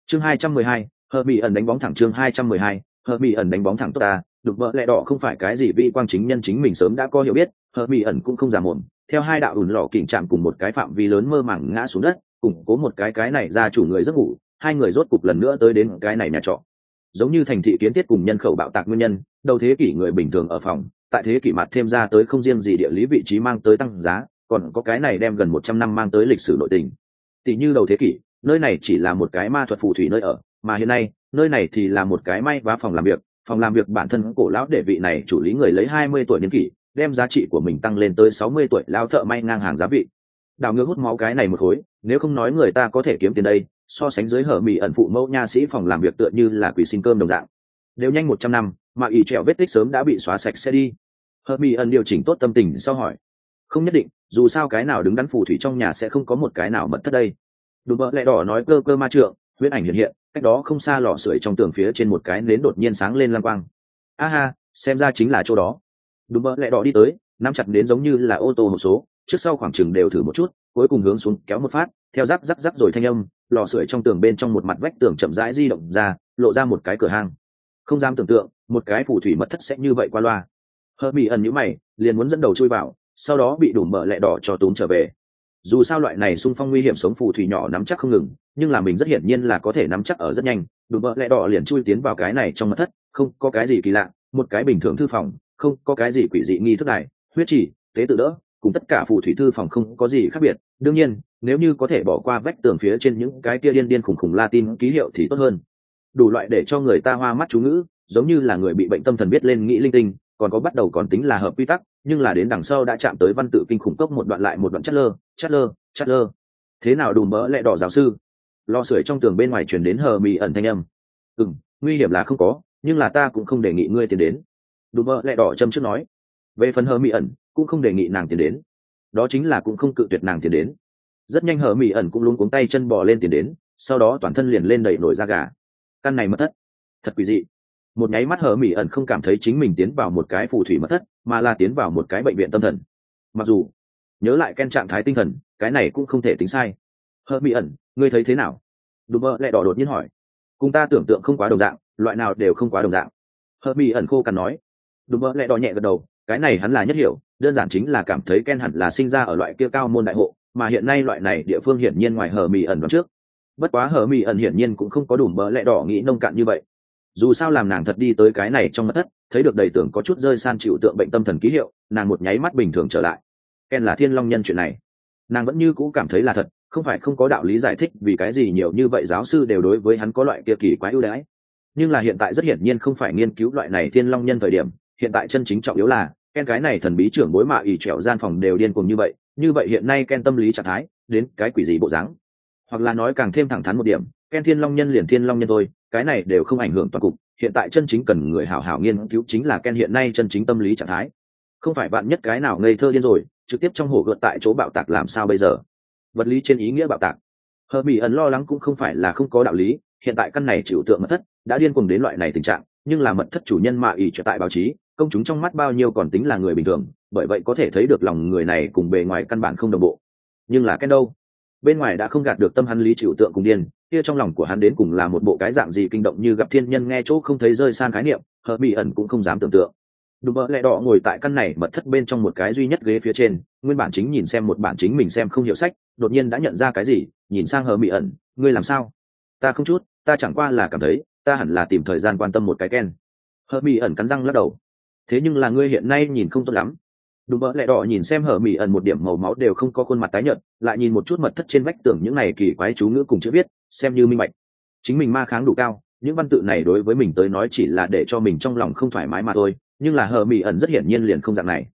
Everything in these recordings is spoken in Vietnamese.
Chương 212, hờ bị ẩn đánh bóng thẳng. Chương 212, hờ bị ẩn đánh bóng thẳng. Tốt ta, đục vợ lẹ đỏ không phải cái gì vị quang chính nhân, chính mình sớm đã có hiểu biết. Hờ bị ẩn cũng không giả mồm, theo hai đạo ủn lọ kỉnh chạm cùng một cái phạm vi lớn mơ màng ngã xuống đất, củng cố một cái này ra chủ người giấc ngủ. Hai người rốt cục lần nữa tới đến cái này nhà trọ. Giống như thành thị kiến thiết cùng nhân khẩu bạo tạc nguyên nhân, đầu thế kỷ người bình thường ở phòng, tại thế kỷ mặt thêm ra tới không riêng gì địa lý vị trí mang tới tăng giá, còn có cái này đem gần 100 năm mang tới lịch sử nội tình. Tỷ như đầu thế kỷ, nơi này chỉ là một cái ma thuật phù thủy nơi ở, mà hiện nay, nơi này thì là một cái may vá phòng làm việc. Phòng làm việc bản thân cổ lão để vị này chủ lý người lấy 20 tuổi niên kỷ, đem giá trị của mình tăng lên tới 60 tuổi lão thợ may ngang hàng giá vị. Đào ngược hút máu cái này một khối, nếu không nói người ta có thể kiếm tiền đây, so sánh dưới hở mì ẩn phụ mẫu nha sĩ phòng làm việc tựa như là quỷ xin cơm đồng dạng. Đều nhanh 100 năm, mà ỷ trẹo vết tích sớm đã bị xóa sạch sẽ đi. Hở mì ẩn điều chỉnh tốt tâm tình sau hỏi, không nhất định, dù sao cái nào đứng đắn phù thủy trong nhà sẽ không có một cái nào mật thất đây. Đùm bợ lẹ đỏ nói cơ cơ ma trượng, huyễn ảnh hiện hiện, cách đó không xa lò sưởi trong tường phía trên một cái nến đột nhiên sáng lên lăng quang. Ha, xem ra chính là chỗ đó. Đùm bợ lẹ đỏ đi tới, nắm chặt đến giống như là ô tô hộp số, trước sau khoảng chừng đều thử một chút, cuối cùng hướng xuống kéo một phát, theo rắc rắc rắc rồi thanh âm, lò sưởi trong tường bên trong một mặt vách tường chậm rãi di động ra, lộ ra một cái cửa hang. Không dám tưởng tượng, một cái phù thủy mật thất sẽ như vậy qua loa. Hờ bị ẩn nhíu mày, liền muốn dẫn đầu chui vào, sau đó bị đùm bợ lẹ đỏ cho túm trở về. Dù sao loại này xung phong nguy hiểm sống phù thủy nhỏ nắm chắc không ngừng, nhưng là mình rất hiển nhiên là có thể nắm chắc ở rất nhanh. Đùm bợ lẹ đỏ liền chui tiến vào cái này trong mật thất, không có cái gì kỳ lạ, một cái bình thường thư phòng, không có cái gì quỷ dị nghi thức này, huyết chỉ, tế tự đỡ, cùng tất cả phù thủy thư phòng không có gì khác biệt. Đương nhiên, nếu như có thể bỏ qua vách tường phía trên những cái kia điên điên khủng khủng Latin ký hiệu thì tốt hơn. Đủ loại để cho người ta hoa mắt chú ngữ, giống như là người bị bệnh tâm thần biết lên nghĩ linh tinh, còn có bắt đầu còn tính là hợp quy tắc, nhưng là đến đằng sau đã chạm tới văn tự kinh khủng cốc một đoạn lại một đoạn chát lơ. Thế nào đùm bỡ lẹ đỏ giáo sư? Lò sưởi trong tường bên ngoài truyền đến hờ mì ẩn thanh âm. Nguy hiểm là không có, nhưng là ta cũng không đề nghị ngươi tiến đến. Đùm bỡ lẹ đỏ châm trước nói. Về phần hờ mì ẩn, cũng không đề nghị nàng tiến đến. Đó chính là cũng không cự tuyệt nàng tiến đến. Rất nhanh hờ mì ẩn cũng luống cuống tay chân bò lên tiến đến, sau đó toàn thân liền lên đẩy nổi da gà. Căn này mất thất, thật quỷ dị. Một nháy mắt hờ mì ẩn không cảm thấy chính mình tiến vào một cái phù thủy mất thất, mà là tiến vào một cái bệnh viện tâm thần. Mặc dù nhớ lại Ken trạng thái tinh thần, cái này cũng không thể tính sai. Hờ mì ẩn, ngươi thấy thế nào? Đùm bơ lẹ đỏ đột nhiên hỏi. Cùng ta tưởng tượng không quá đồng dạng, loại nào đều không quá đồng dạng. Hờ mì ẩn khô cằn nói. Đùm bơ lẹ đỏ nhẹ gật đầu, cái này hắn là nhất hiểu, đơn giản chính là cảm thấy Ken hẳn là sinh ra ở loại kia cao môn đại hộ, mà hiện nay loại này địa phương hiển nhiên ngoài hờ mì ẩn đoán trước. Bất quá hờ mì ẩn hiển nhiên cũng không có đùm bơ lẹ đỏ nghĩ nông cạn như vậy. Dù sao làm nàng thật đi tới cái này trong mật thất, thấy được đầy tưởng có chút rơi san chịu tượng bệnh tâm thần ký hiệu, nàng một nháy mắt bình thường trở lại. Ken là thiên long nhân chuyện này, nàng vẫn như cũ cảm thấy là thật, không phải không có đạo lý giải thích vì cái gì nhiều như vậy giáo sư đều đối với hắn có loại kia kỳ quái ưu đãi. Nhưng là hiện tại rất hiển nhiên không phải nghiên cứu loại này thiên long nhân thời điểm, hiện tại chân chính trọng yếu là Ken cái này thần bí trưởng bối mạ ỉ trẻo gian phòng đều điên cuồng như vậy hiện nay Ken tâm lý trạng thái đến cái quỷ gì bộ dáng, hoặc là nói càng thêm thẳng thắn một điểm, Ken thiên long nhân liền thiên long nhân thôi, cái này đều không ảnh hưởng toàn cục. Hiện tại chân chính cần người hảo hảo nghiên cứu chính là Ken hiện nay chân chính tâm lý trạng thái, không phải bạn nhất cái nào ngây thơ điên rồi trực tiếp trong hổ gợt tại chỗ bạo tạc làm sao bây giờ. Vật lý trên ý nghĩa bạo tạc, hờ bị ẩn lo lắng cũng không phải là không có đạo lý. Hiện tại căn này chịu tượng mật thất đã điên cuồng đến loại này tình trạng, nhưng là mật thất chủ nhân mạ ỉ trở tại báo chí công chúng trong mắt bao nhiêu còn tính là người bình thường, bởi vậy có thể thấy được lòng người này cùng bề ngoài căn bản không đồng bộ. Nhưng là Ken đâu, bên ngoài đã không gạt được tâm hắn lý chịu tượng cùng điên kia, trong lòng của hắn đến cùng là một bộ cái dạng gì kinh động như gặp thiên nhân nghe chỗ không thấy rơi san khái niệm, hờ bị ẩn cũng không dám tưởng tượng. Đùm bợ lẹ đỏ ngồi tại căn này mật thất bên trong một cái duy nhất ghế phía trên, nguyên bản chính nhìn xem một bản chính mình xem không hiểu sách, đột nhiên đã nhận ra cái gì, nhìn sang hờ bị ẩn, ngươi làm sao? Ta không chút, ta chẳng qua là cảm thấy ta hẳn là tìm thời gian quan tâm một cái Ken. Hờ bị ẩn cắn răng lắc đầu. Thế nhưng là ngươi hiện nay nhìn không tốt lắm. Đùm bợ lẹ đỏ nhìn xem hờ bị ẩn một điểm màu máu đều không có, khuôn mặt tái nhợt, lại nhìn một chút mật thất trên vách tường những này kỳ quái chú ngữ cùng chữ viết, xem như minh bạch chính mình ma kháng đủ cao, những văn tự này đối với mình tới nói chỉ là để cho mình trong lòng không thoải mái mà thôi. Nhưng là hờ mỹ ẩn rất hiển nhiên liền không dạng này.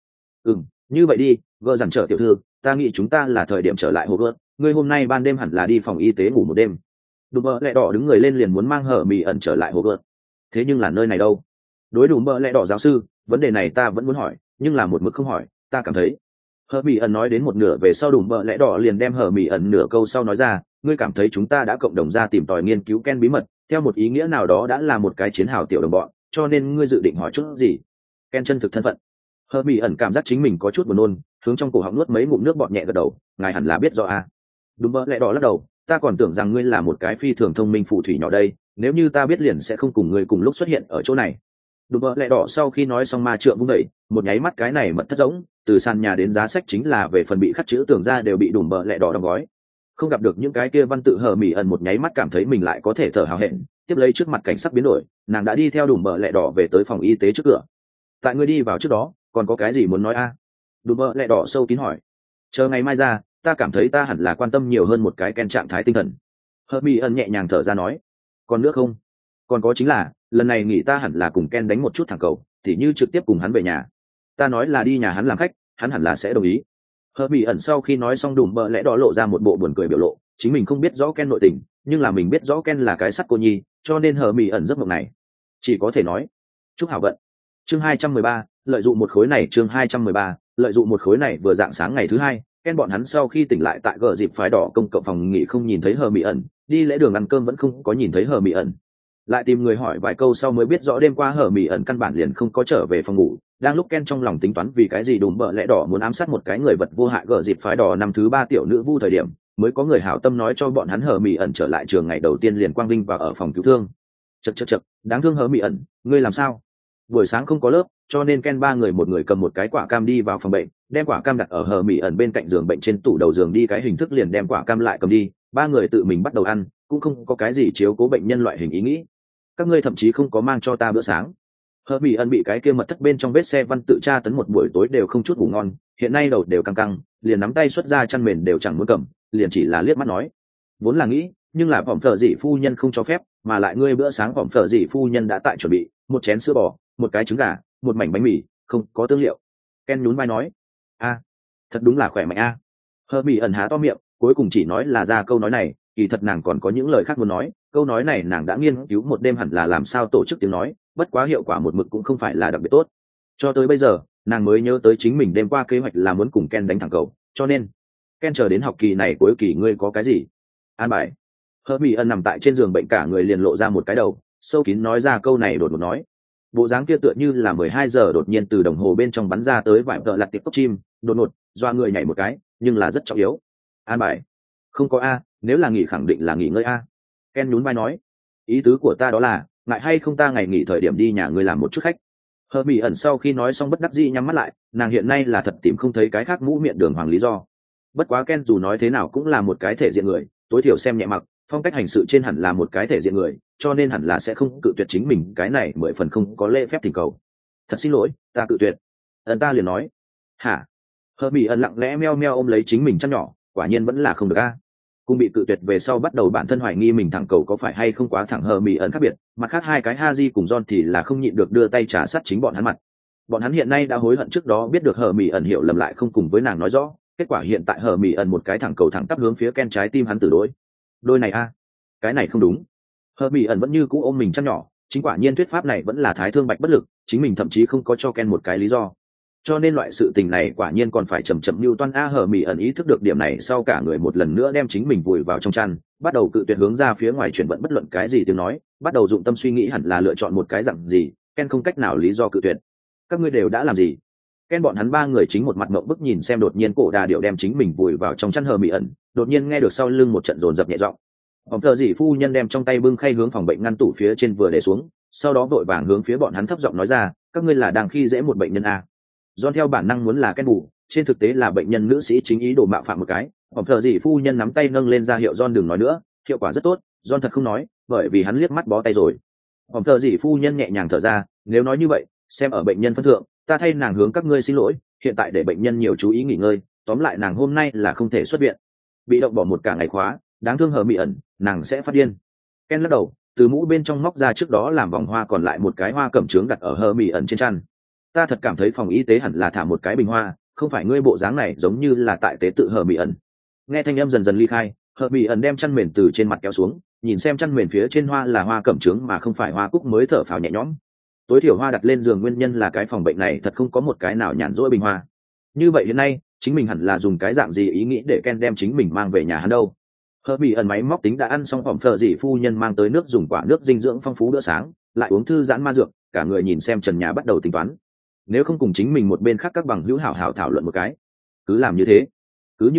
Như vậy đi, gờ dằn trở tiểu thư, ta nghĩ chúng ta là thời điểm trở lại hồ gợt, ngươi hôm nay ban đêm hẳn là đi phòng y tế ngủ một đêm. Đùm bợ lẹ đỏ đứng người lên liền muốn mang hờ mỹ ẩn trở lại hồ gợt. Thế nhưng là nơi này đâu? Đối đùm bợ lẹ đỏ giáo sư, vấn đề này ta vẫn muốn hỏi, nhưng là một mực không hỏi. Ta cảm thấy hờ mỹ ẩn nói đến một nửa về sau, đùm bợ lẹ đỏ liền đem hờ mỹ ẩn nửa câu sau nói ra, ngươi cảm thấy chúng ta đã cộng đồng ra tìm tòi nghiên cứu Ken bí mật, theo một ý nghĩa nào đó đã là một cái chiến hào tiểu đồng bọn, cho nên ngươi dự định hỏi chút gì? Ken chân thực thân phận. Hờ mỹ ẩn cảm giác chính mình có chút buồn nôn, hướng trong cổ họng nuốt mấy ngụm nước bọt, nhẹ gật đầu, ngài hẳn là biết rõ à. Đùm bợ lẹ đỏ lắc đầu, ta còn tưởng rằng ngươi là một cái phi thường thông minh phù thủy nhỏ đây, nếu như ta biết liền sẽ không cùng ngươi cùng lúc xuất hiện ở chỗ này. Đùm bợ lẹ đỏ sau khi nói xong ma trượng vung đẩy, một nháy mắt cái này mật thất rỗng, từ sàn nhà đến giá sách chính là về phần bị khắc chữ tường ra đều bị đùm bợ lẹ đỏ đóng gói. Không gặp được những cái kia văn tự hờ mỉ ẩn một nháy mắt cảm thấy mình lại có thể thở hào hẹn, tiếp lấy trước mặt cảnh sắc biến đổi, nàng đã đi theo đùm bợ lẹ đỏ về tới phòng y tế trước cửa. Tại ngươi đi vào trước đó còn có cái gì muốn nói a? Đùm bợ lẹ đỏ sâu kín hỏi. Chờ ngày mai ra, ta cảm thấy ta hẳn là quan tâm nhiều hơn một cái Ken trạng thái tinh thần. Hờ mỉ ẩn nhẹ nhàng thở ra nói. Còn nữa không? Còn có chính là lần này nghỉ ta hẳn là cùng Ken đánh một chút thẳng cầu, thì như trực tiếp cùng hắn về nhà. Ta nói là đi nhà hắn làm khách, hắn hẳn là sẽ đồng ý. Hờ mỉ ẩn sau khi nói xong đùm bợ lẽ đỏ lộ ra một bộ buồn cười biểu lộ, chính mình không biết rõ Ken nội tình, nhưng là mình biết rõ Ken là cái sắt cô nhi, cho nên hờ mỉ ẩn giấc mộng này chỉ có thể nói chúc hảo vận. Chương 213, lợi dụng một khối này. Chương 213, lợi dụng một khối này. Vừa dạng sáng ngày thứ hai, Ken bọn hắn sau khi tỉnh lại tại gờ dịp phái đỏ công cộng phòng nghỉ không nhìn thấy hờ mỉ ẩn, đi lễ đường ăn cơm vẫn không có nhìn thấy hờ mỉ ẩn, lại tìm người hỏi vài câu sau mới biết rõ đêm qua hờ mỉ ẩn căn bản liền không có trở về phòng ngủ. Đang lúc Ken trong lòng tính toán vì cái gì đùm bợ lẽ đỏ muốn ám sát một cái người vật vô hại gờ dịp phái đỏ năm thứ 3 tiểu nữ vu thời điểm, mới có người hảo tâm nói cho bọn hắn hờ mỉ ẩn trở lại trường ngày đầu tiên liền quang vinh và ở phòng cứu thương. Chậc, đáng thương hờ mỉ ẩn, ngươi làm sao? Buổi sáng không có lớp, cho nên Ken ba người một người cầm một cái quả cam đi vào phòng bệnh, đem quả cam đặt ở hờ mỉ ẩn bên cạnh giường bệnh trên tủ đầu giường, đi cái hình thức liền đem quả cam lại cầm đi, ba người tự mình bắt đầu ăn, cũng không có cái gì chiếu cố bệnh nhân loại hình ý nghĩ. Các ngươi thậm chí không có mang cho ta bữa sáng. Hờ mỉ ẩn bị cái kia mật thất bên trong vết xe văn tự tra tấn một buổi tối đều không chút ngủ ngon, hiện nay đầu đều căng căng, liền nắm tay xuất ra chăn mền đều chẳng muốn cầm, liền chỉ là liếc mắt nói. Vốn là nghĩ, nhưng là phỏng phở dị phu nhân không cho phép, mà lại ngươi bữa sáng phỏng phở dị phu nhân đã tại chuẩn bị, một chén sữa bò, một cái trứng gà, một mảnh bánh mì, không có tương liệu. Ken nhún vai nói. A, thật đúng là khỏe mạnh a. Hờ mỉ ẩn há to miệng, cuối cùng chỉ nói là ra câu nói này, kỳ thật nàng còn có những lời khác muốn nói, câu nói này nàng đã nghiên cứu một đêm hẳn là làm sao tổ chức tiếng nói, bất quá hiệu quả một mực cũng không phải là đặc biệt tốt. Cho tới bây giờ, nàng mới nhớ tới chính mình đêm qua kế hoạch là muốn cùng Ken đánh thẳng cầu, cho nên Ken chờ đến học kỳ này cuối kỳ ngươi có cái gì an bài? Hờ mỉ ẩn nằm tại trên giường bệnh cả người liền lộ ra một cái đầu, sâu kín nói ra câu này đột ngột nói. Bộ dáng kia tựa như là 12 giờ đột nhiên từ đồng hồ bên trong bắn ra tới vài tợ lặt tiệp tốc chim, đột ngột doa người nhảy một cái, nhưng là rất trọng yếu. An bài không có a, nếu là nghỉ khẳng định là nghỉ ngơi a. Ken nhún vai nói. Ý tứ của ta đó là ngại hay không ta ngày nghỉ thời điểm đi nhà ngươi làm một chút khách. Hờ mỉ ẩn sau khi nói xong bất đắc dĩ nhắm mắt lại, nàng hiện nay là thật tìm không thấy cái khác mũ miệng đường hoàng lý do. Bất quá Ken dù nói thế nào cũng là một cái thể diện người, tối thiểu xem nhẹ mặc, phong cách hành sự trên hẳn là một cái thể diện người, cho nên hẳn là sẽ không cự tuyệt chính mình cái này 10 phần không có lễ phép thỉnh cầu. Thật xin lỗi, ta cự tuyệt. Ta liền nói. Hả? Hờ mỉ ẩn lặng lẽ meo meo ôm lấy chính mình chăn nhỏ, quả nhiên vẫn là không được a. Cùng bị cự tuyệt về sau bắt đầu bản thân hoài nghi mình thẳng cầu có phải hay không quá thẳng. Hờ mỉ ẩn khác biệt, mặt khác hai cái Haji cùng John thì là không nhịn được đưa tay trả sát chính bọn hắn mặt. Bọn hắn hiện nay đã hối hận trước đó biết được Hờ mỉ ẩn hiểu lầm lại không cùng với nàng nói rõ, kết quả hiện tại Hờ mỉ ẩn một cái thẳng cầu thẳng tắp hướng phía Ken trái tim hắn từ đôi này a. Cái này không đúng. Hờ mỉ ẩn vẫn như cũ ôm mình chăn nhỏ, chính quả nhiên thuyết pháp này vẫn là thái thương bạch bất lực, chính mình thậm chí không có cho Ken một cái lý do, cho nên loại sự tình này quả nhiên còn phải chậm chậm lưu toan a. Hờ mỉ ẩn ý thức được điểm này sau cả người một lần nữa đem chính mình vùi vào trong chăn, bắt đầu cự tuyệt hướng ra phía ngoài chuyển vận bất luận cái gì tiếng nói, bắt đầu dụng tâm suy nghĩ hẳn là lựa chọn một cái dặn gì. Ken không cách nào lý do cự tuyệt. Các ngươi đều đã làm gì? Ken bọn hắn ba người chính một mặt ngậm bức nhìn xem đột nhiên cổ đà điệu đem chính mình vùi vào trong chăn Hờ mỉ ẩn, đột nhiên nghe được sau lưng một trận dồn dập nhẹ giọng. Phòng thờ dị phu nhân đem trong tay bưng khay hướng phòng bệnh ngăn tủ phía trên vừa để xuống, sau đó vội vàng hướng phía bọn hắn thấp giọng nói ra, các ngươi là đang khi dễ một bệnh nhân a. John theo bản năng muốn là Ken bù, trên thực tế là bệnh nhân nữ sĩ chính ý đồ mạo phạm một cái. Phòng thờ dị phu nhân nắm tay nâng lên ra hiệu John đừng nói nữa, hiệu quả rất tốt. John thật không nói, bởi vì hắn liếc mắt bó tay rồi. Phòng thờ dị phu nhân nhẹ nhàng thở ra, nếu nói như vậy, xem ở bệnh nhân phân thượng, ta thay nàng hướng các ngươi xin lỗi, hiện tại để bệnh nhân nhiều chú ý nghỉ ngơi, tóm lại nàng hôm nay là không thể xuất viện. Bị động bỏ một cả ngày khóa, đáng thương Hờ mỉ ẩn, nàng sẽ phát điên. Ken lắc đầu, từ mũ bên trong móc ra trước đó làm vòng hoa còn lại một cái hoa cẩm trướng đặt ở Hờ mỉ ẩn trên chăn. Ta thật cảm thấy phòng y tế hẳn là thả một cái bình hoa, không phải ngươi bộ dáng này giống như là tại tế tự Hờ mỉ ẩn. Nghe thanh âm dần dần ly khai, Hờ mỉ ẩn đem chăn mền từ trên mặt kéo xuống, nhìn xem chăn mền phía trên hoa là hoa cẩm trướng mà không phải hoa cúc mới thở phào nhẹ nhõm. Tối thiểu hoa đặt lên giường nguyên nhân là cái phòng bệnh này thật không có một cái nào nhàn rỗi bình hoa. Như vậy hiện nay chính mình hẳn là dùng cái dạng gì ý nghĩ để Ken đem chính mình mang về nhà hắn đâu. Hờ mỉ ẩn máy móc tính đã ăn xong, phòng phở dị phu nhân mang tới nước dùng quả nước dinh dưỡng phong phú bữa sáng, lại uống thư giãn ma dược, cả người nhìn xem trần nhà bắt đầu tính toán. Nếu không cùng chính mình một bên khác các bằng hữu hảo hảo thảo luận một cái, cứ làm như thế, cứ như vậy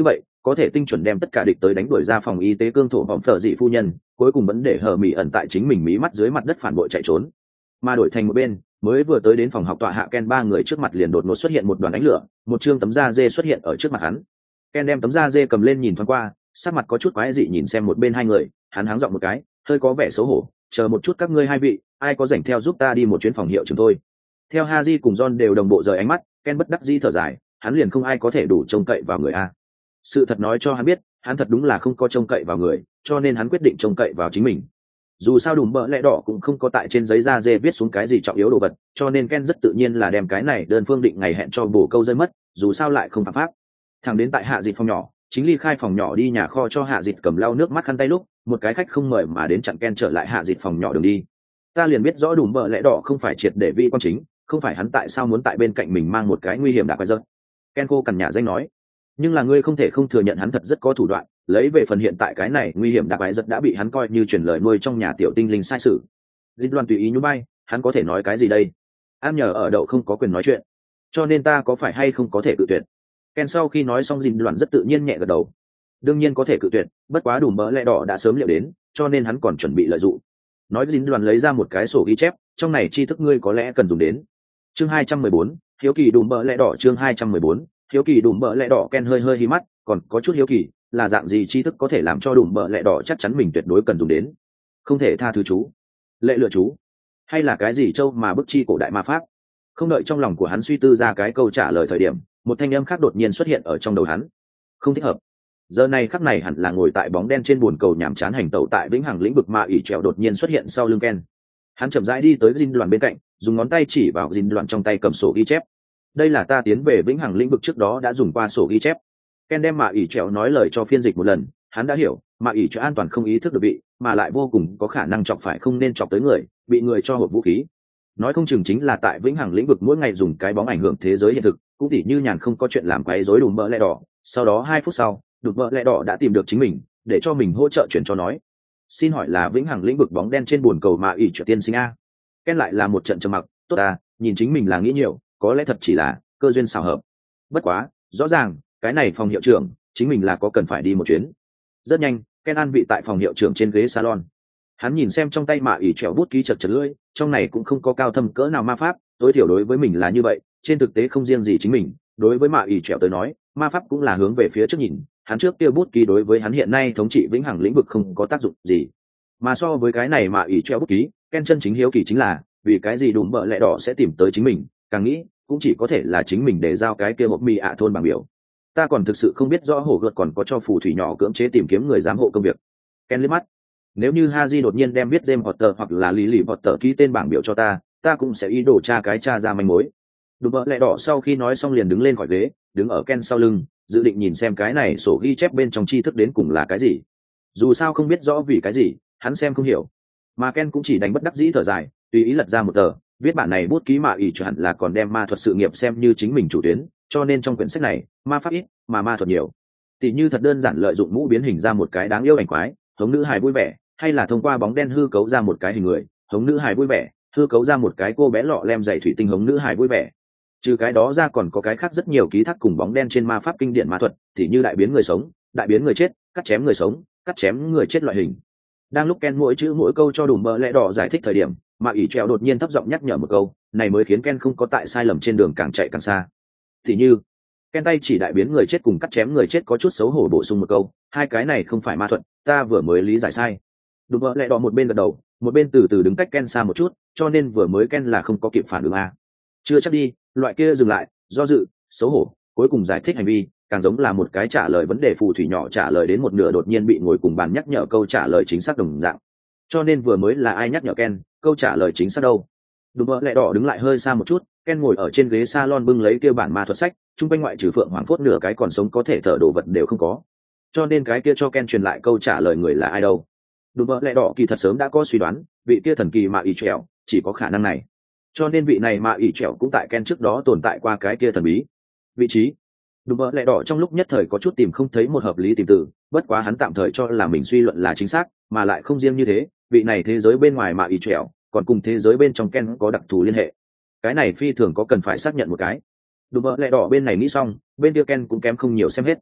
có thể tinh chuẩn đem tất cả địch tới đánh đuổi ra phòng y tế cương thổ vòng phở dị phu nhân, cuối cùng vẫn để hờ mỹ ẩn tại chính mình mí mắt dưới mặt đất phản bội chạy trốn. Mà đổi thành một bên, mới vừa tới đến phòng học tọa hạ Ken ba người trước mặt liền đột ngột xuất hiện một đoàn ánh lửa, một chương tấm da dê xuất hiện ở trước mặt hắn. Ken đem tấm da dê cầm lên nhìn thoáng qua, sắc mặt có chút quái dị nhìn xem một bên hai người, hắn háng giọng một cái, hơi có vẻ xấu hổ, chờ một chút các ngươi hai vị, ai có rảnh theo giúp ta đi một chuyến phòng hiệu trưởng thôi. Theo Haji cùng John đều đồng bộ rời ánh mắt, Ken bất đắc dĩ thở dài, hắn liền không ai có thể đủ trông cậy vào người a. Sự thật nói cho hắn biết, hắn thật đúng là không có trông cậy vào người, cho nên hắn quyết định trông cậy vào chính mình. Dù sao Đùm Bợ Lẽ Đỏ cũng không có tại trên giấy da dê viết xuống cái gì trọng yếu đồ vật, cho nên Ken rất tự nhiên là đem cái này đơn phương định ngày hẹn cho bổ câu rơi mất, dù sao lại không phạm pháp. Thằng đến tại hạ dịt phòng nhỏ, chính ly khai phòng nhỏ đi nhà kho cho hạ dịt cầm lau nước mắt khăn tay lúc, một cái khách không mời mà đến chặn Ken trở lại hạ dịt phòng nhỏ đường đi. Ta liền biết rõ Đùm Bợ Lẽ Đỏ không phải triệt để vi quan chính, không phải hắn tại sao muốn tại bên cạnh mình mang một cái nguy hiểm đã quay rớt. Ken cô cằn nhả danh nói, nhưng là ngươi không thể không thừa nhận hắn thật rất có thủ đoạn, lấy về phần hiện tại cái này nguy hiểm đặc quái rất đã bị hắn coi như truyền lời nuôi trong nhà tiểu tinh linh sai sự. Dịch Loan tùy ý nhún bay, hắn có thể nói cái gì đây? Ăn nhờ ở đậu không có quyền nói chuyện, cho nên ta có phải hay không có thể cự tuyệt? Ken sau khi nói xong Dịch Loan rất tự nhiên nhẹ gật đầu. Đương nhiên có thể cự tuyệt, bất quá Đùm Bợ Lẽ Đỏ đã sớm liệu đến, cho nên hắn còn chuẩn bị lợi dụng. Nói Dịch Loan lấy ra một cái sổ ghi chép, trong này tri thức ngươi có lẽ cần dùng đến. Chương 214, hiếu kỳ Đùm Bợ Lẽ Đỏ chương 214, hiếu kỳ Đùm Bợ Lẽ Đỏ. Ken hơi hí mắt, còn có chút hiếu kỳ, là dạng gì tri thức có thể làm cho Đùm Bợ Lẽ Đỏ chắc chắn mình tuyệt đối cần dùng đến. Không thể tha thứ chú, lệ lựa chú, hay là cái gì châu mà bức chi cổ đại ma pháp? Không đợi trong lòng của hắn suy tư ra cái câu trả lời thời điểm, một thanh âm khác đột nhiên xuất hiện ở trong đầu hắn. Không thích hợp. Giờ này khắc này hẳn là ngồi tại bóng đen trên bồn cầu nhàm chán hành tẩu tại vĩnh hằng lĩnh vực ma ỷ trèo đột nhiên xuất hiện sau lưng Ken. Hắn chậm rãi đi tới Dinh Đoàn bên cạnh, dùng ngón tay chỉ vào Dinh Đoàn trong tay cầm sổ ghi chép. Đây là ta tiến về vĩnh hằng lĩnh vực trước đó đã dùng qua sổ ghi chép. Ken đem mạ ỷ trèo nói lời cho phiên dịch một lần, hắn đã hiểu, mạ ỷ trèo an toàn không ý thức được bị, mà lại vô cùng có khả năng chọc phải không nên chọc tới người, bị người cho hộp vũ khí. Nói không chừng chính là tại vĩnh hằng lĩnh vực mỗi ngày dùng cái bóng ảnh hưởng thế giới hiện thực, cũng tỉ như nhàn không có chuyện làm quấy rối Đùm Bợ Lẽ Đỏ. Sau đó 2 phút sau, Đùm Bợ Lẽ Đỏ đã tìm được chính mình, để cho mình hỗ trợ chuyển cho nói. Xin hỏi là vĩnh hằng lĩnh vực bóng đen trên buồn cầu mạ ỷ trèo tiên sinh a? Ken lại là một trận trầm mặc, tốt à, nhìn chính mình là nghĩ nhiều, có lẽ thật chỉ là cơ duyên xảo hợp. Bất quá, rõ ràng, cái này phòng hiệu trưởng, chính mình là có cần phải đi một chuyến. Rất nhanh, Ken an vị tại phòng hiệu trưởng trên ghế salon. Hắn nhìn xem trong tay mạ ỷ trèo bút ký chật chật lưỡi, trong này cũng không có cao thâm cỡ nào ma pháp, tối thiểu đối với mình là như vậy, trên thực tế không riêng gì chính mình, đối với mạ ỷ trèo tới nói, ma pháp cũng là hướng về phía trước nhìn, hắn trước kia bút ký đối với hắn hiện nay thống trị vĩnh hằng lĩnh vực không có tác dụng gì. Mà so với cái này mạ ỷ trèo bút ký, Ken chân chính hiếu kỳ chính là, vì cái gì Đùm Bợ Lẽ Đỏ sẽ tìm tới chính mình, càng nghĩ, cũng chỉ có thể là chính mình để giao cái kia hộp mì ạ thôn bảng biểu. Ta còn thực sự không biết rõ hổ gợt còn có cho phù thủy nhỏ cưỡng chế tìm kiếm người giám hộ công việc. Ken liếc mắt. Nếu như Haji đột nhiên đem viết James Potter hoặc là Lily Potter ký tên bảng biểu cho ta cũng sẽ ý đồ tra ra manh mối. Đùm Bợ Lẽ Đỏ sau khi nói xong liền đứng lên khỏi ghế, đứng ở Ken sau lưng, dự định nhìn xem cái này sổ ghi chép bên trong tri thức đến cùng là cái gì. Dù sao không biết rõ vì cái gì, hắn xem không hiểu. Mà Ken cũng chỉ đánh bất đắc dĩ thở dài, tùy ý lật ra một tờ, viết bản này bút ký mạ ỷ hẳn là còn đem ma thuật sự nghiệp xem như chính mình chủ tuyến, cho nên trong quyển sách này, ma pháp ít, mà ma thuật nhiều. Tỷ như thật đơn giản lợi dụng mũ biến hình ra một cái đáng yêu ảnh quái, hống nữ hài vui vẻ, hay là thông qua bóng đen hư cấu ra một cái hình người, hống nữ hài vui vẻ, hư cấu ra một cái cô bé lọ lem dày thủy tinh hống nữ hài vui vẻ. Trừ cái đó ra còn có cái khác rất nhiều ký thác cùng bóng đen trên ma pháp kinh điển ma thuật, tỷ như đại biến người sống, đại biến người chết, cắt chém người sống, cắt chém người chết loại hình. Đang lúc Ken mỗi chữ mỗi câu cho Đùm Bợ Lẽ Đỏ giải thích thời điểm, mà ỷ trèo đột nhiên thấp giọng nhắc nhở một câu, này mới khiến Ken không có tại sai lầm trên đường càng chạy càng xa. Thì như, Ken tay chỉ đại biến người chết cùng cắt chém người chết có chút xấu hổ bổ sung một câu, hai cái này không phải ma thuật, ta vừa mới lý giải sai. Đùm Bợ Lẽ Đỏ một bên gật đầu, một bên từ từ đứng cách Ken xa một chút, cho nên vừa mới Ken là không có kịp phản ứng a. Chưa chắc đi, loại kia dừng lại, do dự, xấu hổ, cuối cùng giải thích hành vi, càng giống là một cái trả lời vấn đề phù thủy nhỏ trả lời đến một nửa đột nhiên bị ngồi cùng bàn nhắc nhở câu trả lời chính xác đồng dạng. Cho nên vừa mới là ai nhắc nhở Ken, câu trả lời chính xác đâu? Đùm Bợ Lẽ Đỏ đứng lại hơi xa một chút, Ken ngồi ở trên ghế salon bưng lấy kia bản ma thuật sách, chung quanh ngoại trừ Phượng Hoàng Phốt nửa cái còn sống có thể thở đồ vật đều không có. Cho nên cái kia cho Ken truyền lại câu trả lời người là ai đâu? Đùm Bợ Lẽ Đỏ kỳ thật sớm đã có suy đoán, vị kia thần kỳ mạ ỷ trèo chỉ có khả năng này. Cho nên vị này mạ ỷ trèo cũng tại Ken trước đó tồn tại qua cái kia thần bí vị trí. Đùm Bợ Lẽ Đỏ trong lúc nhất thời có chút tìm không thấy một hợp lý tìm từ, bất quá hắn tạm thời cho là mình suy luận là chính xác, mà lại không riêng như thế, vị này thế giới bên ngoài mạ ỷ trèo còn cùng thế giới bên trong Ken có đặc thù liên hệ. Cái này phi thường có cần phải xác nhận một cái. Đùm Bợ Lẽ Đỏ bên này nghĩ xong, bên kia Ken cũng kém không nhiều xem hết.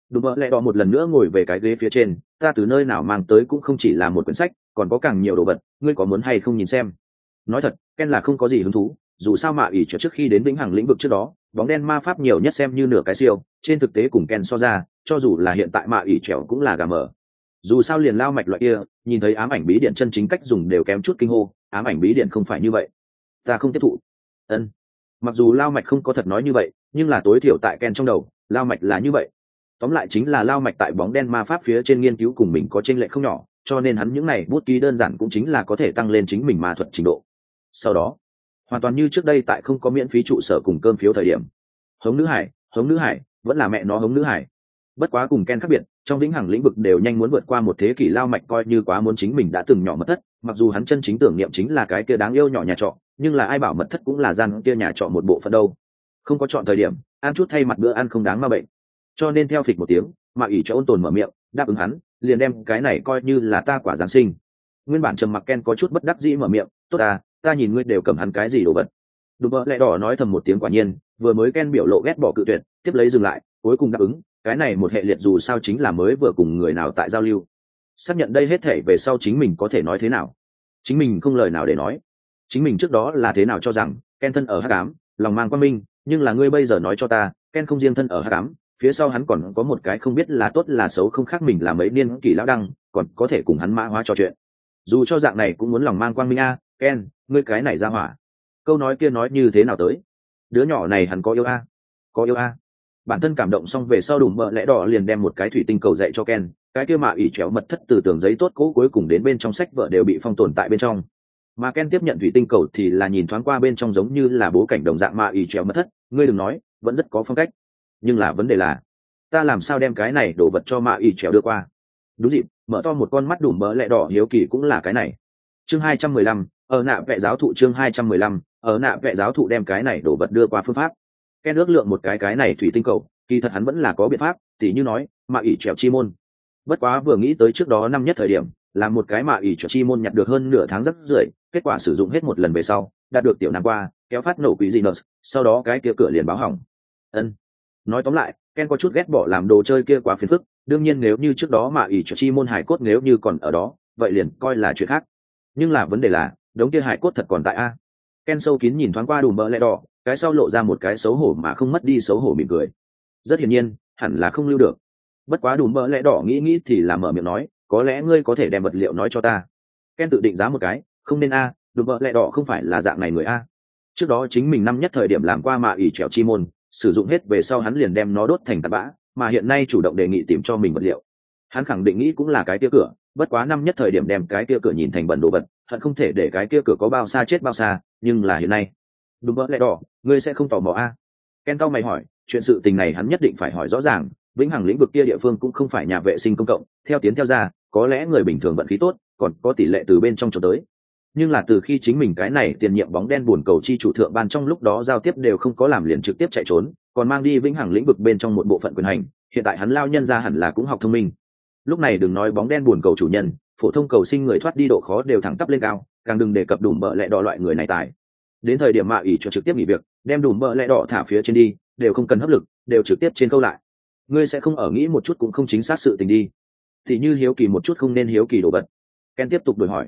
Đùm bợ lẹ đỏ một lần nữa ngồi về cái ghế phía trên. Ta từ nơi nào mang tới cũng không chỉ là một quyển sách, còn có càng nhiều đồ vật, ngươi có muốn hay không nhìn xem? Nói thật, Ken là không có gì hứng thú, dù sao mạ ỷ trước khi đến vĩnh hằng lĩnh vực trước đó, bóng đen ma pháp nhiều nhất xem như nửa cái siêu, trên thực tế cùng Ken so ra, cho dù là hiện tại mạ ỷ trèo cũng là gà mờ. Dù sao liền lao mạch loại kia, nhìn thấy ám ảnh bí điện chân chính cách dùng đều kém chút kinh hô, ám ảnh bí điện không phải như vậy. Ta không tiếp thụ. Ân. Mặc dù lao mạch không có thật nói như vậy, nhưng là tối thiểu tại Ken trong đầu, lao mạch là như vậy. Tóm lại chính là lao mạch tại bóng đen ma pháp phía trên nghiên cứu cùng mình có chênh lệch không nhỏ, cho nên hắn những này bút ký đơn giản cũng chính là có thể tăng lên chính mình ma thuật trình độ. Sau đó, hoàn toàn như trước đây tại không có miễn phí trụ sở cùng cơm phiếu thời điểm. Hống nữ hải, vẫn là mẹ nó hống nữ hải. Bất quá cùng Ken khác biệt, trong vĩnh hằng lĩnh vực đều nhanh muốn vượt qua một thế kỷ lao mạch coi như quá muốn chính mình đã từng nhỏ mật thất, mặc dù hắn chân chính tưởng niệm chính là cái kia đáng yêu nhỏ nhà trọ, nhưng là ai bảo mật thất cũng là gian kia nhà trọ một bộ phận đâu. Không có chọn thời điểm, ăn chút thay mặt bữa ăn không đáng ma bệnh. Cho nên theo phịch một tiếng, mà ỷ cho ôn tồn mở miệng, đáp ứng hắn, liền đem cái này coi như là ta quả giáng sinh. Nguyên bản trầm mặc Ken có chút bất đắc dĩ mở miệng, tốt à, ta nhìn ngươi đều cầm hắn cái gì đồ vật. Đùm bợ lẹ đỏ nói thầm một tiếng quả nhiên, vừa mới Ken biểu lộ ghét bỏ cự tuyệt, tiếp lấy dừng lại, cuối cùng đáp ứng, cái này một hệ liệt dù sao chính là mới vừa cùng người nào tại giao lưu. Xác nhận đây hết thể về sau chính mình có thể nói thế nào. Chính mình không lời nào để nói. Chính mình trước đó là thế nào cho rằng, Ken thân ở hắc ám, lòng mang quan minh, nhưng là ngươi bây giờ nói cho ta, Ken không riêng thân ở hắc ám, phía sau hắn còn có một cái không biết là tốt là xấu không khác mình là mấy niên kỷ lão đăng, còn có thể cùng hắn mã hóa trò chuyện. Dù cho dạng này cũng muốn lòng mang quang minh a, Ken, ngươi cái này ra hỏa. Câu nói kia nói như thế nào tới? Đứa nhỏ này hắn có yêu a? Có yêu a? Bản thân cảm động xong về sau đùm bợ lẽ đỏ liền đem một cái thủy tinh cầu dạy cho Ken, cái kia mà ỷ chéo mật thất từ tường giấy tốt cố cuối cùng đến bên trong sách vợ đều bị phong tồn tại bên trong. Mà Ken tiếp nhận thủy tinh cầu thì là nhìn thoáng qua bên trong giống như là bố cảnh đồng dạng mà ỷ chéo mật thất, ngươi đừng nói, vẫn rất có phong cách. Nhưng là vấn đề là, ta làm sao đem cái này đổ vật cho mạ ỷ chéo đưa qua? Đúng dịp, mở to một con mắt đùm bợ lẽ đỏ hiếu kỳ cũng là cái này. Chương 215, ở nạ vẽ giáo thụ chương 215, ở nạ vẽ giáo thụ đem cái này đổ vật đưa qua phương pháp. Ken ước lượng một cái này thủy tinh cầu, kỳ thật hắn vẫn là có biện pháp, tỉ như nói, mạ ỷ trèo chi môn. Bất quá vừa nghĩ tới trước đó năm nhất thời điểm, làm một cái mạ ỷ trèo chi môn nhặt được hơn nửa tháng rất rưỡi, kết quả sử dụng hết một lần về sau, đạt được tiểu nam qua, kéo phát nổ quỷ gì nợ, sau đó cái kia cửa liền báo hỏng. Ân. Nói tóm lại, Ken có chút ghét bỏ làm đồ chơi kia quá phiền phức, đương nhiên nếu như trước đó mạ ỷ trèo chi môn hải cốt nếu như còn ở đó, vậy liền coi là chuyện khác. Nhưng là vấn đề là, đống kia hải cốt thật còn tại a. Ken sâu kín nhìn thoáng qua đùm bợ lẽ đỏ, cái sau lộ ra một cái xấu hổ mà không mất đi xấu hổ mỉm cười. Rất hiển nhiên, hẳn là không lưu được. Bất quá đùm bợ lẽ đỏ nghĩ thì là mở miệng nói, có lẽ ngươi có thể đem vật liệu nói cho ta. Ken tự định giá một cái, không nên a, đùm bợ lẽ đỏ không phải là dạng này người a. Trước đó chính mình năm nhất thời điểm làm qua mạ ỷ trèo chi môn, sử dụng hết về sau hắn liền đem nó đốt thành tạt bã, mà hiện nay chủ động đề nghị tìm cho mình vật liệu. Hắn khẳng định nghĩ cũng là cái kia cửa, bất quá năm nhất thời điểm đem cái kia cửa nhìn thành bẩn đồ vật, hận không thể để cái kia cửa có bao xa chết bao xa, nhưng là hiện nay. Đúng bợ lẽ đỏ, ngươi sẽ không tò mò a? Ken tao mày hỏi, chuyện sự tình này hắn nhất định phải hỏi rõ ràng, vĩnh hằng lĩnh vực kia địa phương cũng không phải nhà vệ sinh công cộng, theo tiến theo ra, có lẽ người bình thường vận khí tốt, còn có tỷ lệ từ bên trong cho tới. Nhưng là từ khi chính mình cái này tiền nhiệm bóng đen buồn cầu chi chủ thượng ban trong lúc đó giao tiếp đều không có làm liền trực tiếp chạy trốn, còn mang đi vĩnh hằng lĩnh vực bên trong một bộ phận quyền hành, hiện tại hắn lao nhân ra hẳn là cũng học thông minh. Lúc này đừng nói bóng đen buồn cầu chủ nhân, phổ thông cầu sinh người thoát đi độ khó đều thẳng tắp lên cao, càng đừng đề cập đùm bợ lẽ đỏ loại người này tài. Đến thời điểm mạ ỷ cho trực tiếp nghỉ việc, đem đùm bợ lẽ đỏ thả phía trên đi, đều không cần hấp lực, đều trực tiếp trên câu lại. Ngươi sẽ không ở nghĩ một chút cũng không chính xác sự tình đi. Thì như hiếu kỳ một chút không nên hiếu kỳ đồ vật. Ken tiếp tục đổi hỏi.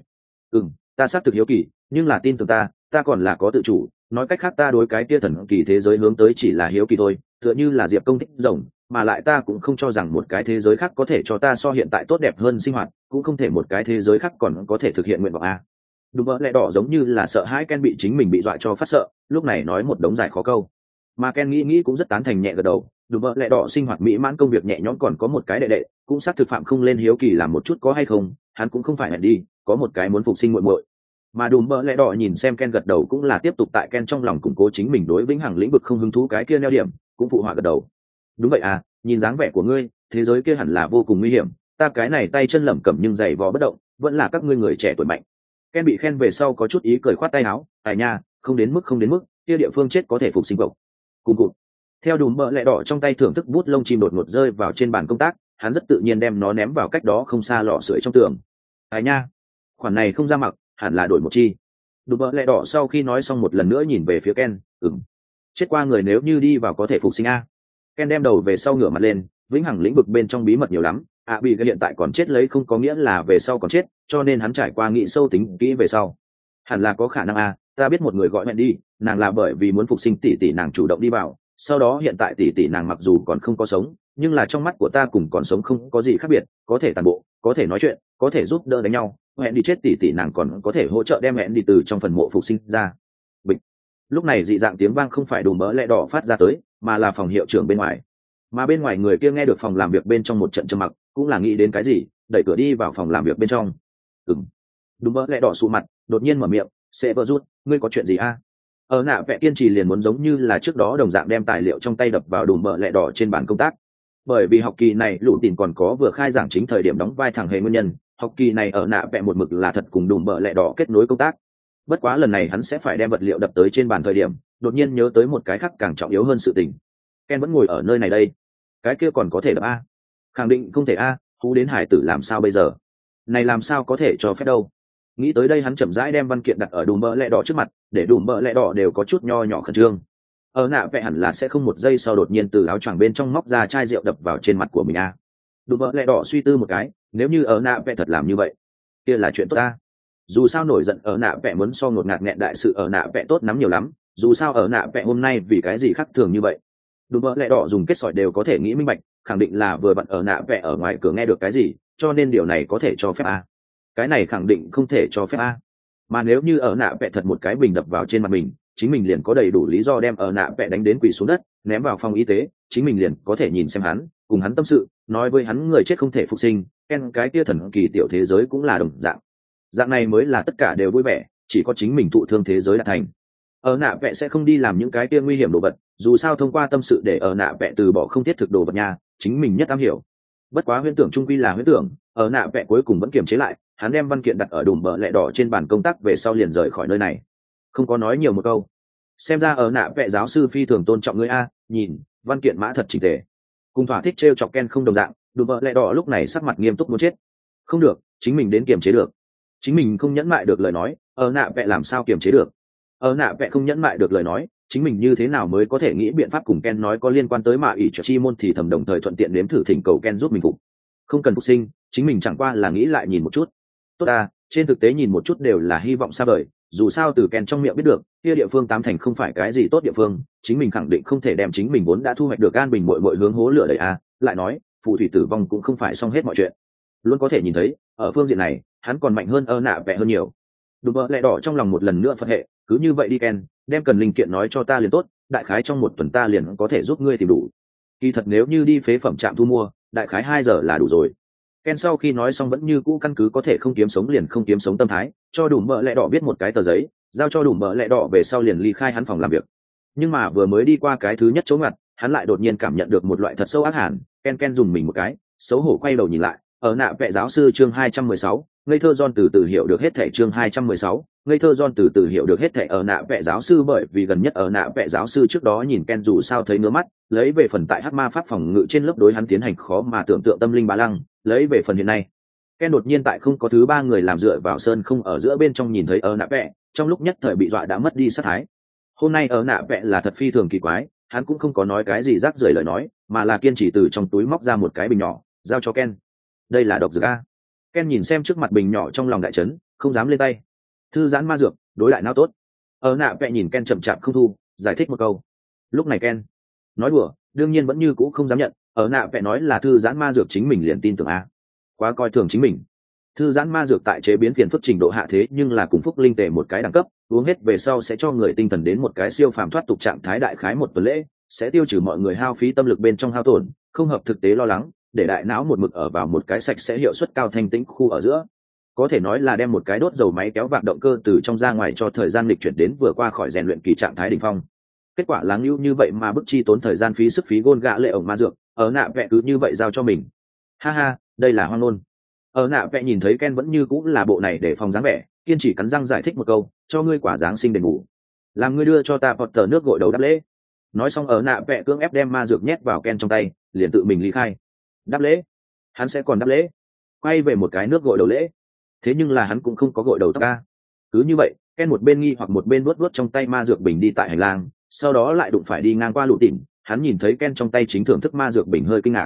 Ta xác thực hiếu kỳ, nhưng là tin tưởng ta còn là có tự chủ. Nói cách khác ta đối cái kia thần kỳ thế giới hướng tới chỉ là hiếu kỳ thôi, tựa như là Diệp Công thích rồng, mà lại ta cũng không cho rằng một cái thế giới khác có thể cho ta so hiện tại tốt đẹp hơn sinh hoạt, cũng không thể một cái thế giới khác còn có thể thực hiện nguyện vọng a. Đùm bợ lẽ đỏ giống như là sợ hãi Ken bị chính mình bị dọa cho phát sợ, lúc này nói một đống dài khó câu. Mà Ken nghĩ cũng rất tán thành nhẹ gật đầu, đùm bợ lẽ đỏ sinh hoạt mỹ mãn công việc nhẹ nhõm còn có một cái đệ đệ, cũng xác thực phạm không lên hiếu kỳ làm một chút có hay không, hắn cũng không phải hẹn đi, có một cái muốn phục sinh muội muội. Mà đùm bợ lẽ đỏ nhìn xem Ken gật đầu cũng là tiếp tục tại Ken trong lòng củng cố chính mình đối vĩnh hằng lĩnh vực không hứng thú cái kia neo điểm, cũng phụ họa gật đầu. Đúng vậy à, nhìn dáng vẻ của ngươi, thế giới kia hẳn là vô cùng nguy hiểm, ta cái này tay chân lẩm cẩm nhưng giày vò bất động, vẫn là các ngươi người trẻ tuổi mạnh. Ken bị khen về sau có chút ý cười khoát tay áo, tài nha, không đến mức, kia địa phương chết có thể phục sinh cậu. Cùng cụt. Theo đùm bợ lẽ đỏ trong tay thưởng thức bút lông chim đột ngột rơi vào trên bàn công tác, hắn rất tự nhiên đem nó ném vào cách đó không xa lò sưởi trong tường. Tài nha, khoản này không ra mặc, hẳn là đổi một chi. Đùm bợ lẽ đỏ sau khi nói xong một lần nữa nhìn về phía Ken, chết qua người nếu như đi vào có thể phục sinh a. Ken đem đầu về sau ngửa mặt lên, vĩnh hằng lĩnh vực bên trong bí mật nhiều lắm, bị hiện tại còn chết lấy không có nghĩa là về sau còn chết, cho nên hắn trải qua nghĩ sâu tính kỹ về sau hẳn là có khả năng. Ta biết một người gọi Wendy, nàng là bởi vì muốn phục sinh tỷ tỷ nàng chủ động đi vào, sau đó hiện tại tỷ tỷ nàng mặc dù còn không có sống, nhưng là trong mắt của ta cùng còn sống không có gì khác biệt, có thể tàn bộ, có thể nói chuyện, có thể giúp đỡ đánh nhau. Wendy chết tỷ tỷ nàng còn có thể hỗ trợ đem Wendy từ trong phần mộ phục sinh ra. Bịch. Lúc này dị dạng tiếng vang không phải đùm bỡ lẽ đỏ phát ra tới, mà là phòng hiệu trưởng bên ngoài. Mà bên ngoài người kia nghe được phòng làm việc bên trong một trận trầm mặc, cũng là nghĩ đến cái gì, đẩy cửa đi vào phòng làm việc bên trong. Đùm bỡ lẽ đỏ sụ mặt, đột nhiên mở miệng, sẽ vợ rút, ngươi có chuyện gì Ở nạ vẽ kiên trì liền muốn giống như là trước đó đồng dạng đem tài liệu trong tay đập vào đùm bỡ lẽ đỏ trên bàn công tác. Bởi vì học kỳ này lũ tìm còn có vừa khai giảng chính thời điểm đóng vai thằng hề nguyên nhân, học kỳ này ở nạ vẽ một mực là thật cùng đùm bỡ lẽ đỏ kết nối công tác. Bất quá lần này hắn sẽ phải đem vật liệu đập tới trên bàn thời điểm, đột nhiên nhớ tới một cái khác càng trọng yếu hơn sự tình. Ken vẫn ngồi ở nơi này đây, cái kia còn có thể đập khẳng định không thể hú đến hải tử làm sao bây giờ, này làm sao có thể cho phép đâu. Nghĩ tới đây hắn chậm rãi đem văn kiện đặt ở đùm bỡ lẽ đỏ trước mặt, để đùm bỡ lẽ đỏ đều có chút nho nhỏ khẩn trương. Ở nạ vẽ hẳn là sẽ không một giây sau đột nhiên từ áo choàng bên trong móc ra chai rượu đập vào trên mặt của mình đùm bỡ lẽ đỏ suy tư một cái, nếu như ở nạ vẽ thật làm như vậy kia là chuyện tốt dù sao nổi giận ở nạ vẽ muốn so ngột ngạt nghẹn đại sự ở nạ vẽ tốt nắm nhiều lắm, dù sao ở nạ vẽ hôm nay vì cái gì khác thường như vậy. Đùm bỡ lẽ đỏ dùng kết sỏi đều có thể nghĩ minh bạch, khẳng định là vừa vặn ở nạ vẽ ở ngoài cửa nghe được cái gì, cho nên điều này có thể cho phép cái này khẳng định không thể cho phép mà nếu như ở nạ vẽ thật một cái bình đập vào trên mặt mình, chính mình liền có đầy đủ lý do đem ở nạ vẽ đánh đến quỳ xuống đất, ném vào phòng y tế, chính mình liền có thể nhìn xem hắn, cùng hắn tâm sự, nói với hắn người chết không thể phục sinh, Ken cái kia thần kỳ tiểu thế giới cũng là đồng dạng này mới là tất cả đều vui vẻ, chỉ có chính mình thụ thương thế giới đã thành. Ở nạ vẽ sẽ không đi làm những cái kia nguy hiểm đồ vật, dù sao thông qua tâm sự để ở nạ vẽ từ bỏ không thiết thực đồ vật nha, chính mình nhất am hiểu. Bất quá huyễn tưởng trung quy là huyễn tưởng, ở nạ vẽ cuối cùng vẫn kiềm chế lại, hắn đem văn kiện đặt ở đùm bỡ lẽ đỏ trên bàn công tác về sau liền rời khỏi nơi này, không có nói nhiều một câu. Xem ra ở nạ vẽ giáo sư phi thường tôn trọng ngươi nhìn văn kiện mã thật chỉnh tề, cùng thỏa thích t chọc Ken không đồng dạng. Đùm bỡ lẽ đỏ lúc này sắc mặt nghiêm túc muốn chết. Không được, chính mình đến kiềm chế được, chính mình không nhẫn mại được lời nói, ở nạ vẽ làm sao kiềm chế được. Ở nạ vẽ không nhẫn mại được lời nói, chính mình như thế nào mới có thể nghĩ biện pháp cùng Ken nói có liên quan tới mạ ỷ chi môn thì thầm, đồng thời thuận tiện nếm thử thỉnh cầu Ken giúp mình phục. Không cần phục sinh, chính mình chẳng qua là nghĩ lại nhìn một chút. Tốt trên thực tế nhìn một chút đều là hy vọng xa vời, dù sao từ Ken trong miệng biết được kia địa phương tám thành không phải cái gì tốt địa phương, chính mình khẳng định không thể đem chính mình vốn đã thu hoạch được an bình muội muội hướng hố lửa đẩy lại nói phù thủy tử vong cũng không phải xong hết mọi chuyện, luôn có thể nhìn thấy ở phương diện này hắn còn mạnh hơn ơ nạ vẽ hơn nhiều. Đùm bỡ lẽ đỏ trong lòng một lần nữa phật hệ, cứ như vậy đi Ken, đem cần linh kiện nói cho ta liền tốt, đại khái trong một tuần ta liền có thể giúp ngươi tìm đủ. Kỳ thật nếu như đi phế phẩm trạm thu mua, đại khái 2 giờ là đủ rồi. Ken sau khi nói xong vẫn như cũ căn cứ có thể không kiếm sống liền không kiếm sống tâm thái, cho đùm bỡ lẽ đỏ viết một cái tờ giấy, giao cho đùm bỡ lẽ đỏ về sau liền ly khai hắn phòng làm việc. Nhưng mà vừa mới đi qua cái thứ nhất chỗ ngặt, hắn lại đột nhiên cảm nhận được một loại thật sâu ác hàn. Ken dùng mình một cái, xấu hổ quay đầu nhìn lại. Ở nạ vẽ giáo sư chương 216, ngây thơ John từ từ hiểu được hết thảy chương 216, ngây thơ John từ từ hiểu được hết thảy. Ở nạ vẽ giáo sư bởi vì gần nhất ở nạ vẽ giáo sư trước đó nhìn Ken dù sao thấy ngứa mắt, lấy về phần tại hắc ma pháp phòng ngự trên lớp đối hắn tiến hành khó mà tưởng tượng tâm linh bá lăng, lấy về phần hiện nay Ken đột nhiên tại không có thứ ba người làm dựa vào sơn không ở giữa bên trong nhìn thấy ở nạ vẽ, trong lúc nhất thời bị dọa đã mất đi sát thái. Hôm nay ở nạ vẽ là thật phi thường kỳ quái, hắn cũng không có nói cái gì rác rưởi lời nói, mà là kiên trì từ trong túi móc ra một cái bình nhỏ giao cho Ken. Đây là độc dược Ken nhìn xem trước mặt bình nhỏ trong lòng đại chấn, không dám lên tay. Thư giãn ma dược, đối lại não tốt. Ở nạ vẽ nhìn Ken chậm chạp không thu, giải thích một câu. Lúc này Ken nói đùa, đương nhiên vẫn như cũ không dám nhận. Ở nạ vẽ nói là thư giãn ma dược chính mình liền tin tưởng quá coi thường chính mình. Thư giãn ma dược tại chế biến phiền phức trình độ hạ thế nhưng là cùng phúc linh tề một cái đẳng cấp, uống hết về sau sẽ cho người tinh thần đến một cái siêu phàm thoát tục trạng thái, đại khái một tuần lễ sẽ tiêu trừ mọi người hao phí tâm lực bên trong hao tổn, không hợp thực tế lo lắng, để đại não một mực ở vào một cái sạch sẽ hiệu suất cao thanh tĩnh khu ở giữa, có thể nói là đem một cái đốt dầu máy kéo vạc động cơ từ trong ra ngoài cho thời gian lịch chuyển đến vừa qua khỏi rèn luyện kỳ trạng thái đỉnh phong. Kết quả là như vậy mà bức chi tốn thời gian phí sức phí gôn gạ lệ ổng ma dược, ở nạ vẽ cứ như vậy giao cho mình. Ha ha, đây là hoang ngôn. Ở nạ vẽ nhìn thấy Ken vẫn như cũng là bộ này để phòng dáng vẻ, kiên chỉ cắn răng giải thích một câu, cho ngươi quả giáng sinh đền bù, làm ngươi đưa cho ta Potter nước gội đầu đáp lễ. Nói xong ở nạ vẽ cưỡng ép đem ma dược nhét vào Ken trong tay, liền tự mình ly khai. Đáp lễ? Hắn sẽ còn đáp lễ? Quay về một cái nước gội đầu lễ. Thế nhưng là hắn cũng không có gội đầu tóc Cứ như vậy, Ken một bên nghi hoặc một bên vuốt trong tay ma dược bình đi tại hành lang, sau đó lại đụng phải đi ngang qua lũ tỉm. Hắn nhìn thấy Ken trong tay chính thưởng thức ma dược bình hơi kinh ngạc.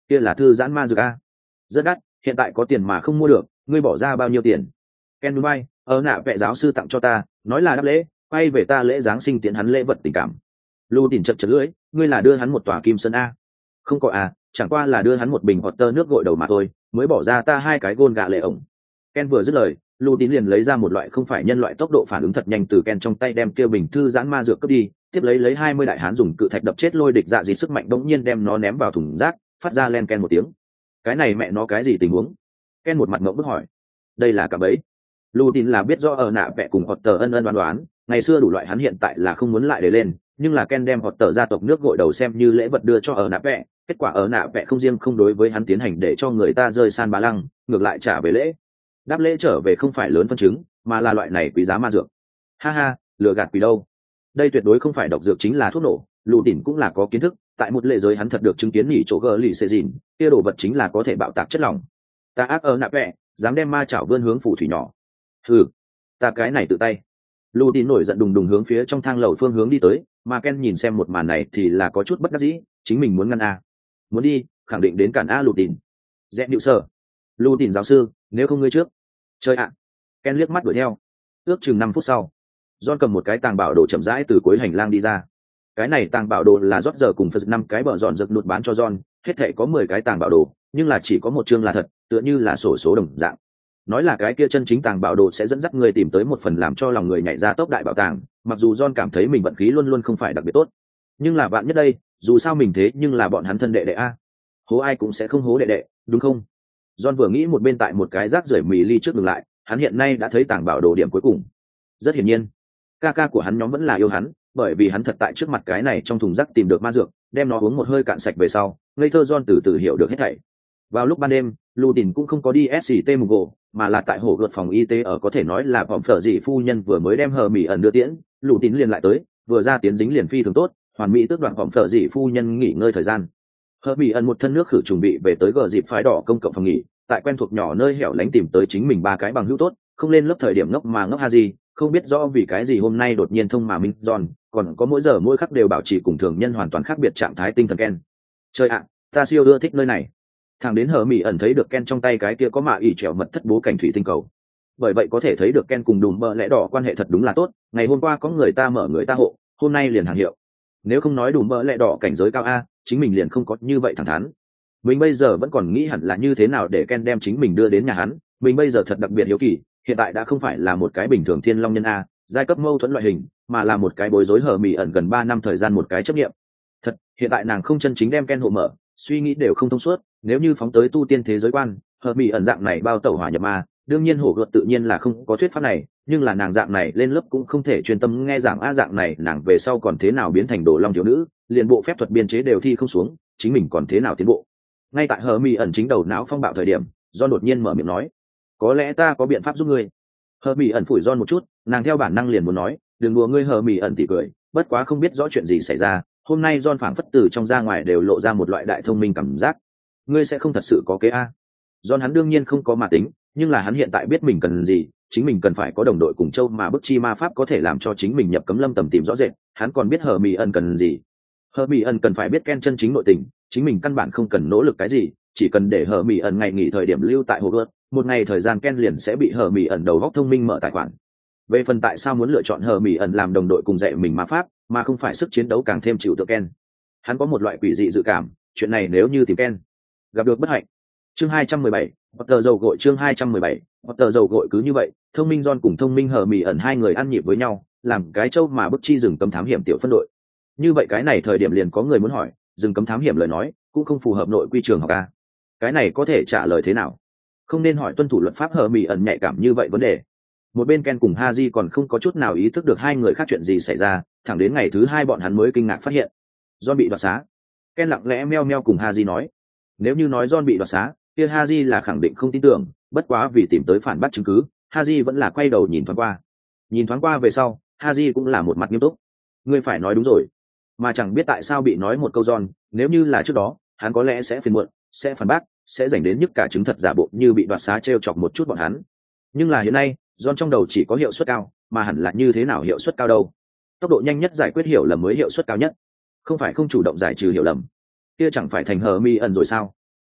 kia là thư giãn ma dược a. Rất đắt, hiện tại có tiền mà không mua được, ngươi bỏ ra bao nhiêu tiền? Ken Dubai, ở nạ vẽ giáo sư tặng cho ta, nói là đáp lễ, quay về ta lễ giáng sinh tiễn hắn lễ vật tình cảm. Lưu Tỉnh chật chật lưỡi, ngươi là đưa hắn một tòa kim sơn a? Không có à, chẳng qua là đưa hắn một bình hot tơ nước gội đầu mà thôi, mới bỏ ra ta 2 cái gôn gạ lệ ổng. Ken vừa dứt lời, Lưu Tín liền lấy ra một loại không phải nhân loại tốc độ phản ứng thật nhanh từ Ken trong tay đem kia bình thư giãn ma dược cướp đi, tiếp lấy 20 đại hán dùng cự thạch đập chết lôi địch dạ gì sức mạnh đống nhiên đem nó ném vào thùng rác, phát ra len ken một tiếng. Cái này mẹ nó cái gì tình huống? Ken một mặt ngậm bức hỏi. Đây là cả bẫy. Lưu Tín là biết rõ ở nạ vẽ cùng Họt Tờ ân ân đoán, ngày xưa đủ loại hắn hiện tại là không muốn lại để lên, nhưng là Ken đem Họt Tờ gia tộc nước gội đầu xem như lễ vật đưa cho ở nạ vẽ, kết quả ở nạ vẽ không riêng không đối với hắn tiến hành để cho người ta rơi san bá lăng, ngược lại trả về lễ. Đáp lễ trở về không phải lớn phân chứng, mà là loại này quý giá ma dược. Ha ha, lừa gạt quỷ đâu? Đây tuyệt đối không phải độc dược chính là thuốc nổ, Lưu Tín cũng là có kiến thức, tại một lệ giới hắn thật được chứng kiến nhỉ chỗ gờ lì xệ dìn, kia đồ vật chính là có thể bạo tạc chất lỏng. Ta ác ở nạ vẽ, dám đem ma chảo vươn hướng phù thủy nhỏ. Hừ, ta cái này tự tay. Lưu Tín nổi giận đùng đùng hướng phía trong thang lầu phương hướng đi tới, mà Ken nhìn xem một màn này thì là có chút bất đắc dĩ, chính mình muốn ngăn a, muốn đi, khẳng định đến cản a Lưu Tín. Dẹp điệu sở. Lưu Tín giáo sư, nếu không ngươi trước. Chơi ạ. Ken liếc mắt đuổi theo. Ước chừng 5 phút sau, John cầm một cái tàng bảo đồ chậm rãi từ cuối hành lang đi ra. Cái này tàng bảo đồ là rót giờ cùng Phật 5 cái bờ dọn giật nụt bán cho John, hết thảy có 10 cái tàng bảo đồ, nhưng là chỉ có một chương là thật, tựa như là sổ số đồng dạng. Nói là cái kia chân chính tàng bảo đồ sẽ dẫn dắt người tìm tới một phần làm cho lòng người nhảy ra tốc đại bảo tàng, mặc dù John cảm thấy mình vận khí luôn luôn không phải đặc biệt tốt, nhưng là bạn nhất đây, dù sao mình thế nhưng là bọn hắn thân đệ đệ a, hố ai cũng sẽ không hố đệ đệ, đúng không? John vừa nghĩ một bên tại một cái rác rưởi mì ly trước dừng lại, hắn hiện nay đã thấy tàng bảo đồ điểm cuối cùng. Rất hiển nhiên, ca của hắn nhóm vẫn là yêu hắn, bởi vì hắn thật tại trước mặt cái này trong thùng rác tìm được ma dược, đem nó uống một hơi cạn sạch về sau, ngây thơ John từ từ hiểu được hết thảy. Vào lúc ban đêm, Lưu Tín cũng không có đi SCT Mugo, mà là tại hồ gợt phòng y tế ở có thể nói là phòng phở dị phu nhân vừa mới đem hờ mỹ ẩn đưa tiễn, Lưu Tín liền lại tới, vừa ra tiến dính liền phi thường tốt, hoàn mỹ tước đoạn phòng phở dị phu nhân nghỉ ngơi thời gian. Hờ mỹ ẩn một thân nước khử chuẩn bị về tới gờ dịp phái đỏ công cộng phòng nghỉ, tại quen thuộc nhỏ nơi hẻo lánh tìm tới chính mình 3 cái bằng hữu tốt, không lên lớp thời điểm ngốc mà ngốc Haji, không biết rõ vì cái gì hôm nay đột nhiên thông mà minh John, còn có mỗi giờ mỗi khắc đều bảo trì cùng thường nhân hoàn toàn khác biệt trạng thái tinh thần Ken. Trời ạ, ta siêu ưa thích nơi này. Thằng đến hờ mỹ ẩn thấy được Ken trong tay cái kia có mạ ỉ trèo mật thất bố cảnh thủy tinh cầu, bởi vậy có thể thấy được Ken cùng đùm bờ lẽ đỏ quan hệ thật đúng là tốt, ngày hôm qua có người ta mở người ta hộ, hôm nay liền hàng hiệu. Nếu không nói đùm bờ lẽ đỏ cảnh giới cao a, chính mình liền không có như vậy thẳng thắn. Mình bây giờ vẫn còn nghĩ hẳn là như thế nào để Ken đem chính mình đưa đến nhà hắn, mình bây giờ thật đặc biệt hiếu kỳ, hiện tại đã không phải là một cái bình thường thiên long nhân a, giai cấp mâu thuẫn loại hình, mà là một cái bối rối hờ mỹ ẩn gần 3 năm thời gian một cái chấp nghiệm. Thật, hiện tại nàng không chân chính đem Ken hộ mở, suy nghĩ đều không thông suốt, nếu như phóng tới tu tiên thế giới quan, hờ mỹ ẩn dạng này bao tẩu hỏa nhập ma, đương nhiên hổ gợt tự nhiên là không có thuyết pháp này, nhưng là nàng dạng này lên lớp cũng không thể chuyên tâm nghe giảng a, dạng này nàng về sau còn thế nào biến thành đồ long thiếu nữ, liền bộ phép thuật biên chế đều thi không xuống, chính mình còn thế nào tiến bộ. Ngay tại hờ mỹ ẩn chính đầu não phong bạo thời điểm, John đột nhiên mở miệng nói, có lẽ ta có biện pháp giúp ngươi. Hờ mỹ ẩn phủi John một chút, nàng theo bản năng liền muốn nói, đừng đùa ngươi. Hờ mỹ ẩn tỉ cười, bất quá không biết rõ chuyện gì xảy ra, hôm nay John phảng phất từ trong ra ngoài đều lộ ra một loại đại thông minh cảm giác. Ngươi sẽ không thật sự có kế a? John hắn đương nhiên không có mà tính, nhưng là hắn hiện tại biết mình cần gì, chính mình cần phải có đồng đội cùng châu mà bức chi ma pháp có thể làm cho chính mình nhập cấm lâm tầm tìm rõ rệt, hắn còn biết hờ mỹ ẩn cần gì. Hờ mỹ ẩn cần phải biết Ken chân chính nội tình, chính mình căn bản không cần nỗ lực cái gì, chỉ cần để hờ mỹ ẩn ngày nghỉ thời điểm lưu tại hồ gợt, một ngày thời gian Ken liền sẽ bị hờ mỹ ẩn đầu góc thông minh mở tài khoản. Về phần tại sao muốn lựa chọn hờ mỹ ẩn làm đồng đội cùng dạy mình ma pháp mà không phải sức chiến đấu càng thêm chịu tượng Ken, hắn có một loại quỷ dị dự cảm, chuyện này nếu như tìm Ken gặp được bất hạnh. Chương 217, Potter dầu gội. Chương 217, Potter dầu gội. Cứ như vậy, thông minh John cùng thông minh hờ mỹ ẩn hai người ăn nhịp với nhau, làm cái châu mà bức chi rừng cấm thám hiểm tiểu phân đội. Như vậy cái này thời điểm liền có người muốn hỏi, rừng cấm thám hiểm lời nói cũng không phù hợp nội quy trường học a, cái này có thể trả lời thế nào? Không nên hỏi tuân thủ luật pháp hờ mỹ ẩn nhạy cảm như vậy vấn đề. Một bên Ken cùng Haji còn không có chút nào ý thức được hai người khác chuyện gì xảy ra, thẳng đến ngày thứ 2 bọn hắn mới kinh ngạc phát hiện John bị đoạt xá. Ken lặng lẽ meo meo cùng Haji nói, nếu như nói John bị đoạt xá, kia Haji là khẳng định không tin tưởng, bất quá vì tìm tới phản bác chứng cứ, Haji vẫn là quay đầu nhìn thoáng qua. Nhìn thoáng qua về sau, Haji cũng là một mặt nghiêm túc. Ngươi phải nói đúng rồi, mà chẳng biết tại sao bị nói một câu John, nếu như là trước đó, hắn có lẽ sẽ phiền muộn, sẽ phản bác, sẽ dành đến nhức cả chứng thật giả bộ như bị đoạt xá trêu chọc một chút bọn hắn. Nhưng là hiện nay, John trong đầu chỉ có hiệu suất cao, mà hẳn là như thế nào hiệu suất cao đâu? Tốc độ nhanh nhất giải quyết hiểu lầm mới hiệu suất cao nhất, không phải không chủ động giải trừ hiểu lầm. Kia chẳng phải thành hờ mi ẩn rồi sao?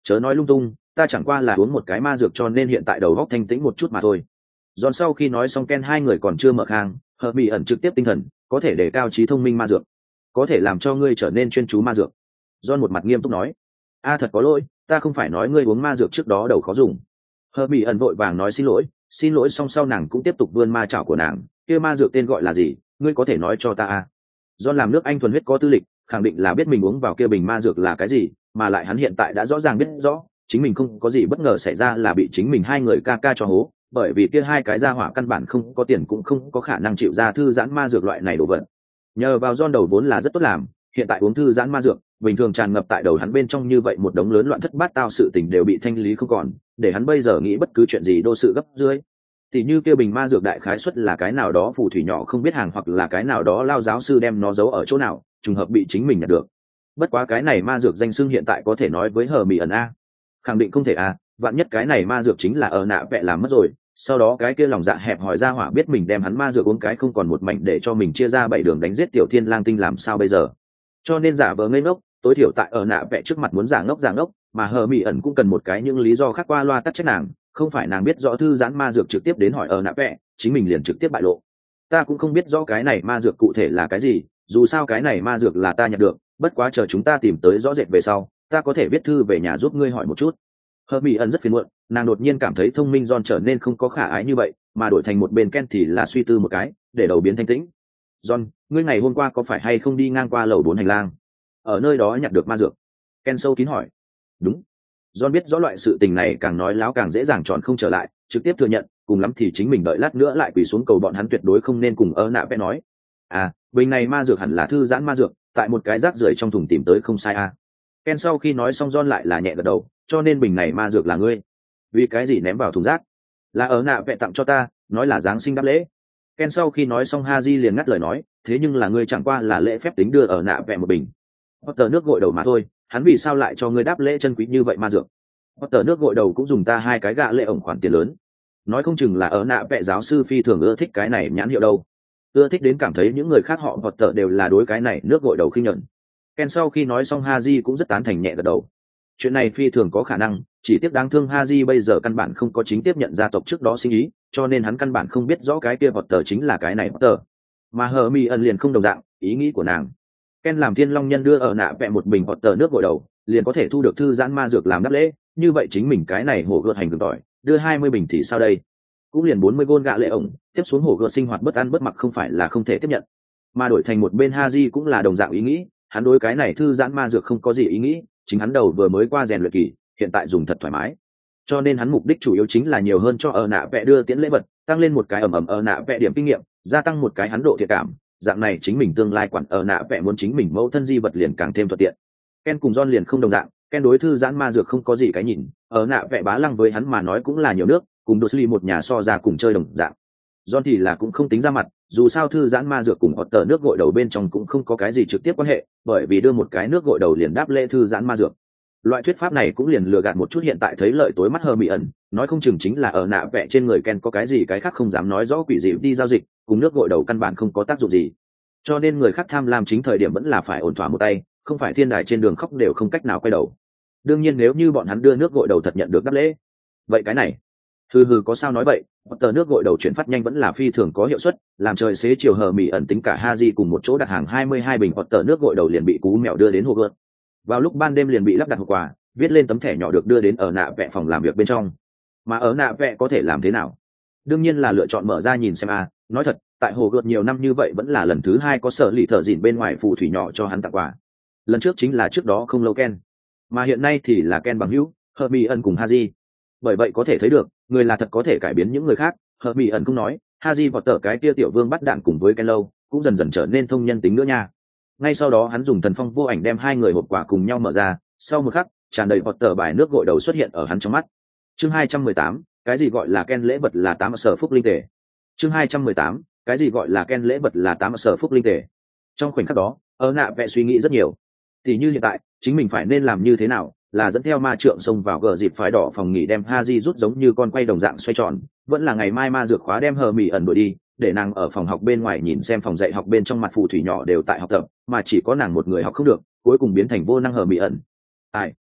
Chớ nói lung tung, ta chẳng qua là uống một cái ma dược cho nên hiện tại đầu óc thanh tĩnh một chút mà thôi. John sau khi nói xong Ken hai người còn chưa mở khang, hợp bị ẩn trực tiếp tinh thần, có thể để cao trí thông minh ma dược, có thể làm cho ngươi trở nên chuyên chú ma dược. John một mặt nghiêm túc nói, thật có lỗi, ta không phải nói ngươi uống ma dược trước đó đầu khó dùng. Hợp bị ẩn vội vàng nói xin lỗi xong sau nàng cũng tiếp tục vươn ma chảo của nàng, kia ma dược tên gọi là gì, ngươi có thể nói cho ta à? John làm nước Anh thuần huyết có tư lịch, khẳng định là biết mình uống vào kia bình ma dược là cái gì, mà lại hắn hiện tại đã rõ ràng biết rõ, chính mình không có gì bất ngờ xảy ra là bị chính mình hai người ca ca cho hố, bởi vì kia hai cái gia hỏa căn bản không có tiền cũng không có khả năng chịu ra thư giãn ma dược loại này đồ vật. Nhờ vào John đầu vốn là rất tốt làm, hiện tại uống thư giãn ma dược, bình thường tràn ngập tại đầu hắn bên trong như vậy một đống lớn loạn thất bát tao sự tình đều bị thanh lý không còn, để hắn bây giờ nghĩ bất cứ chuyện gì đô sự gấp dưới. Tỷ như kia bình ma dược đại khái suất là cái nào đó phù thủy nhỏ không biết hàng hoặc là cái nào đó lao giáo sư đem nó giấu ở chỗ nào, trùng hợp bị chính mình nhặt được. Bất quá cái này ma dược danh xưng hiện tại có thể nói với hờ mị ẩn a, khẳng định không thể a, vạn nhất cái này ma dược chính là ở nạ vẽ làm mất rồi, sau đó cái kia lòng dạ hẹp hỏi ra hỏa biết mình đem hắn ma dược uống cái không còn một mảnh để cho mình chia ra 7 đường đánh giết tiểu thiên lang tinh làm sao bây giờ. Cho nên giả vờ ngây ngốc, tối thiểu tại ở nạ vẽ trước mặt muốn giả ngốc, mà hờ mị ẩn cũng cần một cái những lý do khác qua loa tắc trách nàng, không phải nàng biết rõ thư giãn ma dược trực tiếp đến hỏi ở nạ vẽ, chính mình liền trực tiếp bại lộ. Ta cũng không biết rõ cái này ma dược cụ thể là cái gì, dù sao cái này ma dược là ta nhặt được, bất quá chờ chúng ta tìm tới rõ rệt về sau, ta có thể viết thư về nhà giúp ngươi hỏi một chút. Hờ mị ẩn rất phiền muộn, nàng đột nhiên cảm thấy thông minh John trở nên không có khả ái như vậy, mà đổi thành một bên Ken thì là suy tư một cái, để đầu biến thanh tĩnh. John, ngươi ngày hôm qua có phải hay không đi ngang qua lầu 4 hành lang, ở nơi đó nhặt được ma dược? Ken sâu kín hỏi. Đúng. John biết rõ loại sự tình này càng nói láo càng dễ dàng tròn không trở lại, trực tiếp thừa nhận, cùng lắm thì chính mình đợi lát nữa lại quỳ xuống cầu bọn hắn tuyệt đối không nên cùng nạ vẽ nói. Bình này ma dược hẳn là thư giãn ma dược, tại một cái rác rưởi trong thùng tìm tới không sai a. Ken sau khi nói xong John lại là nhẹ gật đầu, cho nên bình này ma dược là ngươi. Vì cái gì ném vào thùng rác? Là nạ vẽ tặng cho ta, nói là giáng sinh đáp lễ. Ken sau khi nói xong Haji liền ngắt lời nói, thế nhưng là ngươi chẳng qua là lễ phép tính đưa nạ vẽ một bình. Potter nước gội đầu mà thôi, hắn vì sao lại cho ngươi đáp lễ chân quý như vậy ma dược? Potter nước gội đầu cũng dùng ta 2 cái gạ lệ ổng khoản tiền lớn. Nói không chừng là nạ vẽ giáo sư phi thường ưa thích cái này nhãn hiệu đâu. Ưa thích đến cảm thấy những người khác họ Potter đều là đối cái này nước gội đầu khinh nhẫn. Ken sau khi nói xong Haji cũng rất tán thành nhẹ gật đầu. Chuyện này phi thường có khả năng, chỉ tiếc đáng thương Haji bây giờ căn bản không có chính tiếp nhận gia tộc trước đó sinh ý, cho nên hắn căn bản không biết rõ cái kia Potter chính là cái này Potter. Mà Hermione liền không đồng dạng, ý nghĩ của nàng. Ken làm Thiên Long Nhân đưa ở nạ vẽ một bình Potter nước gội đầu, liền có thể thu được thư giãn ma dược làm đáp lễ, như vậy chính mình cái này hổ gợt hành cường tỏi, đưa 20 bình thì sao đây? Cũng liền 40 gôn gạ lệ ổng, tiếp xuống hổ gợt sinh hoạt bất ăn bất mặc không phải là không thể tiếp nhận. Mà đổi thành một bên Haji cũng là đồng dạng ý nghĩ, hắn đối cái này thư giãn ma dược không có gì ý nghĩ, chính hắn đầu vừa mới qua rèn luyện kỳ, hiện tại dùng thật thoải mái. Cho nên hắn mục đích chủ yếu chính là nhiều hơn cho ở nạ vẽ đưa tiễn lễ vật, tăng lên một cái ẩm ở nạ vẽ điểm kinh nghiệm, gia tăng một cái hắn độ thiện cảm, dạng này chính mình tương lai quản ở nạ vẽ muốn chính mình mẫu thân di vật liền càng thêm thuận tiện. Ken cùng John liền không đồng dạng, Ken đối thư giãn ma dược không có gì cái nhìn, ở nạ vẽ bá lăng với hắn mà nói cũng là nhiều nước, cùng Dursley một nhà so ra cùng chơi đồng dạng. John thì là cũng không tính ra mặt, dù sao thư giãn ma dược cùng Potter nước gội đầu bên trong cũng không có cái gì trực tiếp quan hệ, bởi vì đưa một cái nước gội đầu liền đáp lễ thư giãn ma dược. Loại thuyết pháp này cũng liền lừa gạt một chút hiện tại thấy lợi tối mắt Hermione, nói không chừng chính là ở nạ vẽ trên người Ken có cái gì cái khác không dám nói rõ quỷ dị đi giao dịch, cùng nước gội đầu căn bản không có tác dụng gì. Cho nên người khác tham lam chính thời điểm vẫn là phải ổn thỏa một tay, không phải thiên đài trên đường khóc đều không cách nào quay đầu. Đương nhiên nếu như bọn hắn đưa nước gội đầu thật nhận được đáp lễ, vậy cái này hừ có sao nói vậy. Potter nước gội đầu chuyển phát nhanh vẫn là phi thường có hiệu suất, làm trời xế chiều Hermione tính cả Haji cùng một chỗ đặt hàng 22 bình Potter nước gội đầu liền bị cú mèo đưa đến Hogwarts. Vào lúc ban đêm liền bị lắp đặt hộp quà, viết lên tấm thẻ nhỏ được đưa đến ở nạ vẽ phòng làm việc bên trong. Mà ở nạ vẽ có thể làm thế nào? Đương nhiên là lựa chọn mở ra nhìn xem nói thật, tại hồ gợt nhiều năm như vậy vẫn là lần thứ 2 có sở lì thợ dịn bên ngoài phù thủy nhỏ cho hắn tặng quà. Lần trước chính là trước đó không lâu Ken, mà hiện nay thì là Ken bằng hữu Hermione cùng Haji. Bởi vậy có thể thấy được, người là thật có thể cải biến những người khác. Hermione cũng nói, Haji vọt tở cái kia tiểu vương bắt đạn cùng với Ken lâu, cũng dần dần trở nên thông nhân tính nữa nha. Ngay sau đó hắn dùng thần phong vô ảnh đem 2 người hộp quà cùng nhau mở ra, sau một khắc, tràn đầy vọt tở bài nước gội đầu xuất hiện ở hắn trong mắt. Chương 218, cái gì gọi là Ken lễ vật là 8 sở phúc linh tề. Chương 218, cái gì gọi là Ken lễ vật là 8 sở phúc linh tề. Trong khoảnh khắc đó, ở nạ vẽ suy nghĩ rất nhiều. Thì như hiện tại, chính mình phải nên làm như thế nào, là dẫn theo ma trượng xông vào gờ dịp phái đỏ phòng nghỉ đem Haji rút giống như con quay đồng dạng xoay tròn, vẫn là ngày mai ma dược khóa đem Hermione đuổi đi, để nàng ở phòng học bên ngoài nhìn xem phòng dạy học bên trong mặt phù thủy nhỏ đều tại học tập, mà chỉ có nàng một người học không được, cuối cùng biến thành vô năng Hermione.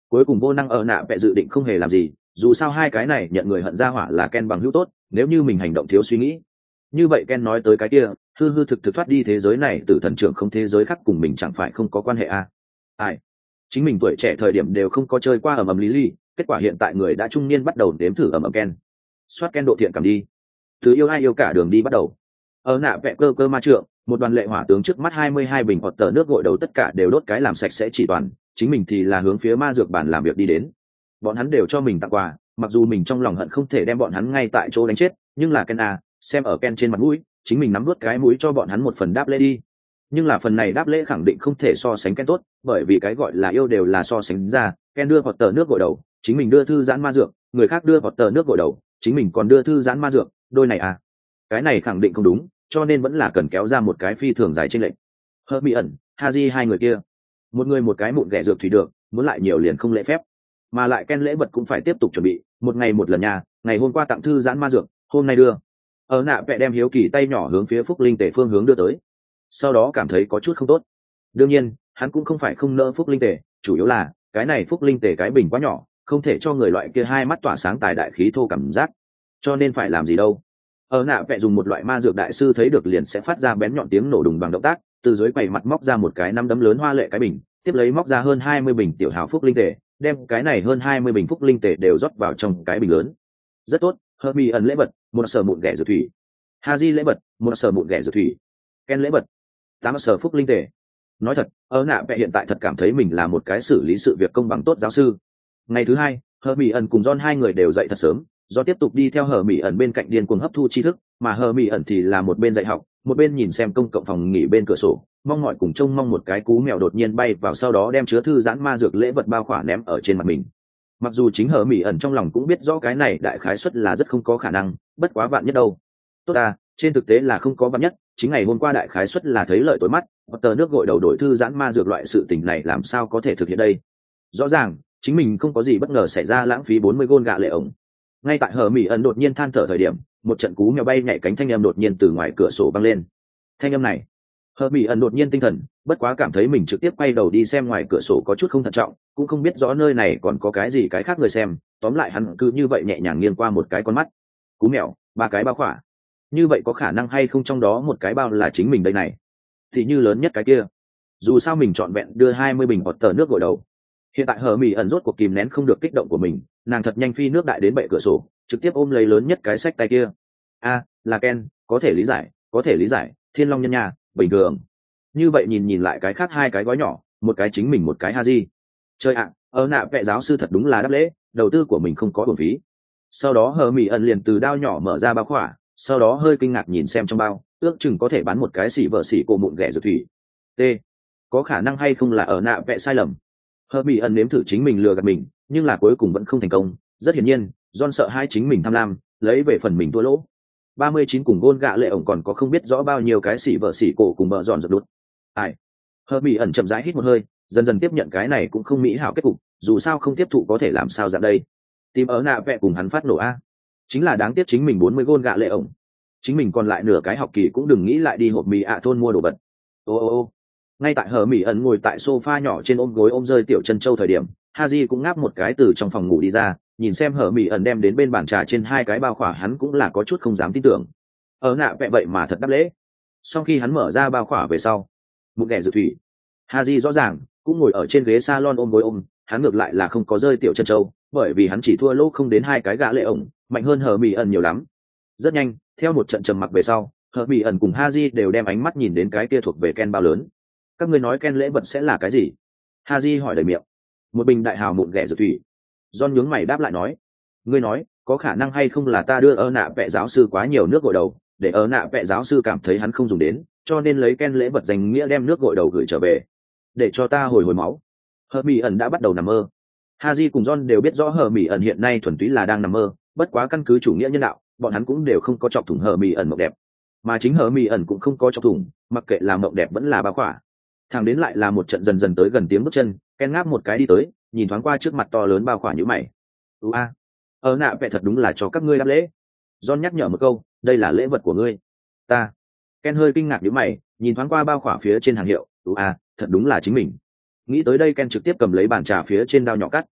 Cuối cùng vô năng ở nạ vẽ dự định không hề làm gì, dù sao hai cái này nhận người hận ra hỏa là Ken bằng hữu tốt, nếu như mình hành động thiếu suy nghĩ như vậy Ken nói tới cái kia hư hư thực thực thoát đi thế giới này từ thần trưởng không thế giới khác cùng mình chẳng phải không có quan hệ à. Ai chính mình tuổi trẻ thời điểm đều không có chơi qua ầm ầm lý lý, kết quả hiện tại người đã trung niên bắt đầu đếm thử ầm ầm Ken. Soát Ken độ thiện cảm đi, từ yêu ai yêu cả đường đi bắt đầu. Ở nạ vẽ cơ cơ ma trượng, một đoàn lệ hỏa tướng trước mắt 22 bình hoặc tờ nước gội đầu tất cả đều đốt cái làm sạch sẽ chỉ toàn, chính mình thì là hướng phía ma dược bản làm việc đi đến. Bọn hắn đều cho mình tặng quà, mặc dù mình trong lòng hận không thể đem bọn hắn ngay tại chỗ đánh chết, nhưng là Ken à, xem ở Ken trên mặt mũi, chính mình nắm nuốt cái mũi cho bọn hắn một phần đáp lễ đi. Nhưng là phần này đáp lễ khẳng định không thể so sánh Ken tốt, bởi vì cái gọi là yêu đều là so sánh ra, Ken đưa hoặc tờ nước gội đầu, chính mình đưa thư giãn ma dược, người khác đưa hoặc tờ nước gội đầu, chính mình còn đưa thư giãn ma dược, đôi này à, cái này khẳng định không đúng, cho nên vẫn là cần kéo ra một cái phi thường dài trên lệnh. Hớt bị ẩn, Haji hai người kia, một người một cái mụn ghẻ dược thủy được, muốn lại nhiều liền không lễ phép, mà lại Ken lễ vật cũng phải tiếp tục chuẩn bị, một ngày một lần nhà, ngày hôm qua tặng thư giãn ma dược, hôm nay đưa. Ở nạ vẽ đem hiếu kỳ tay nhỏ hướng phía phúc linh tể phương hướng đưa tới, sau đó cảm thấy có chút không tốt. Đương nhiên hắn cũng không phải không nỡ phúc linh tể, chủ yếu là cái này phúc linh tể cái bình quá nhỏ, không thể cho người loại kia hai mắt tỏa sáng tài đại khí thô cảm giác, cho nên phải làm gì đâu. Ở nạ vẽ dùng một loại ma dược đại sư thấy được liền sẽ phát ra bén nhọn tiếng nổ đùng bằng động tác, từ dưới quầy mặt móc ra một cái năm đấm lớn hoa lệ cái bình, tiếp lấy móc ra hơn 20 bình tiểu hào phúc linh tể, đem cái này hơn 20 bình phúc linh tể đều rót vào trong cái bình lớn. Rất tốt. Hermione ẩn lễ vật, một sở mụn ghẻ dược thủy. Haji lễ vật, một sở mụn ghẻ dược thủy. Ken lễ vật, 8 sở phúc linh tể. Nói thật, ở nạ vẽ hiện tại thật cảm thấy mình là một cái xử lý sự việc công bằng tốt giáo sư. Ngày thứ hai, Hermione ẩn cùng John hai người đều dậy thật sớm, do tiếp tục đi theo Hermione ẩn bên cạnh điên cuồng hấp thu tri thức, mà Hermione ẩn thì là một bên dạy học, một bên nhìn xem công cộng phòng nghỉ bên cửa sổ, mong mỏi cùng trông mong một cái cú mèo đột nhiên bay vào, sau đó đem chứa thư giãn ma dược lễ vật bao khỏa ném ở trên mặt mình. Mặc dù chính Hermione ẩn trong lòng cũng biết rõ cái này đại khái suất là rất không có khả năng, bất quá vạn nhất đâu. Tốt à, trên thực tế là không có vạn nhất, chính ngày hôm qua đại khái suất là thấy lợi tối mắt, tờ nước gội đầu đổi thư giãn ma dược loại sự tình này làm sao có thể thực hiện đây. Rõ ràng chính mình không có gì bất ngờ xảy ra lãng phí 40 gôn gạ lệ ổng. Ngay tại Hermione ẩn đột nhiên than thở thời điểm, một trận cú mèo bay nhảy cánh thanh âm đột nhiên từ ngoài cửa sổ vang lên. Thanh âm này, Hermione ẩn đột nhiên tinh thần, bất quá cảm thấy mình trực tiếp quay đầu đi xem ngoài cửa sổ có chút không thận trọng, cũng không biết rõ nơi này còn có cái gì cái khác người xem, tóm lại hắn cứ như vậy nhẹ nhàng nghiêng qua một cái con mắt. Cú mèo, 3 cái bao khỏa. Như vậy có khả năng hay không trong đó một cái bao là chính mình đây này? Thì như lớn nhất cái kia. Dù sao mình chọn vẹn đưa 20 bình bọt tờ nước gội đầu. Hiện tại Hermione ẩn rốt cuộc kìm nén không được kích động của mình, nàng thật nhanh phi nước đại đến bệ cửa sổ, trực tiếp ôm lấy lớn nhất cái sách tay kia. A, là Ken, có thể lý giải, Thiên Long nhân nhà, bình thường. Như vậy nhìn lại cái khác hai cái gói nhỏ, một cái chính mình một cái Haji. Chơi ạ, ở nạ vẽ giáo sư thật đúng là đáp lễ, đầu tư của mình không có uổng phí. Sau đó Hermione ẩn liền từ đao nhỏ mở ra bao khỏa, sau đó hơi kinh ngạc nhìn xem trong bao, ước chừng có thể bán một cái xỉ vợ xỉ cổ mụn ghẻ dược thủy. T, có khả năng hay không là ở nạ vẽ sai lầm. Hermione ẩn nếm thử chính mình lừa gạt mình, nhưng là cuối cùng vẫn không thành công. Rất hiển nhiên, John sợ hai chính mình tham lam, lấy về phần mình thua lỗ. 39 cùng gôn gạ lệ ổng còn có không biết rõ bao nhiêu cái xỉ vợ xỉ cổ cùng bờ giòn giật đút. Ai? Hermione ẩn chậm rãi hít một hơi, dần dần tiếp nhận cái này cũng không mỹ hảo kết cục, dù sao không tiếp thụ có thể làm sao dạng đây. Tìm ở nạ vẽ cùng hắn phát nổ a. Chính là đáng tiếc chính mình 40 gôn gạ lệ ổng. Chính mình còn lại nửa cái học kỳ cũng đừng nghĩ lại đi hộp mì ạ thôn mua đồ vật. Ô. Ngay tại Hermione ẩn ngồi tại sofa nhỏ trên ôm gối ôm rơi tiểu chân châu thời điểm, Haji cũng ngáp một cái từ trong phòng ngủ đi ra, nhìn xem Hermione ẩn đem đến bên bàn trà trên hai cái bao khỏa, hắn cũng là có chút không dám tin tưởng. Ở nạ vẽ vậy mà thật đáp lễ. Sau khi hắn mở ra bao khỏa về sau, một ghẻ dược thủy. Haji rõ ràng cũng ngồi ở trên ghế salon ôm gối ôm, hắn ngược lại là không có rơi tiểu chân châu, bởi vì hắn chỉ thua lỗ không đến hai cái gã lệ ổng, mạnh hơn Hermione ẩn nhiều lắm. Rất nhanh, theo một trận trầm mặc về sau, Hermione ẩn cùng Haji đều đem ánh mắt nhìn đến cái kia thuộc về Ken bao lớn. Các ngươi nói Ken lễ vật sẽ là cái gì? Haji hỏi đầy miệng. Một bình đại hào mụn ghẻ dược thủy. John nhướng mày đáp lại nói. Ngươi nói, có khả năng hay không là ta đưa ở nạ vẽ giáo sư quá nhiều nước gội đầu, để ở nạ vẽ giáo sư cảm thấy hắn không dùng đến, cho nên lấy Ken lễ vật dành nghĩa đem nước gội đầu gửi trở về, để cho ta hồi máu. Hermione ẩn đã bắt đầu nằm mơ. Haji cùng John đều biết rõ Hermione ẩn hiện nay thuần túy là đang nằm mơ, bất quá căn cứ chủ nghĩa nhân đạo, bọn hắn cũng đều không có chọc thủng Hermione ẩn mộng đẹp, mà chính Hermione ẩn cũng không có chọc thủng, mặc kệ là mộng đẹp vẫn là bao khỏa. Thằng đến lại là một trận dần dần tới gần tiếng bước chân, Ken ngáp một cái đi tới, nhìn thoáng qua trước mặt to lớn bao khỏa như mày. Ở nạ vẽ thật đúng là cho các ngươi đáp lễ. John nhắc nhở một câu, đây là lễ vật của ngươi. Ta. Ken hơi kinh ngạc nhíu mày, nhìn thoáng qua bao khỏa phía trên hàng hiệu, thật đúng là chính mình. Nghĩ tới đây Ken trực tiếp cầm lấy bàn trà phía trên dao nhỏ cắt,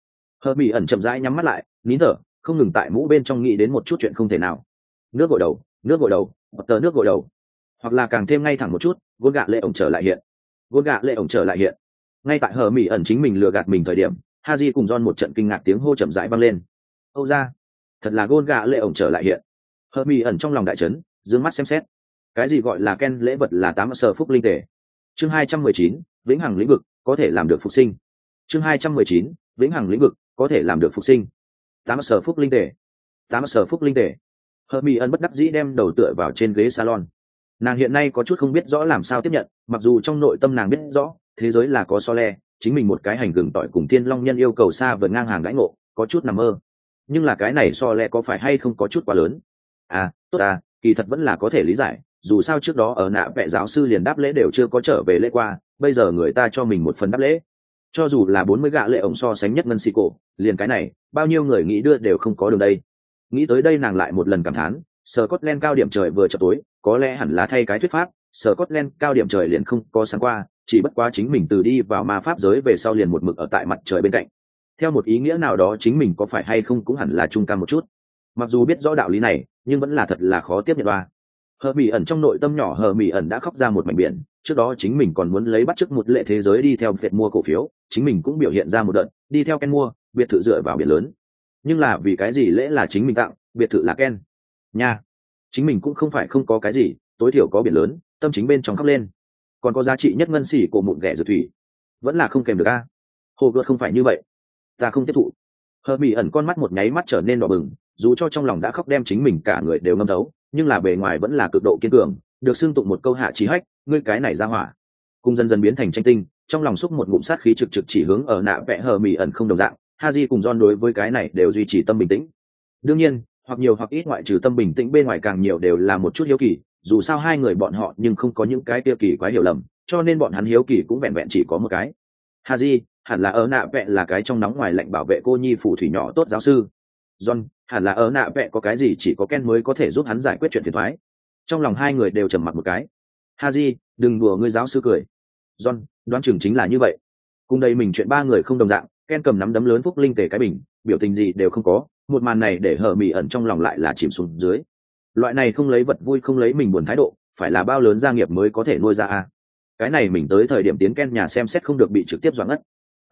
Hờ mỹ ẩn chậm rãi nhắm mắt lại nín thở, không ngừng tại mũ bên trong nghĩ đến một chút chuyện không thể nào. Nước gội đầu, nước gội đầu, tờ nước gội đầu, hoặc là càng thêm ngay thẳng một chút, gôn gạ lệ ổng trở lại hiện. Gôn gạ lệ ổng trở lại hiện. Ngay tại hờ mỹ ẩn chính mình lừa gạt mình thời điểm, Haji cùng John một trận kinh ngạc tiếng hô chậm rãi vang lên. Âu ra, thật là gôn gạ lệ ổng trở lại hiện. Hờ mỹ ẩn trong lòng đại chấn, dương mắt xem xét. Cái gì gọi là Ken lễ vật là 8 sở phúc linh tề. Chương 219, vĩnh hằng lĩnh vực có thể làm được phục sinh. Chương 219, vĩnh hằng lĩnh vực có thể làm được phục sinh. 8 sở phúc linh tề. 8 sở phúc linh tề. Hermione bất đắc dĩ đem đầu tựa vào trên ghế salon. Nàng hiện nay có chút không biết rõ làm sao tiếp nhận, mặc dù trong nội tâm nàng biết rõ, thế giới là có so le, chính mình một cái hành gừng tỏi cùng Thiên Long nhân yêu cầu xa vời ngang hàng đãi ngộ, có chút nằm mơ. Nhưng là cái này so le có phải hay không có chút quá lớn? À, tốt à, kỳ thật vẫn là có thể lý giải, dù sao trước đó ở nạ vẽ giáo sư liền đáp lễ đều chưa có trở về lễ qua, bây giờ người ta cho mình một phần đáp lễ. Cho dù là 40 gạ lệ ổng so sánh nhất ngân xì cổ, liền cái này, bao nhiêu người nghĩ đưa đều không có đường đây. Nghĩ tới đây nàng lại một lần cảm thán, Scotland cao điểm trời vừa chập tối, có lẽ hẳn là thay cái thuyết pháp, Scotland cao điểm trời liền không có sáng qua, chỉ bất quá chính mình từ đi vào ma pháp giới về sau liền một mực ở tại mặt trời bên cạnh. Theo một ý nghĩa nào đó chính mình có phải hay không cũng hẳn là trung cam một chút. Mặc dù biết rõ đạo lý này, nhưng vẫn là thật là khó tiếp nhận ba. Hờ Mỹ ẩn trong nội tâm nhỏ Hờ Mỹ ẩn đã khóc ra một mảnh biển, trước đó chính mình còn muốn lấy bắt chước một lệ thế giới đi theo Việt mua cổ phiếu, chính mình cũng biểu hiện ra một đợt, đi theo Ken mua, biệt thự dựa vào biển lớn. Nhưng là vì cái gì lễ là chính mình tặng, biệt thự là Ken. Nha, chính mình cũng không phải không có cái gì, tối thiểu có biển lớn, tâm chính bên trong khóc lên. Còn có giá trị nhất ngân xỉ của mụn ghẻ dược thủy, vẫn là không kèm được a. Hồ Gợt không phải như vậy, ta không tiếp thụ. Hờ Mỹ ẩn con mắt một nháy mắt trở nên đỏ bừng, dù cho trong lòng đã khóc đem chính mình cả người đều ngâm thấu, nhưng là bề ngoài vẫn là cực độ kiên cường, được xưng tụng một câu hạ chí hách, ngươi cái này ra hỏa. Cùng dần dần biến thành tranh tinh, trong lòng xúc một ngụm sát khí trực trực chỉ hướng ở nạ vẽ Hờ Mỹ ẩn không đồng dạng, Haji cùng John đối với cái này đều duy trì tâm bình tĩnh. Đương nhiên, hoặc nhiều hoặc ít ngoại trừ tâm bình tĩnh bên ngoài càng nhiều đều là một chút hiếu kỳ, dù sao hai người bọn họ nhưng không có những cái tiêu kỳ quá hiểu lầm, cho nên bọn hắn hiếu kỳ cũng vẹn vẹn chỉ có một cái. Haji, hẳn là ở nạ vẽ là cái trong nóng ngoài lạnh bảo vệ cô nhi phù thủy nhỏ tốt giáo sư. John, hẳn là ở nạ vẽ có cái gì chỉ có Ken mới có thể giúp hắn giải quyết chuyện phiền toái. Trong lòng hai người đều trầm mặc một cái. Haji, đừng đùa ngươi giáo sư cười. John, đoán chừng chính là như vậy. Cùng đây mình chuyện ba người không đồng dạng, Ken cầm nắm đấm lớn phúc linh tề cái bình, biểu tình gì đều không có, một màn này để Hờ Mỹ ẩn trong lòng lại là chìm xuống dưới. Loại này không lấy vật vui không lấy mình buồn thái độ, phải là bao lớn gia nghiệp mới có thể nuôi ra a. Cái này mình tới thời điểm tiến Ken nhà xem xét không được bị trực tiếp doãn ngất.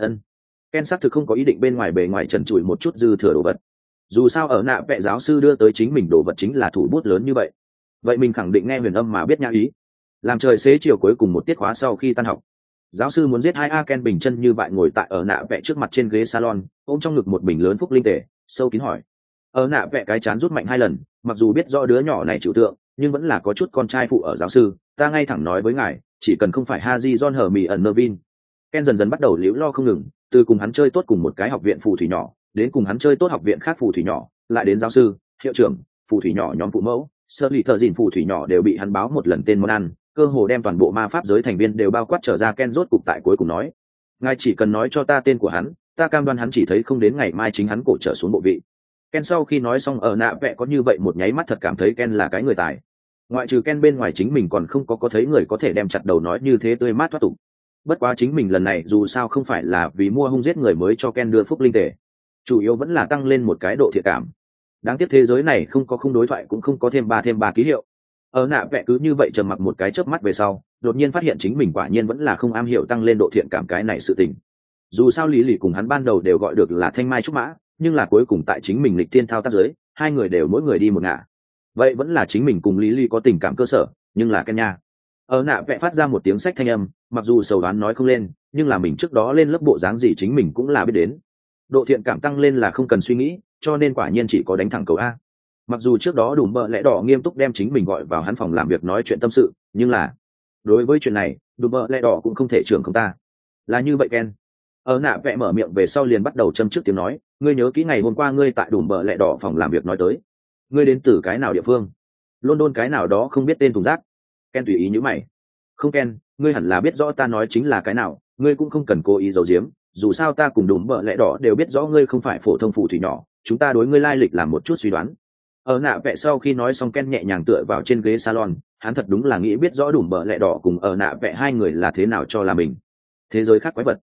Ken xác thực không có ý định bên ngoài bề ngoài trần trụi một chút dư thừa đồ vật. Dù sao ở nạ vẽ giáo sư đưa tới chính mình đồ vật chính là thủ bút lớn như vậy, vậy mình khẳng định nghe huyền âm mà biết nhã ý. Làm trời xế chiều cuối cùng một tiết khóa sau khi tan học, giáo sư muốn giết hai a. Ken bình chân như vậy ngồi tại ở nạ vẽ trước mặt trên ghế salon, ôm trong ngực một bình lớn phúc linh tề, sâu kín hỏi. Ở nạ vẽ cái chán rút mạnh 2 lần, mặc dù biết rõ đứa nhỏ này chịu tượng, nhưng vẫn là có chút con trai phụ ở giáo sư, ta ngay thẳng nói với ngài, chỉ cần không phải Haji John Hờ Mỹ ẩn Nervin. Ken dần dần bắt đầu liễu lo không ngừng, từ cùng hắn chơi tốt cùng một cái học viện phù thủy nhỏ, đến cùng hắn chơi tốt học viện khác phù thủy nhỏ, lại đến giáo sư, hiệu trưởng, phù thủy nhỏ nhóm phụ mẫu, sơ lì thợ dìn phù thủy nhỏ đều bị hắn báo một lần tên món ăn, cơ hồ đem toàn bộ ma pháp giới thành viên đều bao quát trở ra. Ken rốt cục tại cuối cùng nói, ngài chỉ cần nói cho ta tên của hắn, ta cam đoan hắn chỉ thấy không đến ngày mai chính hắn cổ trở xuống bộ vị. Ken sau khi nói xong ở nạ vẽ có như vậy một nháy mắt thật cảm thấy Ken là cái người tài. Ngoại trừ Ken bên ngoài chính mình còn không có thấy người có thể đem chặt đầu nói như thế tươi mát thoát tục. Bất quá chính mình lần này dù sao không phải là vì mua hung giết người mới cho Ken đưa phúc linh tề, chủ yếu vẫn là tăng lên một cái độ thiện cảm. Đáng tiếc thế giới này không có không đối thoại cũng không có thêm ba ký hiệu. Ở nạ vẽ cứ như vậy trầm mặc một cái chớp mắt về sau, đột nhiên phát hiện chính mình quả nhiên vẫn là không am hiểu tăng lên độ thiện cảm cái này sự tình. Dù sao lý lì cùng hắn ban đầu đều gọi được là thanh mai trúc mã, nhưng là cuối cùng tại chính mình lịch tiên thao tác giới, hai người đều mỗi người đi một ngả. Vậy vẫn là chính mình cùng lý lì có tình cảm cơ sở, nhưng là Ken nha. Ở nạ vẽ phát ra một tiếng sách thanh âm, mặc dù sầu đoán nói không lên, nhưng là mình trước đó lên lớp bộ dáng gì chính mình cũng là biết đến. Độ thiện cảm tăng lên là không cần suy nghĩ, cho nên quả nhiên chỉ có đánh thẳng cầu a. Mặc dù trước đó Đùm Bợ Lẽ Đỏ nghiêm túc đem chính mình gọi vào hắn phòng làm việc nói chuyện tâm sự, nhưng là đối với chuyện này Đùm Bợ Lẽ Đỏ cũng không thể trưởng không ta. Là như vậy Ken. Ở nạ vẽ mở miệng về sau liền bắt đầu châm trước tiếng nói, ngươi nhớ kỹ ngày hôm qua ngươi tại Đùm Bợ Lẽ Đỏ phòng làm việc nói tới, ngươi đến từ cái nào địa phương? London cái nào đó không biết tên thùng rác. Ken tùy ý nhíu mày. Không Ken, ngươi hẳn là biết rõ ta nói chính là cái nào, ngươi cũng không cần cố ý giấu giếm, dù sao ta cùng Đùm Bợ Lẽ Đỏ đều biết rõ ngươi không phải phổ thông phù thủy nhỏ, chúng ta đối ngươi lai lịch làm một chút suy đoán. Ở nạ vẽ sau khi nói xong Ken nhẹ nhàng tựa vào trên ghế salon, hắn thật đúng là nghĩ biết rõ Đùm Bợ Lẽ Đỏ cùng ở nạ vẽ hai người là thế nào cho là mình. Thế giới khác quái vật.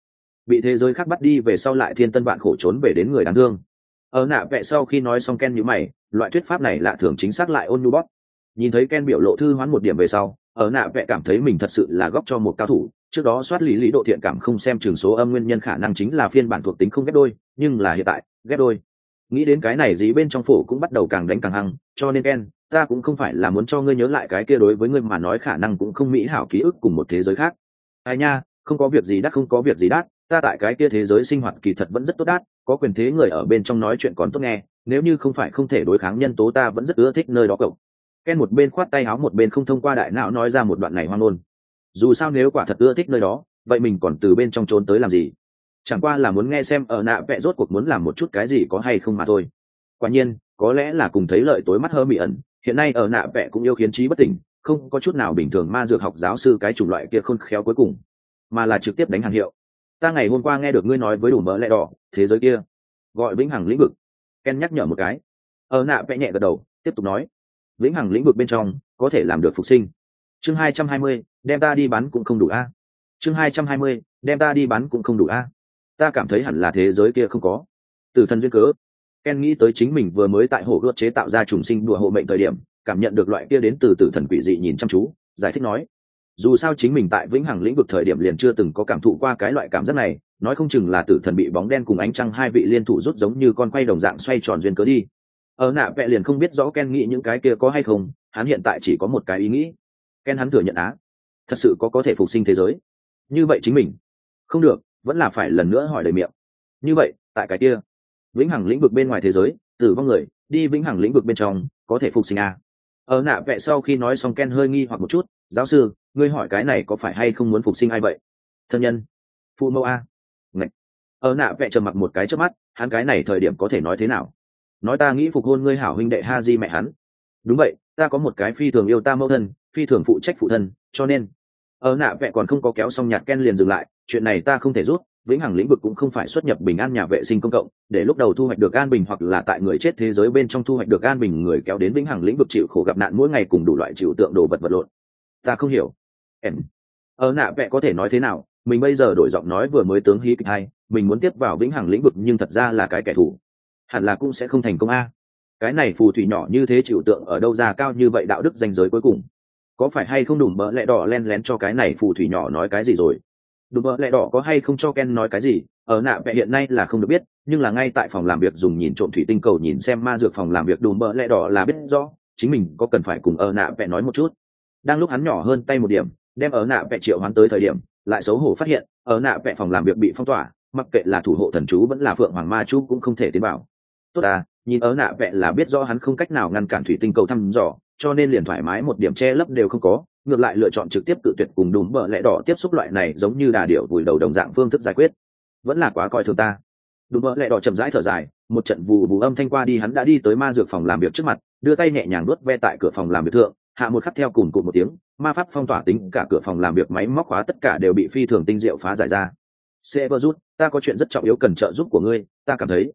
bị thế giới khác bắt đi về sau lại thiên tân vạn khổ trốn về đến người đáng thương. Ở nạ vẽ sau khi nói xong Ken nhíu mày, loại thuyết pháp này lạ thường chính xác lại ôn nhu bóp. Nhìn thấy Ken biểu lộ thư hoán một điểm về sau, ở nạ vẽ cảm thấy mình thật sự là góc cho một cao thủ. Trước đó soát lý độ thiện cảm không xem trường số âm nguyên nhân khả năng chính là phiên bản thuộc tính không ghép đôi, nhưng là hiện tại ghép đôi. Nghĩ đến cái này dí bên trong phổ cũng bắt đầu càng đánh càng hăng, cho nên Ken, ta cũng không phải là muốn cho ngươi nhớ lại cái kia đối với ngươi mà nói khả năng cũng không mỹ hảo ký ức cùng một thế giới khác. Ai nha, không có việc gì đắt, không có việc gì đắt, ta tại cái kia thế giới sinh hoạt kỳ thật vẫn rất tốt đắt, có quyền thế người ở bên trong nói chuyện còn tốt nghe, nếu như không phải không thể đối kháng nhân tố ta vẫn rất ưa thích nơi đó cậu. Ken một bên khoát tay áo một bên không thông qua đại não nói ra một đoạn này hoang ngôn. Dù sao nếu quả thật ưa thích nơi đó, vậy mình còn từ bên trong trốn tới làm gì? Chẳng qua là muốn nghe xem ở nạ vẽ rốt cuộc muốn làm một chút cái gì có hay không mà thôi. Quả nhiên, có lẽ là cùng thấy lợi tối mắt hơ mị ẩn, hiện nay ở nạ vẽ cũng yêu khiến trí bất tỉnh, không có chút nào bình thường ma dược học giáo sư cái chủng loại kia khôn khéo cuối cùng, mà là trực tiếp đánh hàng hiệu. Ta ngày hôm qua nghe được ngươi nói với đủ mỡ lẽ đỏ, thế giới kia gọi vĩnh hằng lĩnh vực. Ken nhắc nhở một cái. Ở nạ vẽ nhẹ gật đầu, tiếp tục nói, vĩnh hằng lĩnh vực bên trong có thể làm được phục sinh. Chương 220, đem ta đi bắn cũng không đủ a. Chương 220, đem ta đi bắn cũng không đủ a. Ta cảm thấy hẳn là thế giới kia không có. Tử thần duyên cớ. Ken nghĩ tới chính mình vừa mới tại hồ gươm chế tạo ra trùng sinh đùa hộ mệnh thời điểm, cảm nhận được loại kia đến từ tử thần quỷ dị nhìn chăm chú, giải thích nói, dù sao chính mình tại vĩnh hằng lĩnh vực thời điểm liền chưa từng có cảm thụ qua cái loại cảm giác này, nói không chừng là tử thần bị bóng đen cùng ánh trăng hai vị liên thủ rút giống như con quay đồng dạng xoay tròn duyên cớ đi. Ở nạ vẽ liền không biết rõ Ken nghĩ những cái kia có hay không, hắn hiện tại chỉ có một cái ý nghĩ. Ken hắn thừa nhận á, thật sự có thể phục sinh thế giới. Như vậy chính mình không được, vẫn là phải lần nữa hỏi đầy miệng. Như vậy tại cái kia vĩnh hằng lĩnh vực bên ngoài thế giới, tử vong người đi vĩnh hằng lĩnh vực bên trong có thể phục sinh à? Ở nạ vẽ sau khi nói xong Ken hơi nghi hoặc một chút, giáo sư, ngươi hỏi cái này có phải hay không muốn phục sinh ai vậy? Thân nhân, phụ mẫu a? Ngạch. Ở nạ vẽ trầm mặc một cái trước mắt, hắn cái này thời điểm có thể nói thế nào? Nói ta nghĩ phục hôn ngươi hảo huynh đệ Haji mẹ hắn. Đúng vậy, ta có một cái phi thường yêu ta mẫu thân, phi thường phụ trách phụ thân, cho nên ở nạ vẽ còn không có kéo xong nhạc Ken liền dừng lại, chuyện này ta không thể rút, vĩnh hằng lĩnh vực cũng không phải xuất nhập bình an nhà vệ sinh công cộng, để lúc đầu thu hoạch được an bình hoặc là tại người chết thế giới bên trong thu hoạch được an bình người kéo đến vĩnh hằng lĩnh vực chịu khổ gặp nạn mỗi ngày cùng đủ loại chịu tượng đồ vật vật lộn. Ta không hiểu. Em. Ở nạ vẽ có thể nói thế nào, mình bây giờ đổi giọng nói vừa mới tướng hí kịch hay, mình muốn tiếp vào vĩnh hằng lĩnh vực nhưng thật ra là cái kẻ thù. Hẳn là cũng sẽ không thành công a. Cái này phù thủy nhỏ như thế chịu tượng ở đâu ra cao như vậy đạo đức danh giới cuối cùng. Có phải hay không đùm bỡ lẽ đỏ len lén cho cái này phù thủy nhỏ nói cái gì rồi? Đùm bỡ lẽ đỏ có hay không cho Ken nói cái gì, ở nạ vẽ hiện nay là không được biết, nhưng là ngay tại phòng làm việc dùng nhìn trộm thủy tinh cầu nhìn xem ma dược phòng làm việc đùm bỡ lẽ đỏ là biết rõ, chính mình có cần phải cùng ở nạ vẽ nói một chút. Đang lúc hắn nhỏ hơn tay một điểm, đem ở nạ vẽ triệu hoán tới thời điểm, lại xấu hổ phát hiện, ở nạ vẽ phòng làm việc bị phong tỏa, mặc kệ là thủ hộ thần chú vẫn là phượng hoàng ma chú cũng không thể tiến vào. Tốt à, nhìn ở nạ vẽ là biết rõ hắn không cách nào ngăn cản thủy tinh cầu thăm dò, cho nên liền thoải mái một điểm che lấp đều không có, ngược lại lựa chọn trực tiếp tự tuyệt cùng đùm bờ lẽ đỏ tiếp xúc loại này giống như đà điểu vùi đầu đồng dạng phương thức giải quyết. Vẫn là quá coi thường ta. Đùm bờ lẽ đỏ chậm rãi thở dài, một trận vù vù âm thanh qua đi, hắn đã đi tới ma dược phòng làm việc trước mặt, đưa tay nhẹ nhàng đuốt ve tại cửa phòng làm việc thượng, hạ một khắc theo cùn cụt một tiếng, ma pháp phong tỏa tính cả cửa phòng làm việc máy móc khóa tất cả đều bị phi thường tinh diệu phá giải ra. Severus, ta có chuyện rất trọng yếu cần trợ giúp của ngươi, ta cảm thấy.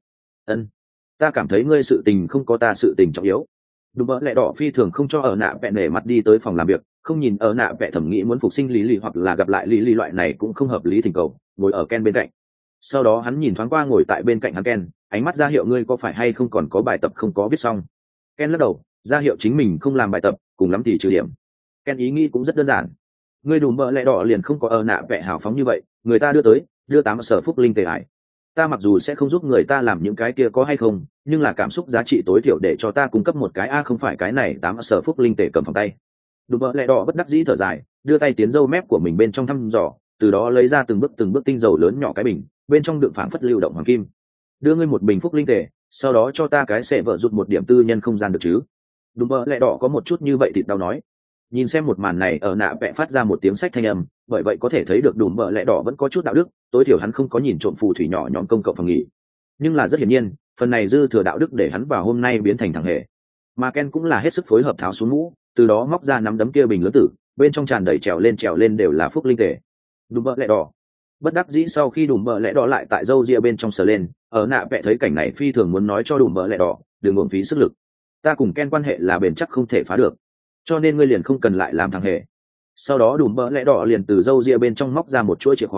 Ta cảm thấy ngươi sự tình không có ta sự tình trọng yếu. Đùm bỡ lẽ đỏ phi thường không cho ở nạ vẽ nể mặt đi tới phòng làm việc, không nhìn ở nạ vẽ thẩm nghĩ muốn phục sinh lý lì hoặc là gặp lại lý lì loại này cũng không hợp lý thỉnh cầu, ngồi ở Ken bên cạnh. Sau đó hắn nhìn thoáng qua ngồi tại bên cạnh hắn Ken, ánh mắt ra hiệu ngươi có phải hay không còn có bài tập không có viết xong. Ken lắc đầu, ra hiệu chính mình không làm bài tập, cùng lắm thì trừ điểm. Ken ý nghĩ cũng rất đơn giản. Ngươi đùm bỡ lẽ đỏ liền không có ở nạ vẽ hào phóng như vậy, người ta đưa 8 sở phúc linh tệ ải. Ta mặc dù sẽ không giúp người ta làm những cái kia có hay không, nhưng là cảm xúc giá trị tối thiểu để cho ta cung cấp một cái a không phải cái này 8 sở phúc linh tệ cầm phòng tay. Đùm bỡ lẽ đỏ bất đắc dĩ thở dài, đưa tay tiến dâu mép của mình bên trong thăm dò, từ đó lấy ra từng bước tinh dầu lớn nhỏ cái bình, bên trong đựng phảng phất lưu động hoàng kim. Đưa ngươi một bình phúc linh tệ, sau đó cho ta cái sẽ vợ rụt một điểm tư nhân không gian được chứ? Đùm bỡ lẽ đỏ có một chút như vậy thịt đau nói. Nhìn xem một màn này, ở nạ vẽ phát ra một tiếng sách thanh âm, bởi vậy có thể thấy được đùm bỡ lẽ đỏ vẫn có chút đạo đức, tối thiểu hắn không có nhìn trộm phù thủy nhỏ nhóm công cộng phòng nghỉ. Nhưng là rất hiển nhiên, phần này dư thừa đạo đức để hắn vào hôm nay biến thành thằng hề. Mà Ken cũng là hết sức phối hợp tháo xuống mũ, từ đó móc ra nắm đấm kia bình lớn tử, bên trong tràn đầy trèo lên đều là phúc linh tệ. Đùm bỡ lẽ đỏ. Bất đắc dĩ sau khi đùm bỡ lẽ đỏ lại tại râu ria bên trong sờ lên, ở nạ vẽ thấy cảnh này phi thường muốn nói cho đùm bỡ lẽ đỏ, đừng uổng phí sức lực. Ta cùng Ken quan hệ là bền chắc không thể phá được, cho nên ngươi liền không cần lại làm thằng hề. Sau đó đùm bỡ lẽ đỏ liền từ râu ria bên trong móc ra một chuỗi chìa khóa,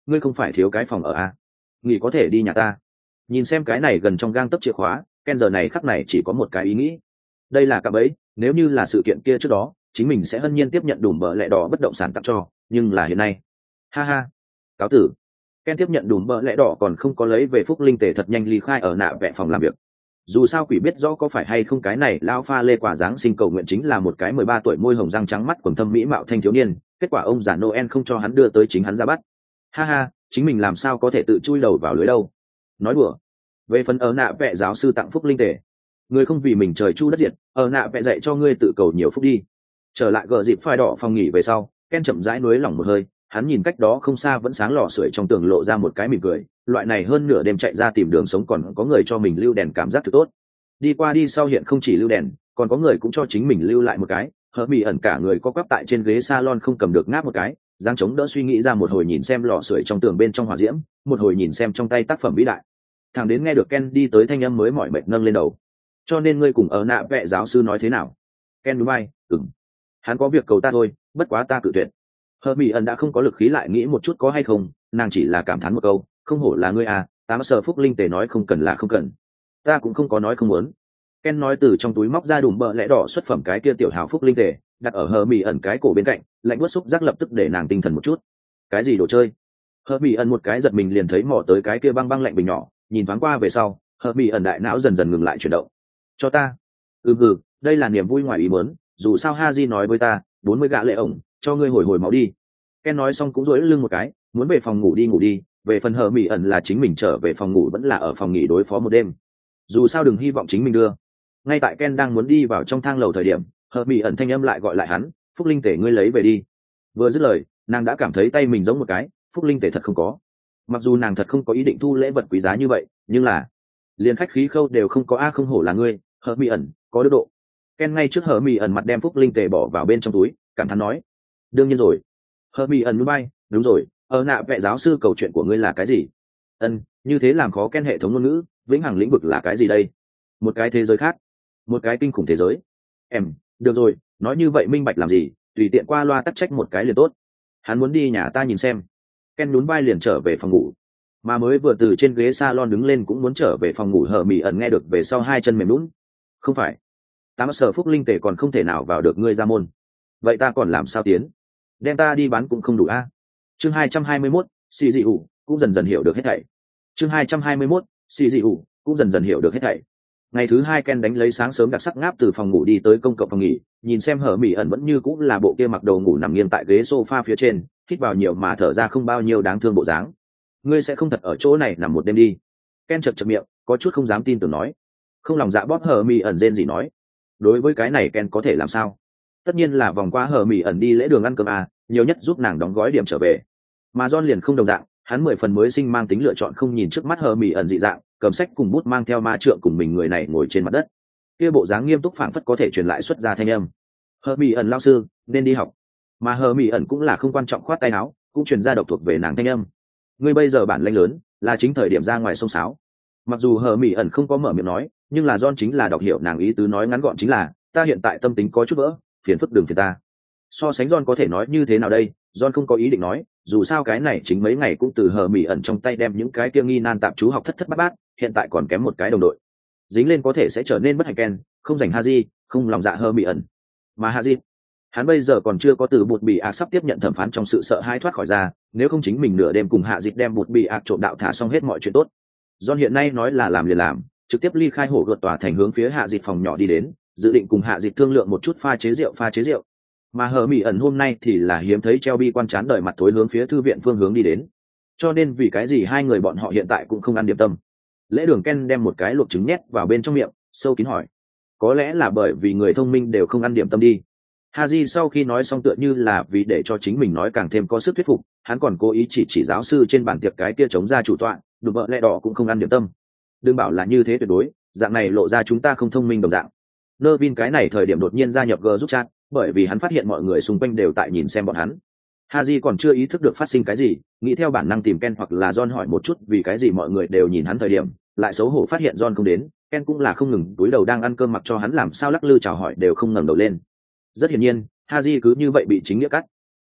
ngươi không phải thiếu cái phòng ở à? Nghỉ có thể đi nhà ta. Nhìn xem cái này gần trong gang tấc chìa khóa, Ken giờ này khắc này chỉ có một cái ý nghĩ. Đây là cạm bẫy, nếu như là sự kiện kia trước đó, chính mình sẽ hân nhiên tiếp nhận đùm bợ lẹ đỏ bất động sản tặng cho, nhưng là hiện nay. Ha ha. Cáo tử. Ken tiếp nhận đùm bợ lẹ đỏ còn không có lấy về phúc linh tề thật nhanh ly khai ở nạ vẽ phòng làm việc. Dù sao quỷ biết rõ có phải hay không cái này lão pha lê quả dáng sinh cầu nguyện chính là một cái 13 tuổi môi hồng răng trắng mắt quần thâm mỹ mạo thanh thiếu niên, kết quả ông già Noel không cho hắn đưa tới chính hắn ra bắt. Ha ha, chính mình làm sao có thể tự chui đầu vào lưới đâu. Nói đùa. Về phần ở nạ vẽ giáo sư tặng phúc linh tề, người không vì mình trời chu đất diệt, ở nạ vẽ dạy cho ngươi tự cầu nhiều phúc đi. Trở lại gờ dịp phai đỏ phòng nghỉ về sau, Ken chậm rãi nuối lỏng một hơi, hắn nhìn cách đó không xa vẫn sáng lò sưởi trong tường lộ ra một cái mỉm cười, loại này hơn nửa đêm chạy ra tìm đường sống còn có người cho mình lưu đèn cảm giác thật tốt. Đi qua đi sau hiện không chỉ lưu đèn, còn có người cũng cho chính mình lưu lại một cái, hở bị ẩn cả người co quắp tại trên ghế salon không cầm được ngáp một cái, giang chống đỡ suy nghĩ ra một hồi nhìn xem lò sưởi trong tường bên trong hỏa diễm, một hồi nhìn xem trong tay tác phẩm vĩ đại. Thằng đến nghe được Ken đi tới thanh âm mới mỏi mệt nâng lên đầu. Cho nên ngươi cùng ở nạ vẽ giáo sư nói thế nào? Ken núi bay, hắn có việc cầu ta thôi, bất quá ta cự tuyệt. Hờ mỹ ẩn đã không có lực khí lại nghĩ một chút có hay không, nàng chỉ là cảm thán một câu, không hổ là ngươi à, tám sở phúc linh tề nói không cần là không cần, ta cũng không có nói không muốn. Ken nói từ trong túi móc ra đùm bợ lẽ đỏ xuất phẩm cái kia tiểu hào phúc linh tề, đặt ở hờ mỹ ẩn cái cổ bên cạnh, lạnh buốt xúc giác lập tức để nàng tinh thần một chút. Cái gì đồ chơi? Hờ mỹ ẩn một cái giật mình liền thấy mò tới cái kia băng băng lạnh bình nhỏ, nhìn thoáng qua về sau, hờ mỹ ẩn đại não dần dần ngừng lại chuyển động. Cho ta. Đây là niềm vui ngoài ý muốn, dù sao Haji nói với ta, 40 gạ lệ ổng, cho ngươi hồi máu đi. Ken nói xong cũng duỗi lưng một cái, muốn về phòng ngủ đi, về phần hờ mỹ ẩn là chính mình trở về phòng ngủ vẫn là ở phòng nghỉ đối phó một đêm. Dù sao đừng hy vọng chính mình đưa. Ngay tại Ken đang muốn đi vào trong thang lầu thời điểm, hờ mỹ ẩn thanh âm lại gọi lại hắn, phúc linh tể ngươi lấy về đi. Vừa dứt lời, nàng đã cảm thấy tay mình giống một cái, phúc linh tể thật không có. Mặc dù nàng thật không có ý định thu lễ vật quý giá như vậy, nhưng là liền khách khí khâu đều không có, a không hổ là ngươi, hờ mỹ ẩn, có đức độ. Ken ngay trước hờ mỹ ẩn mặt đem phúc linh tề bỏ vào bên trong túi, cảm thán nói, đương nhiên rồi. Hờ mỹ ẩn núi bay, đúng rồi, ở nạ vẽ giáo sư cầu chuyện của ngươi là cái gì? Như thế làm khó Ken hệ thống ngôn ngữ, vĩnh hằng lĩnh vực là cái gì đây? Một cái thế giới khác, một cái kinh khủng thế giới. Được rồi, nói như vậy minh bạch làm gì, tùy tiện qua loa tắc trách một cái liền tốt. Hắn muốn đi nhà ta nhìn xem. Ken nhún vai liền trở về phòng ngủ, mà mới vừa từ trên ghế salon đứng lên cũng muốn trở về phòng ngủ hờ mỹ ẩn nghe được về sau hai chân mềm lún. Không phải, tám sở phúc linh tề còn không thể nào vào được ngươi ra môn, vậy ta còn làm sao tiến? Đem ta đi bán cũng không đủ a. Chương 221, xì dị ủ cũng dần dần hiểu được hết thảy. Chương 221, xì dị ủ cũng dần dần hiểu được hết thảy. Ngày thứ hai Ken đánh lấy sáng sớm đặc sắc ngáp từ phòng ngủ đi tới công cộng phòng nghỉ, nhìn xem hở mỹ ẩn vẫn như cũng là bộ kia mặc đầu ngủ nằm nghiêng tại ghế sofa phía trên, hít vào nhiều mà thở ra không bao nhiêu đáng thương bộ dáng. Ngươi sẽ không thật ở chỗ này nằm một đêm đi? Ken chật miệng, có chút không dám tin tưởng nói. Không lòng dạ bóp hở mỹ ẩn rên gì nói. Đối với cái này Ken có thể làm sao? Tất nhiên là vòng qua hở mỹ ẩn đi lễ đường ăn cơm à, nhiều nhất giúp nàng đóng gói điểm trở về. Mà John liền không đồng dạng, hắn 10 phần mới sinh mang tính lựa chọn không nhìn trước mắt hở mỹ ẩn dị dạng, cầm sách cùng bút mang theo ma trượng cùng mình người này ngồi trên mặt đất. Kia bộ dáng nghiêm túc phảng phất có thể truyền lại xuất ra thanh âm. Hở mỹ ẩn lao sư, nên đi học. Mà hở mỹ ẩn cũng là không quan trọng khoát tay áo, cũng truyền ra độc thuộc về nàng thanh âm. Ngươi bây giờ bản lĩnh lớn, là chính thời điểm ra ngoài sông sáo. Mặc dù hở mỹ ẩn không có mở miệng nói, nhưng là John chính là đọc hiểu nàng ý tứ, nói ngắn gọn chính là, ta hiện tại tâm tính có chút vỡ, phiền phức đừng phiền ta. So sánh John có thể nói như thế nào đây? John không có ý định nói, dù sao cái này chính mấy ngày cũng từ hờ mỹ ẩn trong tay đem những cái kia nghi nan tạm chú học thất thất bát bát, hiện tại còn kém một cái đồng đội, dính lên có thể sẽ trở nên bất hạnh. Ken không dành Haji, không lòng dạ hờ mỹ ẩn, mà Haji, hắn bây giờ còn chưa có từ bụt bị ác sắp tiếp nhận thẩm phán trong sự sợ hãi thoát khỏi ra, nếu không chính mình nửa đêm cùng hạ dịch đem bụt bị ác trộm đạo thả xong hết mọi chuyện tốt. John hiện nay nói là làm liền làm, trực tiếp ly khai hổ gợt tòa thành hướng phía hạ dịch phòng nhỏ đi đến, dự định cùng hạ dịch thương lượng một chút pha chế rượu. Mà hờ mỹ ẩn hôm nay thì là hiếm thấy treo bi quan chán đời mặt thối hướng phía thư viện phương hướng đi đến, cho nên vì cái gì hai người bọn họ hiện tại cũng không ăn điểm tâm. Lễ đường Ken đem một cái luộc trứng nhét vào bên trong miệng, sâu kín hỏi, có lẽ là bởi vì người thông minh đều không ăn điểm tâm đi. Haji sau khi nói xong tựa như là vì để cho chính mình nói càng thêm có sức thuyết phục, hắn còn cố ý chỉ giáo sư trên bàn tiệc cái kia chống ra chủ tọa, đùm bợ lẹ đỏ cũng không ăn điểm tâm. Đừng bảo là như thế tuyệt đối, dạng này lộ ra chúng ta không thông minh đồng dạng. Nervin cái này thời điểm đột nhiên gia nhập G giúp chat, bởi vì hắn phát hiện mọi người xung quanh đều tại nhìn xem bọn hắn. Haji còn chưa ý thức được phát sinh cái gì, nghĩ theo bản năng tìm Ken hoặc là John hỏi một chút vì cái gì mọi người đều nhìn hắn thời điểm, lại xấu hổ phát hiện John không đến, Ken cũng là không ngừng túi đầu đang ăn cơm mặc cho hắn làm sao lắc lư chào hỏi đều không ngẩng đầu lên. Rất hiển nhiên, Haji cứ như vậy bị chính nghĩa cắt.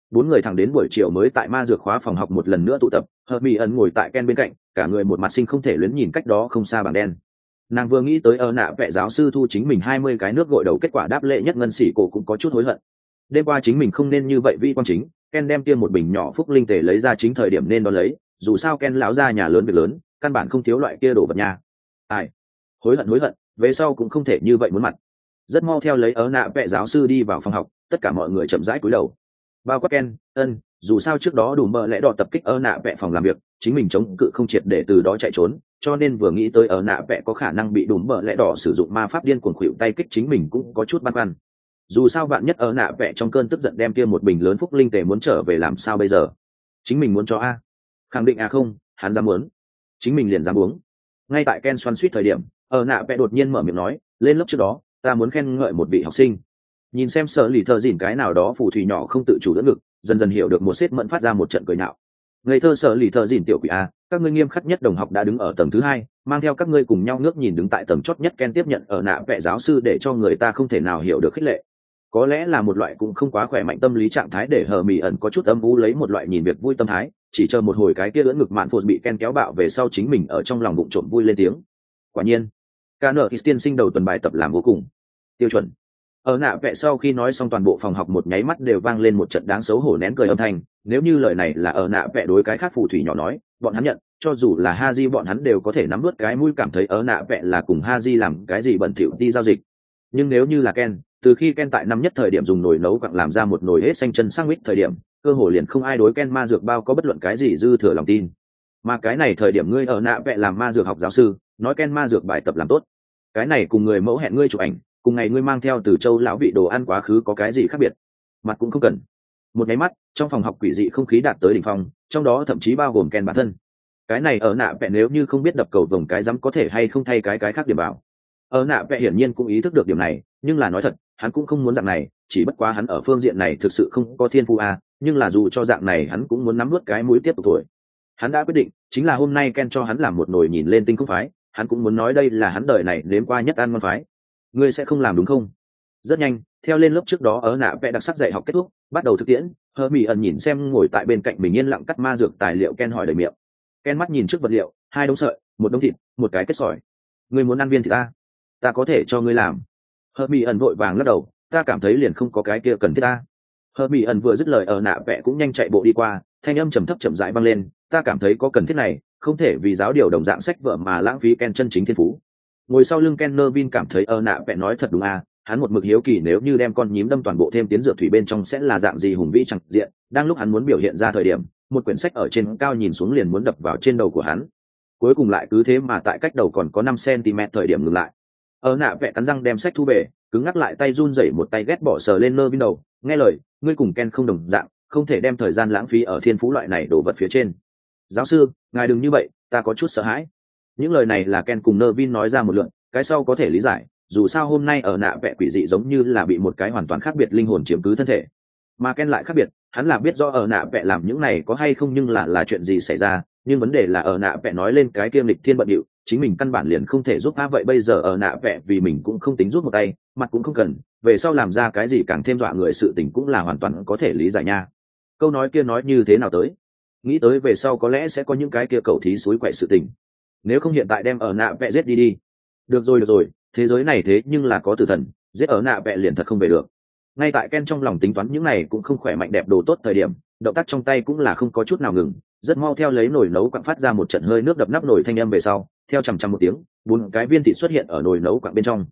Bốn người thẳng đến buổi chiều mới tại ma dược khóa phòng học một lần nữa tụ tập. Hermione ngồi tại Ken bên cạnh, cả người một mặt sinh không thể luyến nhìn cách đó không xa bảng đen. Nàng vừa nghĩ tới nạ vẽ giáo sư thu chính mình 20 cái nước gội đầu kết quả đáp lệ nhất ngân sĩ cổ cũng có chút hối hận. Đêm qua chính mình không nên như vậy vi quan chính, Ken đem kia một bình nhỏ phúc linh tể lấy ra chính thời điểm nên đo lấy, dù sao Ken lão ra nhà lớn việc lớn, căn bản không thiếu loại kia đồ vật nha. Ai, hối hận, về sau cũng không thể như vậy muốn mặt. Rất mau theo lấy nạ vẽ giáo sư đi vào phòng học, tất cả mọi người chậm rãi cúi đầu. Bao quát Ken, dù sao trước đó đủ mơ lẽ đỏ tập kích nạ vẽ phòng làm việc, chính mình chống cự không triệt để từ đó chạy trốn, cho nên vừa nghĩ tới nạ vẽ có khả năng bị đùm bợ lẽ đỏ sử dụng ma pháp điên cuồng khuỵu tay kích chính mình cũng có chút băn khoăn. Dù sao vạn nhất nạ vẽ trong cơn tức giận đem kia một bình lớn phúc linh tề muốn trở về làm sao bây giờ, chính mình muốn cho a khẳng định không, hắn dám muốn chính mình liền dám uống. Ngay tại Ken xoắn suýt thời điểm nạ vẽ đột nhiên mở miệng nói, lên lớp trước đó ta muốn khen ngợi một vị học sinh. Nhìn xem sợ lì thợ dỉn cái nào đó phù thủy nhỏ không tự chủ đỡ ngực, dần dần hiểu được một sét mẫn phát ra một trận cười nhạo. Ngây thơ sợ lì thợ dỉn tiểu quỷ a, các ngươi nghiêm khắc nhất đồng học đã đứng ở tầng thứ hai, mang theo các ngươi cùng nhau ngước nhìn đứng tại tầng chót nhất. Ken tiếp nhận nạ vẽ giáo sư để cho người ta không thể nào hiểu được khích lệ. Có lẽ là một loại cũng không quá khỏe mạnh tâm lý trạng thái để Hermione có chút âm u lấy một loại nhìn việc vui tâm thái, chỉ chờ một hồi cái kia ưỡn ngực mạn phụt bị Ken kéo bạo về sau chính mình ở trong lòng bụng trộm vui lên tiếng. Quả nhiên, ca nợ tiên sinh đầu tuần bài tập làm vô cùng tiêu chuẩn. Nạ vẽ sau khi nói xong toàn bộ phòng học một nháy mắt đều vang lên một trận đáng xấu hổ nén cười âm thanh. Nếu như lời này là nạ vẽ đối cái khác phù thủy nhỏ nói, bọn hắn nhận, cho dù là Haji bọn hắn đều có thể nắm vớt cái mũi cảm thấy nạ vẽ là cùng Haji làm cái gì bẩn thỉu đi giao dịch. Nhưng nếu như là Ken, từ khi Ken tại năm nhất thời điểm dùng nồi nấu quặng làm ra một nồi hết xanh chân sandwich thời điểm, cơ hồ liền không ai đối Ken ma dược bao có bất luận cái gì dư thừa lòng tin. Mà cái này thời điểm ngươi nạ vẽ làm ma dược học giáo sư, nói Ken ma dược bài tập làm tốt, cái này cùng người mẫu hẹn ngươi chụp ảnh, cùng ngày ngươi mang theo từ châu lão vị đồ ăn quá khứ có cái gì khác biệt? Mặt cũng không cần. Một cái mắt trong phòng học quỷ dị không khí đạt tới đỉnh phong, trong đó thậm chí bao gồm Ken bản thân. Cái này nạ vẽ nếu như không biết đập cầu vồng cái dám có thể hay không thay cái khác điểm bảo. Nạ vẽ hiển nhiên cũng ý thức được điểm này, nhưng là nói thật, hắn cũng không muốn dạng này, chỉ bất quá hắn ở phương diện này thực sự không có thiên phú nhưng là dù cho dạng này hắn cũng muốn nắm nuốt cái mũi tiếp tục tuổi. Hắn đã quyết định, chính là hôm nay Ken cho hắn làm một nồi nhìn lên tinh không phái, hắn cũng muốn nói đây là hắn đời này nếm qua nhất ăn ngon phái. Ngươi sẽ không làm đúng không? Rất nhanh, theo lên lớp trước đó nạ vẽ đặc sắc dạy học kết thúc, bắt đầu thực tiễn. Hermione nhìn xem ngồi tại bên cạnh mình yên lặng cắt ma dược tài liệu Ken hỏi đầy miệng. Ken mắt nhìn trước vật liệu, 2 đống sợi, 1 đống thịt, một cái kết sỏi. Ngươi muốn ăn viên thịt ta có thể cho ngươi làm. Hermione vội vàng lắc đầu, ta cảm thấy liền không có cái kia cần thiết ta. Hermione vừa dứt lời nạ vẽ cũng nhanh chạy bộ đi qua, thanh âm trầm thấp chậm rãi vang lên, ta cảm thấy có cần thiết này, không thể vì giáo điều đồng dạng sách vở mà lãng phí Ken chân chính thiên phú. Ngồi sau lưng Ken Nervin cảm thấy nạ vẽ nói thật đúng hắn một mực hiếu kỳ nếu như đem con nhím đâm toàn bộ thêm tiến dược thủy bên trong sẽ là dạng gì hùng vĩ chẳng diện. Đang lúc hắn muốn biểu hiện ra thời điểm, một quyển sách ở trên cao nhìn xuống liền muốn đập vào trên đầu của hắn. Cuối cùng lại cứ thế mà tại cách đầu còn có 5 cm thời điểm ngừng lại. Nạ vẽ cắn răng đem sách thu về, cứng ngắc lại tay run rẩy một tay ghét bỏ sờ lên Nervin đầu, nghe lời, ngươi cùng Ken không đồng dạng, không thể đem thời gian lãng phí ở thiên phú loại này đồ vật phía trên. Giáo sư, ngài đừng như vậy, ta có chút sợ hãi. Những lời này là Ken cùng Nervin nói ra một lượt, cái sau có thể lý giải, dù sao hôm nay nạ vẽ quỷ dị giống như là bị một cái hoàn toàn khác biệt linh hồn chiếm cứ thân thể, mà Ken lại khác biệt, hắn là biết rõ nạ vẽ làm những này có hay không nhưng là chuyện gì xảy ra, nhưng vấn đề là nạ vẽ nói lên cái kiêm lịch thiên bận điệu, chính mình căn bản liền không thể giúp vậy bây giờ nạ vẽ vì mình cũng không tính giúp một tay, mặt cũng không cần, về sau làm ra cái gì càng thêm dọa người sự tình cũng là hoàn toàn có thể lý giải nha. Câu nói kia nói như thế nào tới? Nghĩ tới về sau có lẽ sẽ có những cái kia cầu thí suối quậy sự tình. Nếu không hiện tại đem nạ vẽ giết đi. Được rồi, thế giới này thế nhưng là có tử thần, giết nạ vẽ liền thật không về được. Ngay tại Ken trong lòng tính toán những này cũng không khỏe mạnh đẹp đồ tốt thời điểm, động tác trong tay cũng là không có chút nào ngừng, rất mau theo lấy nồi nấu quặng phát ra một trận hơi nước đập nắp nồi thanh âm về sau, theo chằm chằm một tiếng, 4 cái viên thịt xuất hiện ở nồi nấu quặng bên trong.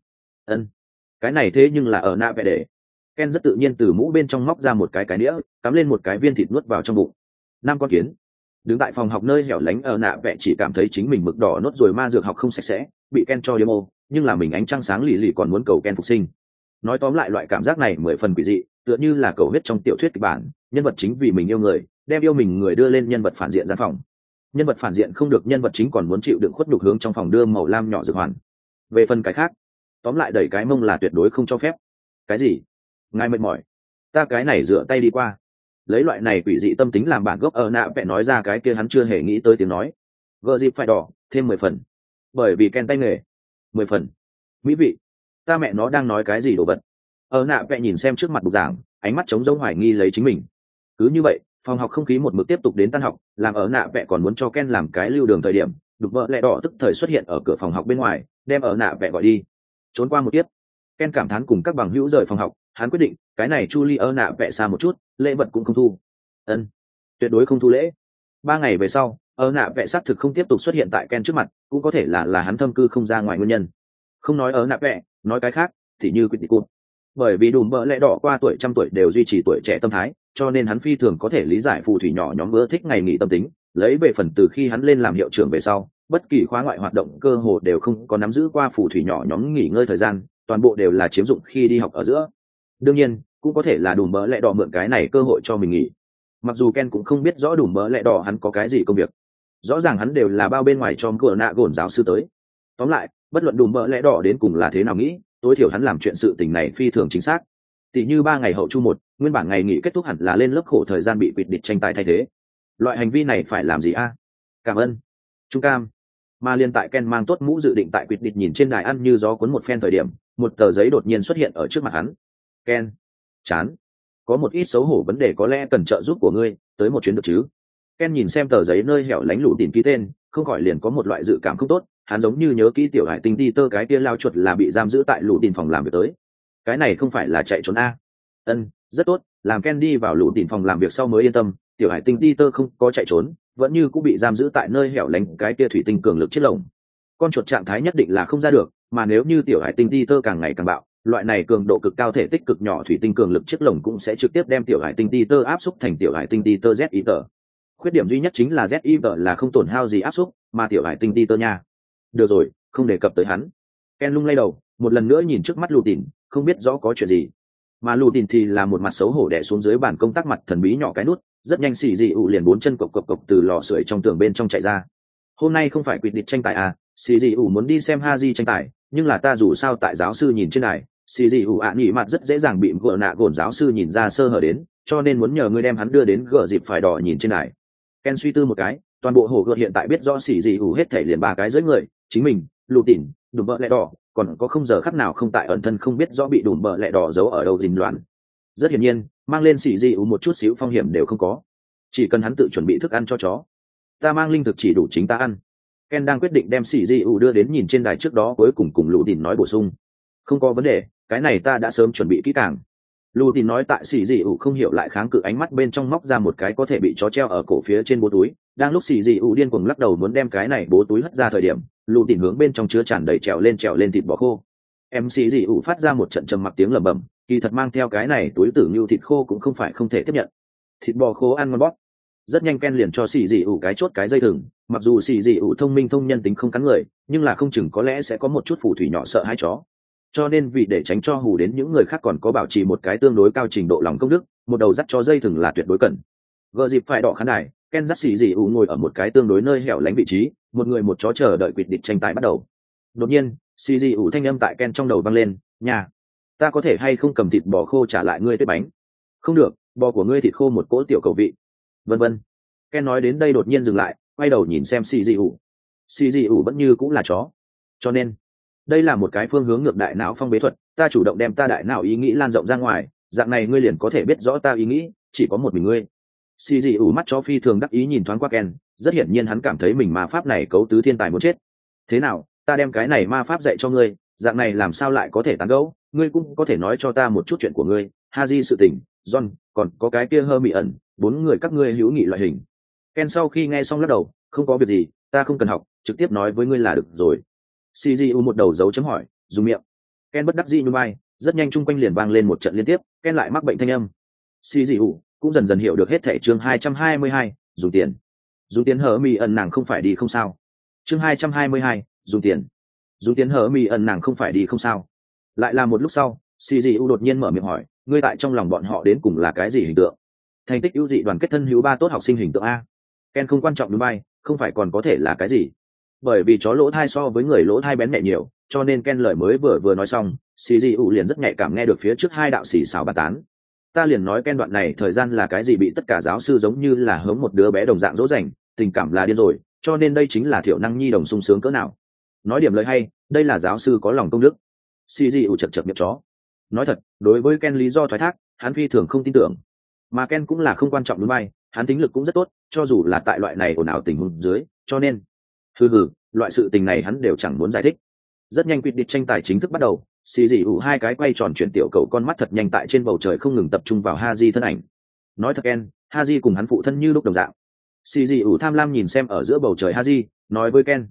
Cái này thế nhưng là nạ vẽ để. Ken rất tự nhiên từ mũ bên trong móc ra một cái nĩa, cắm lên một cái viên thịt nuốt vào trong bụng. 5 con kiến. Đứng tại phòng học nơi hẻo lánh nạ vẽ chỉ cảm thấy chính mình mực đỏ nốt rồi ma dược học không sạch sẽ, bị Ken cho demo, nhưng là mình ánh trăng sáng lì lì còn muốn cầu Ken phục sinh. Nói tóm lại loại cảm giác này 10 phần quỷ dị, tựa như là cầu huyết trong tiểu thuyết kịch bản, nhân vật chính vì mình yêu người, đem yêu mình người đưa lên nhân vật phản diện gian phòng. Nhân vật phản diện không được nhân vật chính còn muốn chịu đựng khuất nhục hướng trong phòng đưa màu lam nhỏ dược hoàn. Về phần cái khác, tóm lại đẩy cái mông là tuyệt đối không cho phép. Cái gì? Ngài mệt mỏi, ta cái này dựa tay đi qua. Lấy loại này quỷ dị tâm tính làm bản gốc nạ vẽ nói ra cái kia hắn chưa hề nghĩ tới tiếng nói. Gợ dịp phải đỏ thêm 10 phần, bởi vì Ken tay nghề 10 phần. Mỹ vị, ta mẹ nó đang nói cái gì đồ vật. Nạ vẽ nhìn xem trước mặt bục giảng, ánh mắt trống rỗng hoài nghi lấy chính mình. Cứ như vậy phòng học không khí một mực tiếp tục đến tan học, làm ở nạ vẽ còn muốn cho Ken làm cái lưu đường thời điểm, đục vợ lẹ đỏ tức thời xuất hiện ở cửa phòng học bên ngoài, đem ở nạ vẽ gọi đi. Trốn qua một tiếp, Ken cảm thán cùng các bằng hữu rời phòng học, hắn quyết định cái này Julie ở nạ vẽ xa một chút, lễ vật cũng không thu. Ân, tuyệt đối không thu lễ. 3 ngày về sau, ở nạ vẽ xác thực không tiếp tục xuất hiện tại Ken trước mặt, cũng có thể là hắn thâm cư không ra ngoài nguyên nhân. Không nói ở nạ vẽ, nói cái khác thì như quyết định cụt. Bởi vì đùm bợ lẽ đỏ qua tuổi trăm tuổi đều duy trì tuổi trẻ tâm thái, cho nên hắn phi thường có thể lý giải phù thủy nhỏ nhóm ưa thích ngày nghỉ tâm tính. Lấy về phần từ khi hắn lên làm hiệu trưởng về sau, bất kỳ khóa ngoại hoạt động cơ hồ đều không có nắm giữ qua phù thủy nhỏ nhóm nghỉ ngơi thời gian, toàn bộ đều là chiếm dụng khi đi học ở giữa. Đương nhiên cũng có thể là đùm bợ lẽ đỏ mượn cái này cơ hội cho mình nghỉ. Mặc dù Ken cũng không biết rõ đùm bợ lẽ đỏ hắn có cái gì công việc, rõ ràng hắn đều là bao bên ngoài cho cửa nạ gồn giáo sư tới. Tóm lại bất luận đùm bợ lẽ đỏ đến cùng là thế nào nghĩ, tối thiểu hắn làm chuyện sự tình này phi thường chính xác. Tỷ như 3 ngày hậu chu một, nguyên bản ngày nghỉ kết thúc hẳn là lên lớp khổ thời gian bị quỵt địch tranh tài thay thế. Loại hành vi này phải làm gì a? Cảm ơn trung cam. Mà liên tại Ken mang tốt mũ dự định tại quỵt địch nhìn trên đài ăn như gió cuốn một phen thời điểm, một tờ giấy đột nhiên xuất hiện ở trước mặt hắn. Ken, chán, có một ít xấu hổ vấn đề có lẽ cần trợ giúp của ngươi, tới một chuyến được chứ? Ken nhìn xem tờ giấy nơi hẻo lánh lũ tìm ký tên, không khỏi liền có một loại dự cảm không tốt. Hắn giống như nhớ kỹ tiểu hải tinh ti tơ cái kia lao chuột là bị giam giữ tại lũ tìm phòng làm việc tới. Cái này không phải là chạy trốn a? Ân, rất tốt. Làm Ken đi vào lũ tìm phòng làm việc sau mới yên tâm, tiểu hải tinh ti tơ không có chạy trốn, vẫn như cũng bị giam giữ tại nơi hẻo lánh cái kia thủy tinh cường lực chiếc lồng. Con chuột trạng thái nhất định là không ra được, mà nếu như tiểu hải tinh ti tơ càng ngày càng bạo, loại này cường độ cực cao thể tích cực nhỏ thủy tinh cường lực chiếc lồng cũng sẽ trực tiếp đem tiểu hải tinh ti tơ áp xúc thành tiểu hải tinh ti tơ ZIT. Khuyết điểm duy nhất chính là ZIT là không tổn hao gì áp xúc, mà tiểu hải tinh ti tơ nha. Được rồi, không đề cập tới hắn. Ken lung lay đầu, một lần nữa nhìn trước mắt lù tìn, không biết rõ có chuyện gì. Mà lù tìn thì là một mặt xấu hổ đè xuống dưới bàn công tác mặt thần bí nhỏ cái nút, rất nhanh xì dị ủ liền 4 chân cộc cộc cộc từ lò sưởi trong tường bên trong chạy ra. Hôm nay không phải quyết định tranh tài à? Xì dị ủ muốn đi xem Haji tranh tài, nhưng là ta dù sao tại giáo sư nhìn trên này, xì dị ủ nghỉ mặt rất dễ dàng bị gỡ nạ gồn giáo sư nhìn ra sơ hở đến, cho nên muốn nhờ ngươi đem hắn đưa đến gỡ dịp phải đỏ nhìn trên này. Ken suy tư một cái, toàn bộ hồ gợt hiện tại biết rõ xì dị ủ hết thể liền 3 cái dưới người, chính mình, lù tỉn, đùm bợ lẹ đỏ, còn có không giờ khắc nào không tại ẩn thân không biết rõ bị đùm bợ lẹ đỏ giấu ở đâu dình loạn. Rất hiển nhiên, mang lên xì dị ủ một chút xíu phong hiểm đều không có, chỉ cần hắn tự chuẩn bị thức ăn cho chó. Ta mang linh thực chỉ đủ chính ta ăn. Ken đang quyết định đem xì dị ủ đưa đến nhìn trên đài trước đó, cuối cùng cùng lù tỉn nói bổ sung, không có vấn đề, cái này ta đã sớm chuẩn bị kỹ càng. Lù tỉn nói tại xì dị ủ không hiểu lại kháng cự, ánh mắt bên trong móc ra một cái có thể bị chó treo ở cổ phía trên bố túi. Đang lúc xì dị ủ điên cuồng lắc đầu muốn đem cái này bố túi hất ra thời điểm, lù tỉn hướng bên trong chứa tràn đầy trèo lên thịt bò khô. Em xì dị ủ phát ra một trận trầm mặc tiếng lẩm bẩm, kỳ thật mang theo cái này túi tử như thịt khô cũng không phải không thể tiếp nhận. Thịt bò khô ăn ngon bóp. Rất nhanh Ken liền cho xì dị ủ cái chốt cái dây thừng, mặc dù xì dị ủ thông minh thông nhân tính không cắn người, nhưng là không chừng có lẽ sẽ có một chút phù thủy nhỏ sợ hãi chó, cho nên vì để tránh cho hù đến những người khác còn có bảo trì một cái tương đối cao trình độ lòng công đức, một đầu dắt cho dây thừng là tuyệt đối cần. Gợ dịp phải đỏ khán đài, Ken dắt xì dị ủ ngồi ở một cái tương đối nơi hẻo lánh vị trí, một người một chó chờ đợi quyết định tranh tài bắt đầu. Đột nhiên xì dị ủ thanh âm tại Ken trong đầu vang lên, nhà, ta có thể hay không cầm thịt bò khô trả lại ngươi tuyết bánh? Không được, bò của ngươi thịt khô một cỗ tiểu cầu vị, vân vân. Ken nói đến đây đột nhiên dừng lại, quay đầu nhìn xem xì dị ủ. Xì dị ủ vẫn như cũng là chó, cho nên đây là một cái phương hướng ngược đại não phong bế thuật, ta chủ động đem ta đại não ý nghĩ lan rộng ra ngoài, dạng này ngươi liền có thể biết rõ ta ý nghĩ, chỉ có một mình ngươi. Xì dị ủ mắt chó phi thường đắc ý nhìn thoáng qua Ken, rất hiển nhiên hắn cảm thấy mình ma pháp này cấu tứ thiên tài muốn chết. Thế nào, ta đem cái này ma pháp dạy cho ngươi, dạng này làm sao lại có thể tán gẫu, ngươi cũng có thể nói cho ta một chút chuyện của ngươi, Haji sự tình, John, còn có cái kia hơ mị ẩn, 4 người các ngươi hữu nghị loại hình. Ken sau khi nghe xong lắc đầu, không có việc gì, ta không cần học, trực tiếp nói với ngươi là được rồi. CGU một đầu dấu chấm hỏi, dùng miệng. Ken bất đắc dĩ nhún vai, rất nhanh chung quanh liền vang lên một trận liên tiếp, Ken lại mắc bệnh thanh âm. CGU cũng dần dần hiểu được hết thảy. Chương 222, dùng tiền. Dùng tiền hở mì ẩn nàng không phải đi không sao. Chương 222, dùng tiền. Dùng tiền hở mì ẩn nàng không phải đi không sao. Lại là một lúc sau, CGU đột nhiên mở miệng hỏi, ngươi tại trong lòng bọn họ đến cùng là cái gì hình tượng? Thành tích ưu dị đoàn kết thân hữu ba tốt học sinh hình tượng a. Ken không quan trọng nhún vai, không phải còn có thể là cái gì? Bởi vì chó lỗ thai so với người lỗ thai bén nhẹ nhiều, cho nên Ken lời mới vừa nói xong, CGU liền rất nhạy cảm nghe được phía trước hai đạo xì xào bàn tán. Ta liền nói Ken đoạn này thời gian là cái gì bị tất cả giáo sư giống như là hống một đứa bé đồng dạng dỗ dành, tình cảm là điên rồi, cho nên đây chính là thiểu năng nhi đồng sung sướng cỡ nào. Nói điểm lời hay, đây là giáo sư có lòng công đức. CGU chật chật miệng chó. Nói thật, đối với Ken lý do thoái thác, hắn phi thường không tin tưởng. mà Ken cũng là không quan trọng núi bay, hắn tính lực cũng rất tốt, cho dù là tại loại này ồn ào tình huống dưới, cho nên loại sự tình này hắn đều chẳng muốn giải thích. Rất nhanh quyết định tranh tài chính thức bắt đầu, xì dị ủ hai cái quay tròn chuyển tiểu cầu con mắt thật nhanh tại trên bầu trời không ngừng tập trung vào Haji thân ảnh. Nói thật Ken, Haji cùng hắn phụ thân như lúc đồng dạng. Xì dị ủ tham lam nhìn xem ở giữa bầu trời Haji, nói với Ken,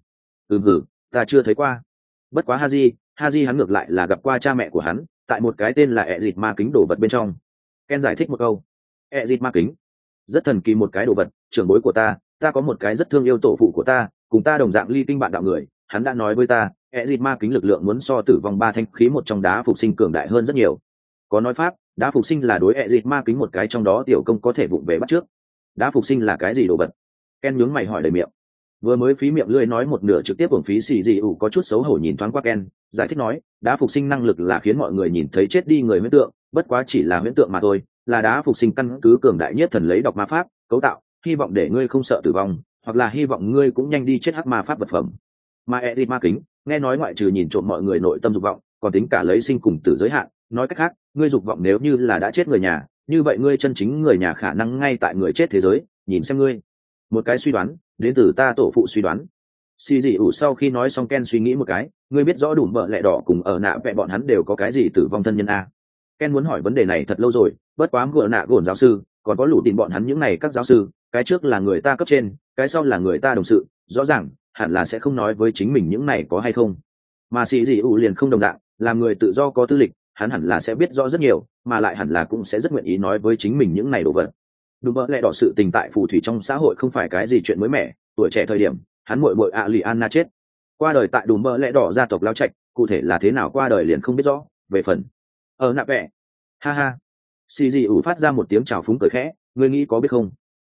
ta chưa thấy qua. Bất quá Haji hắn ngược lại là gặp qua cha mẹ của hắn, tại một cái tên là ẹ dịt ma kính đồ vật bên trong. Ken giải thích một câu, ẹ dịt ma kính, rất thần kỳ một cái đồ vật, trưởng bối của ta có một cái rất thương yêu tổ phụ của ta, cùng ta đồng dạng ly kinh bạn đạo người, hắn đã nói với ta, ẹ dịt ma kính lực lượng muốn so tử vong ba thanh khí một trong đá phục sinh cường đại hơn rất nhiều. Có nói pháp, đá phục sinh là đối ẹ dịt ma kính một cái trong đó tiểu công có thể vụng về bắt trước. Đá phục sinh là cái gì đồ vật? Ken nhướng mày hỏi đầy miệng. Vừa mới phí miệng lưỡi nói một nửa trực tiếp uổng phí xì dị ủ có chút xấu hổ nhìn thoáng qua Ken, giải thích nói, đá phục sinh năng lực là khiến mọi người nhìn thấy chết đi người huyễn tượng, bất quá chỉ là huyễn tượng mà thôi, là đá phục sinh căn cứ cường đại nhất thần lấy đọc ma pháp cấu tạo, hy vọng để ngươi không sợ tử vong, hoặc là hy vọng ngươi cũng nhanh đi chết hắc ma pháp vật phẩm. Mà Edit ma kính, nghe nói ngoại trừ nhìn trộm mọi người nội tâm dục vọng, còn tính cả lấy sinh cùng tử giới hạn, nói cách khác, ngươi dục vọng nếu như là đã chết người nhà, như vậy ngươi chân chính người nhà khả năng ngay tại người chết thế giới, nhìn xem ngươi. Một cái suy đoán, đến từ ta tổ phụ suy đoán. Xì dị ủ sau khi nói xong Ken suy nghĩ một cái, ngươi biết rõ đủ vợ lẹ đỏ cùng ở nạ vẹ bọn hắn đều có cái gì tử vong thân nhân a? Ken muốn hỏi vấn đề này thật lâu rồi, bất quá gỡ nạ gổn giáo sư, còn có lũ tìm bọn hắn những này các giáo sư, cái trước là người ta cấp trên, cái sau là người ta đồng sự, rõ ràng hẳn là sẽ không nói với chính mình những này có hay không. Mà xì dị ủ liền không đồng dạng, làm người tự do có tư lịch, hắn hẳn là sẽ biết rõ rất nhiều, mà lại hẳn là cũng sẽ rất nguyện ý nói với chính mình những này đồ vật. Đúng vậy, lẽ đỏ sự tình tại phù thủy trong xã hội không phải cái gì chuyện mới mẻ, tuổi trẻ thời điểm hắn muội muội Aliana chết, qua đời tại Đùm Bơ Lẽ Đỏ gia tộc lao trạch, cụ thể là thế nào qua đời liền không biết rõ. Về phần ở nạ vẽ, ha ha, xì dị ủ phát ra một tiếng chào phúng cười khẽ, ngươi nghĩ có biết không?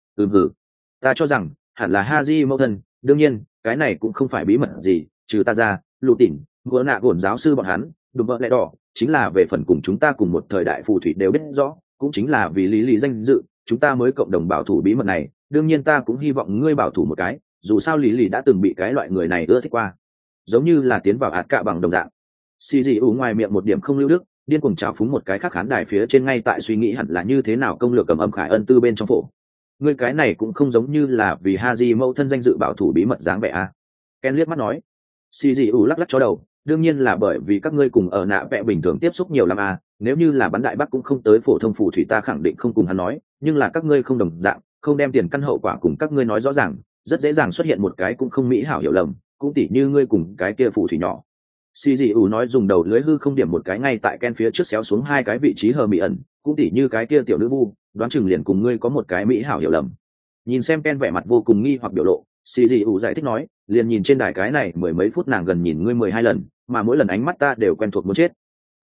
Ta cho rằng hẳn là Haji mẫu thân, đương nhiên cái này cũng không phải bí mật gì, trừ ta ra, lụ tỉn gỡ nạ gổn giáo sư bọn hắn, Đùm Bơ Lẽ Đỏ chính là về phần cùng chúng ta cùng một thời đại phù thủy đều biết rõ, cũng chính là vì lý danh dự chúng ta mới cộng đồng bảo thủ bí mật này, đương nhiên ta cũng hy vọng ngươi bảo thủ một cái, dù sao lý đã từng bị cái loại người này ưa thích qua, giống như là tiến vào ạt cạ bằng đồng dạng. Xì dị ủ ngoài miệng một điểm không lưu đức, điên cuồng trào phúng một cái khác khán đài phía trên ngay tại suy nghĩ hẳn là như thế nào công lược cầm âm khải ân tư bên trong phổ. Ngươi cái này cũng không giống như là vì Haji mẫu thân danh dự bảo thủ bí mật dáng vẻ à? Ken liếc mắt nói. Xì dị ủ lắc lắc chó đầu, đương nhiên là bởi vì các ngươi cùng ở nạ vẽ bình thường tiếp xúc nhiều lắm à, nếu như là bắn đại bắc cũng không tới phổ thông phù thủy ta khẳng định không cùng hắn nói, nhưng là các ngươi không đồng dạng, không đem tiền căn hậu quả cùng các ngươi nói rõ ràng, rất dễ dàng xuất hiện một cái cũng không mỹ hảo hiểu lầm, cũng tỉ như ngươi cùng cái kia phù thủy nhỏ. Xì dị ủ nói dùng đầu lưới hư không điểm một cái ngay tại Ken phía trước xéo xuống hai cái vị trí hờ mị ẩn, cũng tỉ như cái kia tiểu nữ vu, đoán chừng liền cùng ngươi có một cái mỹ hảo hiểu lầm. Nhìn xem Ken vẻ mặt vô cùng nghi hoặc biểu lộ, xì dị ủ giải thích nói, liền nhìn trên đài cái này mười mấy phút nàng gần nhìn ngươi 12 lần, mà mỗi lần ánh mắt ta đều quen thuộc muốn chết.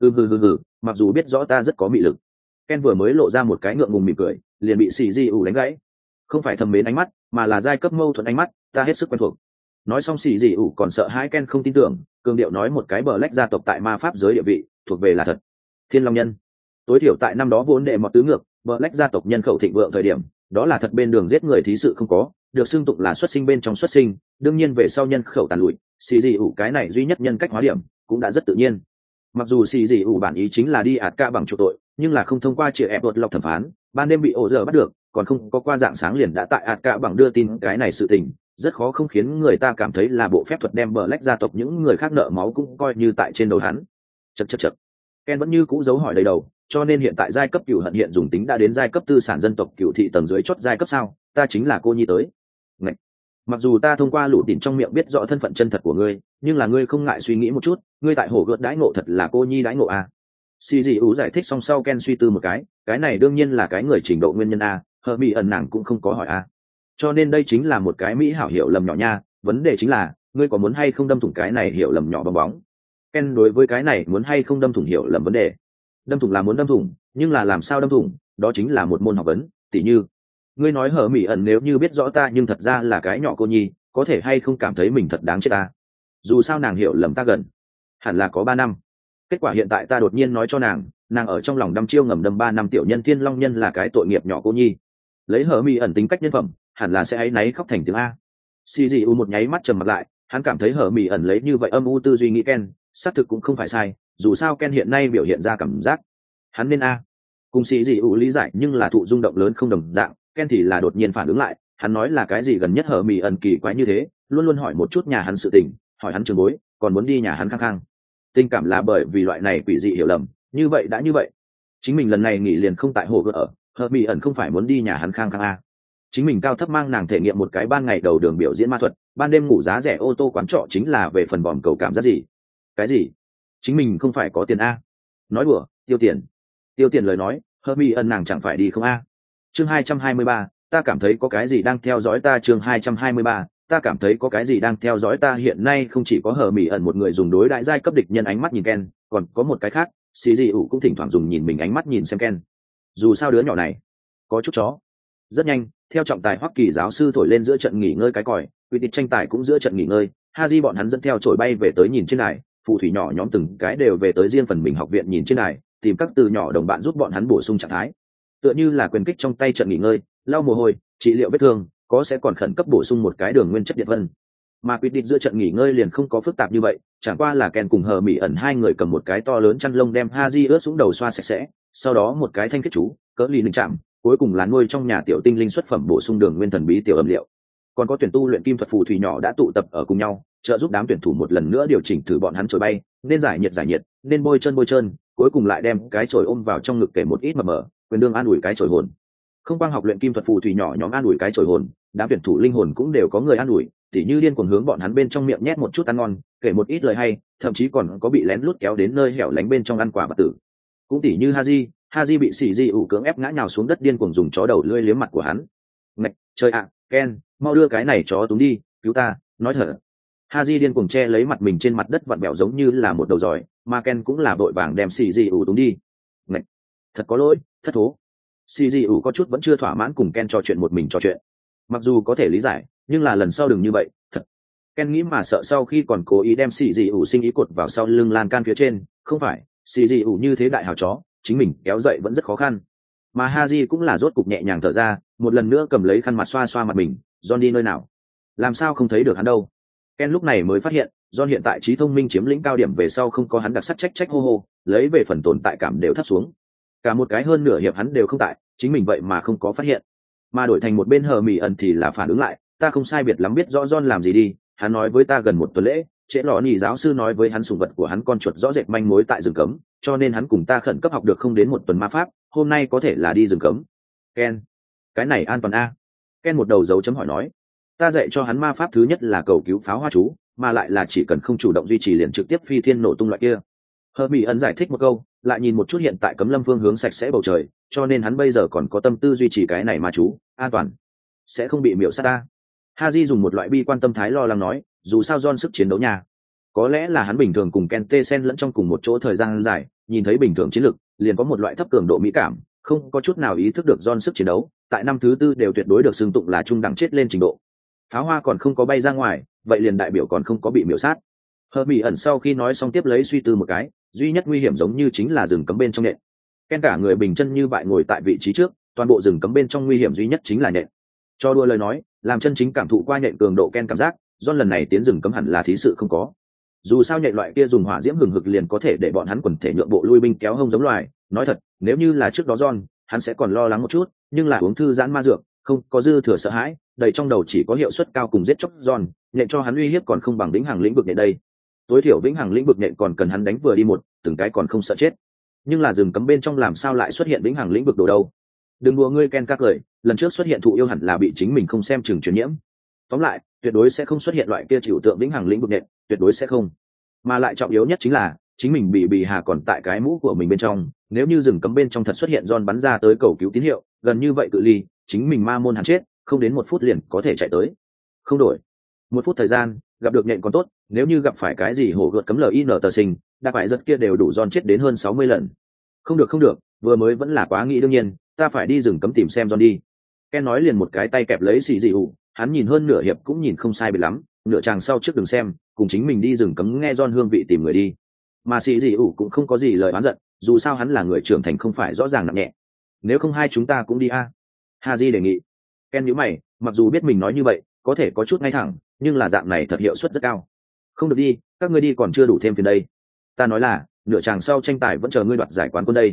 Mặc dù biết rõ ta rất có mị lực. Ken vừa mới lộ ra một cái ngượng ngùng mỉm cười, liền bị xì dị ủ đánh gãy. Không phải thầm mến ánh mắt, mà là giai cấp mâu thuẫn ánh mắt, ta hết sức quen thuộc. Nói xong xì dị ủ còn sợ hai Ken không tin tưởng, cường điệu nói một cái Black gia tộc tại ma pháp giới địa vị thuộc về là thật. Thiên Long nhân, tối thiểu tại năm đó vốn đệ mọt tứ ngược, Black gia tộc nhân khẩu thịnh vượng thời điểm, đó là thật bên đường giết người thí sự không có, được xưng tụng là xuất sinh bên trong xuất sinh, đương nhiên về sau nhân khẩu tàn lụi, xì dị ủ cái này duy nhất nhân cách hóa điểm, cũng đã rất tự nhiên. Mặc dù xì dị ủ bản ý chính là đi ạt ca bằng chủ tội, nhưng là không thông qua chia ép đột lọc thẩm phán, ban đêm bị ổ giờ bắt được, còn không có qua dạng sáng liền đã tại ạt ca bằng đưa tin cái này sự tình, rất khó không khiến người ta cảm thấy là bộ phép thuật đem Black gia tộc những người khác nợ máu cũng coi như tại trên đầu hắn. Chậc. Ken vẫn như cũ giấu hỏi đầy đầu, cho nên hiện tại giai cấp cửu hận hiện dùng tính đã đến giai cấp tư sản dân tộc cửu thị tầng dưới chót giai cấp sao? Ta chính là cô nhi tới. Ngậy. Mặc dù ta thông qua lũ tỉn trong miệng biết rõ thân phận chân thật của ngươi, nhưng là ngươi không ngại suy nghĩ một chút, ngươi tại hồ gợt đãi ngộ thật là cô nhi đãi ngộ à? Xì dị ú giải thích xong sau Ken suy tư một cái này đương nhiên là cái người trình độ nguyên nhân a, hờ bị ẩn nàng cũng không có hỏi a, cho nên đây chính là một cái mỹ hảo hiểu lầm nhỏ nha. Vấn đề chính là ngươi có muốn hay không đâm thủng cái này hiểu lầm nhỏ bong bóng. Ken đối với cái này muốn hay không đâm thủng hiểu lầm vấn đề, đâm thủng là muốn đâm thủng, nhưng là làm sao đâm thủng, đó chính là một môn học vấn. Tỉ như ngươi nói hờ mỹ ẩn nếu như biết rõ ta nhưng thật ra là cái nhỏ cô nhi, có thể hay không cảm thấy mình thật đáng chết ta. Dù sao nàng hiểu lầm ta gần hẳn là có 3 năm, kết quả hiện tại ta đột nhiên nói cho nàng ở trong lòng đăm chiêu ngầm đâm 3 năm tiểu nhân Thiên Long nhân là cái tội nghiệp nhỏ cô nhi. Lấy hờ mỹ ẩn tính cách nhân phẩm hẳn là sẽ áy náy khóc thành tiếng a. CGU một nháy mắt trầm mặt lại, hắn cảm thấy hờ mỹ ẩn lấy như vậy âm u tư duy nghĩ Ken xác thực cũng không phải sai, dù sao Ken hiện nay biểu hiện ra cảm giác hắn nên a. Cùng sĩ dị ủ lý giải nhưng là thụ rung động lớn không đồng dạng, Ken thì là đột nhiên phản ứng lại, hắn nói là cái gì gần nhất hở mì ẩn kỳ quái như thế, luôn luôn hỏi một chút nhà hắn sự tình, hỏi hắn trường bối, còn muốn đi nhà hắn khăng khăng. Tình cảm là bởi vì loại này quỷ dị hiểu lầm, như vậy đã như vậy. Chính mình lần này nghỉ liền không tại hồ gỡ ở, hở mì ẩn không phải muốn đi nhà hắn khăng khăng a. Chính mình cao thấp mang nàng thể nghiệm một cái ban ngày đầu đường biểu diễn ma thuật, ban đêm ngủ giá rẻ ô tô quán trọ chính là về phần vòm cầu cảm giác gì? Cái gì? Chính mình không phải có tiền a? Nói đùa, tiêu tiền. Tiêu tiền lời nói, Hermione ân nàng chẳng phải đi không a? Chương 223, ta cảm thấy có cái gì đang theo dõi ta. Chương 223, ta cảm thấy có cái gì đang theo dõi ta. Hiện nay không chỉ có Hermione ẩn một người dùng đối đại giai cấp địch nhân ánh mắt nhìn Ken, còn có một cái khác, xì dị ủ cũng thỉnh thoảng dùng nhìn mình ánh mắt nhìn xem Ken. Dù sao đứa nhỏ này có chút chó. Rất nhanh, theo trọng tài Hoắc Kỳ giáo sư thổi lên giữa trận nghỉ ngơi cái còi, quy định tranh tài cũng giữa trận nghỉ ngơi, Haji bọn hắn dẫn theo chổi bay về tới nhìn trên đài, phù thủy nhỏ nhóm từng cái đều về tới riêng phần mình học viện nhìn trên đài, tìm các từ nhỏ đồng bạn giúp bọn hắn bổ sung trạng thái. Tựa như là quyền kích trong tay trận nghỉ ngơi, lau mồ hôi, trị liệu vết thương, có sẽ còn khẩn cấp bổ sung một cái đường nguyên chất điện vân. Mà quyết định giữa trận nghỉ ngơi liền không có phức tạp như vậy, chẳng qua là Ken cùng Hờ Mỹ ẩn hai người cầm một cái to lớn chăn lông đem Haji ướt xuống đầu xoa sạch sẽ, sau đó một cái thanh kết chú, cỡ lì ninh chạm, cuối cùng là nuôi trong nhà tiểu tinh linh xuất phẩm bổ sung đường nguyên thần bí tiểu âm liệu. Còn có tuyển tu luyện kim thuật phù thủy nhỏ đã tụ tập ở cùng nhau, trợ giúp đám tuyển thủ một lần nữa điều chỉnh thử bọn hắn trồi bay, nên giải nhiệt, nên bôi trơn, cuối cùng lại đem cái chổi ôm vào trong ngực kể một ít mờ mờ, quyền đương an ủi cái chổi hồn. Không quang học luyện kim thuật phù thủy nhỏ nhóm an ủi cái chổi hồn, đám tuyển thủ linh hồn cũng đều có người an ủi, tỉ như điên cuồng hướng bọn hắn bên trong miệng nhét một chút ăn ngon, kể một ít lời hay, thậm chí còn có bị lén lút kéo đến nơi hẻo lánh bên trong ăn quả bạc tử. Cũng tỉ như Haji bị xì di ủ cưỡng ép ngã nhào xuống đất điên cuồng dùng chó đầu lưỡi liếm mặt của hắn. Ngạch, trời ạ, Ken, mau đưa cái này chó túng đi, cứu ta, nói thật. Haji điên cuồng che lấy mặt mình trên mặt đất vặn bẹo giống như là một đầu giỏi, mà Ken cũng là vội vàng đem xì di ủ túng đi. Ngạch, thật có lỗi, thất thố. Xì di ủ có chút vẫn chưa thỏa mãn cùng Ken trò chuyện một mình trò chuyện. Mặc dù có thể lý giải, nhưng là lần sau đừng như vậy, thật. Ken nghĩ mà sợ sau khi còn cố ý đem xì di ủ sinh ý cột vào sau lưng lan can phía trên, không phải, xì di ủ như thế đại hào chó, chính mình kéo dậy vẫn rất khó khăn. Mà Haji cũng là rốt cục nhẹ nhàng thở ra, một lần nữa cầm lấy khăn mặt xoa xoa mặt mình. John đi nơi nào? Làm sao không thấy được hắn đâu? Ken lúc này mới phát hiện, John hiện tại trí thông minh chiếm lĩnh cao điểm về sau không có hắn đặc sắc trách hô hô, lấy về phần tồn tại cảm đều thấp xuống. Cả một cái hơn nửa hiệp hắn đều không tại, chính mình vậy mà không có phát hiện. Mà đổi thành một bên Hờ Mỉ ẩn thì là phản ứng lại, ta không sai biệt lắm biết rõ John làm gì đi, hắn nói với ta gần một tuần lễ, trễ lọ nhì giáo sư nói với hắn sủng vật của hắn con chuột rõ rệt manh mối tại rừng cấm, cho nên hắn cùng ta khẩn cấp học được không đến một tuần ma pháp, hôm nay có thể là đi rừng cấm. Ken, cái này an toàn a? Ken một đầu dấu chấm hỏi nói, ta dạy cho hắn ma pháp thứ nhất là cầu cứu pháo hoa chú, mà lại là chỉ cần không chủ động duy trì liền trực tiếp phi thiên nổ tung loại kia. Hờ Mỹ ẩn giải thích một câu, lại nhìn một chút hiện tại cấm lâm phương hướng sạch sẽ bầu trời, cho nên hắn bây giờ còn có tâm tư duy trì cái này ma chú, an toàn, sẽ không bị miểu sát ta. Haji dùng một loại bi quan tâm thái lo lắng nói, dù sao John sức chiến đấu nhà, có lẽ là hắn bình thường cùng Ken Tê Sen lẫn trong cùng một chỗ thời gian dài, nhìn thấy bình thường chiến lực, liền có một loại thấp cường độ mỹ cảm, không có chút nào ý thức được John sức chiến đấu, tại năm thứ tư đều tuyệt đối được xưng tụng là trung đẳng chết lên trình độ. Pháo hoa còn không có bay ra ngoài, vậy liền đại biểu còn không có bị miểu sát. Hờ Mỹ ẩn sau khi nói xong tiếp lấy suy tư một cái, duy nhất nguy hiểm giống như chính là rừng cấm bên trong nện. Ken cả người bình chân như bại ngồi tại vị trí trước, toàn bộ rừng cấm bên trong nguy hiểm duy nhất chính là nện. Cho đua lời nói, làm chân chính cảm thụ qua nện cường độ Ken cảm giác, John lần này tiến rừng cấm hẳn là thí sự không có. Dù sao nhện loại kia dùng hỏa diễm hừng hực liền có thể để bọn hắn quần thể nhượng bộ lui binh kéo hông giống loài, nói thật, nếu như là trước đó John, hắn sẽ còn lo lắng một chút, nhưng là uống thư giãn ma dược, không có dư thừa sợ hãi, đầy trong đầu chỉ có hiệu suất cao cùng giết chóc John, nhện cho hắn uy hiếp còn không bằng vĩnh hằng lĩnh vực nhện đây. Tối thiểu vĩnh hằng lĩnh vực nhện còn cần hắn đánh vừa đi một, từng cái còn không sợ chết. Nhưng là rừng cấm bên trong làm sao lại xuất hiện vĩnh hằng lĩnh vực đồ đâu? Đừng đùa ngươi Ken các cười, lần trước xuất hiện thụ yêu hẳn là bị chính mình không xem chừng truyền nhiễm. Tóm lại, tuyệt đối sẽ không xuất hiện loại kia chịu tượng vĩnh hằng lĩnh vực nhện, tuyệt đối sẽ không. Mà lại trọng yếu nhất chính là chính mình bị hà còn tại cái mũ của mình bên trong, nếu như rừng cấm bên trong thật xuất hiện John bắn ra tới cầu cứu tín hiệu, gần như vậy cự ly, chính mình ma môn hắn chết, không đến 1 phút liền có thể chạy tới. Không đổi 1 phút thời gian, gặp được nhện còn tốt, nếu như gặp phải cái gì hổ gợt cấm LIN tờ sinh, đa phải giật kia đều đủ John chết đến hơn 60 lần. Không được, vừa mới vẫn là quá nghĩ đương nhiên, ta phải đi rừng cấm tìm xem John đi. Ken nói liền một cái tay kẹp lấy xì dị ủ, hắn nhìn hơn nửa hiệp cũng nhìn không sai biệt lắm, nửa chàng sau trước đừng xem, cùng chính mình đi rừng cấm nghe John hương vị tìm người đi. Mà xì dị ủ cũng không có gì lời oán giận, dù sao hắn là người trưởng thành không phải rõ ràng nặng nhẹ. Nếu không hai chúng ta cũng đi a. Haji đề nghị. Ken nhíu mày, mặc dù biết mình nói như vậy có thể có chút ngay thẳng, nhưng là dạng này thật hiệu suất rất cao. Không được đi, các ngươi đi còn chưa đủ thêm tiền đây. Ta nói là nửa chàng sau tranh tài vẫn chờ ngươi đoạt giải quán quân đây.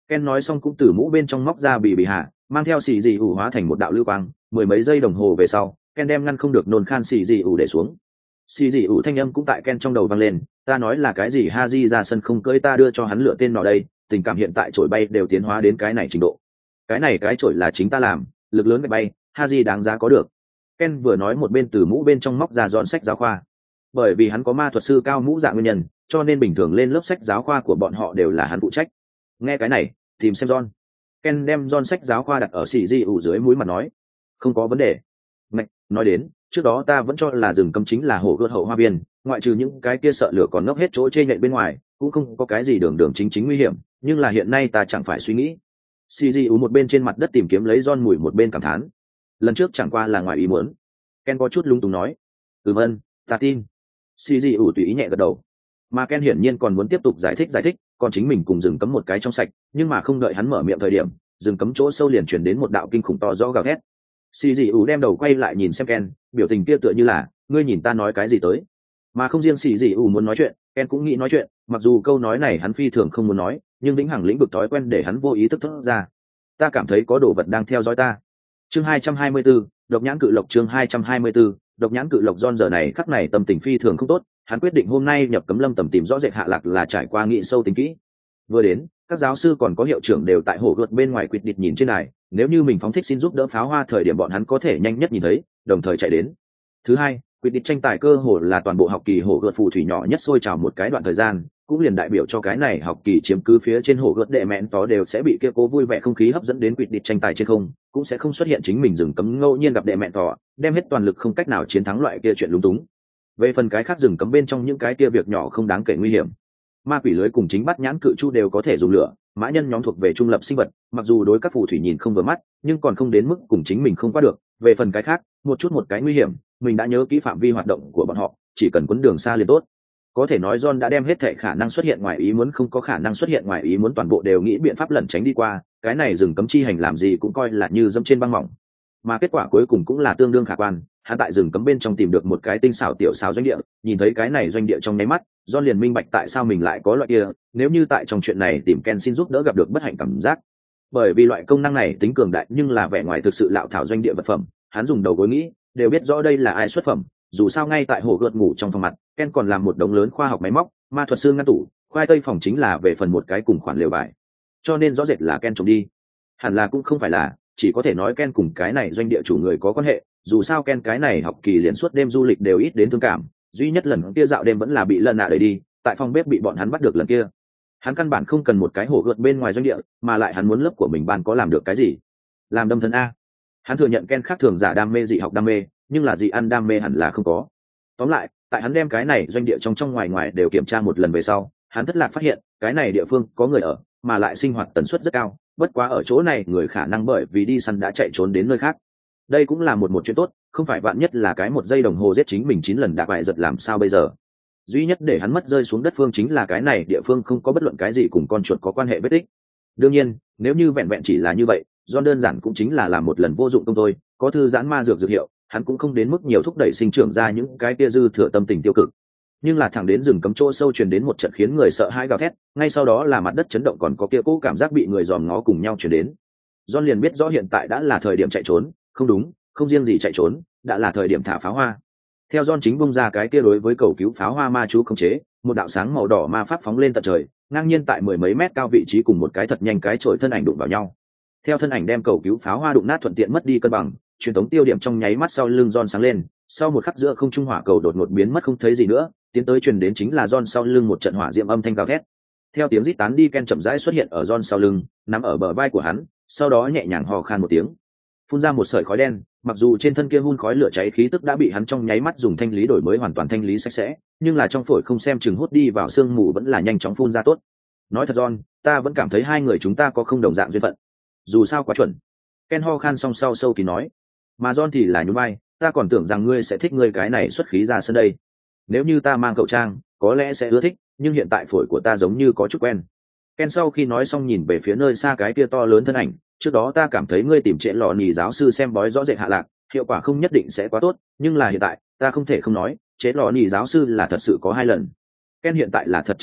Ken nói xong cũng từ mũ bên trong móc ra bì hạ, mang theo xì dị ủ hóa thành một đạo lưu quang, mười mấy giây đồng hồ về sau, Ken đem ngăn không được nôn khan xì dị ủ để xuống. Xì dị ủ thanh âm cũng tại Ken trong đầu vang lên, ta nói là cái gì Haji ra sân không cưỡi ta đưa cho hắn lựa tên nào đây, tình cảm hiện tại trổi bay đều tiến hóa đến cái này trình độ. Cái này cái trổi là chính ta làm, lực lớn bay, Haji đáng giá có được. Ken vừa nói một bên từ mũ bên trong móc ra dọn sách giáo khoa. Bởi vì hắn có ma thuật sư cao mũ dạng nguyên nhân, cho nên bình thường lên lớp sách giáo khoa của bọn họ đều là hắn phụ trách. Nghe cái này, tìm xem John. Ken đem John sách giáo khoa đặt ở xì dị ủ dưới mũi mặt nói, không có vấn đề. Ngạch, nói đến, trước đó ta vẫn cho là rừng cấm chính là hồ gươm hậu hoa viên, ngoại trừ những cái kia sợ lửa còn ngốc hết chỗ chê nhện bên ngoài, cũng không có cái gì đường đường chính chính nguy hiểm, nhưng là hiện nay ta chẳng phải suy nghĩ. Xì dị ủ một bên trên mặt đất tìm kiếm lấy John mùi một bên cảm thán. Lần trước chẳng qua là ngoài ý muốn. Ken có chút lung túng nói, vâng, ta tin. Xì dị ủ tùy ý nhẹ gật đầu. Mà Ken hiển nhiên còn muốn tiếp tục giải thích, còn chính mình cùng rừng cấm một cái trong sạch, nhưng mà không đợi hắn mở miệng thời điểm, rừng cấm chỗ sâu liền chuyển đến một đạo kinh khủng to rõ gào thét. Xì dị ủ đem đầu quay lại nhìn xem Ken, biểu tình kia tựa như là, ngươi nhìn ta nói cái gì tới. Mà không riêng xì dị ủ muốn nói chuyện, Ken cũng nghĩ nói chuyện, mặc dù câu nói này hắn phi thường không muốn nói, nhưng vĩnh hằng lĩnh vực thói quen để hắn vô ý thức thốt ra. Ta cảm thấy có đồ vật đang theo dõi ta. Chương 224, độc nhãn cự lộc. Chương 224, độc nhãn cự lộc. John giờ này khắc này tâm tình phi thường không tốt, hắn quyết định hôm nay nhập cấm lâm tầm tìm rõ rệt hạ lạc là trải qua nghị sâu tính kỹ. Vừa đến, các giáo sư còn có hiệu trưởng đều tại hồ gợt bên ngoài quỵt địch nhìn trên này, nếu như mình phóng thích xin giúp đỡ pháo hoa thời điểm bọn hắn có thể nhanh nhất nhìn thấy, đồng thời chạy đến. Thứ hai, quỵt địch tranh tài cơ hồ là toàn bộ học kỳ hồ gợt phù thủy nhỏ nhất sôi trào một cái đoạn thời gian, cũng liền đại biểu cho cái này học kỳ chiếm cứ phía trên hồ gợt đệ mẹn tó đều sẽ bị kia cố vui vẻ không khí hấp dẫn đến quỵt địch tranh tài trên không, cũng sẽ không xuất hiện chính mình rừng cấm ngẫu nhiên gặp đệ mẹn tó, đem hết toàn lực không cách nào chiến thắng loại kia chuyện lúng túng. Về phần cái khác rừng cấm bên trong những cái kia việc nhỏ không đáng kể nguy hiểm, ma quỷ lưới cùng chính bắt nhãn cự chu đều có thể dùng lửa, mã nhân nhóm thuộc về trung lập sinh vật, mặc dù đối các phù thủy nhìn không vừa mắt, nhưng còn không đến mức cùng chính mình không qua được. Về phần cái khác, một cái nguy hiểm, mình đã nhớ kỹ phạm vi hoạt động của bọn họ, chỉ cần quấn đường xa liền tốt. Có thể nói John đã đem hết thảy khả năng xuất hiện ngoài ý muốn không có khả năng xuất hiện ngoài ý muốn toàn bộ đều nghĩ biện pháp lẩn tránh đi qua, cái này rừng cấm chi hành làm gì cũng coi là như dẫm trên băng mỏng. Mà kết quả cuối cùng cũng là tương đương khả quan, hắn tại rừng cấm bên trong tìm được một cái tinh xảo tiểu xảo doanh địa, nhìn thấy cái này doanh địa trong nháy mắt, John liền minh bạch tại sao mình lại có loại kia, nếu như tại trong chuyện này tìm Ken xin giúp đỡ gặp được bất hạnh cảm giác. Bởi vì loại công năng này tính cường đại nhưng là vẻ ngoài thực sự lạo thảo doanh địa vật phẩm, hắn dùng đầu gối nghĩ, đều biết rõ đây là ai xuất phẩm, dù sao ngay tại hồ gợt ngủ trong phòng mặt, Ken còn làm một đống lớn khoa học máy móc, ma thuật sư ngăn tủ, khoai tây phòng chính là về phần một cái cùng khoản lều bài. Cho nên rõ rệt là Ken trộm đi. Hẳn là cũng không phải là, chỉ có thể nói Ken cùng cái này doanh địa chủ người có quan hệ, dù sao Ken cái này học kỳ liền suốt đêm du lịch đều ít đến thương cảm, duy nhất lần kia dạo đêm vẫn là bị lần nạ đẩy đi, tại phòng bếp bị bọn hắn bắt được lần kia. Hắn căn bản không cần một cái hổ gợt bên ngoài doanh địa, mà lại hắn muốn lớp của mình ban có làm được cái gì? Làm đâm thân a. Hắn thừa nhận Ken khác thường giả đam mê dị học đam mê, nhưng là dị ăn đam mê hẳn là không có. Tóm lại, tại hắn đem cái này doanh địa trong ngoài ngoài đều kiểm tra một lần về sau, hắn thất lạc phát hiện, cái này địa phương có người ở, mà lại sinh hoạt tần suất rất cao, bất quá ở chỗ này người khả năng bởi vì đi săn đã chạy trốn đến nơi khác. Đây cũng là một chuyện tốt, không phải vạn nhất là cái một giây đồng hồ giết chính mình 9 lần đạp bại giật làm sao bây giờ. Duy nhất để hắn mất rơi xuống đất phương chính là cái này địa phương không có bất luận cái gì cùng con chuột có quan hệ vết tích. Đương nhiên, nếu như vẹn vẹn chỉ là như vậy, do đơn giản cũng chính là làm một lần vô dụng công thôi, có thư giãn ma dược dược hiệu, hắn cũng không đến mức nhiều thúc đẩy sinh trưởng ra những cái kia dư thừa tâm tình tiêu cực. Nhưng là thẳng đến rừng cấm chỗ sâu truyền đến một trận khiến người sợ hãi gào thét, ngay sau đó là mặt đất chấn động còn có kia cố cảm giác bị người dòm ngó cùng nhau truyền đến. John liền biết rõ hiện tại đã là thời điểm chạy trốn, không đúng, không riêng gì chạy trốn, đã là thời điểm thả pháo hoa. Theo John chính bung ra cái kia đối với cầu cứu pháo hoa ma chú khống chế, một đạo sáng màu đỏ ma pháp phóng lên tận trời, ngang nhiên tại 10 mấy mét cao vị trí cùng một cái thật nhanh cái chổi thân ảnh đụng vào nhau. Theo thân ảnh đem cầu cứu pháo hoa đụng nát thuận tiện mất đi cân bằng, truyền tống tiêu điểm trong nháy mắt sau lưng John sáng lên, sau một khắc giữa không trung hỏa cầu đột ngột biến mất không thấy gì nữa, tiến tới truyền đến chính là John sau lưng một trận hỏa diệm âm thanh gào thét. Theo tiếng rít tán đi, Ken chậm rãi xuất hiện ở John sau lưng, nắm ở bờ vai của hắn, sau đó nhẹ nhàng hò khan một tiếng, phun ra một sợi khói đen. Mặc dù trên thân kia hun khói lửa cháy khí tức đã bị hắn trong nháy mắt dùng thanh lý đổi mới hoàn toàn thanh lý sạch sẽ, nhưng là trong phổi không xem chừng hút đi vào sương mù vẫn là nhanh chóng phun ra tốt. Nói thật John, ta vẫn cảm thấy hai người chúng ta có không đồng dạng duyên phận. Dù sao quá chuẩn. Ken ho khan xong sau sâu kín nói. Mà John thì là nhún vai, ta còn tưởng rằng ngươi sẽ thích ngươi cái này xuất khí ra sân đây. Nếu như ta mang khẩu trang, có lẽ sẽ ưa thích, nhưng hiện tại phổi của ta giống như có chút quen. Ken sau khi nói xong nhìn về phía nơi xa cái kia to lớn thân ảnh, trước đó ta cảm thấy ngươi tìm trễ lò nhì giáo sư xem bói rõ rệt hạ lạc, hiệu quả không nhất định sẽ quá tốt, nhưng là hiện tại, ta không thể không nói, trễ lò nhì giáo sư là thật sự có 2 lần. Ken hiện tại là thật chịu phục,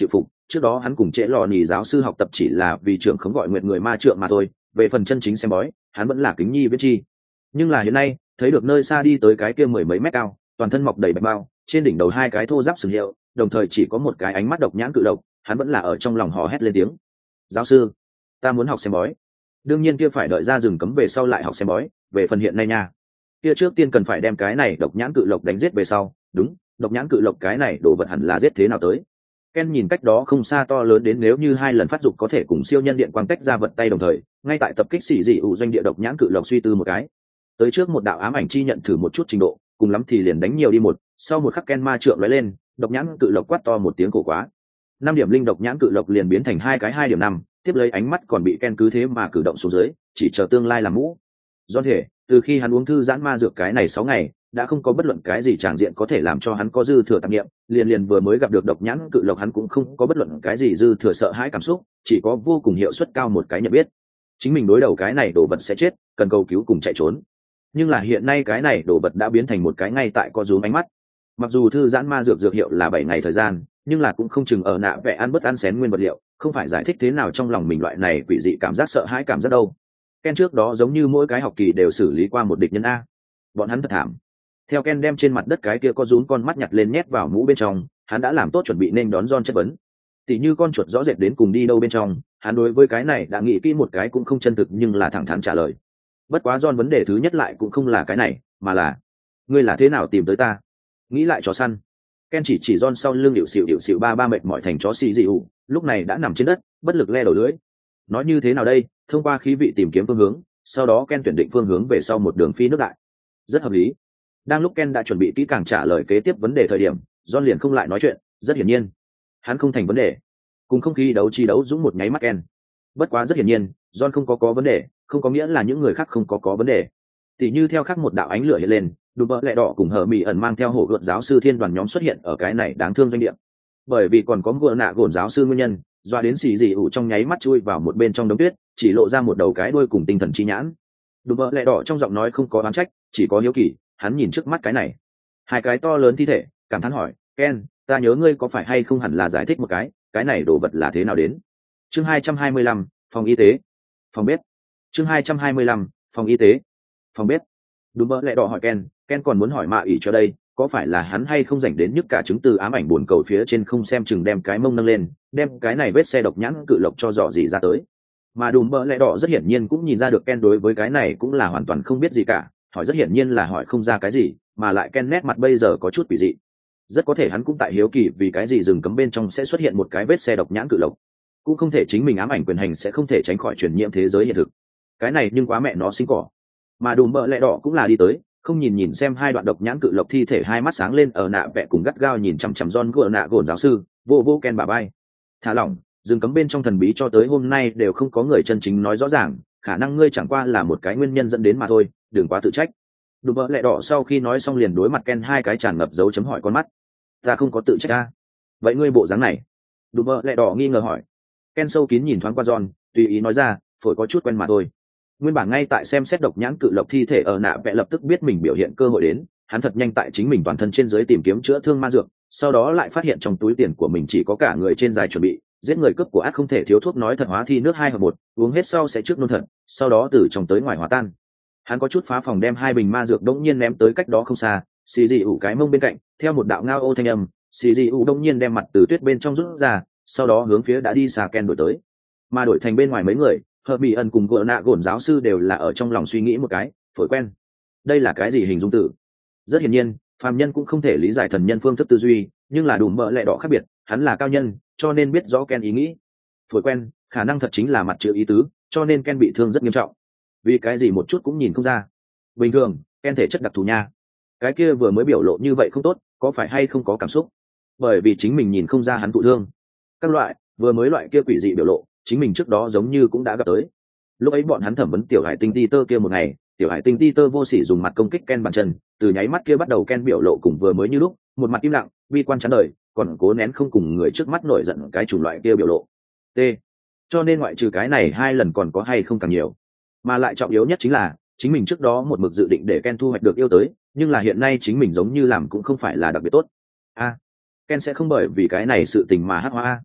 trước đó hắn cùng trễ lò nhì giáo sư học tập chỉ là vì trưởng khống gọi nguyện người ma trượng mà thôi, về phần chân chính xem bói hắn vẫn là kính nhi viết chi. Nhưng là hiện nay thấy được nơi xa đi tới cái kia mười mấy mét cao, toàn thân mọc đầy bạch bao, trên đỉnh đầu hai cái thô giáp sừng hiệu, đồng thời chỉ có một cái ánh mắt độc nhãn cự độc, hắn vẫn là ở trong lòng hò hét lên tiếng: giáo sư, ta muốn học xem bói. Đương nhiên kia phải đợi ra rừng cấm về sau lại học xem bói, về phần hiện nay nha, kia trước tiên cần phải đem cái này độc nhãn cự lộc đánh giết về sau. Đúng, độc nhãn cự lộc cái này đồ vật hẳn là giết thế nào tới. Ken nhìn cách đó không xa to lớn đến nếu như hai lần phát dục có thể cùng siêu nhân điện quang tách ra vật tay đồng thời, ngay tại tập kích xỉ dị ủ doanh địa độc nhãn cự lộc suy tư một cái. Tới trước một đạo ám ảnh chi nhận thử một chút trình độ, cùng lắm thì liền đánh nhiều đi một, sau một khắc Ken ma trượng lóe lên, độc nhãn cự lộc quát to một tiếng cổ quá. 5 điểm linh độc nhãn cự lộc liền biến thành hai cái 2 điểm 5, tiếp lấy ánh mắt còn bị Ken cứ thế mà cử động xuống dưới, chỉ chờ tương lai làm mũ. Do thể, từ khi hắn uống thư giãn ma dược cái này 6 ngày, đã không có bất luận cái gì tràng diện có thể làm cho hắn có dư thừa tạp niệm, liền vừa mới gặp được độc nhãn cự lộc hắn cũng không có bất luận cái gì dư thừa sợ hãi cảm xúc, chỉ có vô cùng hiệu suất cao một cái nhận biết. Chính mình đối đầu cái này đồ vật sẽ chết, cần cầu cứu cùng chạy trốn. Nhưng là hiện nay cái này đồ vật đã biến thành một cái ngay tại co rúm ánh mắt. Mặc dù thư giãn ma dược dược hiệu là 7 ngày thời gian, nhưng là cũng không chừng ở nạ vẽ ăn bất ăn xén nguyên vật liệu, không phải giải thích thế nào trong lòng mình loại này quỷ dị cảm giác sợ hãi cảm giác đâu. Ken trước đó giống như mỗi cái học kỳ đều xử lý qua một địch nhân a. Bọn hắn thật thảm. Theo Ken đem trên mặt đất cái kia có rúm con mắt nhặt lên nhét vào mũ bên trong, hắn đã làm tốt chuẩn bị nên đón John chất vấn. Tỷ như con chuột rõ rệt đến cùng đi đâu bên trong, hắn đối với cái này đã nghĩ kỹ một cái cũng không chân thực nhưng là thẳng thắn trả lời. Bất quá John vấn đề thứ nhất lại cũng không là cái này, mà là ngươi là thế nào tìm tới ta? Nghĩ lại chó săn. Ken chỉ John sau lưng điệu xịu ba mệt mỏi thành chó xì dị ủ, lúc này đã nằm trên đất, bất lực le đầu lưỡi. Nói như thế nào đây? Thông qua khí vị tìm kiếm phương hướng, sau đó Ken tuyển định phương hướng về sau một đường phi nước đại. Rất hợp lý. Đang lúc Ken đã chuẩn bị kỹ càng trả lời kế tiếp vấn đề thời điểm, John liền không lại nói chuyện, rất hiển nhiên, hắn không thành vấn đề. Cùng không khí đấu chi đấu dũng một nháy mắt Ken. Bất quá rất hiển nhiên, John không có vấn đề, không có nghĩa là những người khác không có vấn đề. Tỷ như theo khác một đạo ánh lửa hiện lên, đùm bợ lẹ đỏ cùng hờ mì ẩn mang theo hổ gợn giáo sư thiên đoàn nhóm xuất hiện ở cái này đáng thương doanh địa. Bởi vì còn có gợn nạ gồn giáo sư nguyên nhân, doa đến xì dị ủ trong nháy mắt chui vào một bên trong đống tuyết, chỉ lộ ra một đầu cái đuôi cùng tinh thần chi nhãn. Đùm bợ lẹ đỏ trong giọng nói không có oán trách, chỉ có hiếu kỳ. Hắn nhìn trước mắt cái này, hai cái to lớn thi thể, cảm thán hỏi: Ken, ta nhớ ngươi có phải hay không hẳn là giải thích một cái này đồ vật là thế nào đến. Chương 225, phòng y tế, phòng bếp. Chương 225, phòng y tế, phòng bếp. Đúng mơ lẹ đỏ hỏi Ken còn muốn hỏi mạ ỉ cho đây, có phải là hắn hay không dành đến nhức cả chứng từ ám ảnh buồn cầu phía trên không xem chừng đem cái mông nâng lên, đem cái này vết xe độc nhãn cự lộc cho dò gì ra tới. Mà đùm bơ lẹ đỏ rất hiển nhiên cũng nhìn ra được Ken đối với cái này cũng là hoàn toàn không biết gì cả, hỏi rất hiển nhiên là hỏi không ra cái gì, mà lại Ken nét mặt bây giờ có chút quỷ dị. Rất có thể hắn cũng tại hiếu kỳ vì cái gì rừng cấm bên trong sẽ xuất hiện một cái vết xe độc nhãn cự lộc. Cũng không thể chính mình ám ảnh quyền hành sẽ không thể tránh khỏi truyền nhiễm thế giới hiện thực. Cái này nhưng quá mẹ nó sinh cỏ. Mà đùm bợ lẹ đỏ cũng là đi tới, không nhìn xem hai đoạn độc nhãn cự lộc thi thể, hai mắt sáng lên ở nạ vẽ cùng gắt gao nhìn chằm chằm John gỡ nạ gồn giáo sư, vô Ken bà bay. Thả lỏng, rừng cấm bên trong thần bí cho tới hôm nay đều không có người chân chính nói rõ ràng, khả năng ngươi chẳng qua là một cái nguyên nhân dẫn đến mà thôi, đừng quá tự trách. Đùm bợ lẹ đỏ sau khi nói xong liền đối mặt Ken hai cái tràn ngập dấu chấm hỏi con mắt. Ta không có tự trách ta. Vậy ngươi bộ dáng này? Đùm bợ lẹ đỏ nghi ngờ hỏi. Ken sâu kín nhìn thoáng qua John, tùy ý nói ra, phổi có chút quen mà thôi. Nguyên bản ngay tại xem xét độc nhãn cự lộc thi thể ở nạ vẽ lập tức biết mình biểu hiện cơ hội đến, hắn thật nhanh tại chính mình toàn thân trên dưới tìm kiếm chữa thương ma dược, sau đó lại phát hiện trong túi tiền của mình chỉ có cả người trên dài chuẩn bị, giết người cướp của ác không thể thiếu thuốc nói thật hóa thi nước 2 hợp 1, uống hết sau sẽ trước nôn thật, sau đó từ trong tới ngoài hòa tan. Hắn có chút phá phòng đem 2 bình ma dược đống nhiên ném tới cách đó không xa, xì dị ủ cái mông bên cạnh, theo một đạo ngao ô thanh âm, xì dị ủ đống nhiên đem mặt từ tuyết bên trong rút ra, sau đó hướng phía đã đi xa Ken đổi tới. Mà đổi thành bên ngoài mấy người, Hợp Mỹ ẩn cùng gỡ nạ gồn giáo sư đều là ở trong lòng suy nghĩ một cái, phổi quen. Đây là cái gì hình dung từ? Rất hiển nhiên, phàm nhân cũng không thể lý giải thần nhân phương thức tư duy, nhưng là đùm bợ lẹ đỏ khác biệt, hắn là cao nhân, cho nên biết rõ Ken ý nghĩ. Phổi quen, khả năng thật chính là mặt chữ ý tứ, cho nên Ken bị thương rất nghiêm trọng. Vì cái gì một chút cũng nhìn không ra. Bình thường, Ken thể chất đặc thù nha. Cái kia vừa mới biểu lộ như vậy không tốt, có phải hay không có cảm xúc? Bởi vì chính mình nhìn không ra hắn thụ thương. Các loại, vừa mới loại kia quỷ dị biểu lộ, chính mình trước đó giống như cũng đã gặp tới. Lúc ấy bọn hắn thẩm vấn tiểu hải tinh ti tơ kia một ngày, tiểu hải tinh ti tơ vô sỉ dùng mặt công kích Ken bàn chân, từ nháy mắt kia bắt đầu Ken biểu lộ cùng vừa mới như lúc, một mặt im lặng, bi quan chán đời, còn cố nén không cùng người trước mắt nổi giận cái chủng loại kia biểu lộ. T. Cho nên ngoại trừ cái này 2 lần còn có hay không càng nhiều. Mà lại trọng yếu nhất chính là, chính mình trước đó một mực dự định để Ken thu hoạch được yêu tới, nhưng là hiện nay chính mình giống như làm cũng không phải là đặc biệt tốt. Ken sẽ không bởi vì cái này sự tình mà hắc hóa.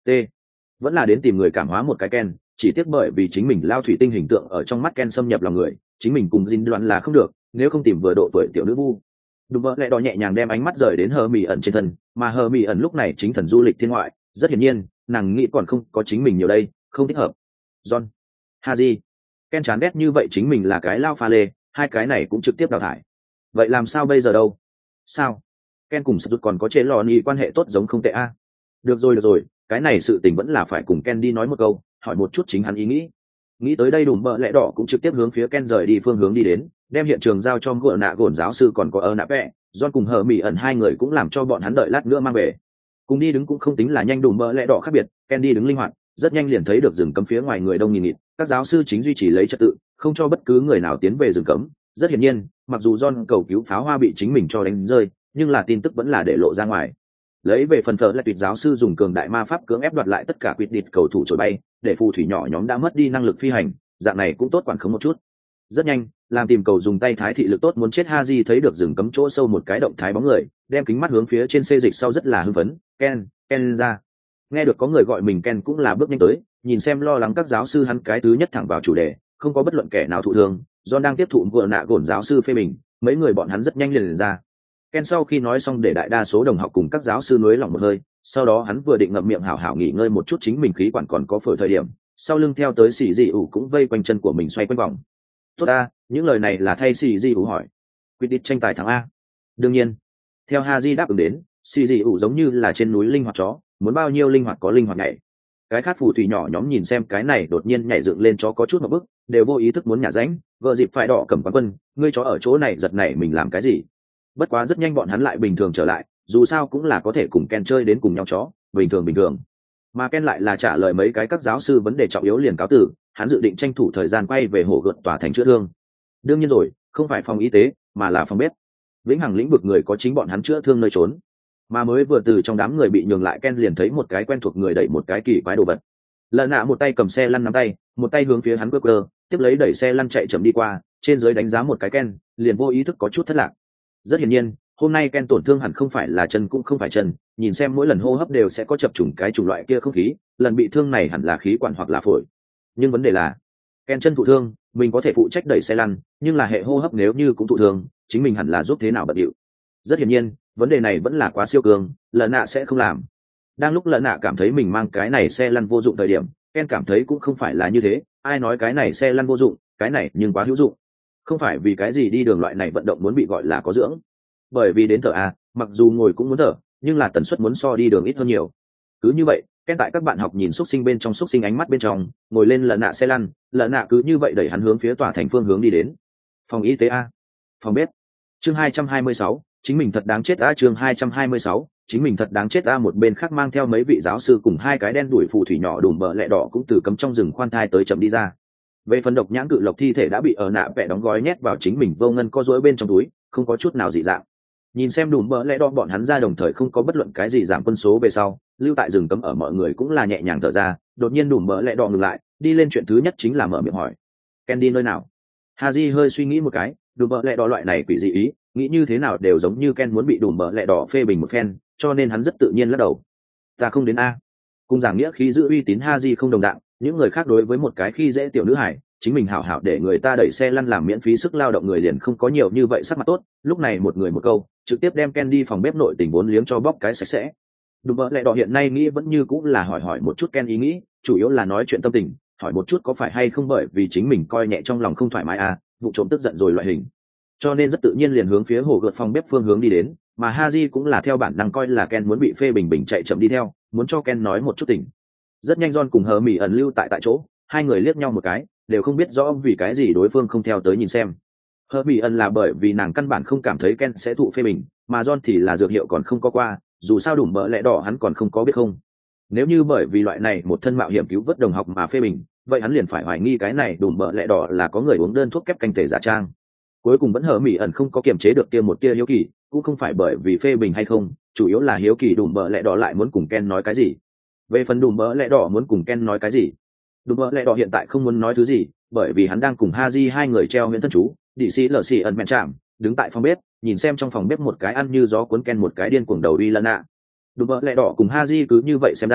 t vẫn là đến tìm người cảm hóa một cái Ken, chỉ tiếc bởi vì chính mình lao thủy tinh hình tượng ở trong mắt Ken xâm nhập lòng người, chính mình cùng dính loạn là không được, nếu không tìm vừa độ tuổi tiểu nữ vu. Đúng vậy, lẽ đỏ nhẹ nhàng đem ánh mắt rời đến hờ mỉ ẩn trên thân, mà hờ mỉ ẩn lúc này chính thần du lịch thiên ngoại, rất hiển nhiên nàng nghĩ còn không có chính mình nhiều đây, không thích hợp. John, Haji, Ken chán ghét như vậy chính mình là cái lao pha lê, hai cái này cũng trực tiếp đào thải. Vậy làm sao bây giờ đâu? Sao? Ken cùng Sút còn có chế lò ni quan hệ tốt giống không tệ a. Được rồi, cái này sự tình vẫn là phải cùng Ken đi nói một câu, hỏi một chút chính hắn ý nghĩ tới đây đùm bợ lẽ đỏ cũng trực tiếp hướng phía Ken rời đi phương hướng đi đến, đem hiện trường giao cho gỡ nạ gồn giáo sư còn có nạ vẽ John cùng hờ mỹ ẩn hai người cũng làm cho bọn hắn đợi lát nữa mang về. Cùng đi đứng cũng không tính là nhanh, đùm bợ lẽ đỏ khác biệt, Ken đi đứng linh hoạt, rất nhanh liền thấy được rừng cấm phía ngoài người đông nghìn nghịt, các giáo sư chính duy trì lấy trật tự, không cho bất cứ người nào tiến về rừng cấm. Rất hiển nhiên, mặc dù John cầu cứu pháo hoa bị chính mình cho đánh rơi, nhưng là tin tức vẫn là để lộ ra ngoài. Lấy về phần thờ là tuyệt giáo sư dùng cường đại ma pháp cưỡng ép đoạt lại tất cả quyết định cầu thủ trồi bay, để phù thủy nhỏ nhóm đã mất đi năng lực phi hành, dạng này cũng tốt quản khống một chút. Rất nhanh, làm tìm cầu dùng tay thái thị lực tốt muốn chết Haji thấy được rừng cấm chỗ sâu một cái động thái bóng người, đem kính mắt hướng phía trên xê dịch sau rất là hưng phấn, Ken ra. Nghe được có người gọi mình Ken cũng là bước nhanh tới, nhìn xem lo lắng các giáo sư hắn cái thứ nhất thẳng vào chủ đề, không có bất luận kẻ nào thụ thương, John đang tiếp thụ vừa nạ gổn giáo sư phê bình, mấy người bọn hắn rất nhanh liền ra. Ken sau khi nói xong để đại đa số đồng học cùng các giáo sư nuối lòng một hơi, sau đó hắn vừa định ngậm miệng hảo hảo nghỉ ngơi một chút chính mình khí quản còn có phổi thời điểm, sau lưng theo tới xì dị ủ cũng vây quanh chân của mình xoay quanh vòng. Tốt a, những lời này là thay xì dị ủ hỏi. Quyết định tranh tài thắng a. Đương nhiên. Theo Haji đáp ứng đến, xì dị ủ giống như là trên núi linh hoạt chó, muốn bao nhiêu linh hoạt có linh hoạt nhảy. Cái khác phù thủy nhỏ nhóm nhìn xem cái này đột nhiên nhảy dựng lên chó có chút một bức, đều vô ý thức muốn nhả ránh, vợ dịp phải đỏ cầm quán quân, ngươi chó ở chỗ này giật này mình làm cái gì? Bất quá rất nhanh bọn hắn lại bình thường trở lại, dù sao cũng là có thể cùng Ken chơi đến cùng nhau chó, bình thường. Mà Ken lại là trả lời mấy cái các giáo sư vấn đề trọng yếu liền cáo tử, hắn dự định tranh thủ thời gian quay về hồ gợt tòa thành chữa thương. Đương nhiên rồi, không phải phòng y tế, mà là phòng bếp. Vĩnh hằng lĩnh vực người có chính bọn hắn chữa thương nơi trốn. Mà mới vừa từ trong đám người bị nhường lại, Ken liền thấy một cái quen thuộc người đẩy một cái kỳ quái đồ vật. Lợn nạ một tay cầm xe lăn nắm tay, một tay hướng phía hắn cơ, tiếp lấy đẩy xe lăn chạy chậm đi qua, trên dưới đánh giá một cái Ken, liền vô ý thức có chút thất lạc. Rất hiển nhiên, hôm nay Ken tổn thương hẳn không phải là chân cũng không phải chân, nhìn xem mỗi lần hô hấp đều sẽ có chập trùng cái chủng loại kia không khí, lần bị thương này hẳn là khí quản hoặc là phổi. Nhưng vấn đề là, Ken chân thụ thương, mình có thể phụ trách đẩy xe lăn, nhưng là hệ hô hấp nếu như cũng thụ thương, chính mình hẳn là giúp thế nào bận điệu. Rất hiển nhiên, vấn đề này vẫn là quá siêu cường, lợn nạ sẽ không làm. Đang lúc lợn nạ cảm thấy mình mang cái này xe lăn vô dụng thời điểm, Ken cảm thấy cũng không phải là như thế, ai nói cái này xe lăn vô dụng, cái này nhưng quá hữu dụng. Không phải vì cái gì đi đường loại này vận động muốn bị gọi là có dưỡng, bởi vì đến thở mặc dù ngồi cũng muốn thở, nhưng là tần suất muốn so đi đường ít hơn nhiều. Cứ như vậy, Ken tại các bạn học nhìn xúc sinh bên trong xúc sinh ánh mắt bên trong, ngồi lên lợn nạ xe lăn, lợn nạ cứ như vậy đẩy hắn hướng phía tòa thành phương hướng đi đến. Phòng y tế phòng bếp. Chương 226, chính mình thật đáng chết chương 226, chính mình thật đáng chết một bên khác mang theo mấy vị giáo sư cùng hai cái đen đuổi phù thủy nhỏ đùm bờ lẹ đỏ cũng từ cấm trong rừng khoan thai tới chậm đi ra. Về phần độc nhãn cự lộc thi thể đã bị ở nạ vẽ đóng gói nhét vào chính mình vô ngân co rỗi bên trong túi, không có chút nào dị dạng. Nhìn xem đùm bờ lẹ đỏ bọn hắn ra đồng thời không có bất luận cái gì giảm quân số về sau, lưu tại rừng cấm ở mọi người cũng là nhẹ nhàng thở ra. Đột nhiên đùm bờ lẹ đỏ ngừng lại, đi lên chuyện thứ nhất chính là mở miệng hỏi: Ken đi nơi nào? Haji hơi suy nghĩ một cái, đùm bờ lẹ đỏ loại này quỷ dị ý, nghĩ như thế nào đều giống như Ken muốn bị đùm bờ lẹ đỏ phê bình một phen, cho nên hắn rất tự nhiên lắc đầu. Ta không đến cùng giảng nghĩa khi giữ uy tín Haji không đồng dạng, những người khác đối với một cái khi dễ tiểu nữ hải, chính mình hảo hảo để người ta đẩy xe lăn làm miễn phí sức lao động người liền không có nhiều như vậy sắc mặt tốt, lúc này một người một câu trực tiếp đem Ken đi phòng bếp nội tình vốn liếng cho bóc cái sạch sẽ. Đùm bờ lẹ đỏ hiện nay nghĩ vẫn như cũng là hỏi một chút Ken ý nghĩ, chủ yếu là nói chuyện tâm tình, hỏi một chút có phải hay không bởi vì chính mình coi nhẹ trong lòng không thoải mái vụ trộm tức giận rồi loại hình, cho nên rất tự nhiên liền hướng phía hồ gợt phòng bếp phương hướng đi đến. Mà Haji cũng là theo bản năng coi là Ken muốn bị phê bình chạy chậm đi theo, muốn cho Ken nói một chút tình. Rất nhanh John cùng hờ mỉ ẩn lưu tại chỗ, hai người liếc nhau một cái, đều không biết rõ vì cái gì đối phương không theo tới nhìn xem. Hờ mỉ ẩn là bởi vì nàng căn bản không cảm thấy Ken sẽ thụ phê bình, mà John thì là dược hiệu còn không có qua, dù sao đùm bợ lẽ đỏ hắn còn không có biết không. Nếu như bởi vì loại này một thân mạo hiểm cứu vớt đồng học mà phê bình, vậy hắn liền phải hoài nghi cái này đùm bợ lẽ đỏ là có người uống đơn thuốc kép canh tể giả trang. Cuối cùng vẫn hờ mỉ ẩn không có kiềm chế được một tia hiếu kỳ, cũng không phải bởi vì phê bình hay không, chủ yếu là hiếu kỳ đùm bợ lẽ đỏ lại muốn cùng Ken nói cái gì. Về phần đùm bợ lẽ đỏ muốn cùng Ken nói cái gì, đùm bợ lẽ đỏ hiện tại không muốn nói thứ gì, bởi vì hắn đang cùng Haji hai người treo huyễn thân chú, đĩ sĩ lở xì ẩn mẹn chạm, đứng tại phòng bếp, nhìn xem trong phòng bếp một cái ăn như gió cuốn Ken một cái điên cuồng đầu đi lân đùm bợ lẽ đỏ cùng Haji cứ như vậy xem gian,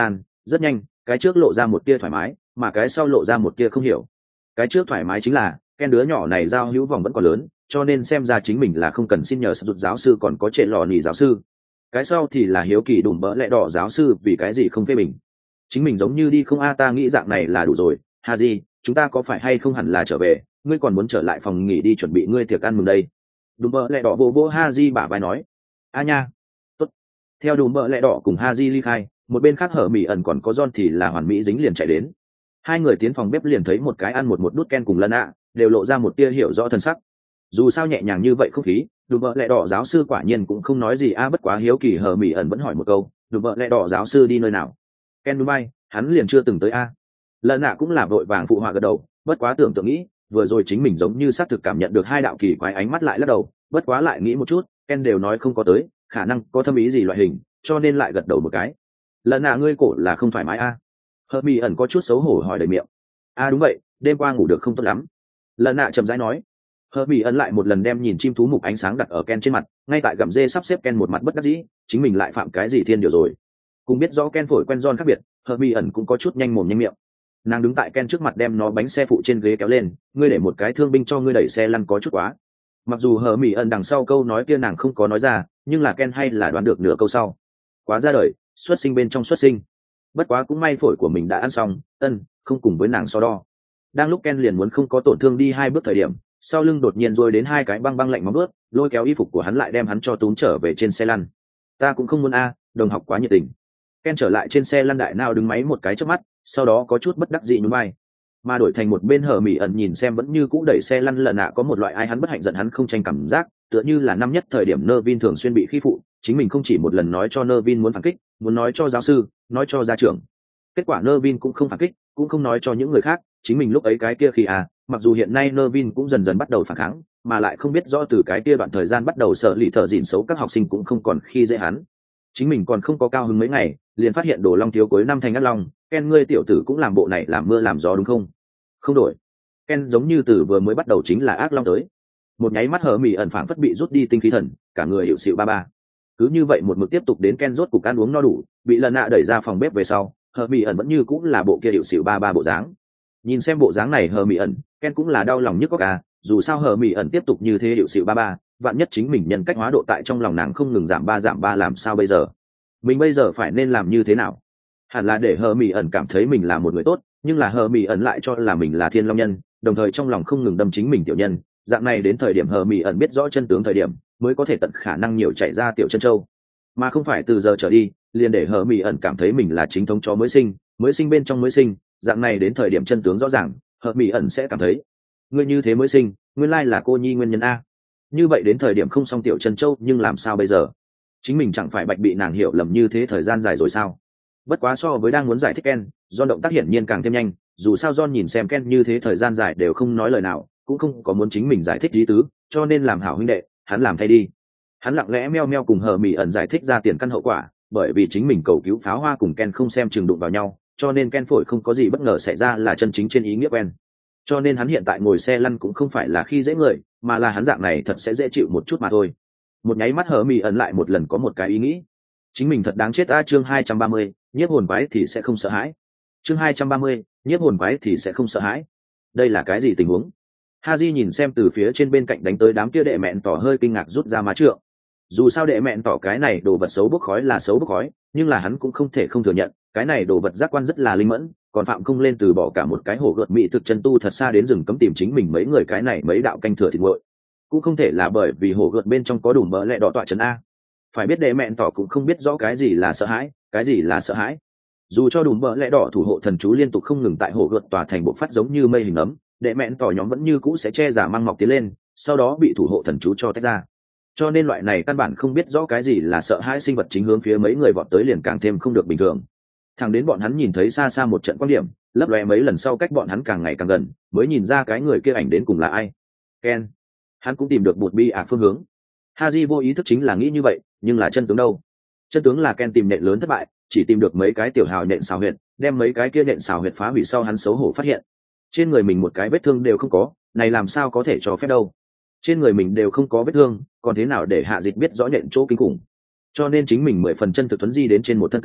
rất nhanh cái trước lộ ra một tia thoải mái, mà cái sau lộ ra một tia không hiểu. Cái trước thoải mái chính là Ken đứa nhỏ này giao hữu vòng vẫn còn lớn, cho nên xem ra chính mình là không cần xin nhờ sụt giáo sư còn có trệ lò nỉ giáo sư. Cái sau thì là hiếu kỳ đùm bỡ lẹ đỏ giáo sư vì cái gì không phê bình. Chính mình giống như đi không a, ta nghĩ dạng này là đủ rồi. Haji, chúng ta có phải hay không hẳn là trở về, ngươi còn muốn trở lại phòng nghỉ đi chuẩn bị ngươi tiệc ăn mừng đây. Đùm bỡ lẹ đỏ vô vô Haji bả vai nói. A nha. Tốt. Theo đùm bỡ lẹ đỏ cùng Haji ly khai, một bên khác hở mỉ ẩn còn có John thì là hoàn mỹ dính liền chạy đến. Hai người tiến phòng bếp liền thấy một cái ăn một đút Ken cùng Lân ạ, đều lộ ra một tia hiểu rõ thân sắc. Dù sao nhẹ nhàng như vậy không khí, đùm bỡ lẹ đỏ giáo sư quả nhiên cũng không nói gì a, bất quá hiếu kỳ hờ mỉ ẩn vẫn hỏi một câu, đùm bỡ lẹ đỏ giáo sư đi nơi nào? Ken núi bay, hắn liền chưa từng tới a. Lân ạ cũng là vội vàng phụ họa gật đầu, bất quá tưởng tượng nghĩ, vừa rồi chính mình giống như xác thực cảm nhận được hai đạo kỳ quái ánh mắt lại lắc đầu, bất quá lại nghĩ một chút, Ken đều nói không có tới, khả năng có thâm ý gì loại hình, cho nên lại gật đầu một cái. Lân ạ ngươi cổ là không thoải mái a? Hờ mỉ ẩn có chút xấu hổ hỏi đầy miệng. A đúng vậy, đêm qua ngủ được không tốt lắm. Lân ạ chậm rãi nói. Hờ mỉ ẩn lại một lần đem nhìn chim thú mục ánh sáng đặt ở Ken trên mặt, ngay tại gặm dê sắp xếp Ken một mặt bất đắc dĩ, chính mình lại phạm cái gì thiên điều rồi. Cùng biết rõ Ken phổi quen John khác biệt, Hờ mỉ ẩn cũng có chút nhanh mồm nhanh miệng. Nàng đứng tại Ken trước mặt đem nó bánh xe phụ trên ghế kéo lên, ngươi để một cái thương binh cho ngươi đẩy xe lăn có chút quá. Mặc dù Hờ mỉ ẩn đằng sau câu nói kia nàng không có nói ra, nhưng là Ken hay là đoán được nửa câu sau. Quá ra đời, xuất sinh bên trong xuất sinh. Bất quá cũng may phổi của mình đã ăn xong, không cùng với nàng so đo. Đang lúc Ken liền muốn không có tổn thương đi hai bước thời điểm, sau lưng đột nhiên rôi đến hai cái băng băng lạnh móng bước, lôi kéo y phục của hắn lại đem hắn cho túm trở về trên xe lăn. Ta cũng không muốn a, đồng học quá nhiệt tình. Ken trở lại trên xe lăn đại nào đứng máy một cái trước mắt, sau đó có chút bất đắc dĩ nhún vai. Mà đổi thành một bên hở mỉ ẩn nhìn xem vẫn như cũ đẩy xe lăn lợn nạ có một loại ai hắn bất hạnh giận hắn không tranh cảm giác, tựa như là năm nhất thời điểm Nervin thường xuyên bị khi phụ, chính mình không chỉ một lần nói cho Nervin muốn phản kích, muốn nói cho giáo sư, nói cho gia trưởng. Kết quả Nervin cũng không phản kích, cũng không nói cho những người khác, chính mình lúc ấy cái kia khi mặc dù hiện nay Nervin cũng dần dần bắt đầu phản kháng, mà lại không biết rõ từ cái kia đoạn thời gian bắt đầu sợ lì thợ dịn xấu các học sinh cũng không còn khi dễ hắn. Chính mình còn không có cao hứng mấy ngày, liền phát hiện Đồ Long thiếu cuối năm thành ác long, Ken ngươi tiểu tử cũng làm bộ này làm mưa làm gió đúng không? Không đổi. Ken giống như từ vừa mới bắt đầu chính là ác long tới. Một nháy mắt hở mỉ ẩn phảng phất bị rút đi tinh khí thần, cả người hiệu xịu ba ba. Cứ như vậy một mực tiếp tục đến Ken rốt cục ăn uống no đủ, bị lần nạ đẩy ra phòng bếp về sau, hở mỉ ẩn vẫn như cũng là bộ kia hiệu xịu ba ba bộ dáng. Nhìn xem bộ dáng này hở mỉ ẩn, Ken cũng là đau lòng nhức óc dù sao hở mỉ ẩn tiếp tục như thế hiệu xịu ba ba, vạn nhất chính mình nhân cách hóa độ tại trong lòng nàng không ngừng giảm ba làm sao bây giờ? Mình bây giờ phải nên làm như thế nào? Hẳn là để hờ mỉ ẩn cảm thấy mình là một người tốt, nhưng là hờ mỉ ẩn lại cho là mình là thiên long nhân, đồng thời trong lòng không ngừng đâm chính mình tiểu nhân, dạng này đến thời điểm hờ mỉ ẩn biết rõ chân tướng thời điểm mới có thể tận khả năng nhiều chạy ra tiểu chân châu, mà không phải từ giờ trở đi liền để hờ mỉ ẩn cảm thấy mình là chính thống chó mới sinh bên trong mới sinh, dạng này đến thời điểm chân tướng rõ ràng, hờ mỉ ẩn sẽ cảm thấy ngươi như thế mới sinh, nguyên lai là cô nhi nguyên nhân a. Như vậy đến thời điểm không xong tiểu chân châu nhưng làm sao bây giờ? Chính mình chẳng phải bạch bị nàng hiểu lầm như thế thời gian dài rồi sao? Bất quá so với đang muốn giải thích Ken, John động tác hiển nhiên càng thêm nhanh, dù sao John nhìn xem Ken như thế thời gian dài đều không nói lời nào, cũng không có muốn chính mình giải thích ý tứ, cho nên làm hảo huynh đệ, hắn làm thay đi. Hắn lặng lẽ meo meo cùng hờ mỉ ẩn giải thích ra tiền căn hậu quả, bởi vì chính mình cầu cứu pháo hoa cùng Ken không xem chừng đụng vào nhau, cho nên Ken phổi không có gì bất ngờ xảy ra là chân chính trên ý nghĩa quen. Cho nên hắn hiện tại ngồi xe lăn cũng không phải là khi dễ người, mà là hắn dạng này thật sẽ dễ chịu một chút mà thôi. Một nháy mắt hờ mỉ ẩn lại một lần có một cái ý nghĩ, chính mình thật đáng chết chương 230, nhiếp hồn quái thì sẽ không sợ hãi. Chương 230, nhiếp hồn quái thì sẽ không sợ hãi. Đây là cái gì tình huống? Haji nhìn xem từ phía trên bên cạnh đánh tới đám kia đệ mẹn tỏ hơi kinh ngạc rút ra má trượng. Dù sao đệ mẹn tỏ cái này đồ vật xấu bốc khói là xấu bốc khói, nhưng là hắn cũng không thể không thừa nhận, cái này đồ vật giác quan rất là linh mẫn, còn phạm không lên từ bỏ cả một cái hổ gợt mỹ thực chân tu thật xa đến rừng cấm tìm chính mình mấy người cái này mấy đạo canh thừa thịt nguội. Cũng không thể là bởi vì hổ gợt bên trong có đủ mỡ lẹ đỏ tọa trấn a. Phải biết đệ mẹn tỏ cũng không biết rõ cái gì là sợ hãi, cái gì là sợ hãi. Dù cho đủ mỡ lẹ đỏ thủ hộ thần chú liên tục không ngừng tại hổ gợt tòa thành bộ phát giống như mây hình ấm, đệ mẹn tỏ nhóm vẫn như cũ sẽ che giả mang mọc tiến lên, sau đó bị thủ hộ thần chú cho tách ra. Cho nên loại này căn bản không biết rõ cái gì là sợ hãi sinh vật chính hướng phía mấy người vọt tới liền càng thêm không được bình thường. Thẳng đến bọn hắn nhìn thấy xa xa một trận quan điểm, lấp lóe mấy lần sau cách bọn hắn càng ngày càng gần, mới nhìn ra cái người kia ảnh đến cùng là ai. Ken. Hắn cũng tìm được bột bi phương hướng. Haji vô ý thức chính là nghĩ như vậy, nhưng là chân tướng đâu? Chân tướng là Ken tìm nện lớn thất bại, chỉ tìm được mấy cái tiểu hào nện xào huyệt, đem mấy cái kia nện xào huyệt phá hủy sau hắn xấu hổ phát hiện, trên người mình một cái vết thương đều không có, này làm sao có thể cho phép đâu? Trên người mình đều không có vết thương, còn thế nào để hạ dịch biết rõ nện chỗ kinh khủng? Cho nên chính mình 10 phần chân thực thuấn di đến trên một thân cây,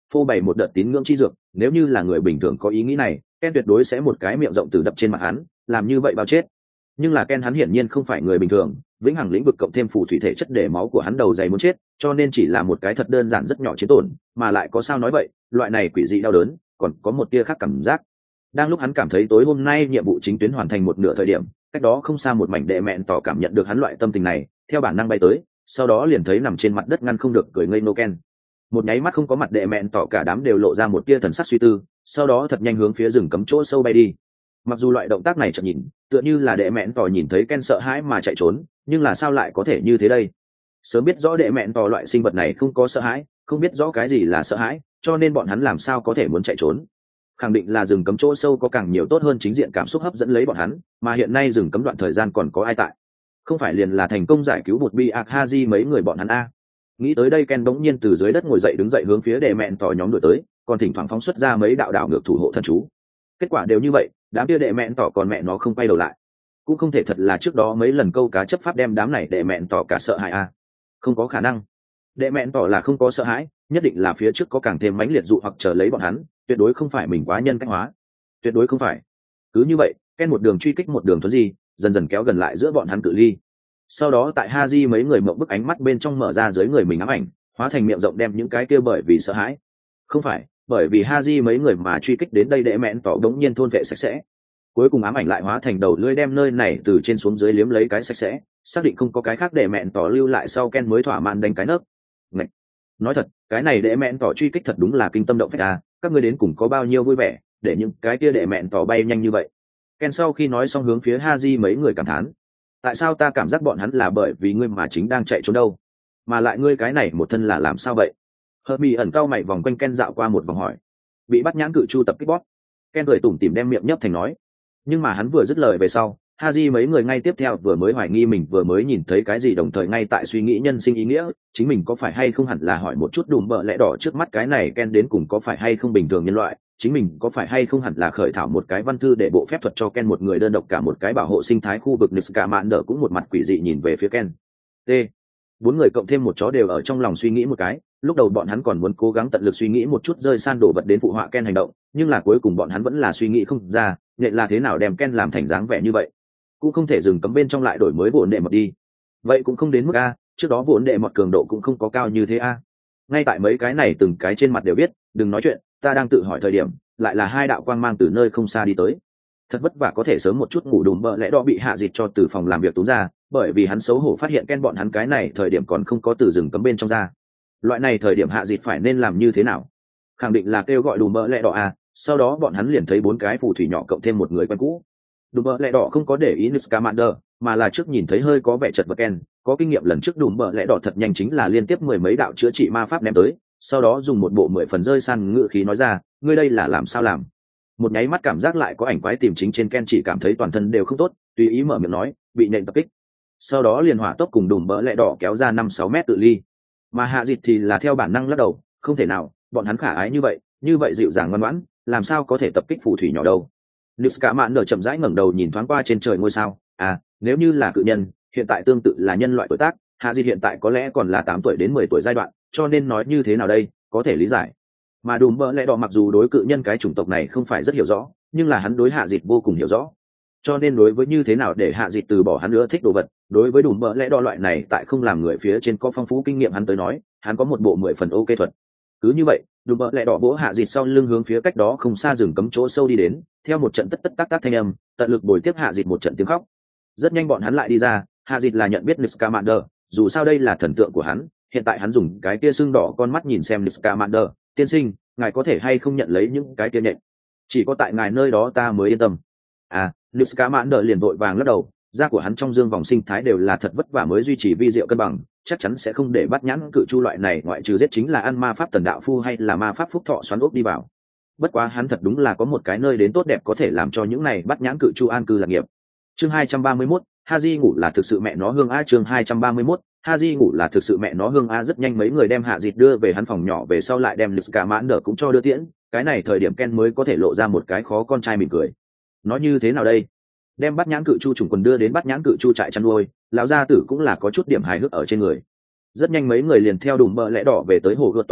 phô bày một đợt tín ngưỡng chi dược, nếu như là người bình thường có ý nghĩ này, Ken tuyệt đối sẽ một cái miệng rộng từ đập trên mặt hắn, làm như vậy bao chết. Nhưng là Ken hắn hiển nhiên không phải người bình thường, vĩnh hằng lĩnh vực cộng thêm phù thủy thể chất để máu của hắn đầu dày muốn chết, cho nên chỉ là một cái thật đơn giản rất nhỏ chiến tổn, mà lại có sao nói vậy, loại này quỷ dị đau đớn, còn có một tia khác cảm giác. Đang lúc hắn cảm thấy tối hôm nay nhiệm vụ chính tuyến hoàn thành một nửa thời điểm, cách đó không xa một mảnh đệ mẹn tỏ cảm nhận được hắn loại tâm tình này, theo bản năng bay tới, sau đó liền thấy nằm trên mặt đất ngăn không được cười ngây ngô Ken. Một nháy mắt không có mặt đệ mẹn tỏ cả đám đều lộ ra một tia thần sắc suy tư, sau đó thật nhanh hướng phía rừng cấm chỗ sâu bay đi. Mặc dù loại động tác này chợt nhìn tựa như là đệ mẹn tỏ nhìn thấy Ken sợ hãi mà chạy trốn, nhưng là sao lại có thể như thế đây? Sớm biết rõ đệ mẹn tỏ loại sinh vật này không có sợ hãi, không biết rõ cái gì là sợ hãi, cho nên bọn hắn làm sao có thể muốn chạy trốn? Khẳng định là rừng cấm chỗ sâu có càng nhiều tốt hơn chính diện cảm xúc hấp dẫn lấy bọn hắn, mà hiện nay rừng cấm đoạn thời gian còn có ai tại? Không phải liền là thành công giải cứu một bi Haji mấy người bọn hắn a? Nghĩ tới đây Ken bỗng nhiên từ dưới đất ngồi dậy đứng dậy hướng phía đệ mẹn tỏ nhóm đuổi tới, còn thỉnh thoảng phóng xuất ra mấy đạo đảo ngược thủ hộ thần chú. Kết quả đều như vậy, đám kia đệ mẹn tỏ còn mẹ nó không quay đầu lại. Cũng không thể thật là trước đó mấy lần câu cá chấp pháp đem đám này đệ mẹn tỏ cả sợ hãi a. Không có khả năng. Đệ mẹn tỏ là không có sợ hãi, nhất định là phía trước có càng thêm mãnh liệt dụ hoặc chờ lấy bọn hắn, tuyệt đối không phải mình quá nhân cách hóa. Tuyệt đối không phải. Cứ như vậy, Ken một đường truy kích một đường thuấn di, dần dần kéo gần lại giữa bọn hắn cự ly. Sau đó tại Haji mấy người mộng bức ánh mắt bên trong mở ra dưới người mình ám ảnh, hóa thành miệng rộng đem những cái kia bởi vì sợ hãi. Không phải, bởi vì Haji mấy người mà truy kích đến đây đệ mẹn tỏ đống nhiên thôn vệ sạch sẽ. Cuối cùng ám ảnh lại hóa thành đầu lưỡi đem nơi này từ trên xuống dưới liếm lấy cái sạch sẽ, xác định không có cái khác đệ mẹn tỏ lưu lại sau Ken mới thỏa mãn đánh cái nấc. Ngậy. Nói thật, cái này đệ mẹn tỏ truy kích thật đúng là kinh tâm động phách à, các ngươi đến cùng có bao nhiêu vui vẻ, để những cái kia đệ mẹn tỏ bay nhanh như vậy. Ken sau khi nói xong hướng phía Haji mấy người cảm thán. Tại sao ta cảm giác bọn hắn là bởi vì ngươi mà chính đang chạy trốn đâu, mà lại ngươi cái này một thân là làm sao vậy? Herbie ẩn cau mày vòng quanh Ken dạo qua một vòng hỏi. Bị bắt nhãn cự chu tập kích bóp. Ken cười tủm tỉm đem miệng nhấp thành nói. Nhưng mà hắn vừa dứt lời về sau, Haji mấy người ngay tiếp theo vừa mới hoài nghi mình vừa mới nhìn thấy cái gì, đồng thời ngay tại suy nghĩ nhân sinh ý nghĩa, chính mình có phải hay không hẳn là hỏi một chút đùm bợ lẽ đỏ trước mắt cái này Ken đến cùng có phải hay không bình thường nhân loại, chính mình có phải hay không hẳn là khởi thảo một cái văn thư để bộ phép thuật cho Ken một người đơn độc cả một cái bảo hộ sinh thái khu vực Niska Mạn Đỡ cũng một mặt quỷ dị nhìn về phía Ken. T. Bốn người cộng thêm một chó đều ở trong lòng suy nghĩ một cái, lúc đầu bọn hắn còn muốn cố gắng tận lực suy nghĩ một chút rơi san đổ vật đến phụ họa Ken hành động, nhưng là cuối cùng bọn hắn vẫn là suy nghĩ không ra, nên là thế nào đem Ken làm thành dáng vẻ như vậy. Cũng không thể dừng cấm bên trong lại đổi mới vốn đệ mọt đi. Vậy cũng không đến mức a, trước đó vốn đệ mọt cường độ cũng không có cao như thế a. Ngay tại mấy cái này từng cái trên mặt đều biết, đừng nói chuyện, ta đang tự hỏi thời điểm, lại là hai đạo quang mang từ nơi không xa đi tới. Thật vất vả có thể sớm một chút ngủ đùm bợ lẽ đỏ bị hạ dịt cho từ phòng làm việc túm ra, bởi vì hắn xấu hổ phát hiện Ken bọn hắn cái này thời điểm còn không có từ rừng cấm bên trong ra. Loại này thời điểm hạ dịt phải nên làm như thế nào? Khẳng định là kêu gọi đùm bợ lẽ đỏ à, sau đó bọn hắn liền thấy bốn cái phù thủy nhỏ cộng thêm một người quen cũ. Đùm bợ lẽ đỏ không có để ý Niska Mander, mà là trước nhìn thấy hơi có vẻ chật vật Ken, có kinh nghiệm lần trước đùm bợ lẽ đỏ thật nhanh chính là liên tiếp mười mấy đạo chữa trị ma pháp ném tới, sau đó dùng một bộ 10 phần rơi san ngự khí nói ra, ngươi đây là làm sao làm? Một nháy mắt cảm giác lại có ảnh quái tìm chính trên Ken chỉ cảm thấy toàn thân đều không tốt, tùy ý mở miệng nói, bị nện tập kích. Sau đó liền hỏa tốc cùng đùm bợ lẽ đỏ kéo ra 5-6 mét tự ly. Mà hạ dịt thì là theo bản năng lắc đầu, không thể nào, bọn hắn khả ái như vậy dịu dàng ngoan ngoãn, làm sao có thể tập kích phù thủy nhỏ đâu. Niska Mạn Đỡ chậm rãi ngẩng đầu nhìn thoáng qua trên trời ngôi sao, à, nếu như là cự nhân, hiện tại tương tự là nhân loại tuổi tác, hạ dịt hiện tại có lẽ còn là 8 tuổi đến 10 tuổi giai đoạn, cho nên nói như thế nào đây, có thể lý giải. Mà đùm bợ lẽ đỏ mặc dù đối cự nhân cái chủng tộc này không phải rất hiểu rõ, nhưng là hắn đối hạ dịt vô cùng hiểu rõ, cho nên đối với như thế nào để hạ dịt từ bỏ hắn nữa thích đồ vật, đối với đùm bợ lẽ đỏ loại này tại không làm người phía trên có phong phú kinh nghiệm hắn tới nói, hắn có một bộ 10 phần ok thuật. Cứ như vậy, đùm bợ lẽ đỏ vỗ hạ dịt sau lưng hướng phía cách đó không xa rừng cấm chỗ sâu đi đến, theo một trận tất tác tác thanh âm, tận lực bồi tiếp hạ dịt một trận tiếng khóc. Rất nhanh bọn hắn lại đi ra, hạ dịt là nhận biết Niska Mander, dù sao đây là thần tượng của hắn, hiện tại hắn dùng cái kia sưng đỏ con mắt nhìn xem Niska Mander, tiên sinh, ngài có thể hay không nhận lấy những cái kia nhện, chỉ có tại ngài nơi đó ta mới yên tâm. À, Niska Mander liền vội vàng lắc đầu, da của hắn trong dương vòng sinh thái đều là thật vất vả mới duy trì vi diệu cân bằng, chắc chắn sẽ không để bắt nhãn cự chu loại này ngoại trừ giết chính là ăn ma pháp tần đạo phu hay là ma pháp phúc thọ xoắn ốc đi vào. Bất quá hắn thật đúng là có một cái nơi đến tốt đẹp có thể làm cho những này bắt nhãn cự chu an cư lạc nghiệp. Chương 231, Haji ngủ là thực sự mẹ nó hương a. Chương 231, Haji ngủ là thực sự mẹ nó hương a. Rất nhanh mấy người đem hạ dịt đưa về hắn phòng nhỏ, về sau lại đem Niska Mander cũng cho đưa tiễn, cái này thời điểm Ken mới có thể lộ ra một cái khó con trai mỉm cười. Nói như thế nào đây? Đem bắt nhãn cự chu trùng quần đưa đến bắt nhãn cự chu trại chăn nuôi, lão gia tử cũng là có chút điểm hài hước ở trên người. Rất nhanh mấy người liền theo đùm bợ lẽ đỏ về tới hồ gợt tòa thành,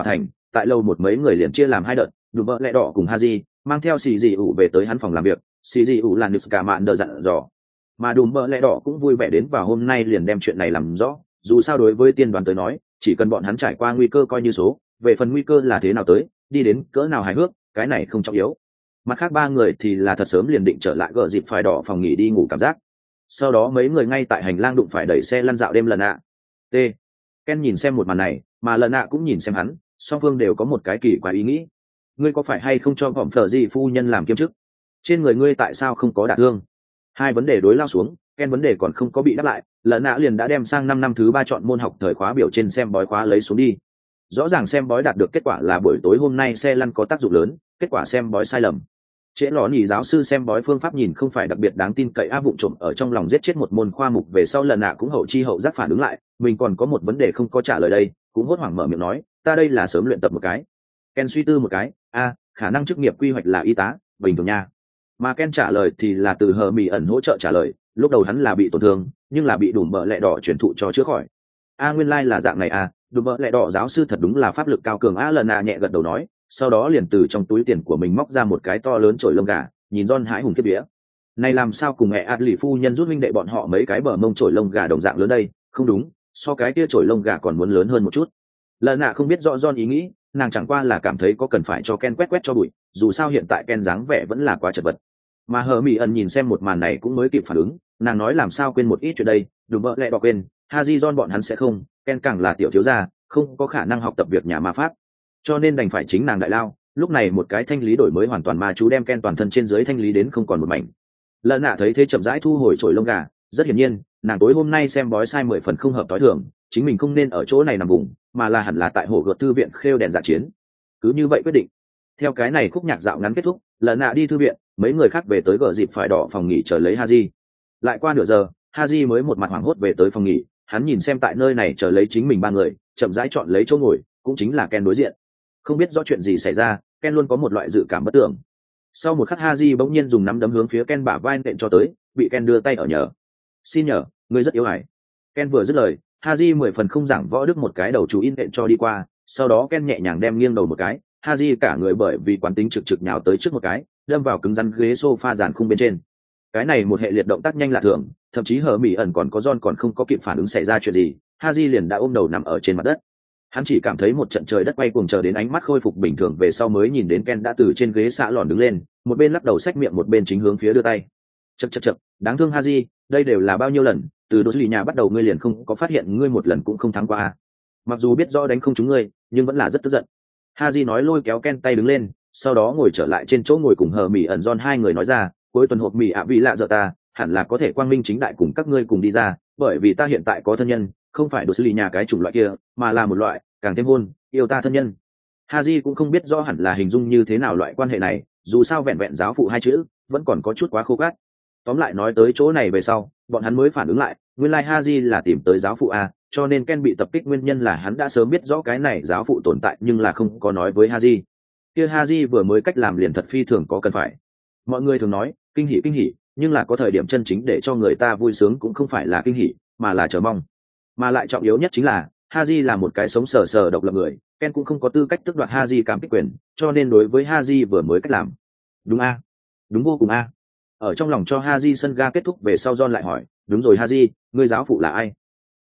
tại lâu một mấy người liền chia làm hai đợt, đùm bợ lẹ đỏ cùng Haji mang theo xì dị ủ về tới hắn phòng làm việc. Xì dị ủ là Niska mạn đờ dặn dò, mà đùm bợ lẹ đỏ cũng vui vẻ đến vào hôm nay liền đem chuyện này làm rõ. Dù sao đối với tiên đoàn tới nói, chỉ cần bọn hắn trải qua nguy cơ coi như số, về phần nguy cơ là thế nào tới, đi đến cỡ nào hài hước, cái này không trọng yếu. Mặt khác ba người thì là thật sớm liền định trở lại gờ dịp phải đỏ phòng nghỉ đi ngủ cảm giác. Sau đó mấy người ngay tại hành lang đụng phải đẩy xe lăn dạo đêm lần ạ. T. Ken nhìn xem một màn này, mà lần ạ cũng nhìn xem hắn, song phương đều có một cái kỳ quái ý nghĩ. Ngươi có phải hay không cho vọng phở gì phu nhân làm kiêm chức? Trên người ngươi tại sao không có đả thương? Hai vấn đề đối lao xuống, Ken vấn đề còn không có bị đáp lại, lần ạ liền đã đem sang 5 năm thứ 3 chọn môn học thời khóa biểu trên xem bói khóa lấy xuống đi. Rõ ràng xem bói đạt được kết quả là buổi tối hôm nay xe lăn có tác dụng lớn, kết quả xem bói sai lầm. Trễ ló nhì giáo sư xem bói phương pháp nhìn không phải đặc biệt đáng tin cậy, áp vụ trộm ở trong lòng giết chết một môn khoa mục về sau lần ạ cũng hậu chi hậu giác phản ứng lại, mình còn có một vấn đề không có trả lời đây, cũng hốt hoảng mở miệng nói, ta đây là sớm luyện tập một cái. Ken suy tư một cái, khả năng chức nghiệp quy hoạch là y tá, bình thường nha. Mà Ken trả lời thì là từ hờ mỉ ẩn hỗ trợ trả lời, lúc đầu hắn là bị tổn thương, nhưng là bị đùm bợ lẹ đỏ chuyển thụ cho chữa khỏi. Nguyên lai là dạng này đùm bợ lẹ đỏ giáo sư thật đúng là pháp lực cao cường. Lần nhẹ gật đầu nói, sau đó liền từ trong túi tiền của mình móc ra một cái to lớn chổi lông gà, nhìn John hãi hùng kiếp vía. Này làm sao cùng mẹ lì phu nhân rút huynh đệ bọn họ mấy cái bờ mông chổi lông gà đồng dạng lớn đây? Không đúng, so cái kia chổi lông gà còn muốn lớn hơn một chút. Lần nạ không biết rõ John ý nghĩ, nàng chẳng qua là cảm thấy có cần phải cho Ken quét cho bụi, dù sao hiện tại Ken dáng vẻ vẫn là quá chật vật. Mà hờ mỹ ẩn nhìn xem một màn này cũng mới kịp phản ứng, nàng nói làm sao quên một ít chuyện đây, đừng vợ lẹ đọc quên, Haji John bọn hắn sẽ không, Ken càng là tiểu thiếu gia, không có khả năng học tập việc nhà ma pháp, cho nên đành phải chính nàng đại lao. Lúc này một cái thanh lý đổi mới hoàn toàn ma chú đem Ken toàn thân trên dưới thanh lý đến không còn một mảnh. Lần nạ thấy thế chậm rãi thu hồi chổi lông gà, rất hiển nhiên nàng tối hôm nay xem bói sai 10 phần không hợp tối thường, chính mình không nên ở chỗ này nằm vùng, mà là hẳn là tại hồ gợt thư viện khêu đèn dạ chiến. Cứ như vậy quyết định. Theo cái này khúc nhạc dạo ngắn kết thúc, lần nạ đi thư viện, mấy người khác về tới gờ dịp phải đỏ phòng nghỉ chờ lấy Haji. Lại qua nửa giờ, Haji mới một mặt hoảng hốt về tới phòng nghỉ, hắn nhìn xem tại nơi này chờ lấy chính mình ba người, chậm rãi chọn lấy chỗ ngồi, cũng chính là Ken đối diện. Không biết rõ chuyện gì xảy ra, Ken luôn có một loại dự cảm bất tưởng. Sau một khắc Haji bỗng nhiên dùng nắm đấm hướng phía Ken bả vai nện cho tới, bị Ken đưa tay ở nhờ. Xin nhờ, ngươi rất yếu hại. Ken vừa dứt lời, Haji 10 phần không giảng võ đức một cái đầu chú in nện cho đi qua, sau đó Ken nhẹ nhàng đem nghiêng đầu một cái, Haji cả người bởi vì quán tính trực nhào tới trước một cái, đâm vào cứng rắn ghế sofa dàn khung bên trên. Cái này một hệ liệt động tác nhanh lạ thường, thậm chí hờ mỹ ẩn còn có John còn không có kịp phản ứng xảy ra chuyện gì, Haji liền đã ôm đầu nằm ở trên mặt đất. Hắn chỉ cảm thấy một trận trời đất quay cuồng, chờ đến ánh mắt khôi phục bình thường về sau mới nhìn đến Ken đã từ trên ghế xạ lòn đứng lên, một bên lắc đầu xách miệng một bên chính hướng phía đưa tay. Chậc, đáng thương Haji, đây đều là bao nhiêu lần, từ đột lì nhà bắt đầu ngươi liền không có phát hiện ngươi một lần cũng không thắng qua. Mặc dù biết rõ đánh không trúng ngươi, nhưng vẫn là rất tức giận. Haji nói lôi kéo Ken tay đứng lên, sau đó ngồi trở lại trên chỗ ngồi cùng hờ mỹ ẩn John hai người nói ra, cuối tuần hộp mì vị lạ giờ ta, hẳn là có thể quang minh chính đại cùng các ngươi cùng đi ra, bởi vì ta hiện tại có thân nhân, không phải đột lì nhà cái chủng loại kia, mà là một loại càng thêm hôn yêu ta thân nhân. Haji cũng không biết rõ hẳn là hình dung như thế nào loại quan hệ này, dù sao vẹn vẹn giáo phụ hai chữ vẫn còn có chút quá khô gắt. Tóm lại nói tới chỗ này về sau, bọn hắn mới phản ứng lại, nguyên lai Haji là tìm tới giáo phụ cho nên Ken bị tập kích nguyên nhân là hắn đã sớm biết rõ cái này giáo phụ tồn tại nhưng là không có nói với Haji. Kia Haji vừa mới cách làm liền thật phi thường có cần phải. Mọi người thường nói kinh hỉ, nhưng là có thời điểm chân chính để cho người ta vui sướng cũng không phải là kinh hỉ, mà là chờ mong. Mà lại trọng yếu nhất chính là Haji là một cái sống sờ độc lập người, Ken cũng không có tư cách tước đoạt Haji cảm kích quyền, cho nên đối với Haji vừa mới cách làm. Đúng đúng vô cùng Ở trong lòng cho Haji sân ga kết thúc về sau John lại hỏi, đúng rồi Haji, ngươi giáo phụ là ai?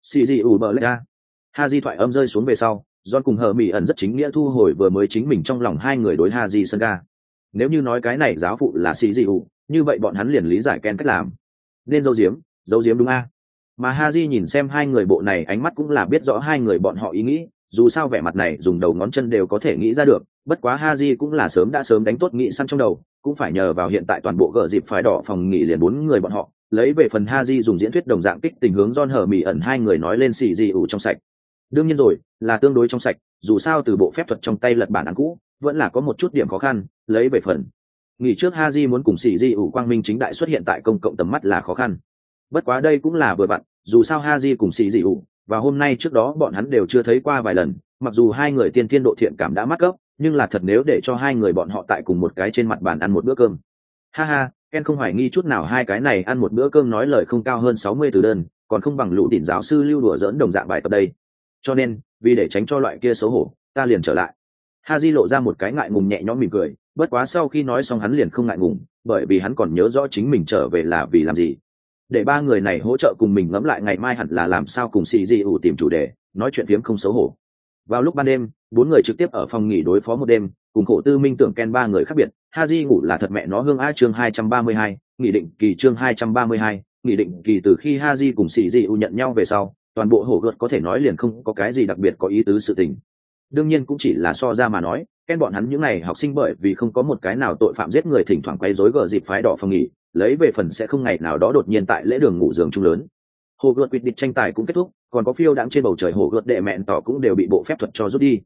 CGU Berleta. Haji thoại âm rơi xuống về sau, John cùng hờ mỹ ẩn rất chính nghĩa thu hồi vừa mới chính mình trong lòng hai người đối Haji sân ga. Nếu như nói cái này giáo phụ là CGU, như vậy bọn hắn liền lý giải Ken cách làm. Nên giấu giếm đúng Mà Haji nhìn xem hai người bộ này ánh mắt cũng là biết rõ hai người bọn họ ý nghĩ, dù sao vẻ mặt này dùng đầu ngón chân đều có thể nghĩ ra được, bất quá Haji cũng là đã sớm đánh tốt nghĩ săn trong đầu, cũng phải nhờ vào hiện tại toàn bộ gờ dịp phái đỏ phòng nghỉ liền 4 người bọn họ, lấy về phần Haji dùng diễn thuyết đồng dạng kích tình hướng John hờ mỹ ẩn hai người nói lên xì gì ủ trong sạch. Đương nhiên rồi, là tương đối trong sạch, dù sao từ bộ phép thuật trong tay lật bản án cũ, vẫn là có một chút điểm khó khăn, lấy về phần nghỉ trước Haji muốn cùng xì gì ủ quang minh chính đại xuất hiện tại công cộng tầm mắt là khó khăn. Bất quá đây cũng là vừa vặn, dù sao Haji cùng xì dị ủ và hôm nay trước đó bọn hắn đều chưa thấy qua vài lần, mặc dù hai người tiên thiên độ thiện cảm đã mắc gốc, nhưng là thật nếu để cho hai người bọn họ tại cùng một cái trên mặt bàn ăn một bữa cơm. Ha, Ken không hoài nghi chút nào hai cái này ăn một bữa cơm nói lời không cao hơn 60 từ đơn, còn không bằng lũ đỉnh giáo sư lưu đùa giỡn đồng dạng bài tập đây. Cho nên, vì để tránh cho loại kia xấu hổ, ta liền trở lại. Haji lộ ra một cái ngại ngùng nhẹ nhõm mỉm cười, bất quá sau khi nói xong hắn liền không ngại ngùng, bởi vì hắn còn nhớ rõ chính mình trở về là vì làm gì. Để ba người này hỗ trợ cùng mình ngẫm lại ngày mai hẳn là làm sao cùng xì dị ủ tìm chủ đề, nói chuyện phiếm không xấu hổ. Vào lúc ban đêm, bốn người trực tiếp ở phòng nghỉ đối phó một đêm, cùng khổ tư minh tưởng Ken ba người khác biệt. Haji ngủ là thật mẹ nó hương a chương 232, nghị định kỳ chương 232, nghị định kỳ từ khi Haji cùng xì dị ủ nhận nhau về sau, toàn bộ hổ gợt có thể nói liền không có cái gì đặc biệt có ý tứ sự tình. Đương nhiên cũng chỉ là so ra mà nói, Ken bọn hắn những này học sinh bởi vì không có một cái nào tội phạm giết người thỉnh thoảng quấy rối gờ dịp phái đỏ phòng nghỉ, lấy về phần sẽ không ngày nào đó đột nhiên tại lễ đường ngủ giường chung lớn. Hồ gợt quyết định tranh tài cũng kết thúc, còn có phiêu đãng trên bầu trời hồ gợt đệ mẹn tỏ cũng đều bị bộ phép thuật cho rút đi.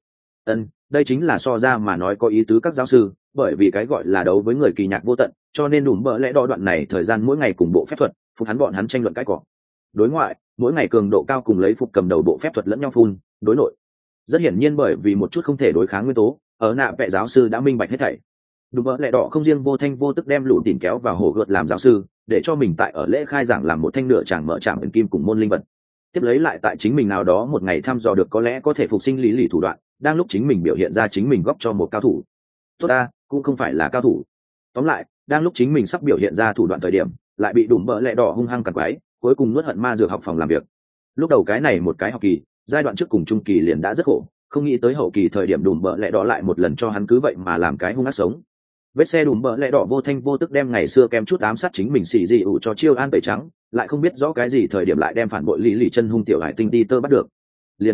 Đây chính là so ra mà nói có ý tứ các giáo sư, bởi vì cái gọi là đấu với người kỳ nhạc vô tận, cho nên đủ bỡ lẽ đo đoạn này thời gian mỗi ngày cùng bộ phép thuật, phục hắn bọn hắn tranh luận cái cỏ. Đối ngoại, mỗi ngày cường độ cao cùng lấy phục cầm đầu bộ phép thuật lẫn nhau phun, đối nội. Rất hiển nhiên bởi vì một chút không thể đối kháng nguyên tố, ở nạ vệ giáo sư đã minh bạch hết thảy. Đúng bỡ lẽ đỏ không riêng vô thanh vô tức đem lũ tìm kéo vào hồ gợt làm giáo sư, để cho mình tại ở lễ khai giảng làm một thanh nửa chàng mở trạm ẩn kim cùng môn linh vật. Tiếp lấy lại tại chính mình nào đó một ngày thăm dò được có lẽ có thể phục sinh lý lì thủ đoạn, đang lúc chính mình biểu hiện ra chính mình góp cho một cao thủ. Tốt ta, cũng không phải là cao thủ. Tóm lại, đang lúc chính mình sắp biểu hiện ra thủ đoạn thời điểm, lại bị đùm bỡ lẽ đỏ hung hăng cằn quái, cuối cùng nuốt hận ma dược học phòng làm việc. Lúc đầu cái này một cái học kỳ, giai đoạn trước cùng trung kỳ liền đã rất khổ, không nghĩ tới hậu kỳ thời điểm đùm bỡ lẽ đỏ lại một lần cho hắn cứ vậy mà làm cái hung ác sống. Vết xe đùm bỡ lẽ đỏ vô thanh vô tức đem ngày xưa kem chút ám sát chính mình xì dị ủ cho chiêu an tẩy trắng, lại không biết rõ cái gì thời điểm lại đem phản bội lý lì chân hung tiểu hải tinh đi tơ bắt được. Liền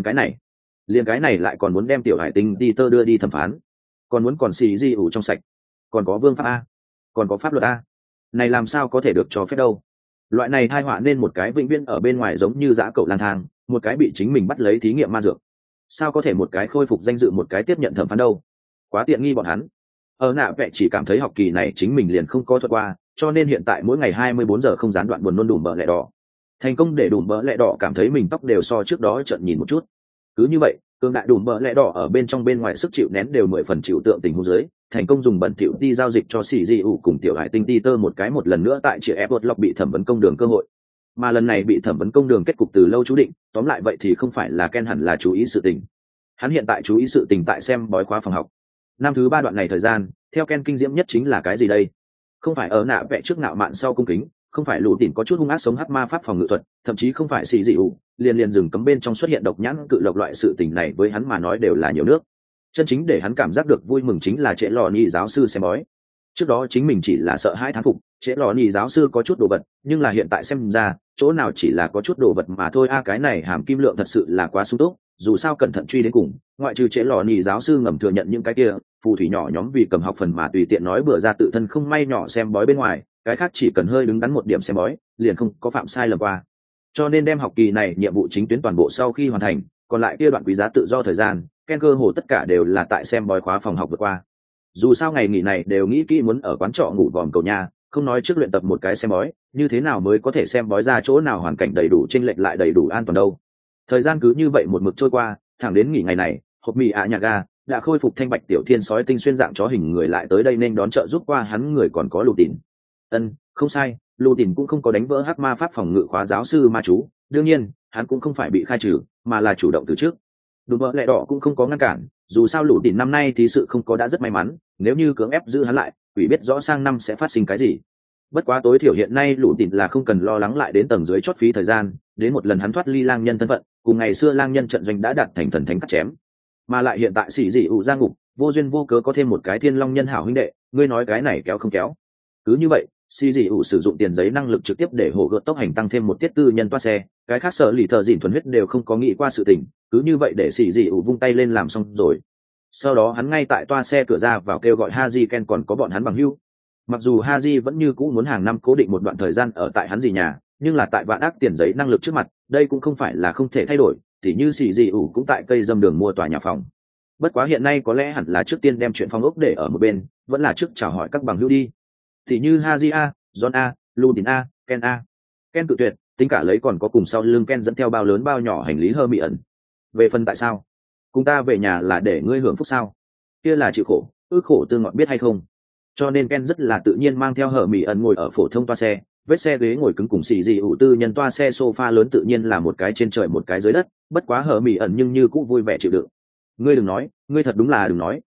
cái này lại còn muốn đem tiểu hải tinh đi tơ đưa đi thẩm phán, còn muốn còn xì dị ủ trong sạch, còn có vương pháp a, còn có pháp luật a, này làm sao có thể được cho phép đâu. Loại này thai họa nên một cái vĩnh viễn ở bên ngoài giống như dã cậu lang thang, một cái bị chính mình bắt lấy thí nghiệm ma dược, sao có thể một cái khôi phục danh dự một cái tiếp nhận thẩm phán đâu. Quá tiện nghi bọn hắn. Ở nạ vẽ chỉ cảm thấy học kỳ này chính mình liền không có thuật qua, cho nên hiện tại mỗi ngày 24 giờ không gián đoạn buồn nôn đùm bỡ lẹ đỏ. Thành công để đùm bỡ lẹ đỏ cảm thấy mình tóc đều so trước đó trợn nhìn một chút. Cứ như vậy, cường đại đùm bỡ lẹ đỏ ở bên trong bên ngoài sức chịu nén đều 10 phần chịu tượng tình huống dưới, thành công dùng bẩn thỉu đi giao dịch cho xỉ dị ủ cùng tiểu hải tinh ti tơ một cái một lần nữa tại chị Edward Locke bị thẩm vấn công đường cơ hội. Mà lần này bị thẩm vấn công đường kết cục từ lâu chú định, tóm lại vậy thì không phải là Ken hẳn là chú ý sự tình. Hắn hiện tại chú ý sự tình tại xem bói khóa phòng học. Năm thứ 3 đoạn này thời gian, theo Ken kinh diễm nhất chính là cái gì đây? Không phải ở nạ vẽ trước nạo mạn sau cung kính, không phải lũ tìm có chút hung ác sống hắc ma pháp phòng ngự thuật, thậm chí không phải xì dị ủ, liền rừng cấm bên trong xuất hiện độc nhãn cự lộc loại sự tình này với hắn mà nói đều là nhiều nước. Chân chính để hắn cảm giác được vui mừng chính là trễ lò nhị giáo sư xem bói. Trước đó chính mình chỉ là sợ hãi thán phục, trễ lò nhị giáo sư có chút đồ vật, nhưng là hiện tại xem ra, chỗ nào chỉ là có chút đồ vật mà thôi a, cái này hàm kim lượng thật sự là quá sung túc, dù sao cẩn thận truy đến cùng, ngoại trừ trễ lò nhị giáo sư ngầm thừa nhận những cái kia phù thủy nhỏ nhóm vì cầm học phần mà tùy tiện nói bừa ra tự thân không may nhỏ xem bói bên ngoài, cái khác chỉ cần hơi đứng đắn một điểm xem bói liền không có phạm sai lầm qua. Cho nên đem học kỳ này nhiệm vụ chính tuyến toàn bộ sau khi hoàn thành, còn lại kia đoạn quý giá tự do thời gian, Ken cơ hồ tất cả đều là tại xem bói khóa phòng học vượt qua. Dù sao ngày nghỉ này đều nghĩ kỹ muốn ở quán trọ ngủ vòm cầu nhà, không nói trước luyện tập một cái xem bói, như thế nào mới có thể xem bói ra chỗ nào hoàn cảnh đầy đủ chênh lệch lại đầy đủ an toàn đâu. Thời gian cứ như vậy một mực trôi qua, thẳng đến nghỉ ngày này, hộp mì ạ nhà ga đã khôi phục thanh bạch tiểu thiên sói tinh xuyên dạng chó hình người lại tới đây nên đón trợ giúp qua hắn người còn có lù tìn. Không sai, lù tìn cũng không có đánh vỡ hắc ma pháp phòng ngự khóa giáo sư ma chú, đương nhiên hắn cũng không phải bị khai trừ mà là chủ động từ trước. Đùm bỡ lẹ đỏ cũng không có ngăn cản, dù sao lù tìn năm nay thì sự không có đã rất may mắn, nếu như cưỡng ép giữ hắn lại quỷ biết rõ sang năm sẽ phát sinh cái gì. Bất quá tối thiểu hiện nay lù tìn là không cần lo lắng lại đến tầng dưới chót phí thời gian, đến một lần hắn thoát ly lang nhân thân phận, cùng ngày xưa lang nhân trận doanh đã đạt thành thần thánh cắt chém, mà lại hiện tại xỉ dị ủ ra ngục, vô duyên vô cớ có thêm một cái thiên long nhân hảo huynh đệ, ngươi nói cái này kéo không kéo. Cứ như vậy, xỉ dị ủ sử dụng tiền giấy năng lực trực tiếp để hổ gợt tốc hành tăng thêm một tiết tư nhân toa xe, cái khác sở lì thợ dỉn thuần huyết đều không có nghĩ qua sự tình, cứ như vậy để xỉ dị ủ vung tay lên làm xong rồi. Sau đó hắn ngay tại toa xe cửa ra vào kêu gọi Haji Ken còn có bọn hắn bằng hữu. Mặc dù Haji vẫn như cũ muốn hàng năm cố định một đoạn thời gian ở tại hắn gì nhà, nhưng là tại vạn ác tiền giấy năng lực trước mặt, đây cũng không phải là không thể thay đổi, tỉ như xì dị ủ cũng tại cây dâm đường mua tòa nhà phòng. Bất quá hiện nay có lẽ hẳn là trước tiên đem chuyện phong ốc để ở một bên, vẫn là trước chào hỏi các bằng hữu đi. Tỉ như Haji A, John A, Ludin A, Ken A. Ken tự tuyệt, tính cả lấy còn có cùng sau lưng Ken dẫn theo bao lớn bao nhỏ hành lý hơ mị ẩn. Về phần tại sao? Cùng ta về nhà là để ngươi hưởng phúc sao? Kia là chịu khổ, ước khổ tương ngọt biết hay không? Cho nên Ken rất là tự nhiên mang theo hờ mị ẩn ngồi ở phổ thông toa xe, vết xe ghế ngồi cứng cùng xì dị ủ tư nhân toa xe sofa lớn tự nhiên là một cái trên trời một cái dưới đất, bất quá hờ mị ẩn nhưng như cũng vui vẻ chịu đựng. Ngươi đừng nói, ngươi thật đúng là đừng nói,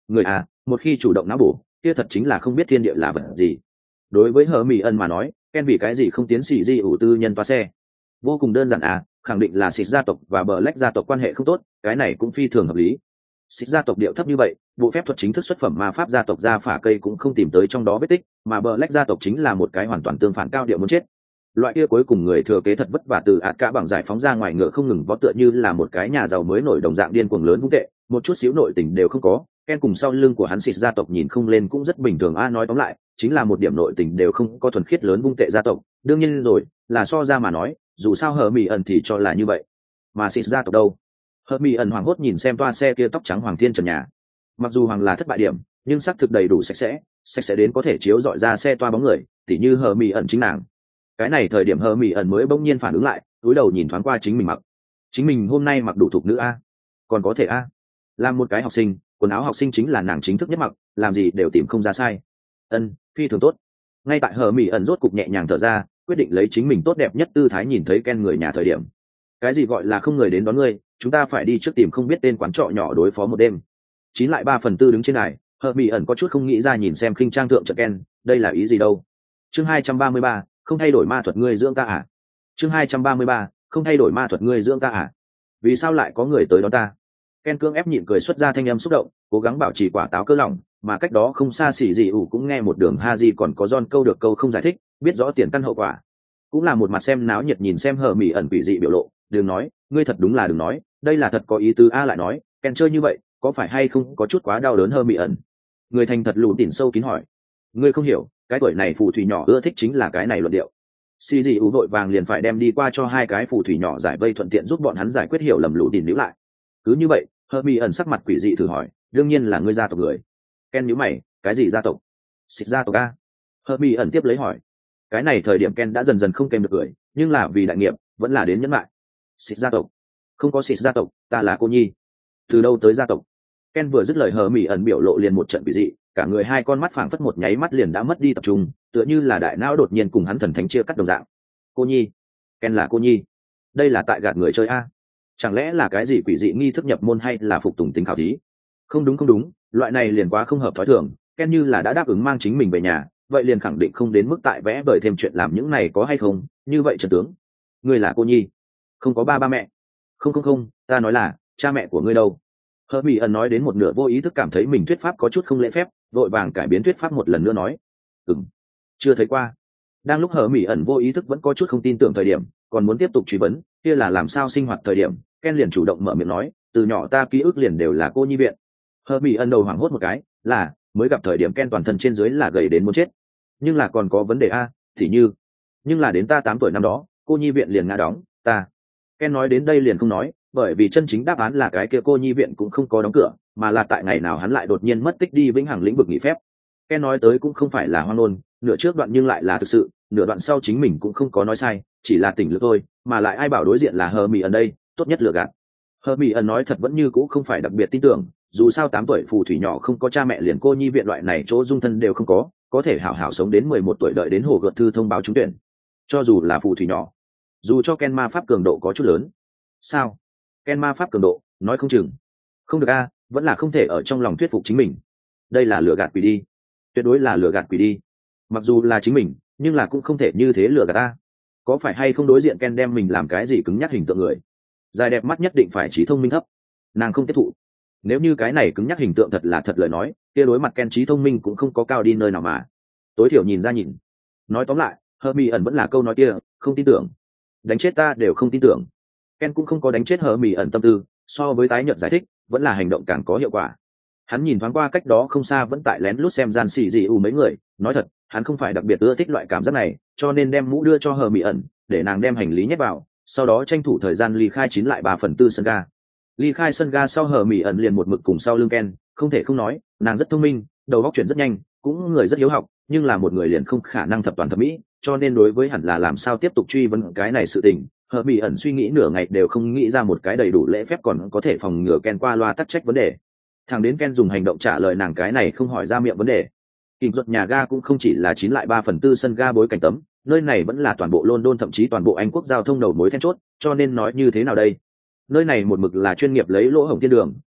người à, một khi chủ động não bổ kia thật chính là không biết thiên địa là vật gì. Đối với hờ mỹ ẩn mà nói, Ken vì cái gì không tiến sĩ di ủ tư nhân toa xe? Vô cùng đơn giản à, khẳng định là xịt gia tộc và bờ lách gia tộc quan hệ không tốt, cái này cũng phi thường hợp lý. Xịt gia tộc điệu thấp như vậy, bộ phép thuật chính thức xuất phẩm ma pháp gia tộc ra phả cây cũng không tìm tới trong đó vết tích, mà bờ lách gia tộc chính là một cái hoàn toàn tương phản cao điệu muốn chết. Loại kia cuối cùng người thừa kế thật vất vả từ ạt cả bằng giải phóng ra ngoài ngựa không ngừng vó tựa như là một cái nhà giàu mới nổi đồng dạng điên cuồng lớn vung tệ, một chút xíu nội tình đều không có. Ken cùng sau lưng của hắn xịt gia tộc nhìn không lên cũng rất bình thường a, nói tóm lại chính là một điểm nội tình đều không có, thuần khiết lớn vung tệ gia tộc. Đương nhiên rồi, là so ra mà nói, dù sao hờ mỹ ẩn thì cho là như vậy, mà xịt gia tộc đâu? Hờ mỹ ẩn hoảng hốt nhìn xem toa xe kia tóc trắng hoàng thiên trần nhà. Mặc dù hoàng là thất bại điểm, nhưng xác thực đầy đủ sạch sẽ đến có thể chiếu dọi ra xe toa bóng người, tỉ như hờ mỹ ẩn chính nàng. Cái này thời điểm hờ mỹ ẩn mới bỗng nhiên phản ứng lại, cúi đầu nhìn thoáng qua chính mình mặc. Chính mình hôm nay mặc đủ thục nữ a, còn có thể a. Làm một cái học sinh, quần áo học sinh chính là nàng chính thức nhất mặc, làm gì đều tìm không ra sai. Phi thường tốt. Ngay tại hờ mỹ ẩn rốt cục nhẹ nhàng thở ra, quyết định lấy chính mình tốt đẹp nhất tư thái nhìn thấy Ken người nhà thời điểm. Cái gì gọi là không người đến đón ngươi, chúng ta phải đi trước tìm không biết tên quán trọ nhỏ đối phó một đêm. 9/3 đứng trên này, hờ mỹ ẩn có chút không nghĩ ra nhìn xem khinh trang thượng trận Ken, đây là ý gì đâu. Chương 233, không thay đổi ma thuật ngươi dưỡng ta à? Chương 233, không thay đổi ma thuật ngươi dưỡng ta à? Vì sao lại có người tới đón ta? Ken cưỡng ép nhịn cười xuất ra thanh âm xúc động, cố gắng bảo trì quả táo cơ lòng, mà cách đó không xa xỉ dị ủ cũng nghe một đường Haji còn có John câu được câu không giải thích, biết rõ tiền căn hậu quả. Cũng là một mặt xem náo nhiệt nhìn xem hờ mỹ ẩn quỷ dị biểu lộ, đừng nói, ngươi thật đúng là đừng nói, đây là thật có ý tứ a. Lại nói, Ken chơi như vậy, có phải hay không có chút quá đau đớn hờ mỹ ẩn? Người thành thật lùn tỉn sâu kín hỏi. Ngươi không hiểu, cái tuổi này phù thủy nhỏ ưa thích chính là cái này luận điệu. Xì dị ủ vội vàng liền phải đem đi qua cho hai cái phù thủy nhỏ giải vây thuận tiện giúp bọn hắn giải quyết hiểu lầm lùn tỉn níu lại. Cứ như vậy, hờ mỹ ẩn sắc mặt quỷ dị thử hỏi, đương nhiên là ngươi gia tộc người. Ken nhíu mày, cái gì gia tộc? Xịt gia tộc a. Hờ mỹ ẩn tiếp lấy hỏi. Cái này thời điểm Ken đã dần dần không kèm được cười, nhưng là vì đại nghiệp vẫn là đến nhẫn lại. Xịt gia tộc? Không có xịt gia tộc, ta là cô nhi. Từ đâu tới gia tộc? Ken vừa dứt lời hờ mỹ ẩn biểu lộ liền một trận quỷ dị, cả người hai con mắt phảng phất một nháy mắt liền đã mất đi tập trung, tựa như là đại não đột nhiên cùng hắn thần thánh chia cắt đồng dạng. Cô nhi? Ken là cô nhi? Đây là tại gạt người chơi a? Chẳng lẽ là cái gì quỷ dị nghi thức nhập môn hay là phục tùng tính khảo thí? Không đúng, loại này liền quá không hợp thói thường. Ken như là đã đáp ứng mang chính mình về nhà, vậy liền khẳng định không đến mức tại vẽ bởi thêm chuyện làm những này có hay không. Như vậy trần tướng, ngươi là cô nhi, không có ba mẹ? Không, ta nói là cha mẹ của ngươi đâu? Hờ mỹ ẩn nói đến một nửa vô ý thức cảm thấy mình thuyết pháp có chút không lễ phép, vội vàng cải biến thuyết pháp một lần nữa nói, chưa thấy qua. Đang lúc hờ mỹ ẩn vô ý thức vẫn có chút không tin tưởng thời điểm, còn muốn tiếp tục truy vấn kia là làm sao sinh hoạt thời điểm, Ken liền chủ động mở miệng nói, từ nhỏ ta ký ức liền đều là cô nhi viện. Hờ mỹ ẩn đầu hoảng hốt một cái, là mới gặp thời điểm Ken toàn thân trên dưới là gầy đến muốn chết, nhưng là còn có vấn đề a, thì như nhưng là đến ta 8 tuổi năm đó cô nhi viện liền ngã đóng. Ken nói đến đây liền không nói, bởi vì chân chính đáp án là cái kia cô nhi viện cũng không có đóng cửa, mà là tại ngày nào hắn lại đột nhiên mất tích đi vĩnh hằng lĩnh vực nghỉ phép. Ken nói tới cũng không phải là hoang ngôn, nửa trước đoạn nhưng lại là thực sự, nửa đoạn sau chính mình cũng không có nói sai, chỉ là tỉnh lược thôi, mà lại ai bảo đối diện là hờ mỹ ẩn đây, tốt nhất lừa gạt. Hờ mỹ ẩn nói thật vẫn như cũ không phải đặc biệt tin tưởng, dù sao 8 tuổi phù thủy nhỏ không có cha mẹ liền cô nhi viện loại này chỗ dung thân đều không có thể hảo hảo sống đến 11 tuổi đợi đến hồ gợt thư thông báo trúng tuyển. Cho dù là phù thủy nhỏ, dù cho Ken ma pháp cường độ có chút lớn. Sao? Ken ma pháp cường độ, nói không chừng. Không được a, vẫn là không thể ở trong lòng thuyết phục chính mình. Đây là lừa gạt quỷ đi. Tuyệt đối là lừa gạt quỷ đi. Mặc dù là chính mình, nhưng là cũng không thể như thế lừa gạt ta. Có phải hay không đối diện Ken đem mình làm cái gì cứng nhắc hình tượng người? Dài đẹp mắt nhất định phải trí thông minh thấp. Nàng không tiếp thụ. Nếu như cái này cứng nhắc hình tượng thật là thật lời nói, kia đối mặt Ken trí thông minh cũng không có cao đi nơi nào mà. Tối thiểu nhìn ra nhìn. Nói tóm lại, Hermione vẫn là câu nói kia, không tin tưởng. Đánh chết ta đều không tin tưởng. Ken cũng không có đánh chết Hermione tâm tư, so với tái nhợt giải thích, vẫn là hành động càng có hiệu quả. Hắn nhìn thoáng qua cách đó không xa vẫn tại lén lút xem gian xì dị mấy người, nói thật, hắn không phải đặc biệt ưa thích loại cảm giác này, cho nên đem mũ đưa cho Hermione, để nàng đem hành lý nhét vào, sau đó tranh thủ thời gian ly khai 9/3 sân ga. Ly khai sân ga sau Hermione liền một mực cùng sau lưng Ken, không thể không nói, nàng rất thông minh, đầu óc chuyển rất nhanh, cũng người rất hiếu học, nhưng là một người liền không khả năng thập toàn thập mỹ, cho nên đối với hẳn là làm sao tiếp tục truy vấn cái này sự tình, Hermione suy nghĩ nửa ngày đều không nghĩ ra một cái đầy đủ lễ phép còn có thể phòng ngừa Ken qua loa tắc trách vấn đề. Thằng đến Ken dùng hành động trả lời nàng cái này không hỏi ra miệng vấn đề. Kình ruột nhà ga cũng không chỉ là 9/3 sân ga bối cảnh tấm, nơi này vẫn là toàn bộ London thậm chí toàn bộ Anh quốc giao thông đầu mối then chốt, cho nên nói như thế nào đây? Nơi này một mực là chuyên nghiệp lấy lỗ hổng thiên đường,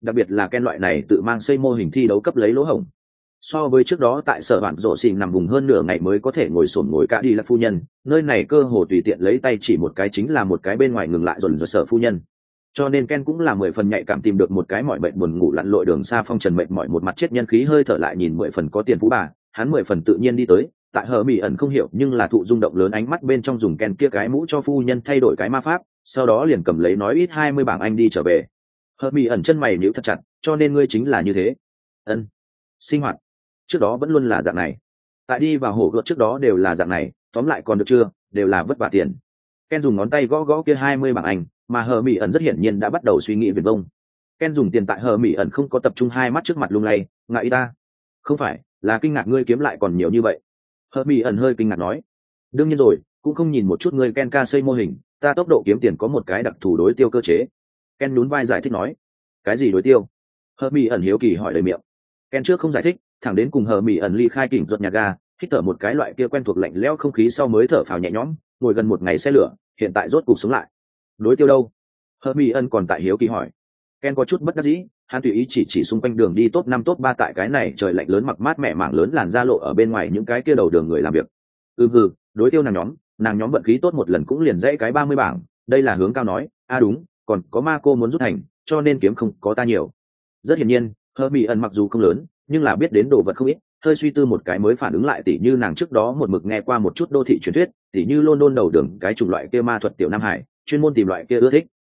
đặc biệt là Ken loại này tự mang xây mô hình thi đấu cấp lấy lỗ hổng. So với trước đó tại sở bản rổ xì nằm vùng hơn nửa ngày mới có thể ngồi xổm ngồi cả đi là phu nhân, nơi này cơ hồ tùy tiện lấy tay chỉ một cái chính là một cái bên ngoài ngừng lại dồn dồn sở phu nhân. Cho nên Ken cũng là 10 phần nhạy cảm tìm được một cái mỏi mệt buồn ngủ lặn lội đường xa phong trần mệt mỏi một mặt chết nhân khí hơi thở lại nhìn 10 phần có tiền phú bà, hắn 10 phần tự nhiên đi tới, tại hờ mỹ ẩn không hiểu nhưng là thụ rung động lớn ánh mắt bên trong dùng Ken kia cái mũ cho phu nhân thay đổi cái ma pháp, sau đó liền cầm lấy nói ít 20 bảng Anh đi trở về. Hờ mỹ ẩn chân mày nhíu thật chặt, cho nên ngươi chính là như thế. Ân. Sinh hoạt trước đó vẫn luôn là dạng này, tại đi vào hổ gợt trước đó đều là dạng này, tóm lại còn được chưa, đều là vất vả tiền. Ken dùng ngón tay gõ gõ kia 20 bảng Anh, mà hờ mỹ ẩn rất hiển nhiên đã bắt đầu suy nghĩ viển vông. Ken dùng tiền tại hờ mỹ ẩn không có tập trung hai mắt trước mặt lung lay, ngại ta không phải là kinh ngạc ngươi kiếm lại còn nhiều như vậy. Hờ mỹ ẩn hơi kinh ngạc nói, đương nhiên rồi, cũng không nhìn một chút ngươi Ken ca xây mô hình, ta tốc độ kiếm tiền có một cái đặc thù đối tiêu cơ chế. Ken nhún vai giải thích nói, cái gì đối tiêu? Hờ mỹ ẩn hiếu kỳ hỏi lời miệng. Ken trước không giải thích, thẳng đến cùng hờ mỹ ẩn ly khai kỉnh ruột nhà ga, hít thở một cái loại kia quen thuộc lạnh lẽo không khí sau mới thở phào nhẹ nhõm, ngồi gần một ngày xe lửa, hiện tại rốt cục sống lại. Đối tiêu đâu? Hermione còn tại hiếu kỳ hỏi. Ken có chút bất đắc dĩ, hắn tùy ý chỉ xung quanh đường đi top 5 top 3 tại cái này trời lạnh lớn mặc mát mẻ mảng lớn làn da lộ ở bên ngoài những cái kia đầu đường người làm việc. Hừ, đối tiêu nàng nhóm vận khí tốt một lần cũng liền dãy cái 30 bảng, đây là hướng cao nói, đúng, còn có ma cô muốn rút thành, cho nên kiếm không có ta nhiều. Rất hiển nhiên, Hermione mặc dù không lớn, nhưng là biết đến đồ vật không ít, hơi suy tư một cái mới phản ứng lại tỉ như nàng trước đó một mực nghe qua một chút đô thị truyền thuyết, tỉ như London đầu đường cái chủng loại kia ma thuật tiểu Nam Hải, chuyên môn tìm loại kia ưa thích.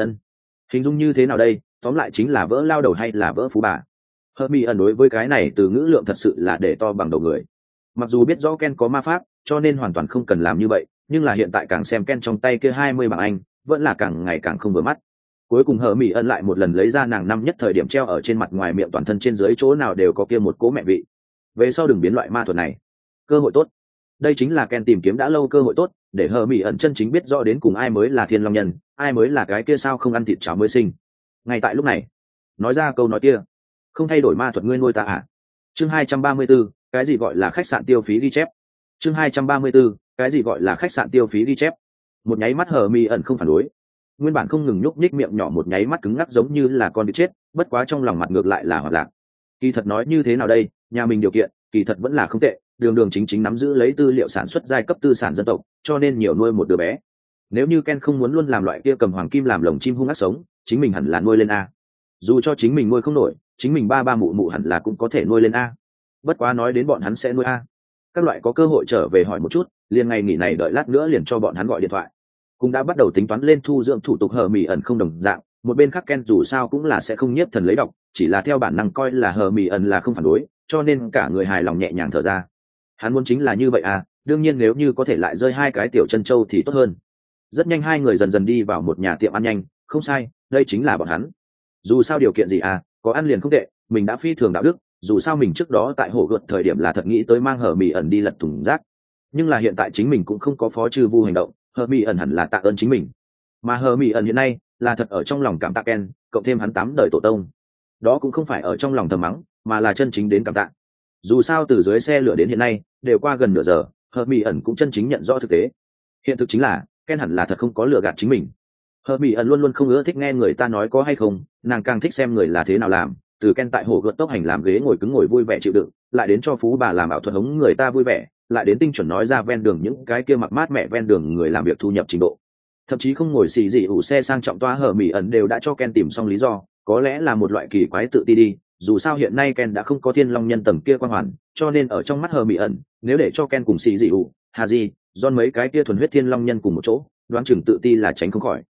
Hình dung như thế nào đây, tóm lại chính là vỡ lao đầu hay là vỡ phú bà. Hermione đối với cái này từ ngữ lượng thật sự là để to bằng đầu người. Mặc dù biết rõ Ken có ma pháp, cho nên hoàn toàn không cần làm như vậy, nhưng là hiện tại càng xem Ken trong tay kia 20 bảng Anh, vẫn là càng ngày càng không vừa mắt. Cuối cùng Hermione lại một lần lấy ra nàng năm nhất thời điểm treo ở trên mặt ngoài miệng toàn thân trên dưới chỗ nào đều có kia một cố mẹ vị. Về sau đừng biến loại ma thuật này. Cơ hội tốt. Đây chính là Ken tìm kiếm đã lâu cơ hội tốt, để Hermione chân chính biết rõ đến cùng ai mới là Thiên Long Nhân, ai mới là cái kia sao không ăn thịt cháo mới sinh. Ngay tại lúc này, nói ra câu nói kia, không thay đổi ma thuật ngươi nuôi ta à? Chương 234, cái gì gọi là khách sạn tiêu phí ghi chép? Chương 234, cái gì gọi là khách sạn tiêu phí ghi chép? Một nháy mắt Hermione không phản đối. Nguyên bản không ngừng nhúc nhích miệng nhỏ một nháy mắt cứng ngắc giống như là con bị chết, bất quá trong lòng mặt ngược lại là hoạt lạc. Kỳ thật nói như thế nào đây, nhà mình điều kiện, kỳ thật vẫn là không tệ, đường chính nắm giữ lấy tư liệu sản xuất giai cấp tư sản dân tộc, cho nên nhiều nuôi một đứa bé. Nếu như Ken không muốn luôn làm loại kia cầm hoàng kim làm lồng chim hung ác sống, chính mình hẳn là nuôi lên a. Dù cho chính mình nuôi không nổi, chính mình ba mụ mụ hẳn là cũng có thể nuôi lên a. Bất quá nói đến bọn hắn sẽ nuôi a. Các loại có cơ hội trở về hỏi một chút, liền ngày nghỉ này đợi lát nữa liền cho bọn hắn gọi điện thoại. Cũng đã bắt đầu tính toán lên thu dưỡng thủ tục Hermione không đồng dạng, một bên khác Ken dù sao cũng là sẽ không nhiếp thần lấy độc, chỉ là theo bản năng coi là Hermione là không phản đối, cho nên cả người hài lòng nhẹ nhàng thở ra. Hắn muốn chính là như vậy à, đương nhiên nếu như có thể lại rơi hai cái tiểu chân châu thì tốt hơn. Rất nhanh hai người dần dần đi vào một nhà tiệm ăn nhanh, không sai, đây chính là bọn hắn. Dù sao điều kiện gì à, có ăn liền không tệ, mình đã phi thường đạo đức, dù sao mình trước đó tại hổ gợt thời điểm là thật nghĩ tới mang Hermione đi lật thùng rác. Nhưng là hiện tại chính mình cũng không có phó trừ vu hành động, Hermione hẳn là tạ ơn chính mình. Mà Hermione hiện nay là thật ở trong lòng cảm tạ Ken, cộng thêm hắn 8 đời tổ tông. Đó cũng không phải ở trong lòng thầm mắng, mà là chân chính đến cảm tạ. Dù sao từ dưới xe lửa đến hiện nay đều qua gần nửa giờ, Hermione cũng chân chính nhận rõ thực tế. Hiện thực chính là Ken hẳn là thật không có lừa gạt chính mình. Hermione luôn luôn không ưa thích nghe người ta nói có hay không, nàng càng thích xem người là thế nào làm. Từ Ken tại hồ gợt tốc hành làm ghế ngồi cứng ngồi vui vẻ chịu đựng, lại đến cho phú bà làm ảo thuật hống người ta vui vẻ, lại đến tinh chuẩn nói ra ven đường những cái kia mặc mát mẹ ven đường người làm việc thu nhập trình độ. Thậm chí không ngồi xì dị ủ xe sang trọng toa Hermione đều đã cho Ken tìm xong lý do, có lẽ là một loại kỳ quái tự ti đi. Dù sao hiện nay Ken đã không có Thiên Long Nhân tầng kia quan hoàn, cho nên ở trong mắt Hermione, nếu để cho Ken cùng xì dị ủ, Haji, John mấy cái kia thuần huyết Thiên Long Nhân cùng một chỗ, đoán chừng tự ti là tránh không khỏi.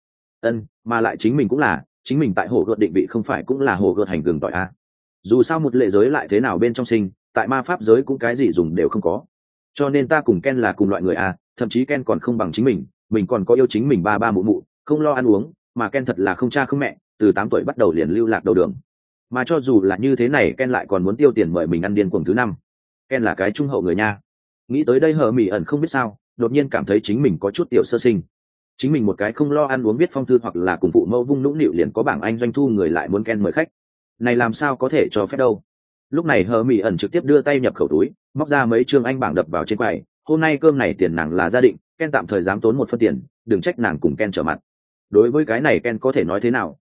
Mà lại chính mình cũng là, chính mình tại hồ gợt định vị không phải cũng là hồ gợt hành gừng tỏi a. Dù sao một lệ giới lại thế nào bên trong sinh, tại ma pháp giới cũng cái gì dùng đều không có. Cho nên ta cùng Ken là cùng loại người a, thậm chí Ken còn không bằng chính mình còn có yêu chính mình ba mụ mụ, không lo ăn uống, mà Ken thật là không cha không mẹ, từ 8 tuổi bắt đầu liền lưu lạc đầu đường. Mà cho dù là như thế này Ken lại còn muốn tiêu tiền mời mình ăn điên cuồng thứ 5. Ken là cái trung hậu người nha. Nghĩ tới đây Hermione không biết sao, đột nhiên cảm thấy chính mình có chút tiểu sơ sinh. Chính mình một cái không lo ăn uống viết phong thư hoặc là cùng phụ mẫu vung nũng nịu liền có bảng Anh doanh thu người lại muốn Ken mời khách. Này làm sao có thể cho phép đâu. Lúc này Hermione trực tiếp đưa tay nhập khẩu túi, móc ra mấy trương Anh bảng đập vào trên quầy. Hôm nay cơm này tiền nàng là gia định, Ken tạm thời dám tốn 1 phân tiền, đừng trách nàng cùng Ken trở mặt. Đối với cái này Ken có thể nói thế nào,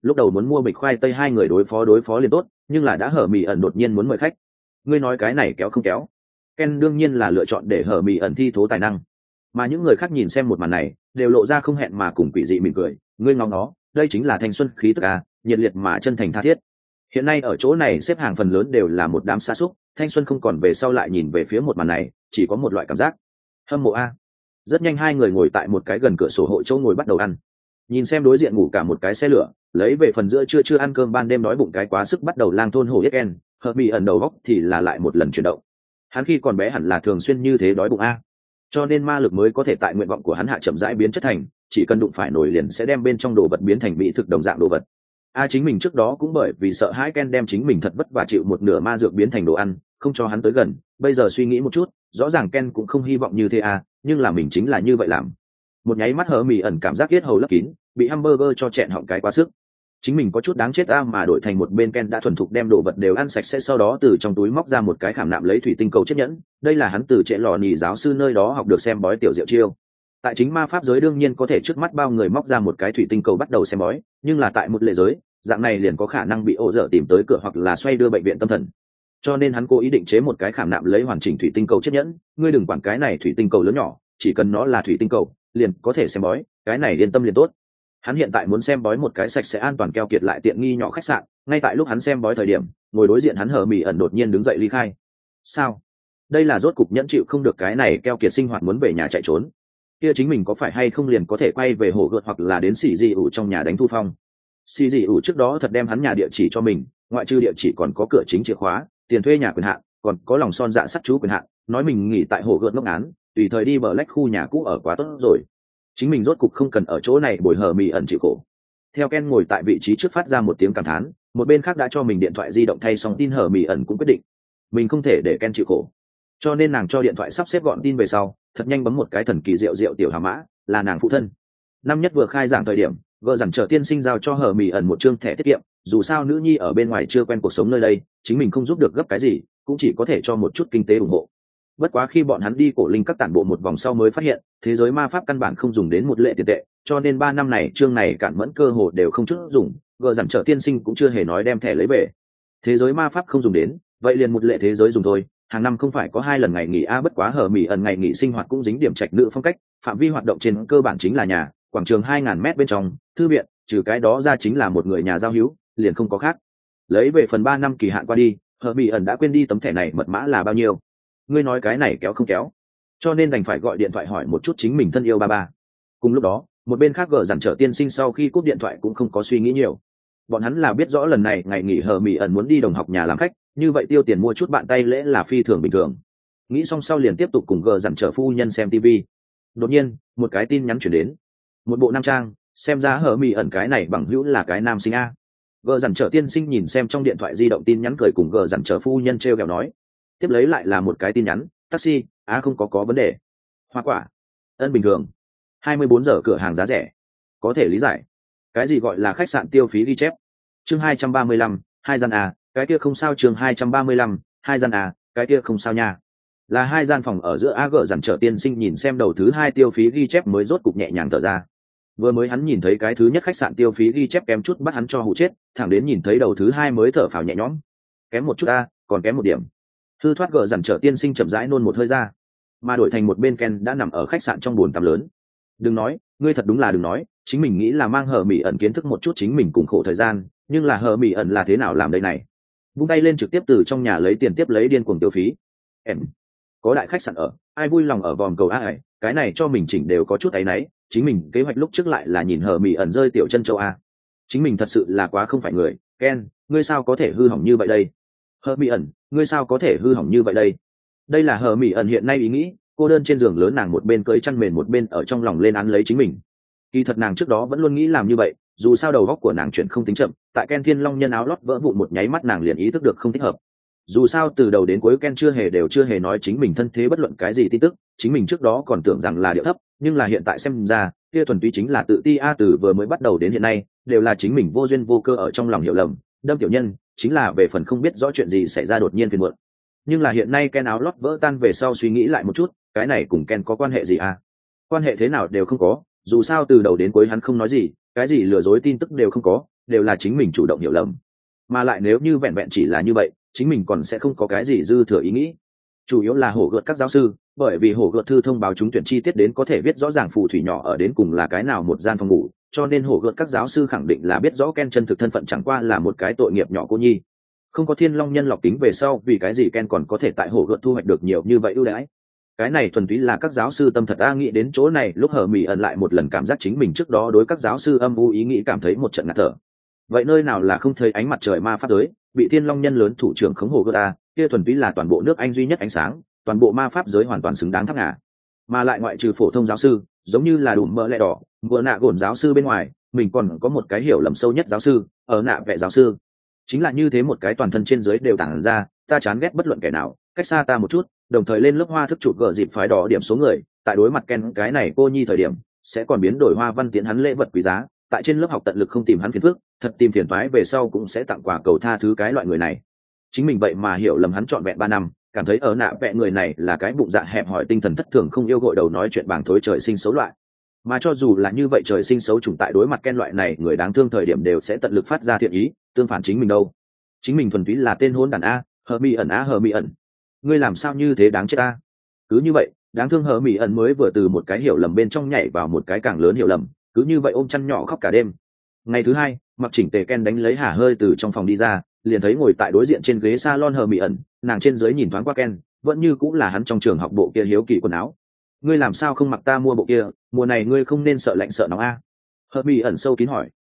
lúc đầu muốn mua bịch khoai tây hai người đối phó liền tốt, nhưng là đã hở mì ẩn đột nhiên muốn mời khách. Ngươi nói cái này kéo không kéo? Ken đương nhiên là lựa chọn để hở mì ẩn thi thố tài năng, mà những người khác nhìn xem một màn này đều lộ ra không hẹn mà cùng quỷ dị mỉm cười. Ngươi ngóng nó, đây chính là thanh xuân khí tức à, nhiệt liệt mà chân thành tha thiết. Hiện nay ở chỗ này xếp hàng phần lớn đều là một đám xa xúc, thanh xuân không còn về sau lại nhìn về phía một màn này, chỉ có một loại cảm giác hâm mộ a. Rất nhanh hai người ngồi tại một cái gần cửa sổ hộ chỗ ngồi bắt đầu ăn, nhìn xem đối diện ngủ cả một cái xe lửa, lấy về phần giữa chưa ăn cơm ban đêm đói bụng cái quá sức bắt đầu lang thôn hổ yết ken. Hợp bị ẩn đầu góc thì là lại một lần chuyển động. Hắn khi còn bé hẳn là thường xuyên như thế đói bụng a, cho nên ma lực mới có thể tại nguyện vọng của hắn hạ chậm rãi biến chất thành, chỉ cần đụng phải nổi liền sẽ đem bên trong đồ vật biến thành mỹ thực đồng dạng đồ vật. Chính mình trước đó cũng bởi vì sợ hãi Ken đem chính mình thật vất vả chịu một nửa ma dược biến thành đồ ăn, không cho hắn tới gần. Bây giờ suy nghĩ một chút, rõ ràng Ken cũng không hy vọng như thế nhưng là mình chính là như vậy làm. Một nháy mắt hở mì ẩn cảm giác yết hầu lấp kín, bị hamburger cho chẹn họng cái quá sức. Chính mình có chút đáng chết mà đổi thành một bên Ken đã thuần thục đem đồ vật đều ăn sạch sẽ, sau đó từ trong túi móc ra một cái khảm nạm lấy thủy tinh cầu chiếc nhẫn. Đây là hắn từ trệ lò nhì giáo sư nơi đó học được xem bói tiểu diệu chiêu. Tại chính ma pháp giới đương nhiên có thể trước mắt bao người móc ra một cái thủy tinh cầu bắt đầu xem bói, nhưng là tại một lệ giới, dạng này liền có khả năng bị ổ dở tìm tới cửa hoặc là xoay đưa bệnh viện tâm thần. Cho nên hắn cố ý định chế một cái khảm nạm lấy hoàn chỉnh thủy tinh cầu chiếc nhẫn. Ngươi đừng quản cái này thủy tinh cầu lớn nhỏ, chỉ cần nó là thủy tinh cầu liền có thể xem bói, cái này yên tâm liền tốt. Hắn hiện tại muốn xem bói một cái sạch sẽ an toàn keo kiệt lại tiện nghi nhỏ khách sạn. Ngay tại lúc hắn xem bói thời điểm, ngồi đối diện hắn hờ mì ẩn đột nhiên đứng dậy ly khai. Sao? Đây là rốt cục nhẫn chịu không được cái này keo kiệt sinh hoạt muốn về nhà chạy trốn. Kia chính mình có phải hay không liền có thể quay về hồ gợt hoặc là đến xì dị ủ trong nhà đánh thu phong. Xì dị ủ trước đó thật đem hắn nhà địa chỉ cho mình, ngoại trừ địa chỉ còn có cửa chính chìa khóa, tiền thuê nhà quyền hạn, còn có lòng son dạ sắt chú quyền hạn, nói mình nghỉ tại hồ gợt ngốc án, tùy thời đi bờ lách khu nhà cũ ở quá tốt rồi. Chính mình rốt cục không cần ở chỗ này bồi hờ mì ẩn chịu khổ. Theo Ken ngồi tại vị trí trước phát ra một tiếng cảm thán, một bên khác đã cho mình điện thoại di động thay xong tin hờ mì ẩn cũng quyết định mình không thể để Ken chịu khổ, cho nên nàng cho điện thoại sắp xếp gọn tin về sau, thật nhanh bấm một cái thần kỳ diệu tiểu hà mã, là nàng phụ thân. Năm nhất vừa khai giảng thời điểm, vợ dặn trở tiên sinh giao cho hờ mì ẩn một chương thẻ tiết kiệm, dù sao nữ nhi ở bên ngoài chưa quen cuộc sống nơi đây, chính mình không giúp được gấp cái gì, cũng chỉ có thể cho một chút kinh tế ủng hộ. Bất quá khi bọn hắn đi cổ linh các tản bộ một vòng sau mới phát hiện thế giới ma pháp căn bản không dùng đến một lệ tiền tệ, cho nên 3 năm này chương này cản mẫn cơ hồ đều không chút dùng. Gờ dặn trở tiên sinh cũng chưa hề nói đem thẻ lấy về. Thế giới ma pháp không dùng đến, vậy liền một lệ thế giới dùng thôi. Hàng năm không phải có 2 lần ngày nghỉ bất quá hở mỉ ẩn ngày nghỉ sinh hoạt cũng dính điểm trạch nữ phong cách, phạm vi hoạt động trên cơ bản chính là nhà, quảng trường 2000 mét bên trong, thư viện, trừ cái đó ra chính là một người nhà giao hữu, liền không có khác. Lấy về phần 3 năm kỳ hạn qua đi, hở mỉ ẩn đã quên đi tấm thẻ này mật mã là bao nhiêu. Ngươi nói cái này kéo không kéo, cho nên đành phải gọi điện thoại hỏi một chút chính mình thân yêu ba. Cùng lúc đó, một bên khác gờ dặn trở tiên sinh sau khi cúp điện thoại cũng không có suy nghĩ nhiều. Bọn hắn là biết rõ lần này ngày nghỉ hờ mỉ ẩn muốn đi đồng học nhà làm khách, như vậy tiêu tiền mua chút bạn tay lễ là phi thường bình thường. Nghĩ xong sau liền tiếp tục cùng gờ dặn trở phu nhân xem TV. Đột nhiên một cái tin nhắn chuyển đến, một bộ nam trang, xem ra hờ mỉ ẩn cái này bằng hữu là cái nam sinh a. Gờ dặn trở tiên sinh nhìn xem trong điện thoại di động tin nhắn, cười cùng gờ dặn trở phu nhân trêu ghẹo nói. Tiếp lấy lại là một cái tin nhắn, taxi, không có vấn đề. Hoa quả, ân bình thường. 24 giờ cửa hàng giá rẻ, có thể lý giải. Cái gì gọi là khách sạn tiêu phí ghi chép? Chương 235, 2 gian cái kia không sao. Chương 235, 2 gian cái kia không sao nha. Là 2 gian phòng ở giữa AG dặn trở tiên sinh nhìn xem đầu thứ 2 tiêu phí ghi chép mới rốt cục nhẹ nhàng thở ra. Vừa mới hắn nhìn thấy cái thứ nhất khách sạn tiêu phí ghi chép kém chút bắt hắn cho hụ chết, thẳng đến nhìn thấy đầu thứ 2 mới thở phào nhẹ nhõm. Kém một chút còn kém một điểm. Thư thoát gờ dặn trở tiên sinh chậm rãi nôn một hơi ra, mà đổi thành một bên Ken đã nằm ở khách sạn trong bồn tắm lớn. Đừng nói, ngươi thật đúng là đừng nói, chính mình nghĩ là mang hờ mỉ ẩn kiến thức một chút chính mình cùng khổ thời gian, nhưng là hờ mỉ ẩn là thế nào làm đây này? Vung tay lên trực tiếp từ trong nhà lấy tiền tiếp lấy điên cuồng tiêu phí. Em có đại khách sạn ở, ai vui lòng ở vòm cầu cái này cho mình chỉnh đều có chút áy náy, chính mình kế hoạch lúc trước lại là nhìn hờ mỉ ẩn rơi tiểu chân châu chính mình thật sự là quá không phải người. Ken, ngươi sao có thể hư hỏng như vậy đây? Hờ mỉ ẩn, ngươi sao có thể hư hỏng như vậy đây? Đây là hờ mỉ ẩn hiện nay ý nghĩ. Cô đơn trên giường lớn, nàng một bên cưỡi chăn mền một bên ở trong lòng lên án lấy chính mình. Kỳ thật nàng trước đó vẫn luôn nghĩ làm như vậy, dù sao đầu óc của nàng chuyển không tính chậm, tại Ken Thiên Long nhân áo lót vỡ vụn một nháy mắt nàng liền ý thức được không thích hợp. Dù sao từ đầu đến cuối Ken chưa hề nói chính mình thân thế bất luận cái gì tin tức, chính mình trước đó còn tưởng rằng là điệu thấp, nhưng là hiện tại xem ra, kia thuần túy chính là tự ti từ vừa mới bắt đầu đến hiện nay, đều là chính mình vô duyên vô cơ ở trong lòng hiểu lầm, đâm tiểu nhân, chính là về phần không biết rõ chuyện gì xảy ra đột nhiên phiền muộn. Nhưng là hiện nay Ken áo lót vỡ tan về sau suy nghĩ lại một chút, cái này cùng Ken có quan hệ gì quan hệ thế nào đều không có, dù sao từ đầu đến cuối hắn không nói gì, cái gì lừa dối tin tức đều không có, đều là chính mình chủ động hiểu lầm. Mà lại nếu như vẹn vẹn chỉ là như vậy, chính mình còn sẽ không có cái gì dư thừa ý nghĩ. Chủ yếu là hổ gợt các giáo sư, bởi vì hổ gợt thư thông báo trúng tuyển chi tiết đến có thể viết rõ ràng phù thủy nhỏ ở đến cùng là cái nào một gian phòng ngủ, cho nên hổ gợt các giáo sư khẳng định là biết rõ Ken chân thực thân phận chẳng qua là một cái tội nghiệp nhỏ cô nhi. Không có thiên long nhân lọc tính về sau, vì cái gì Ken còn có thể tại hổ gợt thu hoạch được nhiều như vậy ưu đãi. Cái này thuần túy là các giáo sư tâm thật. Nghĩ đến chỗ này, lúc hờ mỉ ẩn lại một lần cảm giác chính mình trước đó đối các giáo sư âm u ý nghĩ cảm thấy một trận ngạt thở. Vậy nơi nào là không thấy ánh mặt trời ma pháp giới, bị thiên long nhân lớn thủ trưởng khống hồ gota, kia thuần túy là toàn bộ nước Anh duy nhất ánh sáng, toàn bộ ma pháp giới hoàn toàn xứng đáng thắp ngả. Mà lại ngoại trừ phổ thông giáo sư, giống như là đủ mỡ lẹ đỏ, vừa nạ gồn giáo sư bên ngoài, mình còn có một cái hiểu lầm sâu nhất giáo sư, ở nạ vẽ giáo sư. Chính là như thế một cái toàn thân trên dưới đều tản ra, ta chán ghét bất luận kẻ nào, cách xa ta một chút, đồng thời lên lớp hoa thức chụp gỡ dịp phái đỏ điểm số người, tại đối mặt Ken cái này cô nhi thời điểm, sẽ còn biến đổi hoa văn tiến hắn lễ vật quý giá, tại trên lớp học tận lực không tìm hắn phiền phức, thật tìm phiền toái về sau cũng sẽ tặng quà cầu tha thứ cái loại người này. Chính mình vậy mà hiểu lầm hắn trọn vẹn 3 năm, cảm thấy ở nạ vẽ người này là cái bụng dạ hẹp hòi tinh thần thất thường không yêu gội đầu nói chuyện bảng thối trời sinh xấu loại. Mà cho dù là như vậy trời sinh xấu chủng tại đối mặt Ken loại này người đáng thương thời điểm đều sẽ tận lực phát ra thiện ý, tương phản chính mình đâu. Chính mình thuần túy là tên hỗn đản a, hờ mi ẩn. Ngươi làm sao như thế đáng chết a? Cứ như vậy, đáng thương hờ mi ẩn mới vừa từ một cái hiểu lầm bên trong nhảy vào một cái càng lớn hiểu lầm, cứ như vậy ôm chăn nhỏ khóc cả đêm. Ngày thứ 2, mặc chỉnh tề Ken đánh lấy hả hơi từ trong phòng đi ra, liền thấy ngồi tại đối diện trên ghế salon hờ mi ẩn, nàng trên dưới nhìn thoáng qua Ken, vẫn như cũng là hắn trong trường học bộ kia hiếu kỳ quần áo. Ngươi làm sao không mặc ta mua bộ kia, mùa này ngươi không nên sợ lạnh sợ nóng a? Hờ mi ẩn sâu kín hỏi.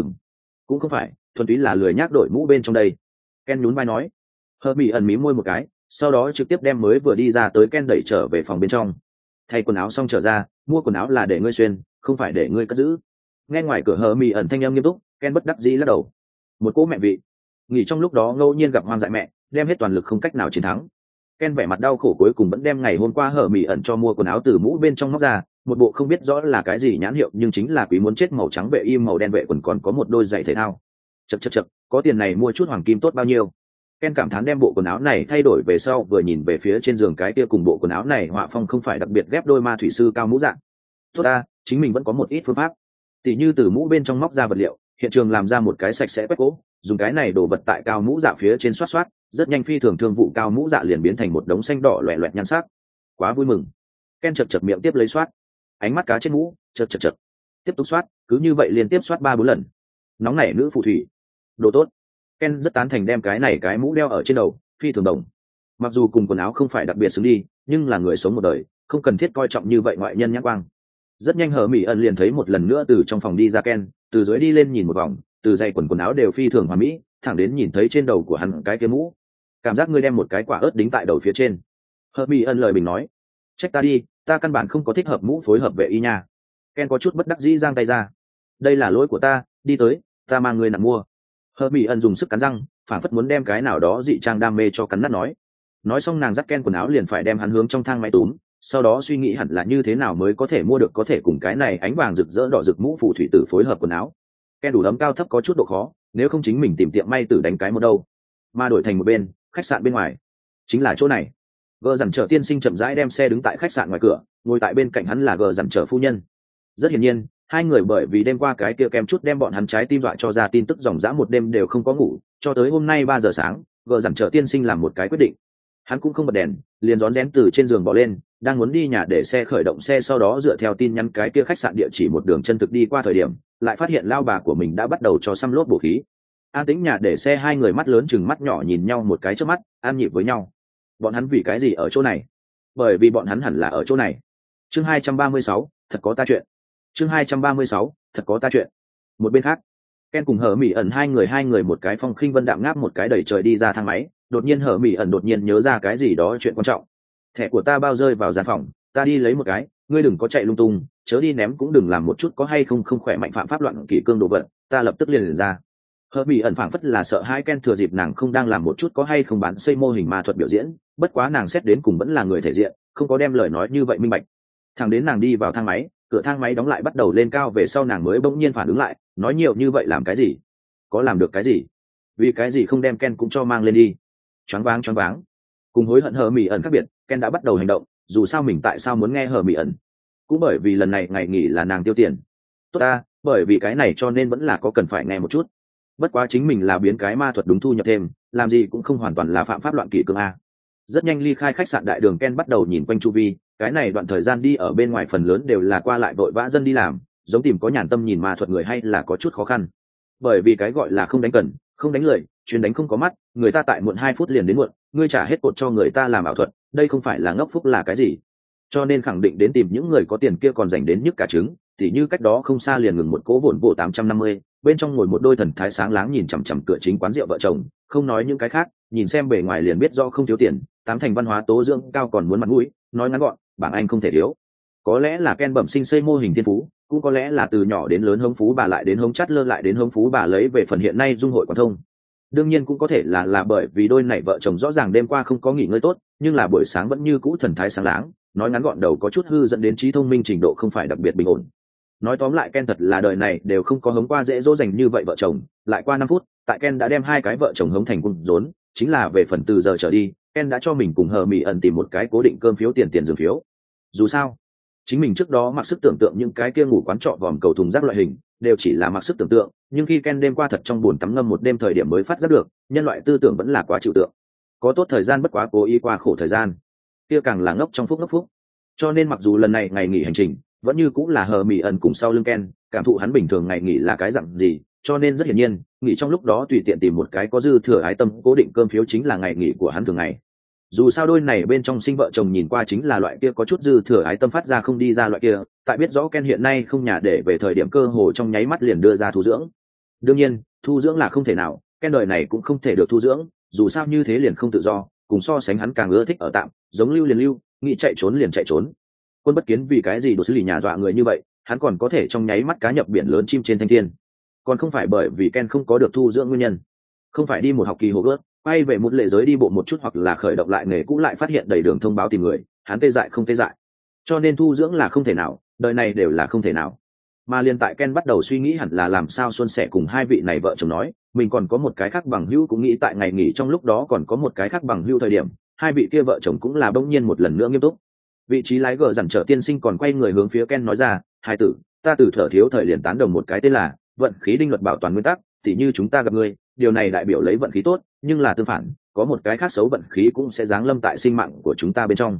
Cũng không phải, thuần túy là lười nhác đổi mũ bên trong đây. Ken nhún vai nói. Hờ mi ẩn mím môi một cái, sau đó trực tiếp đem mới vừa đi ra tới Ken đẩy trở về phòng bên trong. Thay quần áo xong trở ra, mua quần áo là để ngươi xuyên, không phải để ngươi cất giữ. Nghe ngoài cửa hờ mi ẩn thanh âm nghiêm túc, Ken bất đắc dĩ lắc đầu. Một cỗ mẹ vị. Nghỉ trong lúc đó ngẫu nhiên gặp hoang dại mẹ, đem hết toàn lực không cách nào chiến thắng. Ken vẻ mặt đau khổ cuối cùng vẫn đem ngày hôm qua hờ mi ẩn cho mua quần áo từ mũ bên trong móc ra, một bộ không biết rõ là cái gì nhãn hiệu nhưng chính là quý muốn chết màu trắng vệ im màu đen vệ quần còn có một đôi giày thể thao. Chậc, có tiền này mua chút hoàng kim tốt bao nhiêu. Ken cảm thán đem bộ quần áo này thay đổi về sau, vừa nhìn về phía trên giường cái kia cùng bộ quần áo này họa phong không phải đặc biệt ghép đôi ma thủy sư cao mũ dạng. Tốt ta, chính mình vẫn có một ít phương pháp. Tỷ như từ mũ bên trong móc ra vật liệu, hiện trường làm ra một cái sạch sẽ quét gỗ, dùng cái này đổ vật tại cao mũ dạ phía trên xoát, rất nhanh phi thường thương vụ cao mũ dạ liền biến thành một đống xanh đỏ loẹt loẹt nhan sắc. Quá vui mừng. Ken chật miệng tiếp lấy xoát. Ánh mắt cá trên mũ, chật. Tiếp tục xoát, cứ như vậy liên tiếp xoát 3-4 lần. Nóng nảy nữ phù thủy. Đồ tốt. Ken rất tán thành đem cái mũ đeo ở trên đầu, phi thường đồng. Mặc dù cùng quần áo không phải đặc biệt xứng đi, nhưng là người sống một đời, không cần thiết coi trọng như vậy ngoại nhân nhãn quang. Rất nhanh hờ mỹ ẩn liền thấy một lần nữa từ trong phòng đi ra Ken, từ dưới đi lên nhìn một vòng, từ giày quần áo đều phi thường hoàn mỹ, thẳng đến nhìn thấy trên đầu của hắn cái kia mũ. Cảm giác ngươi đem một cái quả ớt đính tại đầu phía trên. Hờ mỹ ẩn lời bình nói. Trách ta đi, ta căn bản không có thích hợp mũ phối hợp vệ y nha. Ken có chút bất đắc dĩ giang tay ra. Đây là lỗi của ta, đi tới, ta mang ngươi nặng mua. Hờ mỹ ẩn dùng sức cắn răng, phản phất muốn đem cái nào đó dị trang đam mê cho cắn nát nói xong nàng dắt Ken quần áo liền phải đem hắn hướng trong thang máy túm, sau đó suy nghĩ hẳn là như thế nào mới có thể mua được có thể cùng cái này ánh vàng rực rỡ đỏ rực mũ phù thủy tử phối hợp quần áo. Ken đủ ấm cao thấp có chút độ khó, nếu không chính mình tìm tiệm may tử đánh cái một đâu, mà đổi thành một bên khách sạn bên ngoài chính là chỗ này. Gờ dằn trở tiên sinh chậm rãi đem xe đứng tại khách sạn ngoài cửa, ngồi tại bên cạnh hắn là gờ dằn trở phu nhân. Rất hiển nhiên hai người bởi vì đêm qua cái kia kem chút đem bọn hắn trái tim dọa cho ra tin tức dòng dã một đêm đều không có ngủ, cho tới hôm nay 3 giờ sáng gờ dằn trở tiên sinh làm một cái quyết định. Hắn cũng không bật đèn, liền rón rén từ trên giường bỏ lên, đang muốn đi nhà để xe khởi động xe, sau đó dựa theo tin nhắn cái kia khách sạn địa chỉ một đường chân thực đi qua thời điểm, lại phát hiện lao bà của mình đã bắt đầu cho xăm lốp bổ khí. An tĩnh nhà để xe hai người mắt lớn chừng mắt nhỏ nhìn nhau một cái trước mắt, an nhịp với nhau. Bọn hắn vì cái gì ở chỗ này? Bởi vì bọn hắn hẳn là ở chỗ này. Chương 236, thật có ta chuyện. Chương 236, thật có ta chuyện. Một bên khác, Ken cùng Hở Mỹ ẩn hai người một cái phong khinh vân đạm ngáp một cái đẩy trời đi ra thang máy, đột nhiên Hở Mỹ ẩn đột nhiên nhớ ra cái gì đó chuyện quan trọng. Thẻ của ta bao rơi vào gian phòng, ta đi lấy một cái, ngươi đừng có chạy lung tung, chớ đi ném cũng đừng làm một chút có hay không khỏe mạnh phạm pháp loạn kỷ cương đồ vật, ta lập tức liền ra. Hở Mỹ ẩn phảng phất là sợ hai Ken thừa dịp nàng không đang làm một chút có hay không bán xây mô hình ma thuật biểu diễn, bất quá nàng xét đến cùng vẫn là người thể diện, không có đem lời nói như vậy minh bạch. Thằng đến nàng đi vào thang máy, cửa thang máy đóng lại bắt đầu lên cao về sau nàng mới bỗng nhiên phản ứng lại, nói nhiều như vậy làm cái gì? Có làm được cái gì? Vì cái gì không đem Ken cũng cho mang lên đi? Choáng váng. Cùng hối hận Hở Mỹ ẩn khác biệt, Ken đã bắt đầu hành động, dù sao mình tại sao muốn nghe Hở Mỹ ẩn? Cũng bởi vì lần này ngày nghỉ là nàng tiêu tiền. Tốt ta, bởi vì cái này cho nên vẫn là có cần phải nghe một chút. bất quá chính mình là biến cái ma thuật đúng thu nhập thêm, làm gì cũng không hoàn toàn là phạm pháp loạn kỷ cương a. Rất nhanh ly khai khách sạn đại đường, Ken bắt đầu nhìn quanh chu vi, cái này đoạn thời gian đi ở bên ngoài phần lớn đều là qua lại vội vã dân đi làm, giống tìm có nhàn tâm nhìn ma thuật người hay là có chút khó khăn. Bởi vì cái gọi là không đánh cần, không đánh lười, chuyến đánh không có mắt, người ta tại muộn 2 phút liền đến muộn, ngươi trả hết cột cho người ta làm ảo thuật, đây không phải là ngốc phúc là cái gì. Cho nên khẳng định đến tìm những người có tiền kia còn dành đến nhức cả trứng, tỉ như cách đó không xa liền ngừng một cỗ vồn bộ 850, bên trong ngồi một đôi thần thái sáng láng nhìn chằm chằm cửa chính quán rượu vợ chồng, không nói những cái khác, nhìn xem bề ngoài liền biết do không thiếu tiền, tám thành văn hóa tố dưỡng cao còn muốn mặt mũi, nói ngắn gọn, bảng Anh không thể thiếu. Có lẽ là Ken bẩm sinh xây mô hình thiên phú, cũng có lẽ là từ nhỏ đến lớn hống phú bà lại đến hống chát lơ lại đến hống phú bà lấy về phần hiện nay dung hội quán thông. Đương nhiên cũng có thể là bởi vì đôi này vợ chồng rõ ràng đêm qua không có nghỉ ngơi tốt, nhưng là buổi sáng vẫn như cũ thần thái sáng láng, nói ngắn gọn đầu có chút hư dẫn đến trí thông minh trình độ không phải đặc biệt bình ổn. Nói tóm lại Ken thật là đời này đều không có hống qua dễ dỗ dành như vậy vợ chồng, lại qua 5 phút, tại Ken đã đem 2 cái vợ chồng hống thành cung rốn, chính là về phần từ giờ trở đi, Ken đã cho mình cùng hờ mỉ ẩn tìm một cái cố định cơm phiếu tiền giường phiếu. Dù sao, chính mình trước đó mặc sức tưởng tượng những cái kia ngủ quán trọ vòm cầu thùng rác loại hình, đều chỉ là mặc sức tưởng tượng, nhưng khi Ken đêm qua thật trong buồn tắm ngâm một đêm thời điểm mới phát giác được, nhân loại tư tưởng vẫn là quá chịu tượng. Có tốt thời gian bất quá cố ý qua khổ thời gian, kia càng là ngốc trong phúc ngốc phúc. Cho nên mặc dù lần này ngày nghỉ hành trình vẫn như cũng là hờ mỉ ẩn cùng sau lưng Ken, cảm thụ hắn bình thường ngày nghỉ là cái dặn gì, cho nên rất hiển nhiên, nghỉ trong lúc đó tùy tiện tìm một cái có dư thừa ái tâm cố định cơm phiếu chính là ngày nghỉ của hắn thường ngày. Dù sao đôi này bên trong sinh vợ chồng nhìn qua chính là loại kia có chút dư thừa ái tâm phát ra không đi ra loại kia, tại biết rõ Ken hiện nay không nhà để về thời điểm cơ hồ trong nháy mắt liền đưa ra thu dưỡng. Đương nhiên, thu dưỡng là không thể nào, Ken đời này cũng không thể được thu dưỡng, dù sao như thế liền không tự do, cùng so sánh hắn càng ưa thích ở tạm, giống lưu liền lưu, nghĩ chạy trốn liền chạy trốn. Quân bất kiến vì cái gì đột xử lì nhà dọa người như vậy, hắn còn có thể trong nháy mắt cá nhập biển lớn chim trên thanh thiên. Còn không phải bởi vì Ken không có được thu dưỡng nguyên nhân, không phải đi một học kỳ hồ gớt, quay về một lệ giới đi bộ một chút hoặc là khởi động lại nghề cũ lại phát hiện đầy đường thông báo tìm người, hắn tê dại không tê dại. Cho nên thu dưỡng là không thể nào, đời này đều là không thể nào. Mà liên tại Ken bắt đầu suy nghĩ hẳn là làm sao xuân sẻ cùng 2 vị này vợ chồng nói, mình còn có một cái khác bằng hữu cũng nghĩ tại ngày nghỉ trong lúc đó còn có một cái khác bằng hữu thời điểm, 2 vị kia vợ chồng cũng là bỗng nhiên một lần nữa nghiêm túc. Vị trí lái gờ dằn trở tiên sinh còn quay người hướng phía Ken nói ra, hai tử, ta từ thở thiếu thời liền tán đồng một cái tên là vận khí đinh luật bảo toàn nguyên tắc, tỉ như chúng ta gặp ngươi, điều này đại biểu lấy vận khí tốt, nhưng là tương phản, có một cái khác xấu vận khí cũng sẽ giáng lâm tại sinh mạng của chúng ta bên trong.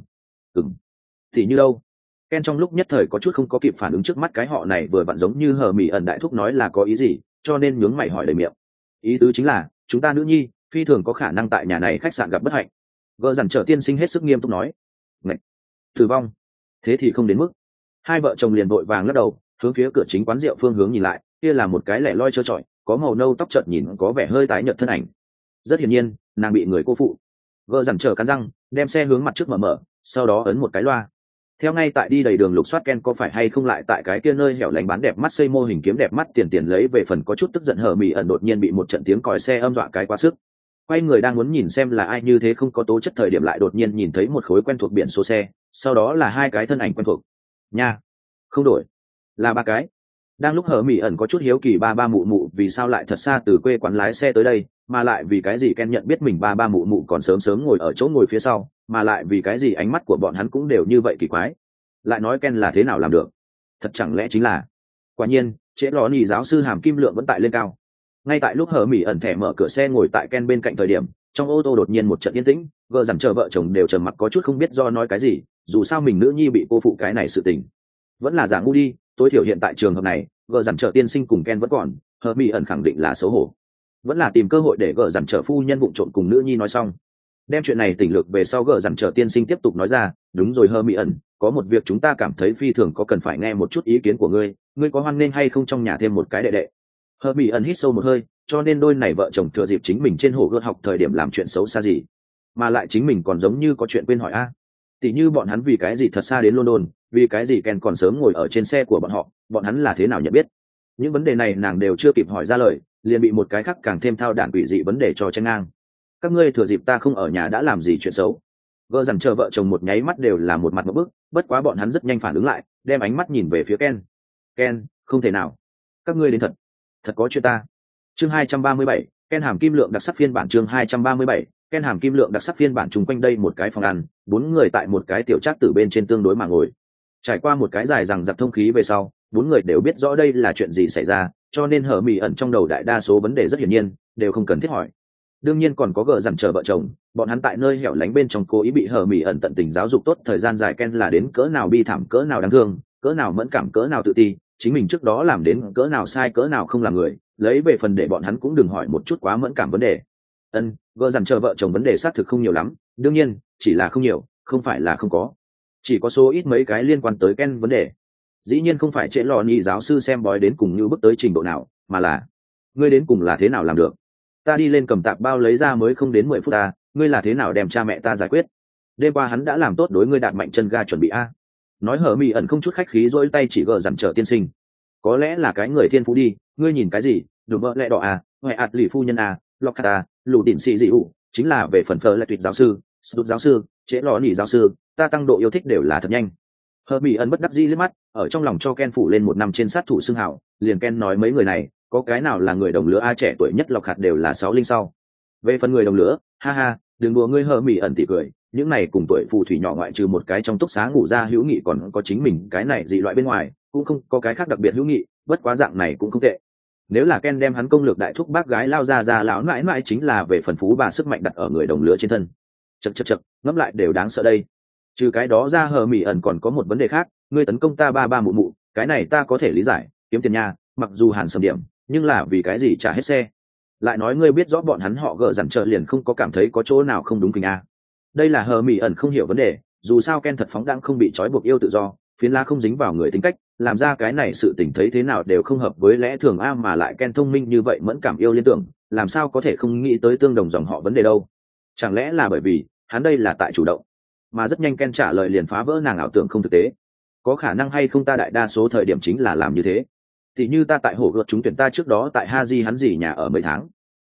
Tỉ như đâu? Ken trong lúc nhất thời có chút không có kịp phản ứng trước mắt cái họ này vừa vặn giống như hờ mỉ ẩn đại thúc nói là có ý gì, cho nên nhướng mày hỏi đầy miệng. Ý tứ chính là, chúng ta nữ nhi, phi thường có khả năng tại nhà này khách sạn gặp bất hạnh. Gờ dằn trở tiên sinh hết sức nghiêm túc nói. Ngậy! Tử vong! Thế thì không đến mức. 2 vợ chồng liền vội vàng lắc đầu, hướng phía cửa chính quán rượu phương hướng nhìn lại, kia là một cái lẻ loi trơ trọi, có màu nâu tóc chợt nhìn có vẻ hơi tái nhợt thân ảnh. Rất hiển nhiên, nàng bị người cô phụ. Gờ dằn trở cắn răng, đem xe hướng mặt trước mở, sau đó ấn một cái loa. Theo ngay tại đi đầy đường lục soát Ken có phải hay không lại tại cái kia nơi hẻo lánh bán đẹp mắt xây mô hình kiếm đẹp mắt tiền lấy về phần có chút tức giận hở mỉ ẩn đột nhiên bị một trận tiếng còi xe âm dọa cái quá sức. Quay người đang muốn nhìn xem là ai như thế không có tố chất thời điểm lại đột nhiên nhìn thấy một khối quen thuộc biển số xe, sau đó là 2 cái thân ảnh quen thuộc. Nha, không đổi, là 3 cái. Đang lúc hở mỉ ẩn có chút hiếu kỳ ba mụ mụ vì sao lại thật xa từ quê quán lái xe tới đây, mà lại vì cái gì Ken nhận biết mình ba mụ mụ còn sớm ngồi ở chỗ ngồi phía sau, mà lại vì cái gì ánh mắt của bọn hắn cũng đều như vậy kỳ quái. Lại nói Ken là thế nào làm được? Thật chẳng lẽ chính là... Quả nhiên, trễ ló nhì giáo sư hàm kim lượng vẫn tại lên cao. Ngay tại lúc hở mỉ ẩn thẻ mở cửa xe ngồi tại Ken bên cạnh thời điểm, trong ô tô đột nhiên một trận yên tĩnh, gờ dằn chờ vợ chồng đều trầm mặc có chút không biết do nói cái gì, dù sao mình nữ nhi bị cô phụ cái này sự tình. Vẫn là giả ngu đi, tối thiểu hiện tại trường hợp này, gờ dằn chờ tiên sinh cùng Ken vẫn còn, hở mỉ ẩn khẳng định là xấu hổ. Vẫn là tìm cơ hội để gờ dằn chờ phu nhân vụng trộn cùng nữ nhi nói xong. Đem chuyện này tỉnh lược về sau gờ dằn chờ tiên sinh tiếp tục nói ra, đúng rồi hở mỉ ẩn, có một việc chúng ta cảm thấy phi thường có cần phải nghe một chút ý kiến của ngươi, ngươi có hoan nên hay không trong nhà thêm một cái đệ đệ? Hờ mỹ ẩn hít sâu một hơi, cho nên đôi này vợ chồng thừa dịp chính mình trên hồ gươm học thời điểm làm chuyện xấu xa gì, mà lại chính mình còn giống như có chuyện quên hỏi a. Tỷ như bọn hắn vì cái gì thật xa đến London, vì cái gì Ken còn sớm ngồi ở trên xe của bọn hắn là thế nào nhận biết? Những vấn đề này nàng đều chưa kịp hỏi ra lời, liền bị một cái khác càng thêm thao đản quỷ dị vấn đề cho chen ngang. Các ngươi thừa dịp ta không ở nhà đã làm gì chuyện xấu? Gỡ dằn chờ vợ chồng một nháy mắt đều là một mặt một bức, bất quá bọn hắn rất nhanh phản ứng lại, đem ánh mắt nhìn về phía Ken. Ken, không thể nào, các ngươi đến thật có chuyện ta. Chương 237, Ken hàm kim lượng đặc sắc phiên bản. Chương 237, Ken hàm kim lượng đặc sắc phiên bản. Chung quanh đây một cái phòng ăn, 4 người tại một cái tiểu trác tử bên trên tương đối mà ngồi. Trải qua một cái dài rằng giặc thông khí về sau, 4 người đều biết rõ đây là chuyện gì xảy ra, cho nên hờ mỹ ẩn trong đầu đại đa số vấn đề rất hiển nhiên đều không cần thiết hỏi. Đương nhiên còn có gờ dằn chờ vợ chồng, bọn hắn tại nơi hẻo lánh bên trong cố ý bị hờ mỹ ẩn tận tình giáo dục tốt thời gian dài, Ken là đến cỡ nào bi thảm, cỡ nào đáng thương, cỡ nào mẫn cảm, cỡ nào tự ti, chính mình trước đó làm đến cỡ nào sai, cỡ nào không làm người, lấy về phần để bọn hắn cũng đừng hỏi một chút quá mẫn cảm vấn đề. Gờ dằn chờ vợ chồng vấn đề xác thực không nhiều lắm, đương nhiên chỉ là không nhiều, không phải là không có, chỉ có số ít mấy cái liên quan tới Ken vấn đề. Dĩ nhiên không phải trễ lò nhị giáo sư xem bói đến cùng như bước tới trình độ nào, mà là ngươi đến cùng là thế nào làm được. Ta đi lên cầm tạp bao lấy ra mới không đến 10 phút ta, ngươi là thế nào đem cha mẹ ta giải quyết. Đêm qua hắn đã làm tốt đối ngươi đạp mạnh chân ga chuẩn bị a. Nói hở mỹ ẩn không chút khách khí dỗi tay chỉ gờ dằn trở tiên sinh. Có lẽ là cái người thiên phú đi, ngươi nhìn cái gì, đùm bợ lẹ đỏ à, hoài ạt lì phu nhân à, locata, lù tịn xị dị ụ, chính là về phần phờ lại tuyệt giáo sư, sụt giáo sư, trễ lò nhị giáo sư, ta tăng độ yêu thích đều là thật nhanh. Hờ mỹ ẩn bất đắc dĩ liếc mắt, ở trong lòng cho Ken phủ lên một năm trên sát thủ xưng hảo, liền Ken nói mấy người này có cái nào là người đồng lứa a, trẻ tuổi nhất lọc hạt đều là 6 linh sau. Về phần người đồng lứa, ha ha, đừng đùa ngươi. Hờ mỹ ẩn tỉ cười, những này cùng tuổi phù thủy nhỏ ngoại trừ một cái trong túc xá ngủ ra hữu nghị còn có chính mình cái này dị loại bên ngoài, cũng không có cái khác đặc biệt hữu nghị, bất quá dạng này cũng không tệ. Nếu là Ken đem hắn công lược đại thúc bác gái lao ra lão mãi mãi chính là về phần phú bà sức mạnh đặt ở người đồng lứa trên thân. Chậc, ngẫm lại đều đáng sợ đây. Trừ cái đó ra hờ mỹ ẩn còn có một vấn đề khác, ngươi tấn công ta ba mụ mụ, cái này ta có thể lý giải, kiếm tiền nha, mặc dù hàn sầm điểm, nhưng là vì cái gì trả hết xe. Lại nói ngươi biết rõ bọn hắn họ gỡ dằn trợ liền không có cảm thấy có chỗ nào không đúng kinh a. Đây là hờ mỹ ẩn không hiểu vấn đề, dù sao Ken thật phóng đãng không bị trói buộc yêu tự do, phiến lá không dính vào người tính cách, làm ra cái này sự tình thấy thế nào đều không hợp với lẽ thường a, mà lại Ken thông minh như vậy mẫn cảm yêu liên tưởng, làm sao có thể không nghĩ tới tương đồng dòng họ vấn đề đâu. Chẳng lẽ là bởi vì hắn đây là tại chủ động. Mà rất nhanh Ken trả lời liền phá vỡ nàng ảo tưởng không thực tế. Có khả năng hay không ta đại đa số thời điểm chính là làm như thế. Thì như ta tại hồ gợt trúng tuyển ta trước đó tại Haji hắn gì nhà ở mấy tháng.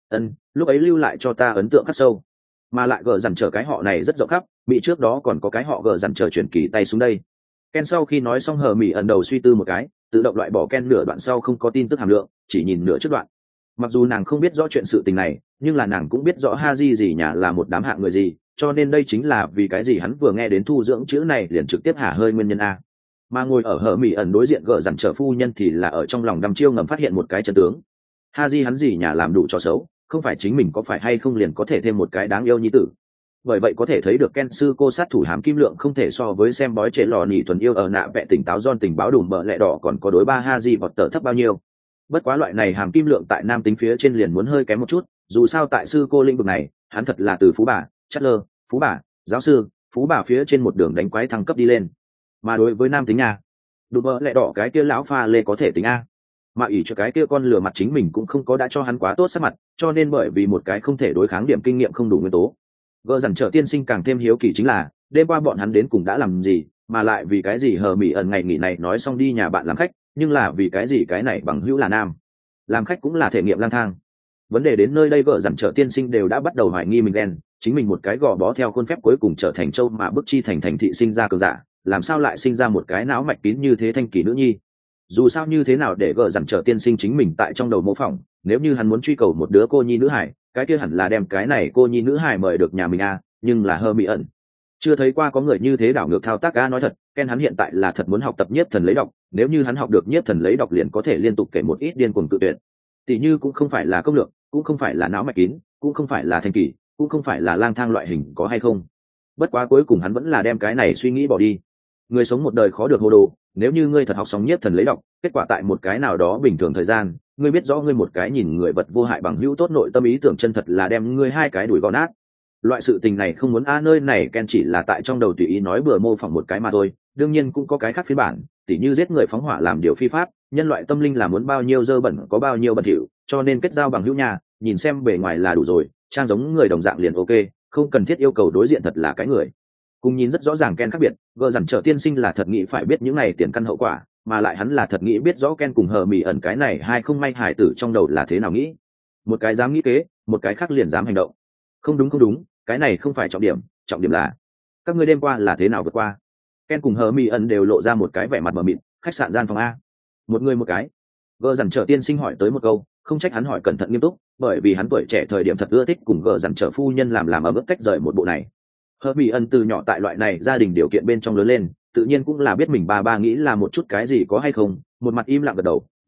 Lúc ấy lưu lại cho ta ấn tượng khắc sâu. Mà lại gờ dằn trở cái họ này rất rộng khắp, Mỹ trước đó còn có cái họ gờ dằn trở chuyển kỳ tay xuống đây. Ken sau khi nói xong hờ Mỹ ẩn đầu suy tư một cái, tự động loại bỏ Ken nửa đoạn sau không có tin tức hàm lượng, chỉ nhìn nửa trước đoạn. Mặc dù nàng không biết rõ chuyện sự tình này, nhưng là nàng cũng biết rõ Haji gì nhà là một đám hạng người gì, cho nên đây chính là vì cái gì hắn vừa nghe đến thu dưỡng chữ này liền trực tiếp hả hơi nguyên nhân a. Mà ngồi ở hở mỹ ẩn đối diện gờ dằn trở phu nhân thì là ở trong lòng đăm chiêu ngầm phát hiện một cái chân tướng. Haji hắn gì nhà làm đủ cho xấu, không phải chính mình có phải hay không liền có thể thêm một cái đáng yêu nhi tử. Bởi vậy có thể thấy được Ken sư cô sát thủ hàm kim lượng không thể so với xem bói trễ lò nỉ thuần yêu ở nạ vẽ tỉnh táo giòn tình báo đùm bợ lẹ đỏ còn có đối ba Haji vọt tờ thấp bao nhiêu. Bất quá loại này hàm kim lượng tại nam tính phía trên liền muốn hơi kém một chút, dù sao tại sư cô lĩnh vực này hắn thật là từ phú bà chất lơ phú bà giáo sư phú bà phía trên một đường đánh quái thăng cấp đi lên. Mà đối với nam tính nha, đùm bợ lẹ đỏ cái kia lão pha lê có thể tính a, mà ỷ cho cái kia con lừa mặt chính mình cũng không có đã cho hắn quá tốt sắc mặt, cho nên bởi vì một cái không thể đối kháng điểm kinh nghiệm không đủ nguyên tố. Gỡ dằn trở tiên sinh càng thêm hiếu kỳ chính là đêm qua bọn hắn đến cùng đã làm gì, mà lại vì cái gì hờ mỹ ẩn ngày nghỉ này nói xong đi nhà bạn làm khách, nhưng là vì cái gì cái này bằng hữu là nam, làm khách cũng là thể nghiệm lang thang. Vấn đề đến nơi đây vợ dằn trở tiên sinh đều đã bắt đầu hoài nghi mình đen, chính mình một cái gò bó theo khuôn phép cuối cùng trở thành châu mà bức chi thành thị sinh ra cường giả, làm sao lại sinh ra một cái não mạch kín như thế thanh kỳ nữ nhi. Dù sao như thế nào để gỡ dằn trở tiên sinh chính mình tại trong đầu mô phỏng, nếu như hắn muốn truy cầu một đứa cô nhi nữ hải, cái kia hẳn là đem cái này cô nhi nữ hải mời được nhà mình a, nhưng là hơ mỹ ẩn chưa thấy qua có người như thế đảo ngược thao tác a. Nói thật, Ken hắn hiện tại là thật muốn học tập nhiếp thần lấy đọc, nếu như hắn học được nhiếp thần lấy đọc liền có thể liên tục kể một ít điên cuồng tự tuyển. Tỷ như cũng không phải là công lược, cũng không phải là não mạch kín, cũng không phải là thanh kỳ, cũng không phải là lang thang loại hình có hay không. Bất quá cuối cùng hắn vẫn là đem cái này suy nghĩ bỏ đi. Người sống một đời khó được hồ đồ, nếu như ngươi thật học xong nhiếp thần lấy đọc, kết quả tại một cái nào đó bình thường thời gian, ngươi biết rõ ngươi một cái nhìn người vật vô hại bằng hữu tốt nội tâm ý tưởng chân thật là đem ngươi hai cái đuổi gõ nát. Loại sự tình này không muốn a. Nơi này Ken chỉ là tại trong đầu tùy ý nói bừa mô phỏng một cái mà thôi, đương nhiên cũng có cái khác phiên bản, tỉ như giết người phóng hỏa làm điều phi pháp, nhân loại tâm linh là muốn bao nhiêu dơ bẩn có bao nhiêu bẩn thỉu, cho nên kết giao bằng hữu nhà, nhìn xem bề ngoài là đủ rồi, trang giống người đồng dạng liền ok, không cần thiết yêu cầu đối diện thật là cái người. Cùng nhìn rất rõ ràng Ken khác biệt, gờ dằn trở tiên sinh là thật nghĩ phải biết những này tiền căn hậu quả, mà lại hắn là thật nghĩ biết rõ Ken cùng hờ mỹ ẩn cái này hai không may hải tử trong đầu là thế nào nghĩ. Một cái dám nghĩ kế, một cái khác liền dám hành động. Không đúng, cái này không phải trọng điểm là các ngươi đêm qua là thế nào vượt qua. Ken cùng hờ mỹ ẩn đều lộ ra một cái vẻ mặt mờ mịt. Khách sạn gian phòng a, một người một cái. Gờ dằn trở tiên sinh hỏi tới một câu, không trách hắn hỏi cẩn thận nghiêm túc, bởi vì hắn tuổi trẻ thời điểm thật ưa thích cùng gờ dằn trở phu nhân làm ở bước tách rời một bộ này. Hờ mỹ ẩn từ nhỏ tại loại này gia đình điều kiện bên trong lớn lên, tự nhiên cũng là biết mình ba nghĩ là một chút cái gì có hay không, một mặt im lặng gật đầu, đúng,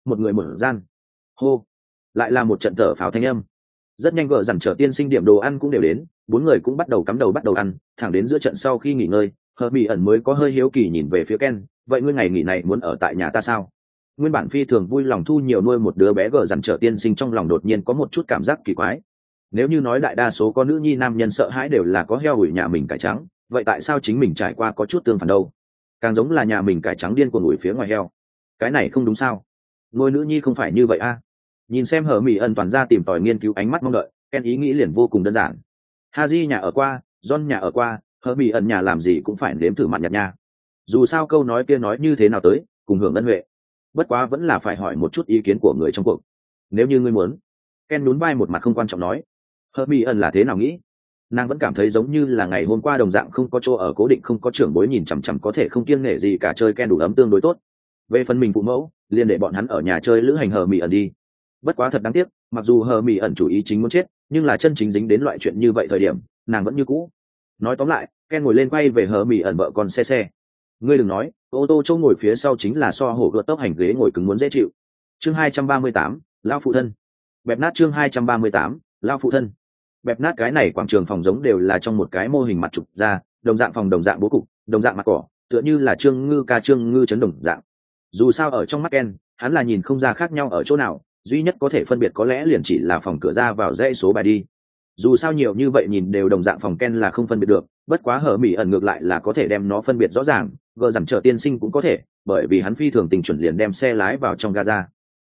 một người một gian. Hô, lại là một trận thở phào thanh âm. Rất nhanh gờ dằn trở tiên sinh điểm đồ ăn cũng đều đến, bốn người cũng bắt đầu cắm đầu bắt đầu ăn, thẳng đến giữa trận sau khi nghỉ ngơi, Herbie ẩn mới có hơi hiếu kỳ nhìn về phía Ken, vậy ngươi ngày nghỉ này muốn ở tại nhà ta sao? Nguyên bản phi thường vui lòng thu nhiều nuôi một đứa bé gờ dằn trở tiên sinh trong lòng đột nhiên có một chút cảm giác kỳ quái. Nếu như nói đại đa số có nữ nhi nam nhân sợ hãi đều là có heo ủi nhà mình cải trắng, vậy tại sao chính mình trải qua có chút tương phản đâu? Càng giống là nhà mình cải trắng điên cuồng ủi phía ngoài heo. Cái này không đúng sao? Nuôi nữ nhi không phải như vậy a. Nhìn xem Herbie ẩn toàn ra tìm tòi nghiên cứu ánh mắt mong đợi, Ken ý nghĩ liền vô cùng đơn giản. Haji nhà ở qua, John nhà ở qua, Herbie ẩn nhà làm gì cũng phải nếm thử mặn nhạt nha. Dù sao câu nói kia nói như thế nào tới, cùng hưởng ân huệ. Bất quá vẫn là phải hỏi một chút ý kiến của người trong cuộc. Nếu như ngươi muốn. Ken nhún vai một mặt không quan trọng nói. Herbie ẩn là thế nào nghĩ? Nàng vẫn cảm thấy giống như là ngày hôm qua đồng dạng, không có chỗ ở cố định, không có trưởng bối nhìn chằm chằm, có thể không kiêng nể gì cả, chơi Ken đủ ấm tương đối tốt. Về phần mình phụ mẫu, liền để bọn hắn ở nhà chơi lữ hành Herbie ẩn đi. Bất quá thật đáng tiếc, mặc dù Herbie ẩn chủ ý chính muốn chết, nhưng là chân chính dính đến loại chuyện như vậy thời điểm, nàng vẫn như cũ. Nói tóm lại, Ken ngồi lên quay về Herbie ẩn vợ con xe. Ngươi đừng nói, ô tô chỗ ngồi phía sau chính là so hổ gợt tốc hành ghế ngồi cứng muốn dễ chịu. Chương 238, lao phụ thân. Bẹp nát chương 238, lao phụ thân. Bẹp nát cái này quảng trường phòng giống đều là trong một cái mô hình mặt trục ra, đồng dạng phòng, đồng dạng bố cục, đồng dạng mặt cỏ, tựa như là Trương Ngư chấn đồng dạng. Dù sao ở trong mắt Ken, hắn là nhìn không ra khác nhau ở chỗ nào, duy nhất có thể phân biệt có lẽ liền chỉ là phòng cửa ra vào dãy số bài đi. Dù sao nhiều như vậy nhìn đều đồng dạng phòng Ken là không phân biệt được, bất quá Herbie ẩn ngược lại là có thể đem nó phân biệt rõ ràng, gờ dằn trở tiên sinh cũng có thể, bởi vì hắn phi thường tình chuẩn liền đem xe lái vào trong gaza.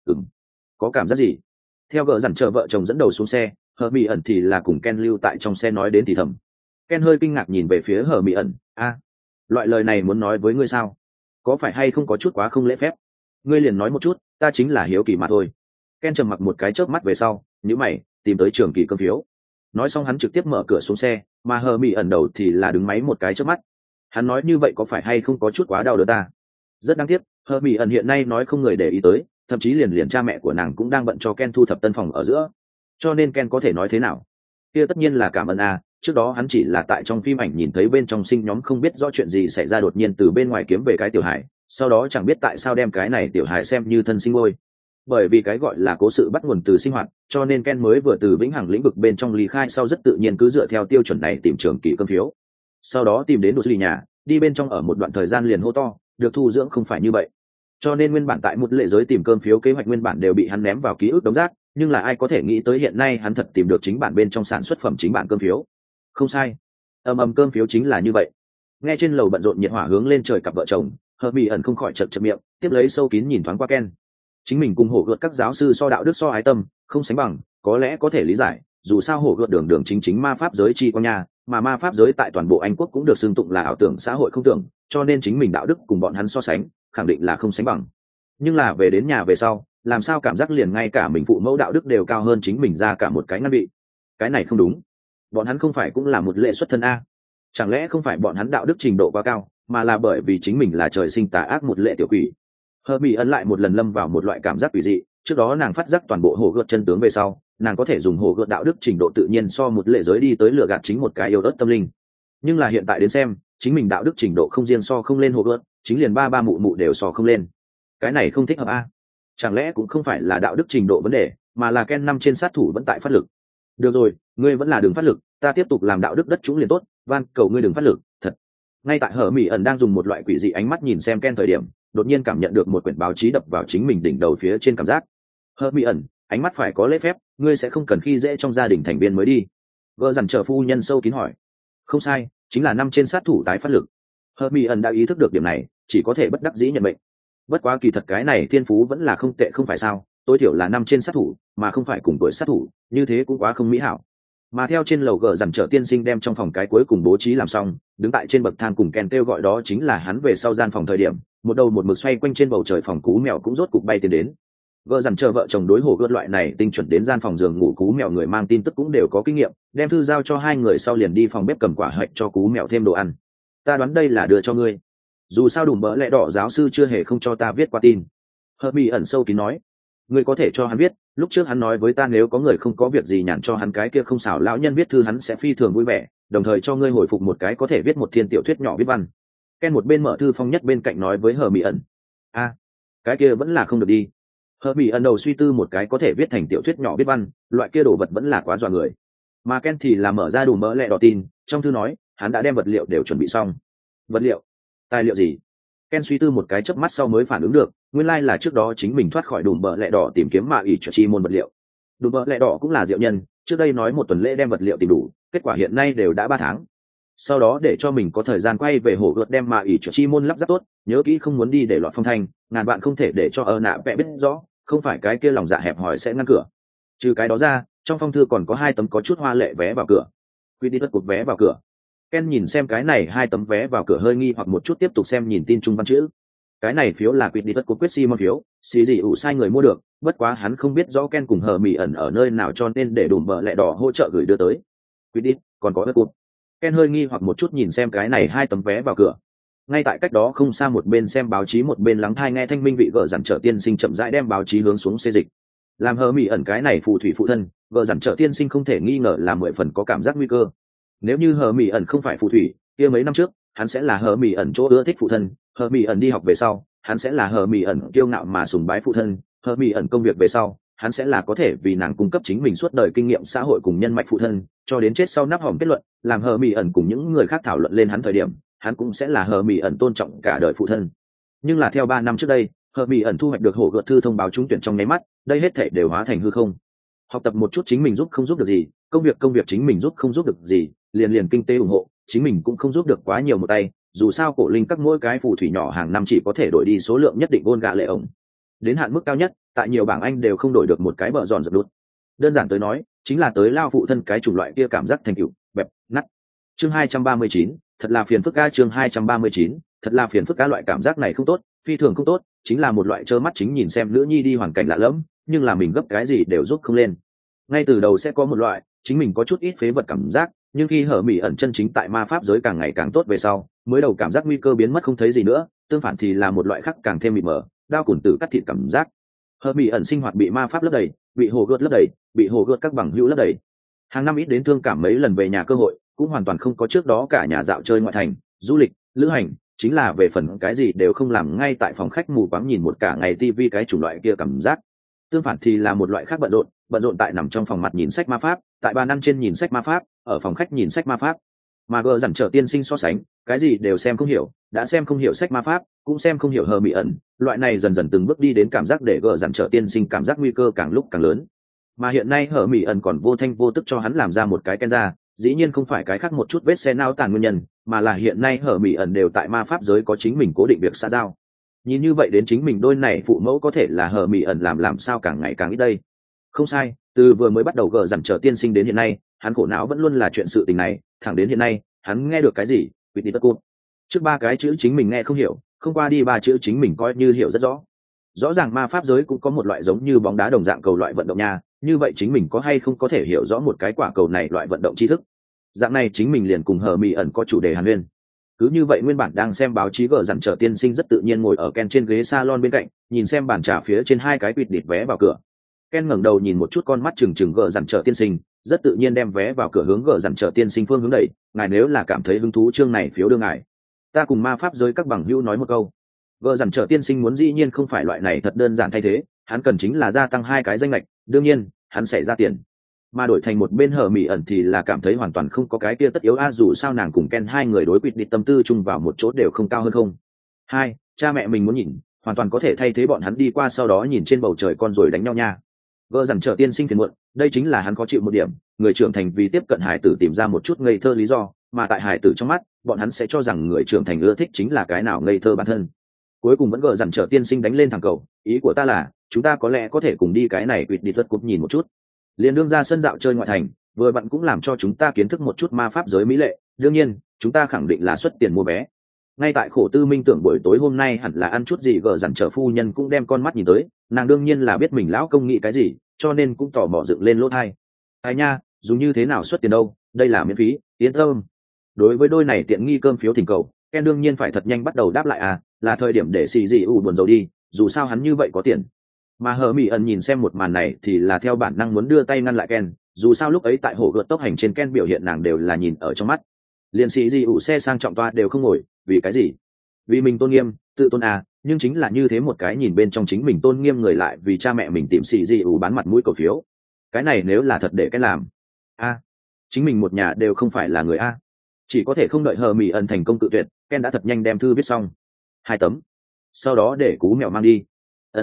Có cảm giác gì? Theo gờ dằn trở vợ chồng dẫn đầu xuống xe, Herbie ẩn thì là cùng Ken lưu tại trong xe nói đến thì thầm. Ken hơi kinh ngạc nhìn về phía Herbie ẩn, loại lời này muốn nói với ngươi sao? Có phải hay không có chút quá không lễ phép? Ngươi liền nói một chút, ta chính là hiếu kỳ mà thôi. Ken trầm mặc một cái chớp mắt về sau, nhíu mày, tìm tới trường kỳ cơm phiếu. Nói xong hắn trực tiếp mở cửa xuống xe, mà Herbie ẩn đầu thì là đứng máy một cái chớp mắt. Hắn nói như vậy có phải hay không có chút quá đau đớn ta? Rất đáng tiếc, Herbie ẩn hiện nay nói không người để ý tới, thậm chí liền cha mẹ của nàng cũng đang bận cho Ken thu thập tân phòng ở giữa. Cho nên Ken có thể nói thế nào? Kia tất nhiên là cảm ơn trước đó hắn chỉ là tại trong phim ảnh nhìn thấy bên trong sinh nhóm không biết rõ chuyện gì xảy ra đột nhiên từ bên ngoài kiếm về cái tiểu hải, sau đó chẳng biết tại sao đem cái này tiểu hải xem như thân sinh ngôi. Bởi vì cái gọi là cố sự bắt nguồn từ sinh hoạt, cho nên Ken mới vừa từ vĩnh hằng lĩnh vực bên trong ly khai sau rất tự nhiên cứ dựa theo tiêu chuẩn này tìm trường kỳ cơm phiếu. Sau đó tìm đến Đỗ nhà, đi bên trong ở một đoạn thời gian liền hô to, được thu dưỡng không phải như vậy. Cho nên nguyên bản tại một lệ giới tìm cơm phiếu kế hoạch nguyên bản đều bị hắn ném vào ký ức đống rác, nhưng là ai có thể nghĩ tới hiện nay hắn thật tìm được chính bản bên trong sản xuất phẩm chính bản cơm phiếu. Không sai, cơm phiếu chính là như vậy. Nghe trên lầu bận rộn nhiệt hỏa hướng lên trời cặp vợ chồng, Herbie ẩn không khỏi chật miệng, tiếp lấy sâu kín nhìn thoáng qua Ken. Chính mình cùng hổ gợt các giáo sư so đạo đức so ái tâm không sánh bằng, có lẽ có thể lý giải, dù sao hổ gợt đường chính ma pháp giới chi quan nhà, mà ma pháp giới tại toàn bộ Anh quốc cũng được xưng tụng là ảo tưởng xã hội không tưởng, cho nên chính mình đạo đức cùng bọn hắn so sánh khẳng định là không sánh bằng. Nhưng là về đến nhà về sau, làm sao cảm giác liền ngay cả mình phụ mẫu đạo đức đều cao hơn chính mình ra cả một cái ngăn bị. Cái này không đúng, bọn hắn không phải cũng là một lệ xuất thân a? Chẳng lẽ không phải bọn hắn đạo đức trình độ quá cao, mà là bởi vì chính mình là trời sinh tà ác một lệ tiểu quỷ? Herbie ấn lại một lần lâm vào một loại cảm giác quỷ dị, trước đó nàng phát giác toàn bộ hồ gợt chân tướng về sau, nàng có thể dùng hồ gợt đạo đức trình độ tự nhiên so một lệ giới đi tới lừa gạt chính một cái yêu ớt tâm linh. Nhưng là hiện tại đến xem, chính mình đạo đức trình độ không riêng so không lên hồ gợt, chính liền ba mụ mụ đều so không lên. Cái này không thích hợp a? Chẳng lẽ cũng không phải là đạo đức trình độ vấn đề, mà là Ken 5 trên sát thủ vẫn tại phát lực. Được rồi, ngươi vẫn là đừng phát lực, ta tiếp tục làm đạo đức đất chúng liền tốt, van cầu ngươi đừng phát lực, thật. Ngay tại Herbie ẩn đang dùng một loại quỷ dị ánh mắt nhìn xem Ken thời điểm, đột nhiên cảm nhận được một quyển báo chí đập vào chính mình đỉnh đầu phía trên cảm giác. Herbie ẩn, ánh mắt phải có lễ phép, ngươi sẽ không cần khi dễ trong gia đình thành viên mới đi. Gỡ dằn chờ phu nhân sâu kín hỏi. Không sai, chính là 5 trên sát thủ tái phát lực. Herbie ẩn đã ý thức được điểm này, chỉ có thể bất đắc dĩ nhận mệnh. Bất quá kỳ thật cái này thiên phú vẫn là không tệ không phải sao, tối thiểu là 5 trên sát thủ, mà không phải cùng tuổi sát thủ, như thế cũng quá không mỹ hảo. Mà theo trên lầu gờ dằn trở tiên sinh đem trong phòng cái cuối cùng bố trí làm xong, đứng tại trên bậc thang cùng Ken kêu gọi đó chính là hắn về sau gian phòng thời điểm, một đầu một mực xoay quanh trên bầu trời phòng cú mèo cũng rốt cục bay tiến đến. Gờ dằn chờ vợ chồng đối hồ gợt loại này tinh chuẩn đến gian phòng giường ngủ cú mèo người mang tin tức cũng đều có kinh nghiệm, đem thư giao cho hai người sau liền đi phòng bếp cầm quả hạch cho cú mèo thêm đồ ăn. Ta đoán đây là đưa cho ngươi. Dù sao đùm bỡ lẽ đỏ giáo sư chưa hề không cho ta viết qua tin. Herbie ẩn sâu kín nói, ngươi có thể cho hắn biết, lúc trước hắn nói với ta nếu có người không có việc gì nhàn cho hắn cái kia không xảo lão nhân viết thư hắn sẽ phi thường vui vẻ, đồng thời cho ngươi hồi phục một cái có thể viết một thiên tiểu thuyết nhỏ viết văn. Ken một bên mở thư phong nhất bên cạnh nói với Herbie ẩn, cái kia vẫn là không được đi. Hờ mỹ ẩn đầu suy tư một cái có thể viết thành tiểu thuyết nhỏ viết văn, loại kia đồ vật vẫn là quá dọa người. Mà Ken thì là mở ra đủ mỡ lẹ đỏ tin, trong thư nói hắn đã đem vật liệu đều chuẩn bị xong. Vật liệu? Tài liệu gì? Ken suy tư một cái chớp mắt sau mới phản ứng được, nguyên lai là trước đó chính mình thoát khỏi đùm bờ lẹ đỏ tìm kiếm mạ ủy cho chi môn vật liệu. Đùm bờ lẹ đỏ cũng là diệu nhân, trước đây nói một tuần lễ đem vật liệu tìm đủ, kết quả hiện nay đều đã 3 tháng. Sau đó để cho mình có thời gian quay về hồ gợt đem mạ ủy cho chi môn lắp ráp tốt, nhớ kỹ không muốn đi để lọt phong thanh, ngàn bạn không thể để cho nạ vẽ biết rõ, không phải cái kia lòng dạ hẹp hòi sẽ ngăn cửa. Trừ cái đó ra, trong phong thư còn có 2 tấm có chút hoa lệ vé vào cửa. Quy đi đất cột vé vào cửa. Ken nhìn xem cái này 2 tấm vé vào cửa hơi nghi hoặc một chút, tiếp tục xem nhìn tin trung văn chữ. Cái này phiếu là quyết đi tất của quyết Simon phiếu, xì gì ủ sai người mua được, bất quá hắn không biết rõ Ken cùng hờ mỉ ẩn ở nơi nào cho nên để đùm bờ lẹ đỏ hỗ trợ gửi đưa tới. Quyết đi, còn có đất cột. Ken hơi nghi hoặc một chút nhìn xem cái này 2 tấm vé vào cửa. Ngay tại cách đó không xa một bên xem báo chí một bên lắng thai nghe thanh minh vị gở dặn trở tiên sinh chậm rãi đem báo chí hướng xuống xê dịch. Làm hờ mỉ ẩn cái này phù thủy phụ thân, gở dặn trở tiên sinh không thể nghi ngờ là 10 phần có cảm giác nguy cơ. Nếu như hờ mỉ ẩn không phải phù thủy, kia mấy năm trước hắn sẽ là hờ mỉ ẩn chỗ ưa thích phụ thân, hờ mỉ ẩn đi học về sau hắn sẽ là hờ mỉ ẩn kiêu ngạo mà sùng bái phụ thân, hờ mỉ ẩn công việc về sau hắn sẽ là có thể vì nàng cung cấp chính mình suốt đời kinh nghiệm xã hội cùng nhân mạch phụ thân, cho đến chết sau nắp hòm kết luận, làm hờ mỉ ẩn cùng những người khác thảo luận lên hắn thời điểm, hắn cũng sẽ là hờ mỉ ẩn tôn trọng cả đời phụ thân. Nhưng là theo 3 năm trước đây, hờ mỉ ẩn thu hoạch được hổ gợt thư thông báo trúng tuyển trong nháy mắt, đây hết thảy đều hóa thành hư không. Học tập một chút chính mình giúp không giúp được gì, công việc chính mình giúp không giúp được gì, liền kinh tế ủng hộ chính mình cũng không giúp được quá nhiều một tay, dù sao cổ linh các mỗi cái phù thủy nhỏ hàng năm chỉ có thể đổi đi số lượng nhất định gôn gạ lệ ổng, đến hạn mức cao nhất tại nhiều bảng Anh đều không đổi được một cái bờ giòn giật đút. Đơn giản tới nói chính là tới lao phụ thân cái chủng loại kia cảm giác thành tựu bẹp nát. Chương 239, thật là phiền phức ca. Chương 239, thật là phiền phức ca. Loại cảm giác này không tốt, phi thường không tốt, chính là một loại trơ mắt chính nhìn xem nữ nhi đi hoàn cảnh lạ lẫm, nhưng là mình gấp cái gì đều giúp không lên. Ngay từ đầu sẽ có một loại chính mình có chút ít phế vật cảm giác, nhưng khi hở mỉ ẩn chân chính tại ma pháp giới càng ngày càng tốt về sau, mới đầu cảm giác nguy cơ biến mất không thấy gì nữa, tương phản thì là một loại khác càng thêm mịt mờ, đao củn tử cắt thịt cảm giác. Hở mỉ ẩn sinh hoạt bị ma pháp lấp đầy, bị hồ gợt lấp đầy, bị hồ gợt các bằng hữu lấp đầy. Hàng năm ít đến thương cảm mấy lần về nhà cơ hội, cũng hoàn toàn không có trước đó cả nhà dạo chơi ngoại thành, du lịch, lữ hành, chính là về phần cái gì đều không làm, ngay tại phòng khách mù quáng nhìn một cả ngày tivi cái chủng loại kia cảm giác. Tương phản thì là một loại khác bận rộn tại nằm trong phòng mặt nhìn sách ma pháp, tại bàn ăn trên nhìn sách ma pháp, ở phòng khách nhìn sách ma pháp. Mà gờ dằn trở tiên sinh so sánh, cái gì đều xem không hiểu, đã xem không hiểu sách ma pháp, cũng xem không hiểu hờ mị ẩn, loại này dần dần từng bước đi đến cảm giác để gờ dằn trở tiên sinh cảm giác nguy cơ càng lúc càng lớn. Mà hiện nay hờ mị ẩn còn vô thanh vô tức cho hắn làm ra một cái Kenza, dĩ nhiên không phải cái khác một chút vết xe nao tàn nguyên nhân, mà là hiện nay hờ mị ẩn đều tại ma pháp giới có chính mình cố định việc xã giao. Nhìn như vậy đến chính mình đôi này phụ mẫu có thể là hờ mị ẩn làm sao càng ngày càng ít đây. Không sai, từ vừa mới bắt đầu gờ dằn trở tiên sinh đến hiện nay, hắn khổ não vẫn luôn là chuyện sự tình này, thẳng đến hiện nay hắn nghe được cái gì quỵt đi tất cụt, trước 3 cái chữ chính mình nghe không hiểu, không qua đi 3 chữ chính mình coi như hiểu rất rõ. Rõ ràng ma pháp giới cũng có một loại giống như bóng đá đồng dạng cầu loại vận động nha, như vậy chính mình có hay không có thể hiểu rõ một cái quả cầu này loại vận động tri thức. Dạng này chính mình liền cùng hờ mị ẩn có chủ đề hàn huyên. Cứ như vậy nguyên bản đang xem báo chí gờ dằn trở tiên sinh rất tự nhiên ngồi ở Ken trên ghế salon bên cạnh, nhìn xem bàn trà phía trên 2 cái quỵt địt vé vào cửa. Ken ngẩng đầu nhìn một chút con mắt trừng trừng gờ dằn trở tiên sinh, rất tự nhiên đem vé vào cửa hướng gờ dằn trở tiên sinh phương hướng đẩy. Ngài nếu là cảm thấy hứng thú chương này phiếu đưa ngài, ta cùng ma pháp giới các bằng hữu nói một câu. Gờ dằn trở tiên sinh muốn dĩ nhiên không phải loại này thật đơn giản thay thế, hắn cần chính là gia tăng 2 cái danh lệch, đương nhiên hắn sẽ ra tiền. Mà đổi thành một bên hờ mị ẩn thì là cảm thấy hoàn toàn không có cái kia tất yếu dù sao nàng cùng Ken 2 người đối quỵt địt tâm tư chung vào một chỗ đều không cao hơn không. 2, cha mẹ mình muốn nhìn, hoàn toàn có thể thay thế bọn hắn đi qua sau đó nhìn trên bầu trời con rồi đánh nhau nha. Gờ dằn trở tiên sinh phiền muộn, đây chính là hắn khó chịu một điểm, người trưởng thành vì tiếp cận hải tử tìm ra một chút ngây thơ lý do, mà tại hải tử trong mắt, bọn hắn sẽ cho rằng người trưởng thành ưa thích chính là cái nào ngây thơ bản thân. Cuối cùng vẫn gờ dằn trở tiên sinh đánh lên thẳng cầu, ý của ta là, chúng ta có lẽ có thể cùng đi cái này quỵt địt cúp nhìn một chút. Liền đương ra sân dạo chơi ngoại thành, vừa bạn cũng làm cho chúng ta kiến thức một chút ma pháp giới mỹ lệ, đương nhiên, chúng ta khẳng định là xuất tiền mua vé. Ngay tại khổ tư minh tưởng buổi tối hôm nay hẳn là ăn chút gì, gờ dằn trở phu nhân cũng đem con mắt nhìn tới, nàng đương nhiên là biết mình lão công nghĩ cái gì, cho nên cũng tò mò dựng lên lỗ tai. Ai nha, dùng như thế nào xuất tiền đâu, đây là miễn phí, yên tâm. Đối với đôi này tiện nghi cơm phiếu thỉnh cầu, Ken đương nhiên phải thật nhanh bắt đầu đáp lại là thời điểm để xì dị buồn rầu đi, dù sao hắn như vậy có tiền. Mà hờ mị ẩn nhìn xem một màn này thì là theo bản năng muốn đưa tay ngăn lại Ken, dù sao lúc ấy tại hồ gợt tốc hành trên Ken biểu hiện nàng đều là nhìn ở trong mắt. Liền xì dị xe sang trọng toa đều không ngồi, vì cái gì? vì mình tôn nghiêm tự tôn à, nhưng chính là như thế một cái nhìn bên trong chính mình tôn nghiêm người lại vì cha mẹ mình tìm xì gì ủ bán mặt mũi cổ phiếu. Cái này nếu là thật để cái làm a, chính mình một nhà đều không phải là người a. Chỉ có thể không đợi hờ mỹ ẩn thành công tự tuyệt, Ken đã thật nhanh đem thư viết xong 2 tấm, sau đó để cú mèo mang đi.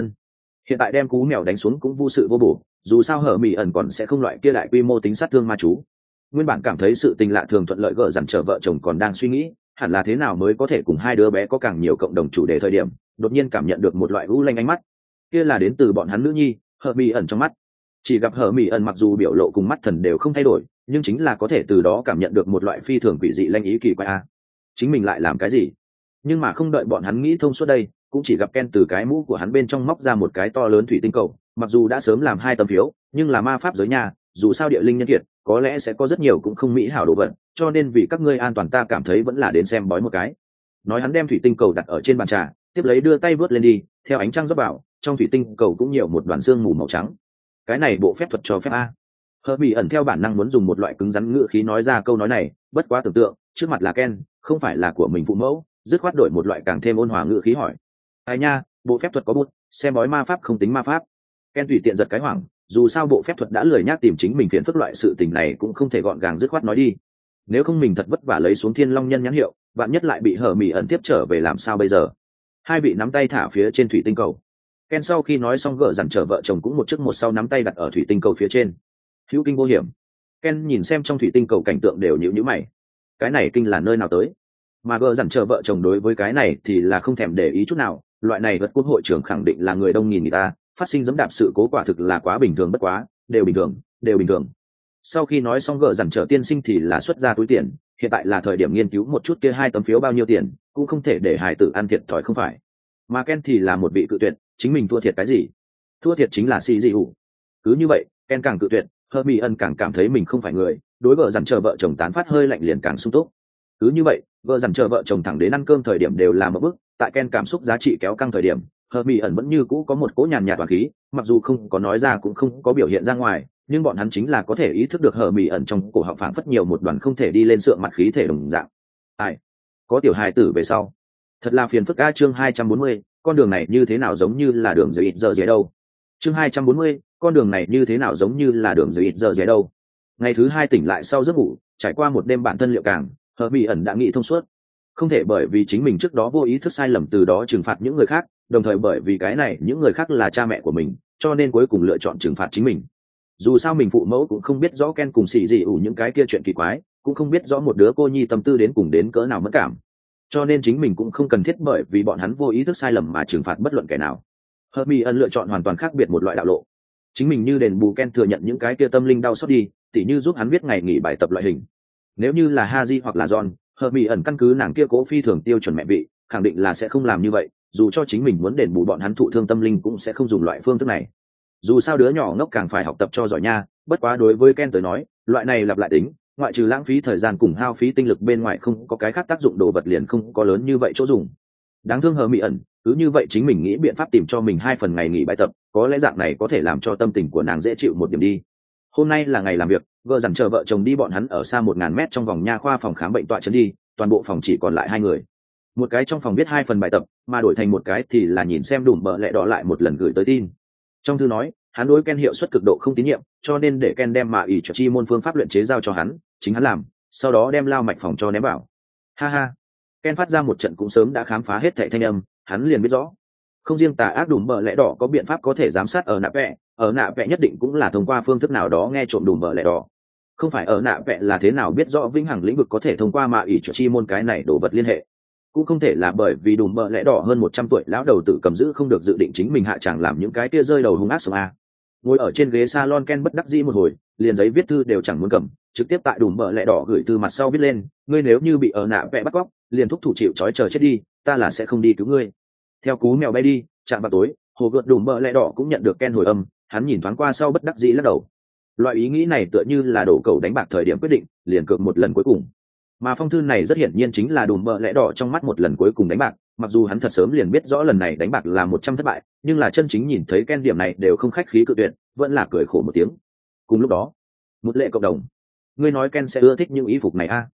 Hiện tại đem cú mèo đánh xuống cũng vô sự vô bổ, dù sao hờ mỹ ẩn còn sẽ không loại kia đại quy mô tính sát thương ma chú. Nguyên bản cảm thấy sự tình lạ thường thuận lợi gỡ dằn trở vợ chồng còn đang suy nghĩ hẳn là thế nào mới có thể cùng hai đứa bé có càng nhiều cộng đồng chủ đề thời điểm, đột nhiên cảm nhận được một loại u lanh ánh mắt, kia là đến từ bọn hắn nữ nhi hờ mỹ ẩn trong mắt. Chỉ gặp hờ mỹ ẩn mặc dù biểu lộ cùng mắt thần đều không thay đổi, nhưng chính là có thể từ đó cảm nhận được một loại phi thường quỷ dị lanh ý kỳ quái a. Chính mình lại làm cái gì? Nhưng mà không đợi bọn hắn nghĩ thông suốt đây, cũng chỉ gặp Ken từ cái mũ của hắn bên trong móc ra một cái to lớn thủy tinh cầu, mặc dù đã sớm làm 2 tấm phiếu, nhưng là ma pháp giới nhà, dù sao địa linh nhân kiệt, có lẽ sẽ có rất nhiều cũng không mỹ hảo đồ vật, cho nên vì các ngươi an toàn ta cảm thấy vẫn là đến xem bói một cái. Nói hắn đem thủy tinh cầu đặt ở trên bàn trà, tiếp lấy đưa tay vớt lên đi, theo ánh trăng rót vào, trong thủy tinh cầu cũng nhiều một đoàn xương mù màu trắng. Cái này bộ phép thuật cho phép a. Hờ bị ẩn theo bản năng muốn dùng một loại cứng rắn ngữ khí nói ra câu nói này, bất quá tưởng tượng, trước mặt là Ken, không phải là của mình phụ mẫu, dứt khoát đổi một loại càng thêm ôn hòa ngữ khí hỏi. Ai nha, bộ phép thuật có bút, xem bói ma pháp không tính ma pháp. Ken tùy tiện giật cái hoảng, dù sao bộ phép thuật đã lười nhác tìm chính mình phiền phức loại sự tình này cũng không thể gọn gàng dứt khoát nói đi. Nếu không mình thật vất vả lấy xuống Thiên Long Nhân nhãn hiệu, bạn nhất lại bị hở mỉ ẩn tiếp trở về làm sao bây giờ. Hai vị nắm tay thả phía trên thủy tinh cầu. Ken sau khi nói xong gỡ dặn trở vợ chồng cũng một trước một sau nắm tay đặt ở thủy tinh cầu phía trên. Hữu kinh vô hiểm. Ken nhìn xem trong thủy tinh cầu cảnh tượng đều nhíu nhíu mày. Cái này kinh là nơi nào tới? Mà gỡ dặn trở vợ chồng đối với cái này thì là không thèm để ý chút nào. Loại này vật quốc hội trưởng khẳng định là người đông nghìn người ta, phát sinh dẫm đạp sự cố quả thực là quá bình thường bất quá, đều bình thường, đều bình thường. Sau khi nói xong gỡ dặn trở tiên sinh thì là xuất ra túi tiền, hiện tại là thời điểm nghiên cứu một chút kia 2 tấm phiếu bao nhiêu tiền, cũng không thể để hài tử ăn thiệt thòi không phải. Mà Ken thì là một vị cự tuyệt, chính mình thua thiệt cái gì? Thua thiệt chính là xì gì ủ. Cứ như vậy, Ken càng cự tuyệt, Hermione càng cảm thấy mình không phải người, đối vợ dặn chờ vợ chồng tán phát hơi lạnh liền càng sung túc. Cứ như vậy, vợ dặn chờ vợ chồng thẳng đến ăn cơm thời điểm đều là một bước, tại Ken cảm xúc giá trị kéo căng thời điểm, Hermione vẫn như cũ có một cỗ nhàn nhạt toàn khí, mặc dù không có nói ra cũng không có biểu hiện ra ngoài, nhưng bọn hắn chính là có thể ý thức được Hermione trong cổ họng phảng phất nhiều một đoàn không thể đi lên sượng mặt khí thể đồng dạng. Ai? Có tiểu hài tử về sau. Thật là phiền phức a. Chương 240, con đường này như thế nào giống như là đường dưới ít giờ dưới đâu. Chương 240, con đường này như thế nào giống như là đường dưới ít giờ dưới đâu. Ngày thứ 2 tỉnh lại sau giấc ngủ, trải qua một đêm bản thân liệu càng, Hermione đã nghĩ thông suốt. Không thể bởi vì chính mình trước đó vô ý thức sai lầm từ đó trừng phạt những người khác, đồng thời bởi vì cái này những người khác là cha mẹ của mình, cho nên cuối cùng lựa chọn trừng phạt chính mình. Dù sao mình phụ mẫu cũng không biết rõ Ken cùng xì gì ủ những cái kia chuyện kỳ quái, cũng không biết rõ một đứa cô nhi tâm tư đến cùng đến cỡ nào mất cảm, cho nên chính mình cũng không cần thiết bởi vì bọn hắn vô ý thức sai lầm mà trừng phạt bất luận kẻ nào. Hermione lựa chọn hoàn toàn khác biệt một loại đạo lộ. Chính mình như đền bù Ken thừa nhận những cái kia tâm linh đau xót đi, tỉ như giúp hắn viết ngày nghỉ bài tập loại hình. Nếu như là Harry hoặc là Ron, Hermione căn cứ nàng kia cố phi thường tiêu chuẩn mẹ vị, khẳng định là sẽ không làm như vậy, dù cho chính mình muốn đền bù bọn hắn thụ thương tâm linh cũng sẽ không dùng loại phương thức này. Dù sao đứa nhỏ ngốc càng phải học tập cho giỏi nha, bất quá đối với Ken tới nói, loại này lặp lại tính, ngoại trừ lãng phí thời gian cùng hao phí tinh lực bên ngoài không có cái khác tác dụng đồ vật liền không có lớn như vậy chỗ dùng. Đáng thương Hermione, cứ như vậy chính mình nghĩ biện pháp tìm cho mình 2 phần ngày nghỉ bài tập, có lẽ dạng này có thể làm cho tâm tình của nàng dễ chịu một điểm đi. Hôm nay là ngày làm việc, vợ dặn chờ vợ chồng đi bọn hắn ở xa 1000 mét trong vòng nha khoa phòng khám bệnh tọa trấn đi, toàn bộ phòng chỉ còn lại 2 người. Một cái trong phòng viết 2 phần bài tập, mà đổi thành một cái thì là nhìn xem đùm bợ lẹ đỏ lại một lần gửi tới tin. Trong thư nói, hắn đối Ken hiệu suất cực độ không tín nhiệm, cho nên để Ken đem mà ỷ cho chi môn phương pháp luyện chế giao cho hắn, chính hắn làm, sau đó đem lao mạch phòng cho ném vào. Ha ha. Ken phát ra một trận cũng sớm đã khám phá hết thảy thanh âm, hắn liền biết rõ. Không riêng tà ác đùm bợ lẹ đỏ có biện pháp có thể giám sát ở nạ vẽ nhất định cũng là thông qua phương thức nào đó nghe trộm đùm bợ lẹ đỏ. Không phải ở nạ vẽ là thế nào biết rõ vĩnh hằng lĩnh vực có thể thông qua mà ỷ cho chi môn cái này đồ vật liên hệ. Cũng không thể là bởi vì đùm bợ lẽ đỏ hơn 100 tuổi lão đầu tử cầm giữ không được dự định chính mình hạ tràng làm những cái kia rơi đầu hung ác sống a. Ngồi ở trên ghế salon Ken bất đắc dĩ một hồi, liền giấy viết thư đều chẳng muốn cầm, trực tiếp tại đùm bợ lẽ đỏ gửi thư mặt sau viết lên, ngươi nếu như bị ở nạ vẽ bắt cóc, liền thúc thủ chịu trói chờ chết đi, ta là sẽ không đi cứu ngươi. Theo cú mèo bay đi, chạm vào tối, hồ gợt đùm bợ lẽ đỏ cũng nhận được Ken hồi âm, hắn nhìn thoáng qua sau bất đắc dĩ lắc đầu. Loại ý nghĩ này tựa như là đổ cầu đánh bạc thời điểm quyết định, liền cược một lần cuối cùng. Mà phong thư này rất hiển nhiên chính là đùm bợ lẽ đỏ trong mắt một lần cuối cùng đánh bạc, mặc dù hắn thật sớm liền biết rõ lần này đánh bạc là 100 thất bại, nhưng là chân chính nhìn thấy Ken điểm này đều không khách khí cự tuyệt, vẫn là cười khổ một tiếng. Cùng lúc đó, một lệ cộng đồng, ngươi nói Ken sẽ ưa thích những y phục này a?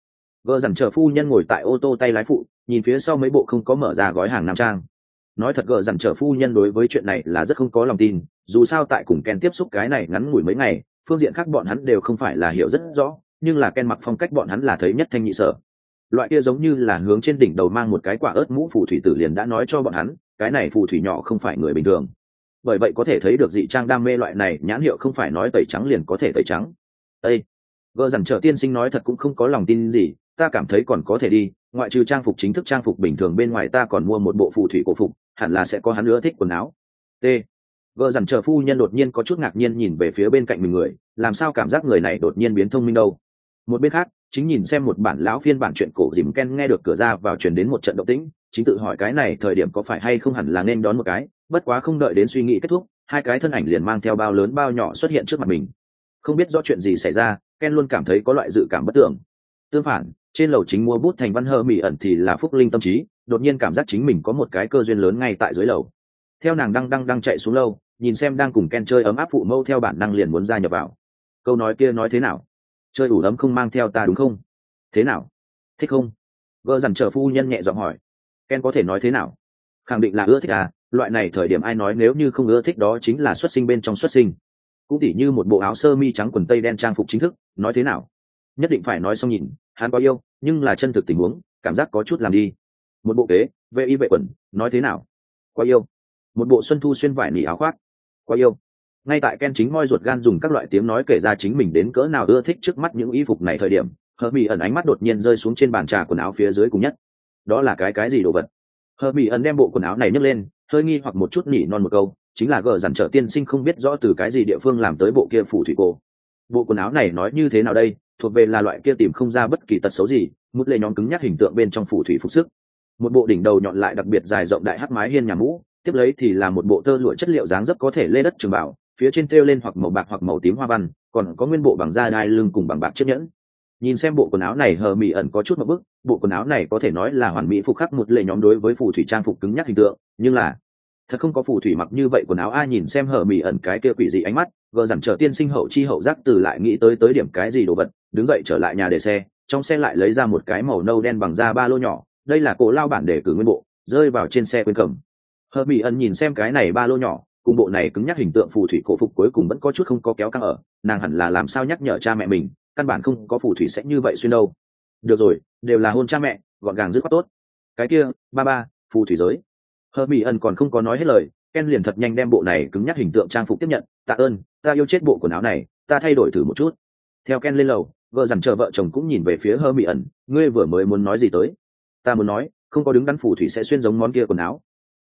Gờ dằn trở phu nhân ngồi tại ô tô tay lái phụ, nhìn phía sau mấy bộ không có mở ra gói hàng nam trang. Nói thật gờ dằn trở phu nhân đối với chuyện này là rất không có lòng tin, dù sao tại cùng Ken tiếp xúc cái này ngắn ngủi mấy ngày, phương diện khác bọn hắn đều không phải là hiểu rất rõ, nhưng là Ken mặc phong cách bọn hắn là thấy nhất thanh nhị sở. Loại kia giống như là hướng trên đỉnh đầu mang một cái quả ớt mũ phù thủy tử liền đã nói cho bọn hắn, cái này phù thủy nhỏ không phải người bình thường. Bởi vậy có thể thấy được dị trang đam mê loại này nhãn hiệu không phải nói tẩy trắng liền có thể tẩy trắng. Ê, vợ dằn trở tiên sinh nói thật cũng không có lòng tin gì, ta cảm thấy còn có thể đi, ngoại trừ trang phục chính thức trang phục bình thường bên ngoài ta còn mua một bộ phù thủy cổ phục, hẳn là sẽ có hắn nữa thích quần áo. T. Vợ dằn trở phu nhân đột nhiên có chút ngạc nhiên nhìn về phía bên cạnh mình người, làm sao cảm giác người này đột nhiên biến thông minh đâu. Một bên khác, chính nhìn xem một bản lão phiên bản chuyện cổ dìm Ken nghe được cửa ra vào truyền đến một trận động tĩnh, chính tự hỏi cái này thời điểm có phải hay không hẳn là nên đón một cái, bất quá không đợi đến suy nghĩ kết thúc, hai cái thân ảnh liền mang theo bao lớn bao nhỏ xuất hiện trước mặt mình. Không biết rõ chuyện gì xảy ra, Ken luôn cảm thấy có loại dự cảm bất tưởng. Tương phản, trên lầu chính mua bút thành văn hơ mỉ ẩn thì là phúc linh tâm trí, đột nhiên cảm giác chính mình có một cái cơ duyên lớn ngay tại dưới lầu. Theo nàng đang chạy xuống lâu, nhìn xem đang cùng Ken chơi ấm áp phụ mâu theo bản năng liền muốn gia nhập vào. Câu nói kia nói thế nào? Chơi ủ ấm không mang theo ta đúng không? Thế nào? Thích không? Vợ dằn trở phu nhân nhẹ giọng hỏi. Ken có thể nói thế nào? Khẳng định là ưa thích à, loại này thời điểm ai nói nếu như không ưa thích đó chính là xuất sinh bên trong xuất sinh. Cũng tỉ như một bộ áo sơ mi trắng quần tây đen trang phục chính thức, nói thế nào? Nhất định phải nói xong nhìn, hắn có yêu, nhưng là chân thực tình huống, cảm giác có chút làm đi. Một bộ kế, vệ y vệ quần, nói thế nào? Quá yêu. Một bộ xuân thu xuyên vải nỉ áo khoác, quá yêu. Ngay tại Ken chính moi ruột gan dùng các loại tiếng nói kể ra chính mình đến cỡ nào ưa thích trước mắt những y phục này thời điểm, Hờ Mỹ ẩn ánh mắt đột nhiên rơi xuống trên bàn trà quần áo phía dưới cùng nhất. Đó là cái gì đồ vật? Hờ Mỹ ẩn đem bộ quần áo này nhấc lên, hơi nghi hoặc một chút nhỉ non một câu, chính là gờ dằn trở tiên sinh không biết rõ từ cái gì địa phương làm tới bộ kia phù thủy cổ. Bộ quần áo này nói như thế nào đây, thuộc về là loại kia tìm không ra bất kỳ tật xấu gì, mút lệ nhóm cứng nhắc hình tượng bên trong phù thủy phục sức. Một bộ đỉnh đầu nhọn lại đặc biệt dài rộng đại hắc mái hiên nhà mũ, tiếp lấy thì là một bộ tơ lụa chất liệu dáng dấp có thể lê đất trường bảo, phía trên treo lên hoặc màu bạc hoặc màu tím hoa văn, còn có nguyên bộ bằng da đai lưng cùng bằng bạc chiếc nhẫn. Nhìn xem bộ quần áo này Hờ Mỹ ẩn có chút một bức, bộ quần áo này có thể nói là hoàn mỹ phục khắc một lệ nhóm đối với phù thủy trang phục cứng nhắc hình tượng, nhưng là thật không có phù thủy mặc như vậy quần áo ai nhìn xem Hờ Mỹ ẩn cái kia quỷ dị ánh mắt, vợ dằn trở tiên sinh hậu chi hậu giác từ lại nghĩ tới điểm cái gì đồ vật, đứng dậy trở lại nhà để xe, trong xe lại lấy ra một cái màu nâu đen bằng da ba lô nhỏ, đây là cổ lao bản để cử nguyên bộ, rơi vào trên xe quên cầm. Hờ Mỹ ẩn nhìn xem cái này ba lô nhỏ, cùng bộ này cứng nhắc hình tượng phù thủy cổ phục cuối cùng vẫn có chút không có kéo căng ở, nàng hẳn là làm sao nhắc nhở cha mẹ mình, căn bản không có phù thủy sẽ như vậy xuyên đâu. Được rồi, đều là hôn cha mẹ, gọn gàng dứt khoát tốt. Cái kia, ba, phù thủy giới. Hờ Mỹ ẩn còn không có nói hết lời, Ken liền thật nhanh đem bộ này cứng nhắc hình tượng trang phục tiếp nhận, tạ ơn, ta yêu chết bộ quần áo này, ta thay đổi thử một chút. Theo Ken lên lầu, vợ dằn chờ vợ chồng cũng nhìn về phía Hờ Mỹ ẩn, ngươi vừa mới muốn nói gì tới? Ta muốn nói, không có đứng đắn phù thủy sẽ xuyên giống món kia quần áo.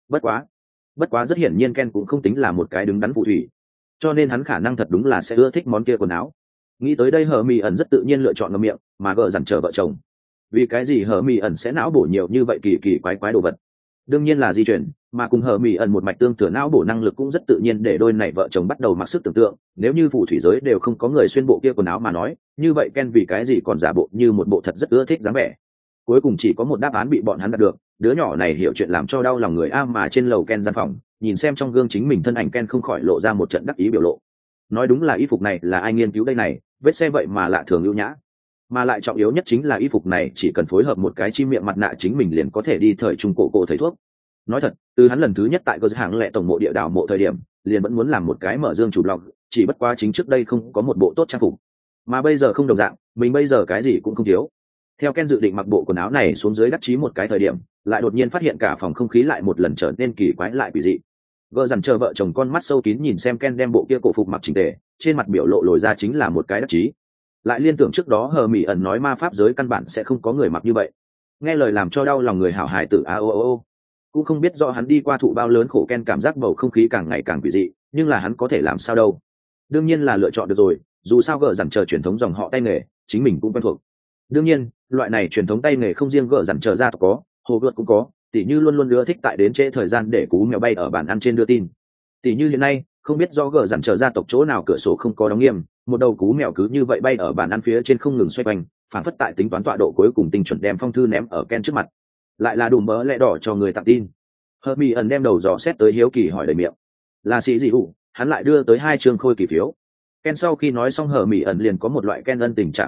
Bất quá rất hiển nhiên Ken cũng không tính là một cái đứng đắn phù thủy, cho nên hắn khả năng thật đúng là sẽ ưa thích món kia quần áo. Nghĩ tới đây Hờ Mỹ ẩn rất tự nhiên lựa chọn ngậm miệng, mà gờ dằn chờ vợ chồng. Vì cái gì Hờ Mỹ ẩn sẽ não bổ nhiều như vậy kỳ quái đồ vật? Đương nhiên là di chuyển, mà cùng Hờ Mỹ ẩn một mạch tương thừa não bổ năng lực cũng rất tự nhiên để đôi này vợ chồng bắt đầu mặc sức tưởng tượng, nếu như phù thủy giới đều không có người xuyên bộ kia quần áo mà nói, như vậy Ken vì cái gì còn giả bộ như một bộ thật rất ưa thích dáng vẻ. Cuối cùng chỉ có một đáp án bị bọn hắn đạt được, đứa nhỏ này hiểu chuyện làm cho đau lòng người a. Mà trên lầu Ken gian phòng, nhìn xem trong gương chính mình thân ảnh Ken không khỏi lộ ra một trận đắc ý biểu lộ. Nói đúng là y phục này là ai nghiên cứu đây này, vết xe vậy mà lạ thường ưu nhã, mà lại trọng yếu nhất chính là y phục này chỉ cần phối hợp một cái chim miệng mặt nạ chính mình liền có thể đi thời trung cổ thầy thuốc. Nói thật, từ hắn lần thứ nhất tại cơ hàng lệ tổng mộ địa đảo mộ thời điểm liền vẫn muốn làm một cái mở dương chủ blog, chỉ bất quá chính trước đây không có một bộ tốt trang phục, mà bây giờ không đồng dạng, mình bây giờ cái gì cũng không thiếu. Theo Ken dự định mặc bộ quần áo này xuống dưới đắc chí một cái thời điểm, lại đột nhiên phát hiện cả phòng không khí lại một lần trở nên kỳ quái lại quỷ dị. Vợ dằn chờ vợ chồng con mắt sâu kín nhìn xem Ken đem bộ kia cổ phục mặc chỉnh tề, trên mặt biểu lộ lồi ra chính là một cái đắc chí. Lại liên tưởng trước đó Hờ Mỹ ẩn nói ma pháp giới căn bản sẽ không có người mặc như vậy, nghe lời làm cho đau lòng người hảo hài tử a o. Cũng không biết do hắn đi qua thụ bao lớn khổ. Ken cảm giác bầu không khí càng ngày càng quỷ dị, nhưng là hắn có thể làm sao đâu. Đương nhiên là lựa chọn được rồi, dù sao gỡ dằn chờ truyền thống dòng họ tay nghề chính mình cũng quen thuộc. Đương nhiên loại này truyền thống tay nghề không riêng gỡ dằn chờ ra có, hồ gợt cũng có, tỉ như luôn ưa thích tại đến trễ thời gian để cú mèo bay ở bàn ăn trên đưa tin. Tỉ như hiện nay không biết do gỡ dằn chờ gia tộc chỗ nào cửa sổ không có đóng nghiêm, một đầu cú mèo cứ như vậy bay ở bàn ăn phía trên không ngừng xoay quanh, phản phất tại tính toán tọa độ cuối cùng tinh chuẩn đem phong thư ném ở Ken trước mặt. Lại là đùm bỡ lẽ đỏ cho người tặng tin. Hờ Mỹ ẩn đem đầu dò xét tới hiếu kỳ hỏi đầy miệng, là sĩ gì ủ? Hắn lại đưa tới 2 chương khôi kỳ phiếu. Ken sau khi nói xong Hờ Mỹ ẩn liền có một loại Ken ân tình trả không hết,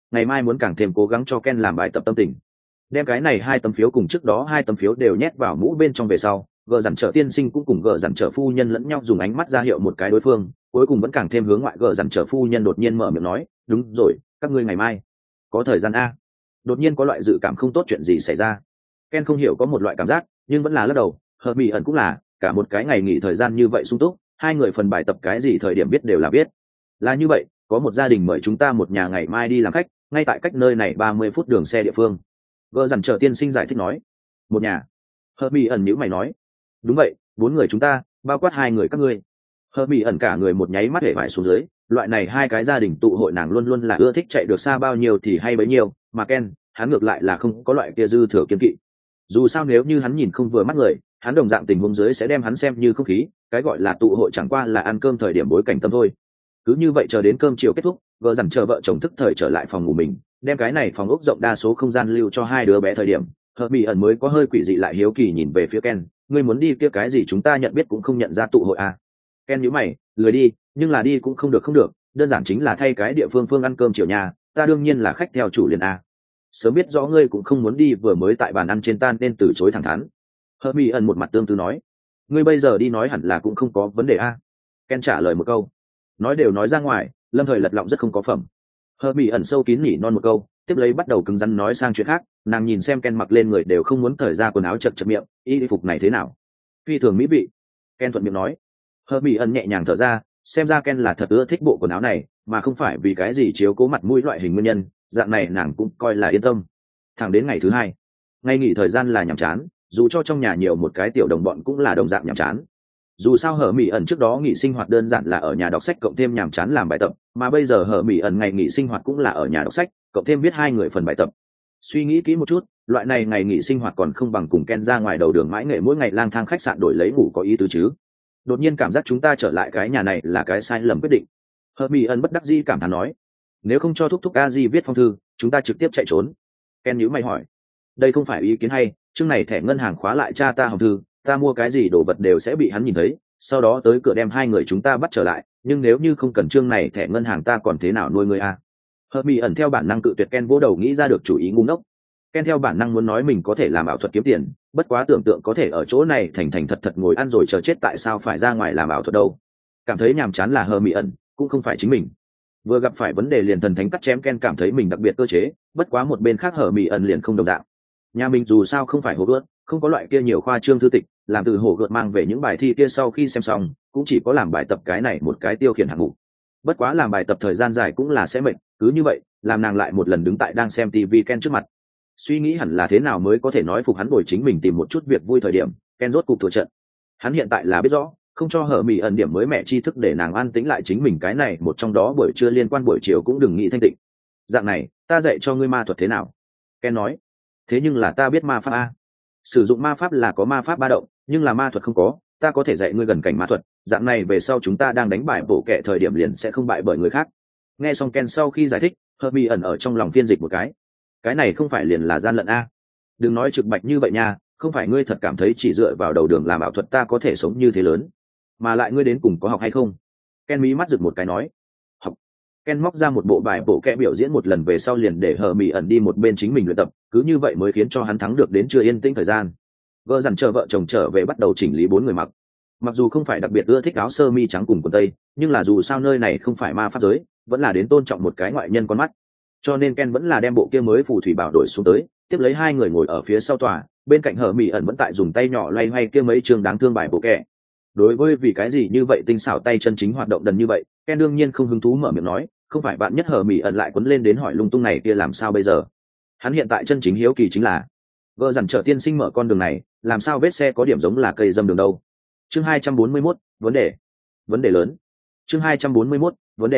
ngày mai muốn càng thêm cố gắng cho Ken làm bài tập tâm tình. Đem cái này 2 tấm phiếu cùng trước đó 2 tấm phiếu đều nhét vào mũ bên trong về sau, gờ dằn trở tiên sinh cũng cùng gờ dằn trở phu nhân lẫn nhau dùng ánh mắt ra hiệu một cái đối phương, cuối cùng vẫn càng thêm hướng ngoại. Gờ dằn trở phu nhân đột nhiên mở miệng nói, đúng rồi, các ngươi ngày mai có thời gian a? Đột nhiên có loại dự cảm không tốt chuyện gì xảy ra. Ken không hiểu có một loại cảm giác, nhưng vẫn là lắc đầu. Bị ẩn cũng là, cả một cái ngày nghỉ thời gian như vậy sung túc, hai người phần bài tập cái gì thời điểm biết đều là biết. Là như vậy, có một gia đình mời chúng ta một nhà ngày mai đi làm khách, ngay tại cách nơi này 30 phút đường xe địa phương. Gờ dằn trở tiên sinh giải thích nói. Một nhà? Bị ẩn nhíu mày nói. Đúng vậy, 4 người chúng ta, bao quát 2 người các ngươi. Bị ẩn cả người một nháy mắt hể vải xuống dưới, loại này 2 cái gia đình tụ hội nàng luôn luôn là ưa thích chạy được xa bao nhiêu thì hay bấy nhiêu, mà Ken, hắn ngược lại là không có loại kia dư thừa kiên kỵ. Dù sao nếu như hắn nhìn không vừa mắt người, hắn đồng dạng tình huống dưới sẽ đem hắn xem như không khí, cái gọi là tụ hội chẳng qua là ăn cơm thời điểm bối cảnh tâm thôi. Cứ như vậy chờ đến cơm chiều kết thúc, gờ dằn chờ vợ chồng thức thời trở lại phòng ngủ mình, đem cái này phòng ốc rộng đa số không gian lưu cho 2 đứa bé thời điểm, Bị ẩn mới có hơi quỷ dị lại hiếu kỳ nhìn về phía Ken, ngươi muốn đi kia cái gì chúng ta nhận biết cũng không nhận ra tụ hội à? Ken nhíu mày, lười đi, nhưng là đi cũng không được, đơn giản chính là thay cái địa phương ăn cơm chiều nhà, ta đương nhiên là khách theo chủ liền à. Sớm biết rõ ngươi cũng không muốn đi, vừa mới tại bàn ăn trên tan nên từ chối thẳng thắn. Bị ẩn một mặt tương tư nói, ngươi bây giờ đi nói hẳn là cũng không có vấn đề à? Ken trả lời một câu, nói đều nói ra ngoài, lâm thời lật lọng rất không có phẩm. Bị ẩn sâu kín nhỉ non một câu, tiếp lấy bắt đầu cứng rắn nói sang chuyện khác. Nàng nhìn xem Ken mặc lên người đều không muốn cởi ra quần áo, chật chật miệng, y phục này thế nào? Phi thường mỹ vị. Ken thuận miệng nói. Bị ẩn nhẹ nhàng thở ra, xem ra Ken là thật ưa thích bộ quần áo này, mà không phải vì cái gì chiếu cố mặt mũi loại hình nguyên nhân, dạng này nàng cũng coi là yên tâm. Thẳng đến ngày thứ 2, ngày nghỉ thời gian là nhàm chán, dù cho trong nhà nhiều một cái tiểu đồng bọn cũng là đồng dạng nhàm chán. Dù sao Bị ẩn trước đó nghỉ sinh hoạt đơn giản là ở nhà đọc sách cộng thêm nhàm chán làm bài tập, mà bây giờ Bị ẩn ngày nghỉ sinh hoạt cũng là ở nhà đọc sách cộng thêm viết 2 người phần bài tập. Suy nghĩ kỹ một chút, loại này ngày nghỉ sinh hoạt còn không bằng cùng Ken ra ngoài đầu đường mãi nghệ mỗi ngày lang thang khách sạn đổi lấy ngủ có ý tứ chứ. Đột nhiên cảm giác chúng ta trở lại cái nhà này là cái sai lầm quyết định. Bị ẩn bất đắc dĩ cảm thán nói, nếu không cho thúc Aji viết phong thư, chúng ta trực tiếp chạy trốn. Ken nhíu mày hỏi, đây không phải ý kiến hay, chương này thẻ ngân hàng khóa lại cha ta hòm thư, ta mua cái gì đồ vật đều sẽ bị hắn nhìn thấy, sau đó tới cửa đem 2 người chúng ta bắt trở lại, nhưng nếu như không cần chương này thẻ ngân hàng ta còn thế nào nuôi người à? Bị ẩn theo bản năng cự tuyệt Ken vỗ đầu nghĩ ra được chủ ý ngu ngốc. Ken theo bản năng muốn nói mình có thể làm ảo thuật kiếm tiền, bất quá tưởng tượng có thể ở chỗ này thành thật ngồi ăn rồi chờ chết, tại sao phải ra ngoài làm ảo thuật đâu? Cảm thấy nhàm chán là Bị ẩn, cũng không phải chính mình. Vừa gặp phải vấn đề liền thần thánh cắt chém, Ken cảm thấy mình đặc biệt cơ chế, bất quá một bên khác Bị ẩn liền không đồng dạng. Nhà mình dù sao không phải hồ gợt, không có loại kia nhiều khoa trương thư tịch, làm từ hồ gợt mang về những bài thi kia sau khi xem xong, cũng chỉ có làm bài tập cái này một cái tiêu khiển hạng mục. Bất quá làm bài tập thời gian dài cũng là sẽ mệt, cứ như vậy, làm nàng lại một lần đứng tại đang xem TV Ken trước mặt. Suy nghĩ hẳn là thế nào mới có thể nói phục hắn bồi chính mình tìm một chút việc vui thời điểm, Ken rốt cục thua trận. Hắn hiện tại là biết rõ, không cho Bị ẩn điểm mới mẹ tri thức để nàng an tĩnh lại chính mình cái này một trong đó buổi trưa liên quan buổi chiều cũng đừng nghĩ thanh tịnh. Dạng này, ta dạy cho ngươi ma thuật thế nào? Ken nói. Thế nhưng là ta biết ma pháp a. Sử dụng ma pháp là có ma pháp ba động, nhưng là ma thuật không có, ta có thể dạy ngươi gần cảnh ma thuật, dạng này về sau chúng ta đang đánh bại bộ kệ thời điểm liền sẽ không bại bởi người khác. Nghe xong Ken sau khi giải thích, Bị ẩn ở trong lòng phiên dịch một cái này không phải liền là gian lận a? Đừng nói trực bạch như vậy nha, không phải ngươi thật cảm thấy chỉ dựa vào đầu đường làm ảo thuật ta có thể sống như thế lớn, mà lại ngươi đến cùng có học hay không? Ken mí mắt giựt một cái nói, học. Ken móc ra một bộ bài bộ kệ biểu diễn một lần về sau liền để Bị ẩn đi một bên chính mình luyện tập, cứ như vậy mới khiến cho hắn thắng được đến chưa yên tĩnh thời gian. Gờ dằn chờ vợ chồng trở về bắt đầu chỉnh lý 4 người mặc. Mặc dù không phải đặc biệt ưa thích áo sơ mi trắng cùng quần tây, nhưng là dù sao nơi này không phải ma pháp giới, vẫn là đến tôn trọng một cái ngoại nhân con mắt, cho nên Ken vẫn là đem bộ kia mới phù thủy bảo đổi xuống tới, tiếp lấy 2 người ngồi ở phía sau tòa, bên cạnh Bị ẩn vẫn tại dùng tay nhỏ loay hoay kia mấy trường đáng thương bài bộ kệ. Đối với vì cái gì như vậy tinh xảo tay chân chính hoạt động đần như vậy, Ken đương nhiên không hứng thú mở miệng nói, không phải bạn nhất Bị ẩn lại quấn lên đến hỏi lung tung này kia làm sao bây giờ? Hắn hiện tại chân chính hiếu kỳ chính là, vợ dằn trở tiên sinh mở con đường này, làm sao vết xe có điểm giống là cây dâm đường đâu? Chương 241, vấn đề lớn. Chương 241,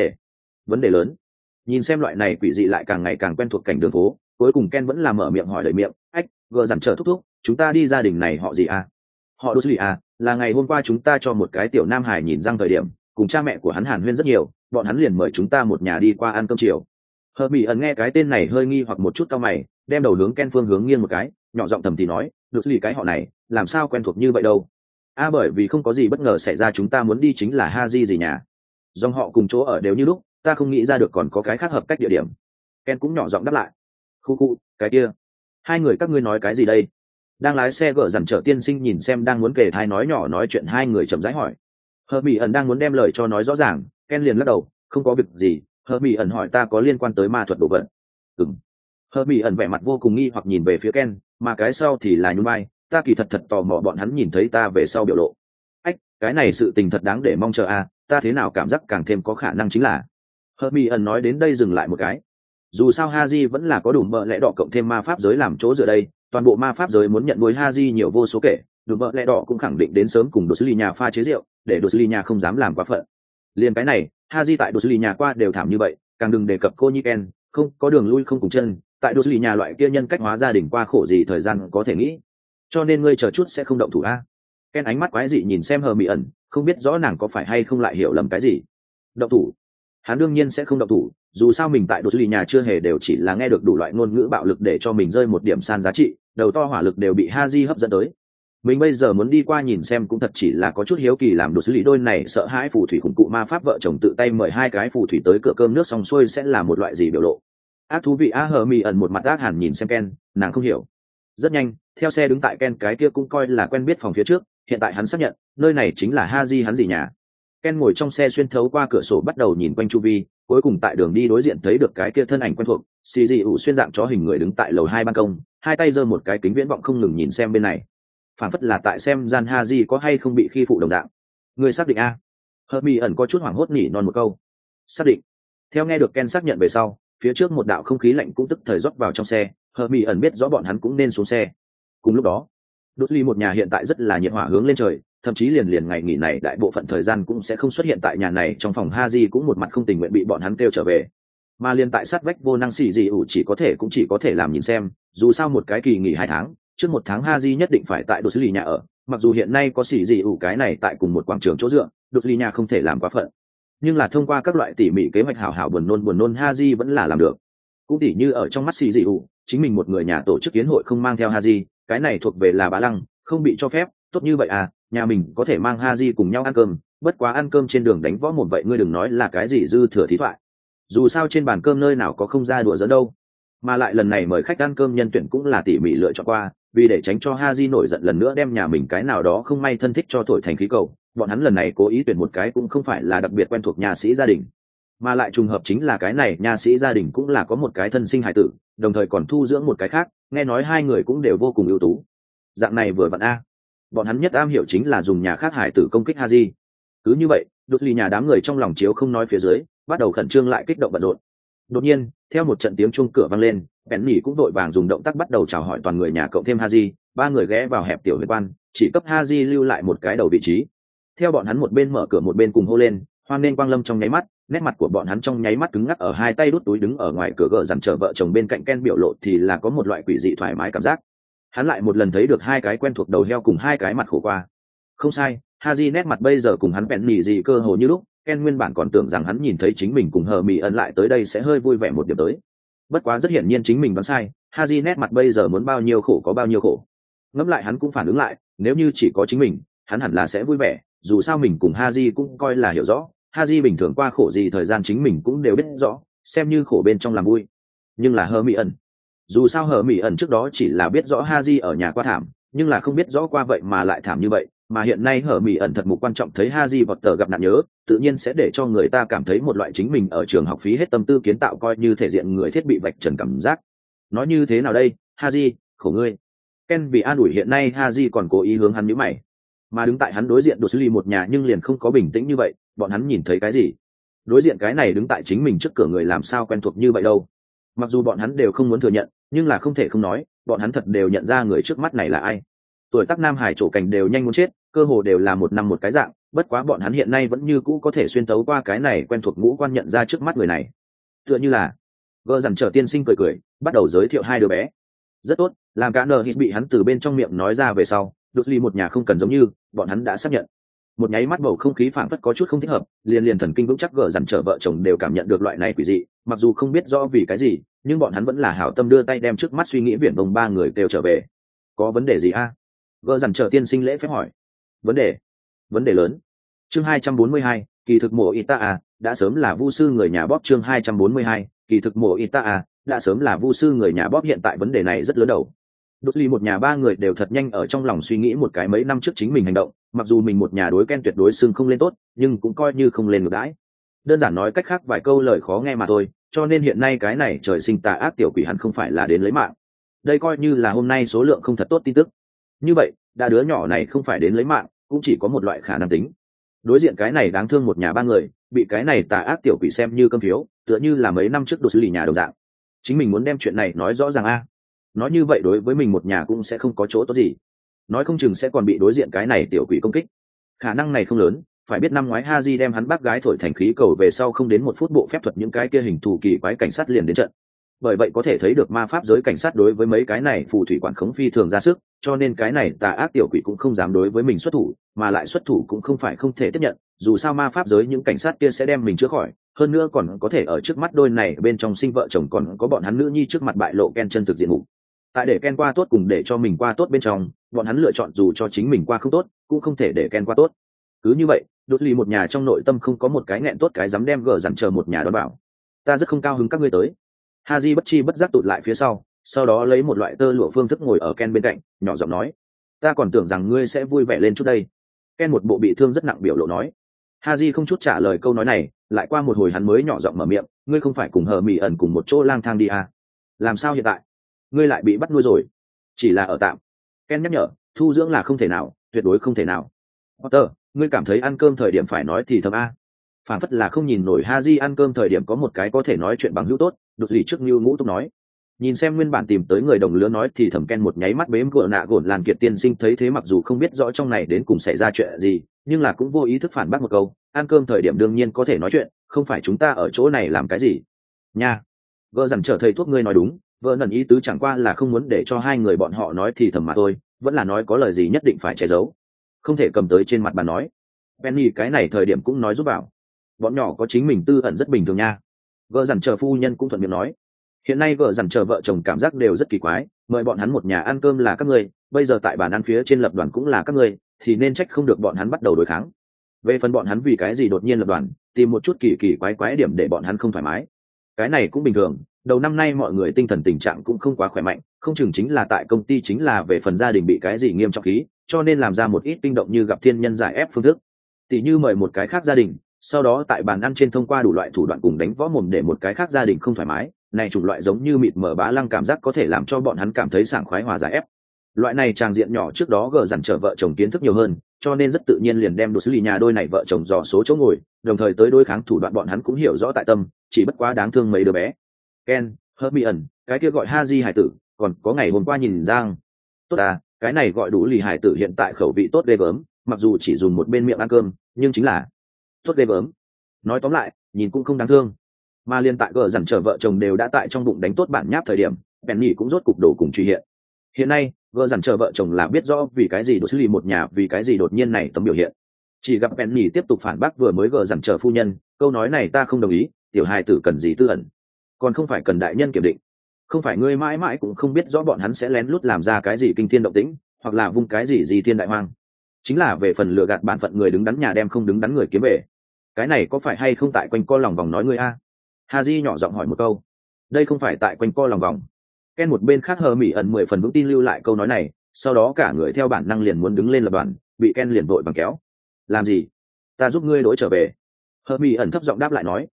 vấn đề lớn. Nhìn xem loại này quỷ dị lại càng ngày càng quen thuộc cảnh đường phố, cuối cùng Ken vẫn là mở miệng hỏi đầy miệng, ách, vợ dằn trở thúc thúc, chúng ta đi gia đình này họ gì à? Họ Đô Lì à, là ngày hôm qua chúng ta cho một cái tiểu nam hải nhìn răng thời điểm, cùng cha mẹ của hắn hàn huyên rất nhiều, bọn hắn liền mời chúng ta một nhà đi qua ăn cơm chiều. Bị ẩn nghe cái tên này hơi nghi hoặc một chút cau mày, đem đầu hướng Ken phương hướng nghiêng một cái, nhỏ giọng thầm thì nói, Đô Lì cái họ này, làm sao quen thuộc như vậy đâu? À bởi vì không có gì bất ngờ xảy ra chúng ta muốn đi chính là Haji gì nhà. Dòng họ cùng chỗ ở đều như lúc, ta không nghĩ ra được còn có cái khác hợp cách địa điểm. Ken cũng nhỏ giọng đáp lại. Khu khu, cái kia, hai người các ngươi nói cái gì đây? Đang lái xe gỡ dằn trở tiên sinh nhìn xem đang muốn kể thai nói nhỏ nói chuyện hai người chậm rãi hỏi. Hờ Mỹ ẩn đang muốn đem lời cho nói rõ ràng, Ken liền lắc đầu, không có việc gì. Hờ Mỹ ẩn hỏi ta có liên quan tới ma thuật đồ vật. Ừm. Hờ Mỹ ẩn vẻ mặt vô cùng nghi hoặc nhìn về phía Ken, mà cái sau thì là nhún vai, ta kỳ thật thật tò mò bọn hắn nhìn thấy ta về sau biểu lộ. Ách, cái này sự tình thật đáng để mong chờ à, ta thế nào cảm giác càng thêm có khả năng chính là. Hờ Mỹ ẩn nói đến đây dừng lại một cái. Dù sao Haji vẫn là có đủ bợ lẽ đỏ cộng thêm ma pháp giới làm chỗ dựa đây, toàn bộ ma pháp giới muốn nhận nuôi Haji nhiều vô số kể, đủ bợ lẽ đỏ cũng khẳng định đến sớm cùng đồ xử lý nhà pha chế rượu, để đồ xử lý nhà không dám làm quá phận. Liên cái này, Haji tại đồ xử lý nhà qua đều thảm như vậy, càng đừng đề cập cô như Ken, không có đường lui không cùng chân, tại đồ xử lý nhà loại kia nhân cách hóa gia đình qua khổ gì thời gian có thể nghĩ. Cho nên ngươi chờ chút sẽ không động thủ a. Ken ánh mắt quái dị nhìn xem Hờ Mỹ ẩn, không biết rõ nàng có phải hay không lại hiểu lầm cái gì. Động thủ? Hắn đương nhiên sẽ không động thủ, dù sao mình tại đồ xử lý nhà chưa hề đều chỉ là nghe được đủ loại ngôn ngữ bạo lực để cho mình rơi một điểm san giá trị, đầu to hỏa lực đều bị Haji hấp dẫn tới. Mình bây giờ muốn đi qua nhìn xem cũng thật chỉ là có chút hiếu kỳ, làm đồ xử lý đôi này sợ hãi phù thủy khủng cụ ma pháp vợ chồng tự tay mời hai cái phù thủy tới cửa cơm nước xong xuôi sẽ là một loại gì biểu lộ. Ác thú vị. Hờ Mỹ ẩn một mặt ác hẳn nhìn xem Ken, nàng không hiểu. Rất nhanh, theo xe đứng tại Ken cái kia cũng coi là quen biết phòng phía trước, hiện tại hắn xác nhận nơi này chính là Haji hắn gì nhà. Ken ngồi trong xe xuyên thấu qua cửa sổ bắt đầu nhìn quanh chu vi, cuối cùng tại đường đi đối diện thấy được cái kia thân ảnh quen thuộc, xì dị ủ xuyên dạng chó hình người đứng tại lầu 2 ban công, hai tay giơ một cái kính viễn vọng không ngừng nhìn xem bên này. Phản phất là tại xem gian Haji có hay không bị khi phụ đồng dạng. Người xác định a? Hờ Mỹ ẩn có chút hoảng hốt nhỉ non một câu. Xác định. Theo nghe được Ken xác nhận về sau, phía trước một đạo không khí lạnh cũng tức thời rót vào trong xe, Hờ Mỹ ẩn biết rõ bọn hắn cũng nên xuống xe. Cùng lúc đó, đốt ly một nhà hiện tại rất là nhiệt hỏa hướng lên trời, thậm chí liền ngày nghỉ này đại bộ phận thời gian cũng sẽ không xuất hiện tại nhà này, trong phòng Haji cũng một mặt không tình nguyện bị bọn hắn kêu trở về, mà liền tại sát vách vô năng xỉ gì ủ chỉ có thể làm nhìn xem, dù sao một cái kỳ nghỉ 2 tháng, trước 1 tháng Haji nhất định phải tại đột xử lý nhà ở, mặc dù hiện nay có xỉ gì ủ cái này tại cùng một quảng trường chỗ dựa, đột xử lý nhà không thể làm quá phận, nhưng là thông qua các loại tỉ mỉ kế hoạch hảo hảo buồn nôn Haji vẫn là làm được. Cũng tỉ như ở trong mắt xỉ gì ủ, chính mình một người nhà tổ chức yến hội không mang theo Haji, cái này thuộc về là bá lăng, không bị cho phép. Tốt như vậy à, nhà mình có thể mang Haji cùng nhau ăn cơm, bất quá ăn cơm trên đường đánh võ một vậy ngươi đừng nói là cái gì dư thừa thí thoại, dù sao trên bàn cơm nơi nào có không ra đùa giỡn đâu. Mà lại lần này mời khách ăn cơm nhân tuyển cũng là tỉ mỉ lựa chọn qua, vì để tránh cho Haji nổi giận lần nữa đem nhà mình cái nào đó không may thân thích cho thổi thành khí cầu, bọn hắn lần này cố ý tuyển một cái cũng không phải là đặc biệt quen thuộc nhà sĩ gia đình, mà lại trùng hợp chính là cái này nhà sĩ gia đình cũng là có một cái thân sinh hài tử, đồng thời còn thu dưỡng một cái khác, nghe nói hai người cũng đều vô cùng ưu tú. Dạng này vừa vặn a, bọn hắn nhất am hiểu chính là dùng nhà khác hài tử công kích Haji. Cứ như vậy, đột lì nhà đám người trong lòng chiếu không nói phía dưới, bắt đầu khẩn trương lại kích động bận rộn. Đột nhiên, theo một trận tiếng chuông cửa vang lên, Penny cũng đội vàng dùng động tác bắt đầu chào hỏi toàn người nhà cộng thêm Haji, ba người ghé vào hẹp tiểu huyệt quan, chỉ cấp Haji lưu lại một cái đầu vị trí. Theo bọn hắn một bên mở cửa một bên cùng hô lên, hoan nên quang lâm trong nháy mắt, nét mặt của bọn hắn trong nháy mắt cứng ngắc, ở hai tay đút túi đứng ở ngoài cửa gờ dằn chờ vợ chồng bên cạnh Ken biểu lộ thì là có một loại quỷ dị thoải mái cảm giác. Hắn lại một lần thấy được hai cái quen thuộc đầu heo cùng hai cái mặt khổ qua. Không sai, Haji nét mặt bây giờ cùng hắn Penny gì cơ hồ như lúc. Ken nguyên bản còn tưởng rằng hắn nhìn thấy chính mình cùng Hờ Mỹ ẩn lại tới đây sẽ hơi vui vẻ một điểm tới. Bất quá rất hiển nhiên chính mình đoán sai, Haji nét mặt bây giờ muốn bao nhiêu khổ có bao nhiêu khổ. Ngẫm lại hắn cũng phản ứng lại, nếu như chỉ có chính mình, hắn hẳn là sẽ vui vẻ, dù sao mình cùng Haji cũng coi là hiểu rõ, Haji bình thường qua khổ gì thời gian chính mình cũng đều biết rõ, xem như khổ bên trong làm vui. Nhưng là Hờ Mỹ ẩn, dù sao Hờ Mỹ ẩn trước đó chỉ là biết rõ Haji ở nhà qua thảm, nhưng là không biết rõ qua vậy mà lại thảm như vậy, mà hiện nay Hờ Mỹ ẩn thật mục quan trọng thấy Haji vọt tờ gặp nạn nhớ, tự nhiên sẽ để cho người ta cảm thấy một loại chính mình ở trường học phí hết tâm tư kiến tạo coi như thể diện người thiết bị vạch trần cảm giác. Nói như thế nào đây, Haji, khổ ngươi. Ken vì an ủi hiện nay Haji còn cố ý hướng hắn nhíu mày, mà đứng tại hắn đối diện đồ xử lý một nhà nhưng liền không có bình tĩnh như vậy. Bọn hắn nhìn thấy cái gì? Đối diện cái này đứng tại chính mình trước cửa người làm sao quen thuộc như vậy đâu. Mặc dù bọn hắn đều không muốn thừa nhận, nhưng là không thể không nói, bọn hắn thật đều nhận ra người trước mắt này là ai. Tuổi tác nam hải trổ cảnh đều nhanh muốn chết, cơ hồ đều là một năm một cái dạng, bất quá bọn hắn hiện nay vẫn như cũ có thể xuyên tấu qua cái này quen thuộc ngũ quan nhận ra trước mắt người này. Tựa như là gờ dằn trở tiên sinh cười bắt đầu giới thiệu hai đứa bé. Rất tốt, làm cả nờ hít bị hắn từ bên trong miệng nói ra về sau, đột ly một nhà không cần giống như bọn hắn đã xác nhận. Một nháy mắt bầu không khí phảng phất có chút không thích hợp, liền thần kinh vững chắc gờ dằn trở vợ chồng đều cảm nhận được loại này quỷ dị, mặc dù không biết rõ vì cái gì, nhưng bọn hắn vẫn là hảo tâm đưa tay đem trước mắt suy nghĩ viển vông ba người kêu trở về. Có vấn đề gì a? Gờ dằn trở tiên sinh lễ phép hỏi. Vấn đề lớn. Chương 242, kỳ thực mộ Ita đã sớm là vu sư người nhà bóp. Chương 242, kỳ thực mộ Ita đã sớm là vu sư người nhà Bob hiện tại vấn đề này rất lớn đầu. Đột ly một nhà ba người đều thật nhanh ở trong lòng suy nghĩ một cái mấy năm trước chính mình hành động, mặc dù mình một nhà đối Ken tuyệt đối xưng không lên tốt, nhưng cũng coi như không lên ngược đãi. Đơn giản nói cách khác vài câu lời khó nghe mà thôi, cho nên hiện nay cái này trời sinh tà ác tiểu quỷ hẳn không phải là đến lấy mạng. Đây coi như là hôm nay số lượng không thật tốt tin tức. Như vậy, đã đứa nhỏ này không phải đến lấy mạng, cũng chỉ có một loại khả năng tính. Đối diện cái này đáng thương một nhà ba người, bị cái này tà ác tiểu quỷ xem như cơm phiếu, tựa như là mấy năm trước đồ xử lý nhà đồng dạng. Chính mình muốn đem chuyện này nói rõ ràng a. Nói như vậy đối với mình một nhà cũng sẽ không có chỗ tốt gì, nói không chừng sẽ còn bị đối diện cái này tiểu quỷ công kích. Khả năng này không lớn, phải biết năm ngoái Haji đem hắn bác gái thổi thành khí cầu về sau không đến một phút bộ phép thuật những cái kia hình thù kỳ quái cảnh sát liền đến trận. Bởi vậy có thể thấy được ma pháp giới cảnh sát đối với mấy cái này phù thủy quản khống phi thường ra sức, cho nên cái này tà ác tiểu quỷ cũng không dám đối với mình xuất thủ, mà lại xuất thủ cũng không phải không thể tiếp nhận, dù sao ma pháp giới những cảnh sát kia sẽ đem mình chữa khỏi, hơn nữa còn có thể ở trước mắt đôi này bên trong sinh vợ chồng còn có bọn hắn nữ nhi trước mặt bại lộ Ken chân thực diện mục. Tại để Ken qua tốt cùng để cho mình qua tốt bên trong, bọn hắn lựa chọn dù cho chính mình qua không tốt, cũng không thể để Ken qua tốt. Cứ như vậy, đột lì một nhà trong nội tâm không có một cái nghẹn tốt cái dám đem gờ dằn chờ một nhà đó bảo. Ta rất không cao hứng các ngươi tới. Haji bất chi bất giác tụt lại phía sau đó lấy một loại tơ lụa phương thức ngồi ở Ken bên cạnh, nhỏ giọng nói: "Ta còn tưởng rằng ngươi sẽ vui vẻ lên chút đây." Ken một bộ bị thương rất nặng biểu lộ nói. Haji không chút trả lời câu nói này, lại qua một hồi hắn mới nhỏ giọng mở miệng: "Ngươi không phải cùng Hờ Mị ẩn cùng một chỗ lang thang đi à? Làm sao hiện tại? Ngươi lại bị bắt nuôi rồi?" "Chỉ là ở tạm." Ken nhắc nhở, "Thu dưỡng là không thể nào, tuyệt đối không thể nào." "Potter, ngươi cảm thấy ăn cơm thời điểm phải nói thì thầm a." Phản phất là không nhìn nổi Haji ăn cơm thời điểm có một cái có thể nói chuyện bằng hữu tốt, đột lì trước như ngũ túc nói. Nhìn xem nguyên bản tìm tới người đồng lứa nói thì thầm Ken một nháy mắt bếm gỡ nạ gồn làn kiệt tiên sinh thấy thế mặc dù không biết rõ trong này đến cùng xảy ra chuyện gì, nhưng là cũng vô ý thức phản bác một câu, ăn cơm thời điểm đương nhiên có thể nói chuyện, không phải chúng ta ở chỗ này làm cái gì nha. Vợ dằn trở thầy thuốc ngươi nói đúng, vợ nần ý tứ chẳng qua là không muốn để cho hai người bọn họ nói thì thầm mà thôi, vẫn là nói có lời gì nhất định phải che giấu, không thể cầm tới trên mặt bàn nói. Penny cái này thời điểm cũng nói giúp bảo, bọn nhỏ có chính mình tư ẩn rất bình thường nha. Vợ dằn chờ phu nhân cũng thuận miệng nói, hiện nay vợ dằn chờ vợ chồng cảm giác đều rất kỳ quái, mời bọn hắn một nhà ăn cơm là các ngươi, bây giờ tại bàn ăn phía trên lập đoàn cũng là các ngươi, thì nên trách không được bọn hắn bắt đầu đối kháng. Về phần bọn hắn vì cái gì đột nhiên lập đoàn, tìm một chút kỳ kỳ quái quái điểm để bọn hắn không thoải mái, cái này cũng bình thường. Đầu năm nay mọi người tinh thần tình trạng cũng không quá khỏe mạnh, không chừng chính là tại công ty chính là về phần gia đình bị cái gì nghiêm trọng khí, cho nên làm ra một ít kinh động như gặp thiên nhân giải ép phương thức, tỉ như mời một cái khác gia đình, sau đó tại bàn ăn trên thông qua đủ loại thủ đoạn cùng đánh võ mồm để một cái khác gia đình không thoải mái, này chủng loại giống như mịt mở bá lăng cảm giác có thể làm cho bọn hắn cảm thấy sảng khoái hòa giải ép. Loại này tràng diện nhỏ trước đó gờ dằn trở vợ chồng kiến thức nhiều hơn, cho nên rất tự nhiên liền đem đồ xử lý nhà đôi này vợ chồng dò số chỗ ngồi, đồng thời tới đối kháng thủ đoạn bọn hắn cũng hiểu rõ tại tâm, chỉ bất quá đáng thương mấy đứa bé. Ken, Hermione, cái kia gọi Haji hải tử, còn có ngày hôm qua nhìn Giang. Tốt à, cái này gọi đủ lì hải tử hiện tại khẩu vị tốt ghê gớm, mặc dù chỉ dùng một bên miệng ăn cơm, nhưng chính là tốt ghê gớm. Nói tóm lại, nhìn cũng không đáng thương. Mà liên tại gờ dằn trở vợ chồng đều đã tại trong bụng đánh tốt bản nháp thời điểm, Penny cũng rốt cục đổ cùng truy hiện. Hiện nay, gờ dằn chờ vợ chồng là biết rõ vì cái gì đồ xử lý một nhà vì cái gì đột nhiên này tấm biểu hiện. Chỉ gặp Penny tiếp tục phản bác vừa mới gờ dằn chờ phu nhân, câu nói này ta không đồng ý, tiểu hài tử cần gì tư ẩn, còn không phải cần đại nhân kiểm định. Không phải ngươi mãi mãi cũng không biết rõ bọn hắn sẽ lén lút làm ra cái gì kinh thiên động tĩnh, hoặc là vung cái gì thiên đại hoang. Chính là về phần lừa gạt bản phận người đứng đắn nhà đem không đứng đắn người kiếm về. Cái này có phải hay không tại quanh co lòng vòng nói ngươi a? Haji nhỏ giọng hỏi một câu. Đây không phải tại quanh co lòng vòng. Ken một bên khác hờ mỉ ẩn 10 phần vững tin lưu lại câu nói này, sau đó cả người theo bản năng liền muốn đứng lên lập đoàn, bị Ken liền vội bằng kéo. Làm gì? Ta giúp ngươi đối trở về. Hờ mỉ ẩn thấp giọng đáp lại nói.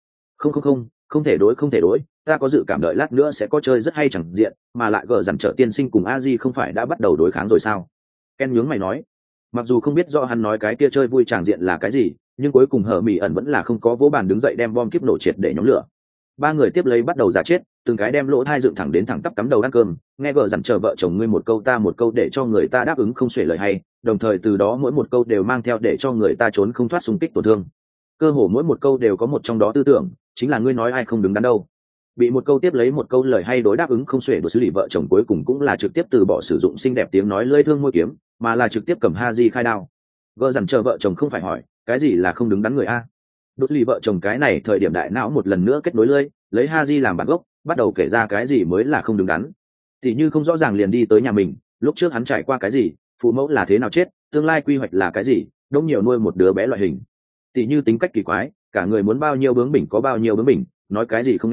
Không thể đối, ta có dự cảm đợi lát nữa sẽ có chơi rất hay chẳng diện, mà lại gờ dằn trợ tiên sinh cùng Aji không phải đã bắt đầu đối kháng rồi sao? Ken nhướng mày nói. Mặc dù không biết rõ hắn nói cái kia chơi vui tràng diện là cái gì, nhưng cuối cùng hờ mỉ ẩn vẫn là không có vỗ bàn đứng dậy đem bom kiếp nổ triệt để nhóm lửa. Ba người tiếp lấy bắt đầu giả chết, từng cái đem lỗ thai dựng thẳng đến thẳng tắp cắm đầu ăn cơm, nghe gờ dằn chờ vợ chồng ngươi một câu ta một câu để cho người ta đáp ứng không xuể lời hay, đồng thời từ đó mỗi một câu đều mang theo để cho người ta trốn không thoát xung kích tổn thương. Cơ hồ mỗi một câu đều có một trong đó tư tưởng, chính là ngươi nói ai không đứng đắn đâu. Bị một câu tiếp lấy một câu lời hay đối đáp ứng không xuể của xử lý vợ chồng cuối cùng cũng là trực tiếp từ bỏ sử dụng xinh đẹp tiếng nói lưỡi thương môi kiếm, mà là trực tiếp cầm Haji khai đao. Gờ dằn chờ vợ chồng không phải hỏi cái gì là không đứng đắn người a. Đốt lì vợ chồng cái này thời điểm đại não một lần nữa kết nối lưỡi, lấy Haji làm bản gốc, bắt đầu kể ra cái gì mới là không đứng đắn. Thì như không rõ ràng liền đi tới nhà mình, lúc trước hắn trải qua cái gì, phụ mẫu là thế nào chết, tương lai quy hoạch là cái gì, đông nhiều nuôi một đứa bé loại hình. Tỷ như tính cách kỳ quái, cả người muốn bao nhiêu bướng bỉnh có bao nhiêu bướng bỉnh, nói cái gì không nghe,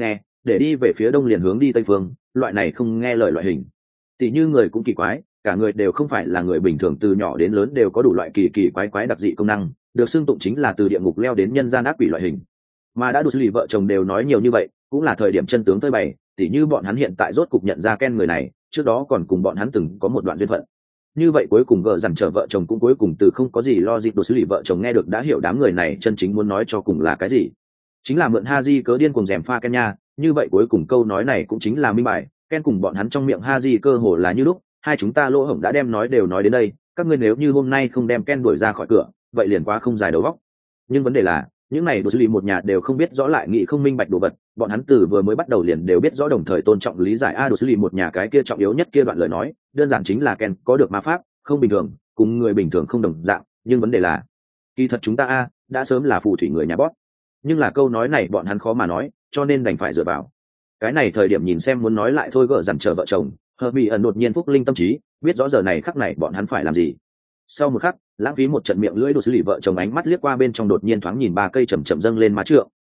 để đi về phía đông liền hướng đi tây phương, loại này không nghe lời loại hình. Tỷ như người cũng kỳ quái, cả người đều không phải là người bình thường, từ nhỏ đến lớn đều có đủ loại kỳ kỳ quái quái đặc dị công năng, được xưng tụng chính là từ địa ngục leo đến nhân gian ác quỷ loại hình. Mà đã đủ xử lý vợ chồng đều nói nhiều như vậy, cũng là thời điểm chân tướng phơi bày, tỉ như bọn hắn hiện tại rốt cục nhận ra Ken người này, trước đó còn cùng bọn hắn từng có một đoạn duyên phận. Như vậy cuối cùng gờ dằn trở vợ chồng cũng cuối cùng từ không có gì lo dịp đồ xử lý vợ chồng nghe được đã hiểu đám người này chân chính muốn nói cho cùng là cái gì. Chính là mượn Haji cớ điên cùng dèm pha Ken nha, như vậy cuối cùng câu nói này cũng chính là minh bài, Ken cùng bọn hắn trong miệng Haji cơ hồ là như lúc, hai chúng ta lỗ hổng đã đem nói đều nói đến đây, các ngươi nếu như hôm nay không đem Ken đuổi ra khỏi cửa, vậy liền quá không dài đầu óc. Nhưng vấn đề là, những này đồ xử lý một nhà đều không biết rõ lại nghĩ không minh bạch đồ vật, bọn hắn từ vừa mới bắt đầu liền đều biết rõ, đồng thời tôn trọng lý giải đồ xử lý một nhà cái kia trọng yếu nhất kia đoạn lời nói, đơn giản chính là Ken có được ma pháp, không bình thường, cùng người bình thường không đồng dạng, nhưng vấn đề là, kỳ thật chúng ta đã sớm là phù thủy người nhà bót. Nhưng là câu nói này bọn hắn khó mà nói, cho nên đành phải dựa vào. Cái này thời điểm nhìn xem muốn nói lại thôi gỡ dằn chờ vợ chồng, Hermione đột nhiên phúc linh tâm trí, biết rõ giờ này khắc này bọn hắn phải làm gì. Sau một khắc, lãng phí một trận miệng lưỡi đồ xử lý vợ chồng ánh mắt liếc qua bên trong, đột nhiên thoáng nhìn ba cây chậm chậm dâng lên má trượng.